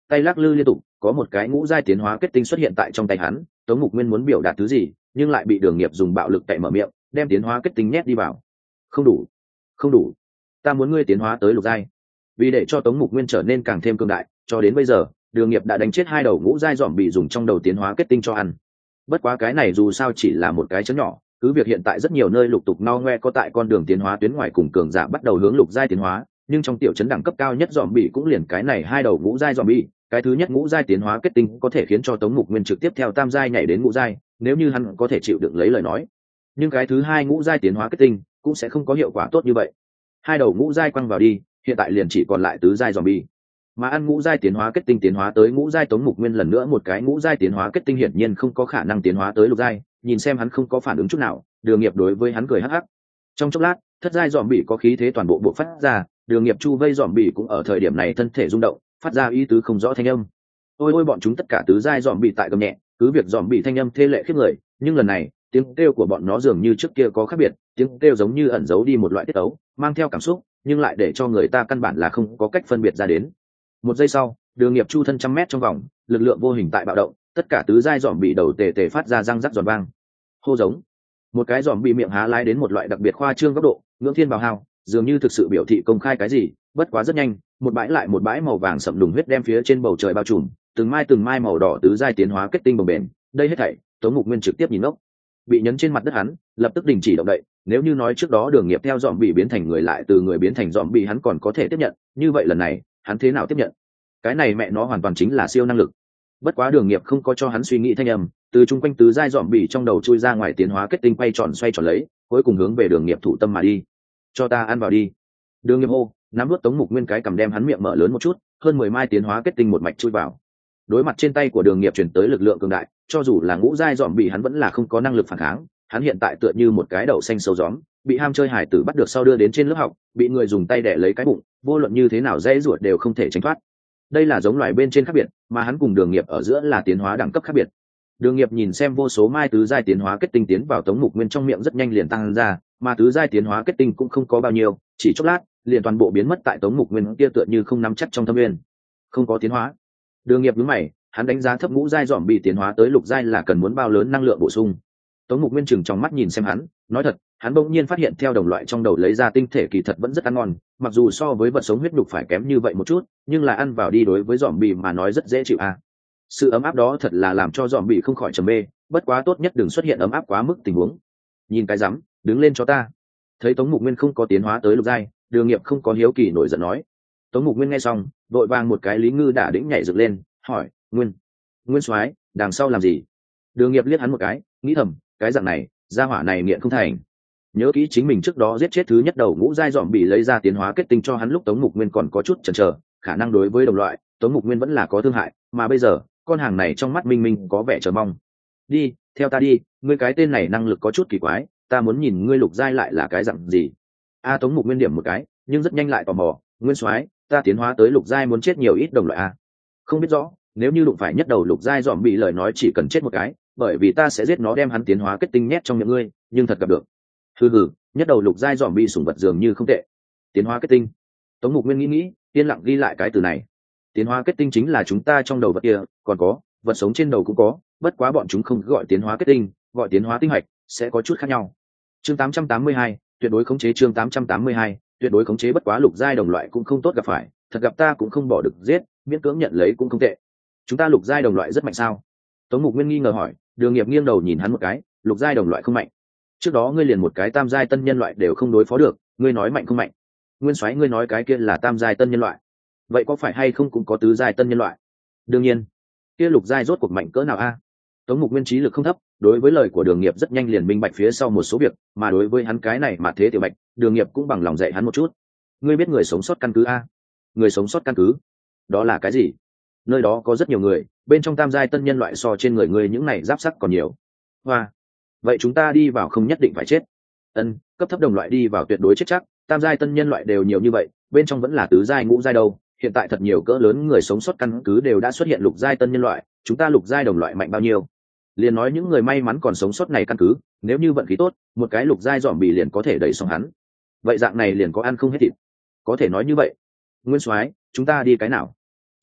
tay lắc lư liên tục, có một cái ngũ giai tiến hóa kết tinh xuất hiện tại trong tay hắn. Tống Mục Nguyên muốn biểu đạt thứ gì, nhưng lại bị Đường Nghiệp dùng bạo lực cậy mở miệng, đem tiến hóa kết tinh nhét đi vào. Không đủ, không đủ, ta muốn ngươi tiến hóa tới lục giai. Vì để cho Tống Mục Nguyên trở nên càng thêm cường đại, cho đến bây giờ, Đường Nghiệp đã đánh chết hai đầu ngũ giai dòm bị dùng trong đầu tiến hóa kết tinh cho ăn. Bất quá cái này dù sao chỉ là một cái chấn nhỏ, cứ việc hiện tại rất nhiều nơi lục tục no ngoe có tại con đường tiến hóa tuyến ngoài cùng cường giả bắt đầu hướng lục giai tiến hóa, nhưng trong tiểu trấn đẳng cấp cao nhất dòm bị cũng liền cái này hai đầu ngũ giai dòm bị. Cái thứ nhất ngũ giai tiến hóa kết tinh có thể khiến cho Tống Mục Nguyên trực tiếp theo tam giai nhảy đến ngũ giai, nếu như hắn có thể chịu đựng lấy lời nói. Nhưng cái thứ hai ngũ giai tiến hóa kết tinh cũng sẽ không có hiệu quả tốt như vậy. Hai đầu ngũ giai quăng vào đi, hiện tại liền chỉ còn lại tứ giai zombie. Mà ăn ngũ giai tiến hóa kết tinh tiến hóa tới ngũ giai Tống Mục Nguyên lần nữa một cái ngũ giai tiến hóa kết tinh hiển nhiên không có khả năng tiến hóa tới lục giai, nhìn xem hắn không có phản ứng chút nào, Đường Nghiệp đối với hắn cười hắc hắc. Trong chốc lát, thất giai zombie có khí thế toàn bộ bộ phát ra, Đường Nghiệp chu vây zombie cũng ở thời điểm này thân thể rung động, phát ra ý tứ không rõ thanh âm. Ôi ôi bọn chúng tất cả tứ giai zombie tại gầm nhẹ, cứ việc zombie thanh âm thê lệ khiếp người, nhưng lần này, tiếng kêu của bọn nó dường như trước kia có khác biệt, tiếng kêu giống như ẩn giấu đi một loại tiết tấu, mang theo cảm xúc, nhưng lại để cho người ta căn bản là không có cách phân biệt ra đến. Một giây sau, Đường Nghiệp chu thân trăm mét trong vòng, lực lượng vô hình tại bạo động, tất cả tứ giai dòm bị đầu tề tề phát ra răng rắc giòn vang. Hô giống. Một cái dòm bị miệng há lái đến một loại đặc biệt khoa trương góc độ, ngưỡng thiên bào hào, dường như thực sự biểu thị công khai cái gì, bất quá rất nhanh, một bãi lại một bãi màu vàng sậm đùng huyết đem phía trên bầu trời bao trùm, từng mai từng mai màu đỏ tứ giai tiến hóa kết tinh bồng bềnh, đây hết thảy, Tống Mục Nguyên trực tiếp nhìn ngốc. Bị nhấn trên mặt đất hắn, lập tức đình chỉ động đậy, nếu như nói trước đó Đường Nghiệp theo dòm bị biến thành người lại từ người biến thành dòm bị hắn còn có thể tiếp nhận, như vậy lần này, hắn thế nào tiếp nhận? Cái này mẹ nó hoàn toàn chính là siêu năng lực. Bất quá Đường Nghiệp không có cho hắn suy nghĩ thanh âm, từ trung quanh tứ giai dòm bị trong đầu chui ra ngoài tiến hóa kết tinh quay tròn xoay tròn lấy, cuối cùng hướng về Đường Nghiệp thủ tâm mà đi. Cho ta ăn vào đi. Đường Nghiệp hô, nắm nuốt Tống Mục Nguyên cái cầm đem hắn miệng mở lớn một chút, hơn mười mai tiến hóa kết tinh một mạch chui vào. Đối mặt trên tay của Đường Nghiệp truyền tới lực lượng cường đại, cho dù là ngũ giai dòm bị hắn vẫn là không có năng lực phản kháng, hắn hiện tại tựa như một cái đậu xanh sâu gióm, bị ham chơi hải tử bắt được sau đưa đến trên lớp học, bị người dùng tay đẻ lấy cái bụng, vô luận như thế nào dễ ruột đều không thể tránh thoát. Đây là giống loài bên trên khác biệt, mà hắn cùng Đường Nghiệp ở giữa là tiến hóa đẳng cấp khác biệt. Đường Nghiệp nhìn xem vô số mai tứ giai tiến hóa kết tinh tiến vào Tống Mục Nguyên trong miệng rất nhanh liền tăng ra, mà tứ giai tiến hóa kết tinh cũng không có bao nhiêu, chỉ chốc lát, liền toàn bộ biến mất tại Tống Mục Nguyên kia tựa như không nắm chắc trong thâm nguyên. Không có tiến hóa. Đường Nghiệp nhướng mày, hắn đánh giá thấp ngũ giai dòm bị tiến hóa tới lục giai là cần muốn bao lớn năng lượng bổ sung. Tống Mục Nguyên chừng trong mắt nhìn xem hắn, nói thật, hắn bỗng nhiên phát hiện theo đồng loại trong đầu lấy ra tinh thể kỳ thật vẫn rất ăn ngon, mặc dù so với vật sống huyết nhục phải kém như vậy một chút, nhưng là ăn vào đi đối với dòm bị mà nói rất dễ chịu à. Sự ấm áp đó thật là làm cho dòm bị không khỏi trầm mê, bất quá tốt nhất đừng xuất hiện ấm áp quá mức tình huống. Nhìn cái rắm, đứng lên cho ta. Thấy Tống Mục Nguyên không có tiến hóa tới lục giai, Đường Nghiệp không có hiếu kỳ nổi giận nói. Tống Mục Nguyên nghe xong, đội vàng một cái Lý Ngư đả đĩnh nhảy dựng lên, hỏi, Nguyên, Nguyên soái, đằng sau làm gì? Đường Nghiệp liếc hắn một cái, nghĩ thầm, cái dạng này, gia hỏa này nghiện không thành. Nhớ kỹ chính mình trước đó giết chết thứ nhất đầu ngũ giai dòm bị lấy ra tiến hóa kết tinh cho hắn lúc Tống Mục Nguyên còn có chút chần chờ, khả năng đối với đồng loại, Tống Mục Nguyên vẫn là có thương hại, mà bây giờ, con hàng này trong mắt Minh Minh có vẻ chờ mong. Đi, theo ta đi, ngươi cái tên này năng lực có chút kỳ quái, ta muốn nhìn ngươi lục giai lại là cái dạng gì. A Tống Mục Nguyên điểm một cái, nhưng rất nhanh lại tò mò, Nguyên soái, ta tiến hóa tới lục giai muốn chết nhiều ít đồng loại a? Không biết rõ, nếu như đụng phải nhất đầu lục giai dòm bị lời nói chỉ cần chết một cái, bởi vì ta sẽ giết nó đem hắn tiến hóa kết tinh nhét trong miệng ngươi, nhưng thật gặp được. Hừ hừ, nhất đầu lục giai dòm bị sủng vật dường như không tệ. Tiến hóa kết tinh. Tống Mục Nguyên nghĩ nghĩ, yên lặng ghi lại cái từ này. Tiến hóa kết tinh chính là chúng ta trong đầu vật kia, còn có, vật sống trên đầu cũng có, bất quá bọn chúng không gọi tiến hóa kết tinh, gọi tiến hóa tinh hạch, sẽ có chút khác nhau. Chương tám trăm tám mươi hai, tuyệt đối khống chế chương tám trăm tám mươi hai, tuyệt đối khống chế bất quá lục giai đồng loại cũng không tốt gặp phải, thật gặp ta cũng không bỏ được giết, miễn cưỡng nhận lấy cũng không tệ. Chúng ta lục giai đồng loại rất mạnh sao? Tống Mục Nguyên nghi ngờ hỏi, Đường Nghiệp nghiêng đầu nhìn hắn một cái, lục giai đồng loại không mạnh. Trước đó ngươi liền một cái tam giai tân nhân loại đều không đối phó được, ngươi nói mạnh không mạnh? Nguyên soái ngươi nói cái kia là tam giai tân nhân loại, vậy có phải hay không cũng có tứ giai tân nhân loại? Đương nhiên, kia lục giai rốt cuộc mạnh cỡ nào a? Tống Mục Nguyên trí lực không thấp, đối với lời của Đường Nghiệp rất nhanh liền minh bạch phía sau một số việc, mà đối với hắn cái này mà thế tiểu bạch, Đường Nghiệp cũng bằng lòng dạy hắn một chút. Ngươi biết người sống sót căn cứ a? Người sống sót căn cứ? Đó là cái gì? Nơi đó có rất nhiều người, bên trong tam giai tân nhân loại so trên người ngươi những này giáp sắc còn nhiều. Hoa, vậy chúng ta đi vào không nhất định phải chết. Ân, cấp thấp đồng loại đi vào tuyệt đối chết chắc, tam giai tân nhân loại đều nhiều như vậy, bên trong vẫn là tứ giai ngũ giai đâu. Hiện tại thật nhiều cỡ lớn người sống sót căn cứ đều đã xuất hiện lục giai tân nhân loại, chúng ta lục giai đồng loại mạnh bao nhiêu? Liền nói những người may mắn còn sống sót này căn cứ, nếu như vận khí tốt, một cái lục giai dòm bị liền có thể đẩy xong hắn. Vậy dạng này liền có ăn không hết thịt. Có thể nói như vậy. Nguyên soái, chúng ta đi cái nào?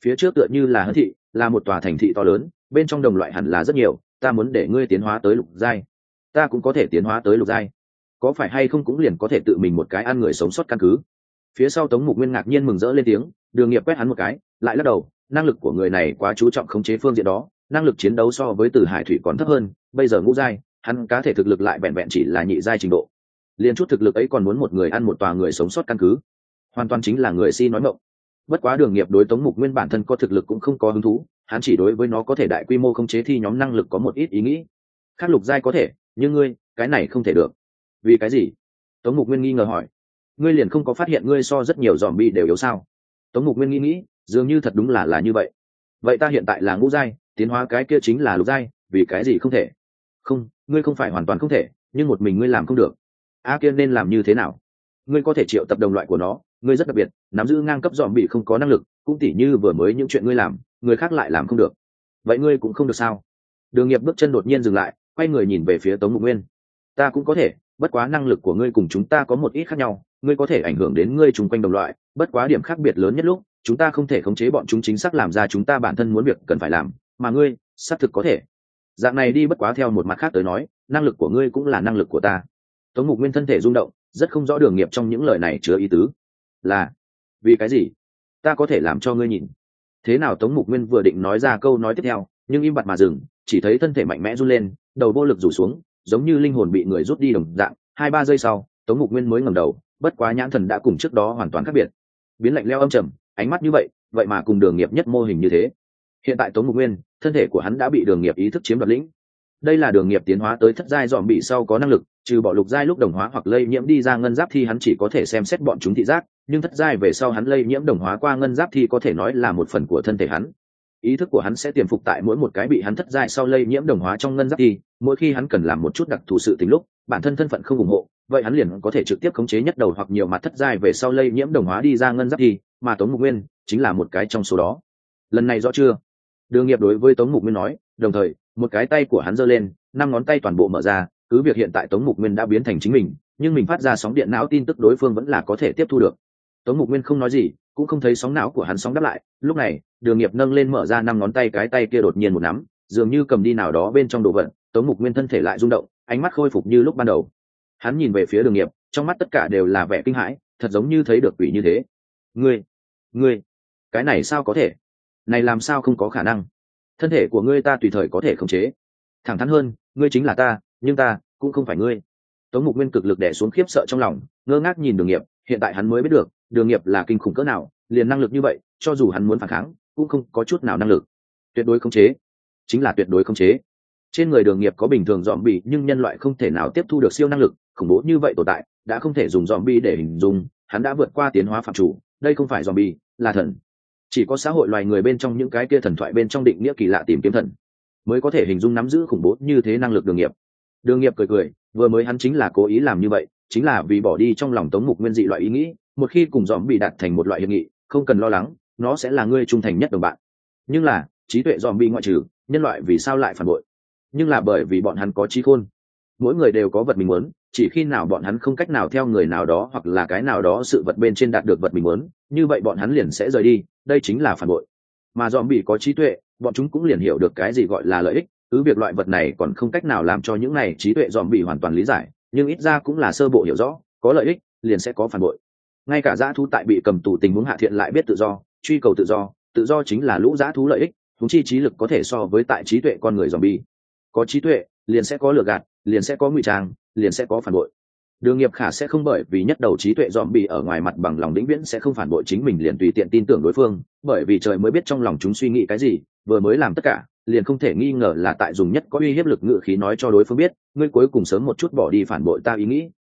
Phía trước tựa như là hân thị, là một tòa thành thị to lớn, bên trong đồng loại hẳn là rất nhiều, ta muốn để ngươi tiến hóa tới lục giai. Ta cũng có thể tiến hóa tới lục giai, có phải hay không cũng liền có thể tự mình một cái ăn người sống sót căn cứ. Phía sau Tống Mục Nguyên ngạc nhiên mừng rỡ lên tiếng, Đường Nghiệp quét hắn một cái, lại lắc đầu, năng lực của người này quá chú trọng khống chế phương diện đó, năng lực chiến đấu so với Từ Hải Thủy còn thấp hơn, bây giờ ngũ giai, hắn cá thể thực lực lại vẹn vẹn chỉ là nhị giai trình độ. Liên chút thực lực ấy còn muốn một người ăn một tòa người sống sót căn cứ, hoàn toàn chính là người si nói mộng. Bất quá Đường Nghiệp đối Tống Mục Nguyên bản thân có thực lực cũng không có hứng thú, hắn chỉ đối với nó có thể đại quy mô khống chế thi nhóm năng lực có một ít ý nghĩ. Khác lục giai có thể, nhưng ngươi, cái này không thể được. Vì cái gì? Tống Mục Nguyên nghi ngờ hỏi. Ngươi liền không có phát hiện ngươi so rất nhiều zombie đều yếu sao? Tống Mục Nguyên nghĩ nghĩ, dường như thật đúng là là như vậy. Vậy ta hiện tại là ngũ giai, tiến hóa cái kia chính là lục giai, vì cái gì không thể? Không, ngươi không phải hoàn toàn không thể, nhưng một mình ngươi làm không được. A kia nên làm như thế nào? Ngươi có thể triệu tập đồng loại của nó, ngươi rất đặc biệt, nắm giữ ngang cấp zombie không có năng lực, cũng tỉ như vừa mới những chuyện ngươi làm, người khác lại làm không được. Vậy ngươi cũng không được sao? Đường Nghiệp bước chân đột nhiên dừng lại, quay người nhìn về phía Tống Mục Nguyên. Ta cũng có thể, bất quá năng lực của ngươi cùng chúng ta có một ít khác nhau, ngươi có thể ảnh hưởng đến ngươi chung quanh đồng loại, bất quá điểm khác biệt lớn nhất lúc chúng ta không thể khống chế bọn chúng chính xác làm ra chúng ta bản thân muốn việc cần phải làm, mà ngươi xác thực có thể. Dạng này đi, bất quá theo một mặt khác tới nói, năng lực của ngươi cũng là năng lực của ta. Tống Mục Nguyên thân thể rung động, rất không rõ Đường Nghiệp trong những lời này chứa ý tứ. Là vì cái gì? Ta có thể làm cho ngươi nhìn. Thế nào? Tống Mục Nguyên vừa định nói ra câu nói tiếp theo, nhưng im bặt mà dừng, chỉ thấy thân thể mạnh mẽ run lên, đầu vô lực rủ xuống, giống như linh hồn bị người rút đi đồng dạng. Hai ba giây sau, Tống Mục Nguyên mới ngẩng đầu, bất quá nhãn thần đã cùng trước đó hoàn toàn khác biệt, biến lạnh lẽo âm trầm, ánh mắt như vậy, vậy mà cùng Đường Nghiệp nhất mô hình như thế. Hiện tại Tống Mục Nguyên, thân thể của hắn đã bị Đường Nghiệp ý thức chiếm đoạt lĩnh. Đây là Đường Nghiệp tiến hóa tới thất giai dòm bị sau có năng lực, trừ bỏ lục giai lúc đồng hóa hoặc lây nhiễm đi ra ngân giáp thì hắn chỉ có thể xem xét bọn chúng thị giác, nhưng thất giai về sau hắn lây nhiễm đồng hóa qua ngân giáp thì có thể nói là một phần của thân thể hắn. Ý thức của hắn sẽ tiềm phục tại mỗi một cái bị hắn thất giai sau lây nhiễm đồng hóa trong ngân giáp thì, mỗi khi hắn cần làm một chút đặc thù sự tình lúc, bản thân thân phận không ủng hộ, vậy hắn liền có thể trực tiếp khống chế nhất đầu hoặc nhiều mặt thất giai về sau lây nhiễm đồng hóa đi ra ngân giáp thì, mà Tống Mục Nguyên chính là một cái trong số đó. Lần này rõ chưa? Đường Nghiệp đối với Tống Mục Nguyên nói, đồng thời một cái tay của hắn giơ lên, năm ngón tay toàn bộ mở ra, cứ việc hiện tại Tống Mục Nguyên đã biến thành chính mình, nhưng mình phát ra sóng điện não tin tức đối phương vẫn là có thể tiếp thu được. Tống Mục Nguyên không nói gì, cũng không thấy sóng não của hắn sóng đáp lại. Lúc này Đường Nghiệp nâng lên mở ra năm ngón tay, cái tay kia đột nhiên một nắm, dường như cầm đi nào đó bên trong đồ vật. Tống Mục Nguyên thân thể lại rung động, ánh mắt khôi phục như lúc ban đầu. Hắn nhìn về phía Đường Nghiệp, trong mắt tất cả đều là vẻ kinh hãi, thật giống như thấy được quỷ như thế. Ngươi, ngươi, cái này sao có thể? Này làm sao không có khả năng? Thân thể của ngươi ta tùy thời có thể khống chế. Thẳng thắn hơn, ngươi chính là ta, nhưng ta cũng không phải ngươi. Tống Mục Nguyên cực lực đè xuống khiếp sợ trong lòng, ngơ ngác nhìn Đường Nghiệp. Hiện tại hắn mới biết được, Đường Nghiệp là kinh khủng cỡ nào, liền năng lực như vậy, cho dù hắn muốn phản kháng, cũng không có chút nào năng lực. Tuyệt đối khống chế, chính là tuyệt đối khống chế. Trên người Đường Nghiệp có bình thường zombie, nhưng nhân loại không thể nào tiếp thu được siêu năng lực khủng bố như vậy tồn tại, đã không thể dùng zombie để hình dung, hắn đã vượt qua tiến hóa phạm chủ, đây không phải zombie, là thần. Chỉ có xã hội loài người bên trong những cái kia thần thoại bên trong định nghĩa kỳ lạ tìm kiếm thần, mới có thể hình dung nắm giữ khủng bố như thế năng lực Đường Nghiệp. Đường Nghiệp cười cười, vừa mới hắn chính là cố ý làm như vậy, chính là vì bỏ đi trong lòng Tống Mục Nguyên dị loại ý nghĩ, một khi cùng dòm bị đạt thành một loại hiệp nghị, không cần lo lắng, nó sẽ là người trung thành nhất đồng bạn. Nhưng là trí tuệ dòm bị ngoại trừ, nhân loại vì sao lại phản bội? Nhưng là bởi vì bọn hắn có trí khôn, mỗi người đều có vật mình muốn, chỉ khi nào bọn hắn không cách nào theo người nào đó hoặc là cái nào đó sự vật bên trên đạt được vật mình muốn, như vậy bọn hắn liền sẽ rời đi, đây chính là phản bội. Mà dòm bị có trí tuệ, bọn chúng cũng liền hiểu được cái gì gọi là lợi ích, cứ việc loại vật này còn không cách nào làm cho những này trí tuệ dòm bị hoàn toàn lý giải, nhưng ít ra cũng là sơ bộ hiểu rõ, có lợi ích liền sẽ có phản bội. Ngay cả dã thú tại bị cầm tù tình huống hạ thiện lại biết tự do, truy cầu tự do, tự do chính là lũ dã thú lợi ích, chúng chi trí lực có thể so với tại trí tuệ con người zombie. Có trí tuệ liền sẽ có lừa gạt, liền sẽ có ngụy trang, liền sẽ có phản bội. Đường Nghiệp Khả sẽ không bởi vì nhất đầu trí tuệ zombie ở ngoài mặt bằng lòng vĩnh viễn sẽ không phản bội chính mình liền tùy tiện tin tưởng đối phương, bởi vì trời mới biết trong lòng chúng suy nghĩ cái gì, vừa mới làm tất cả, liền không thể nghi ngờ là tại dùng nhất có uy hiếp lực ngữ khí nói cho đối phương biết, ngươi cuối cùng sớm một chút bỏ đi phản bội ta ý nghĩ,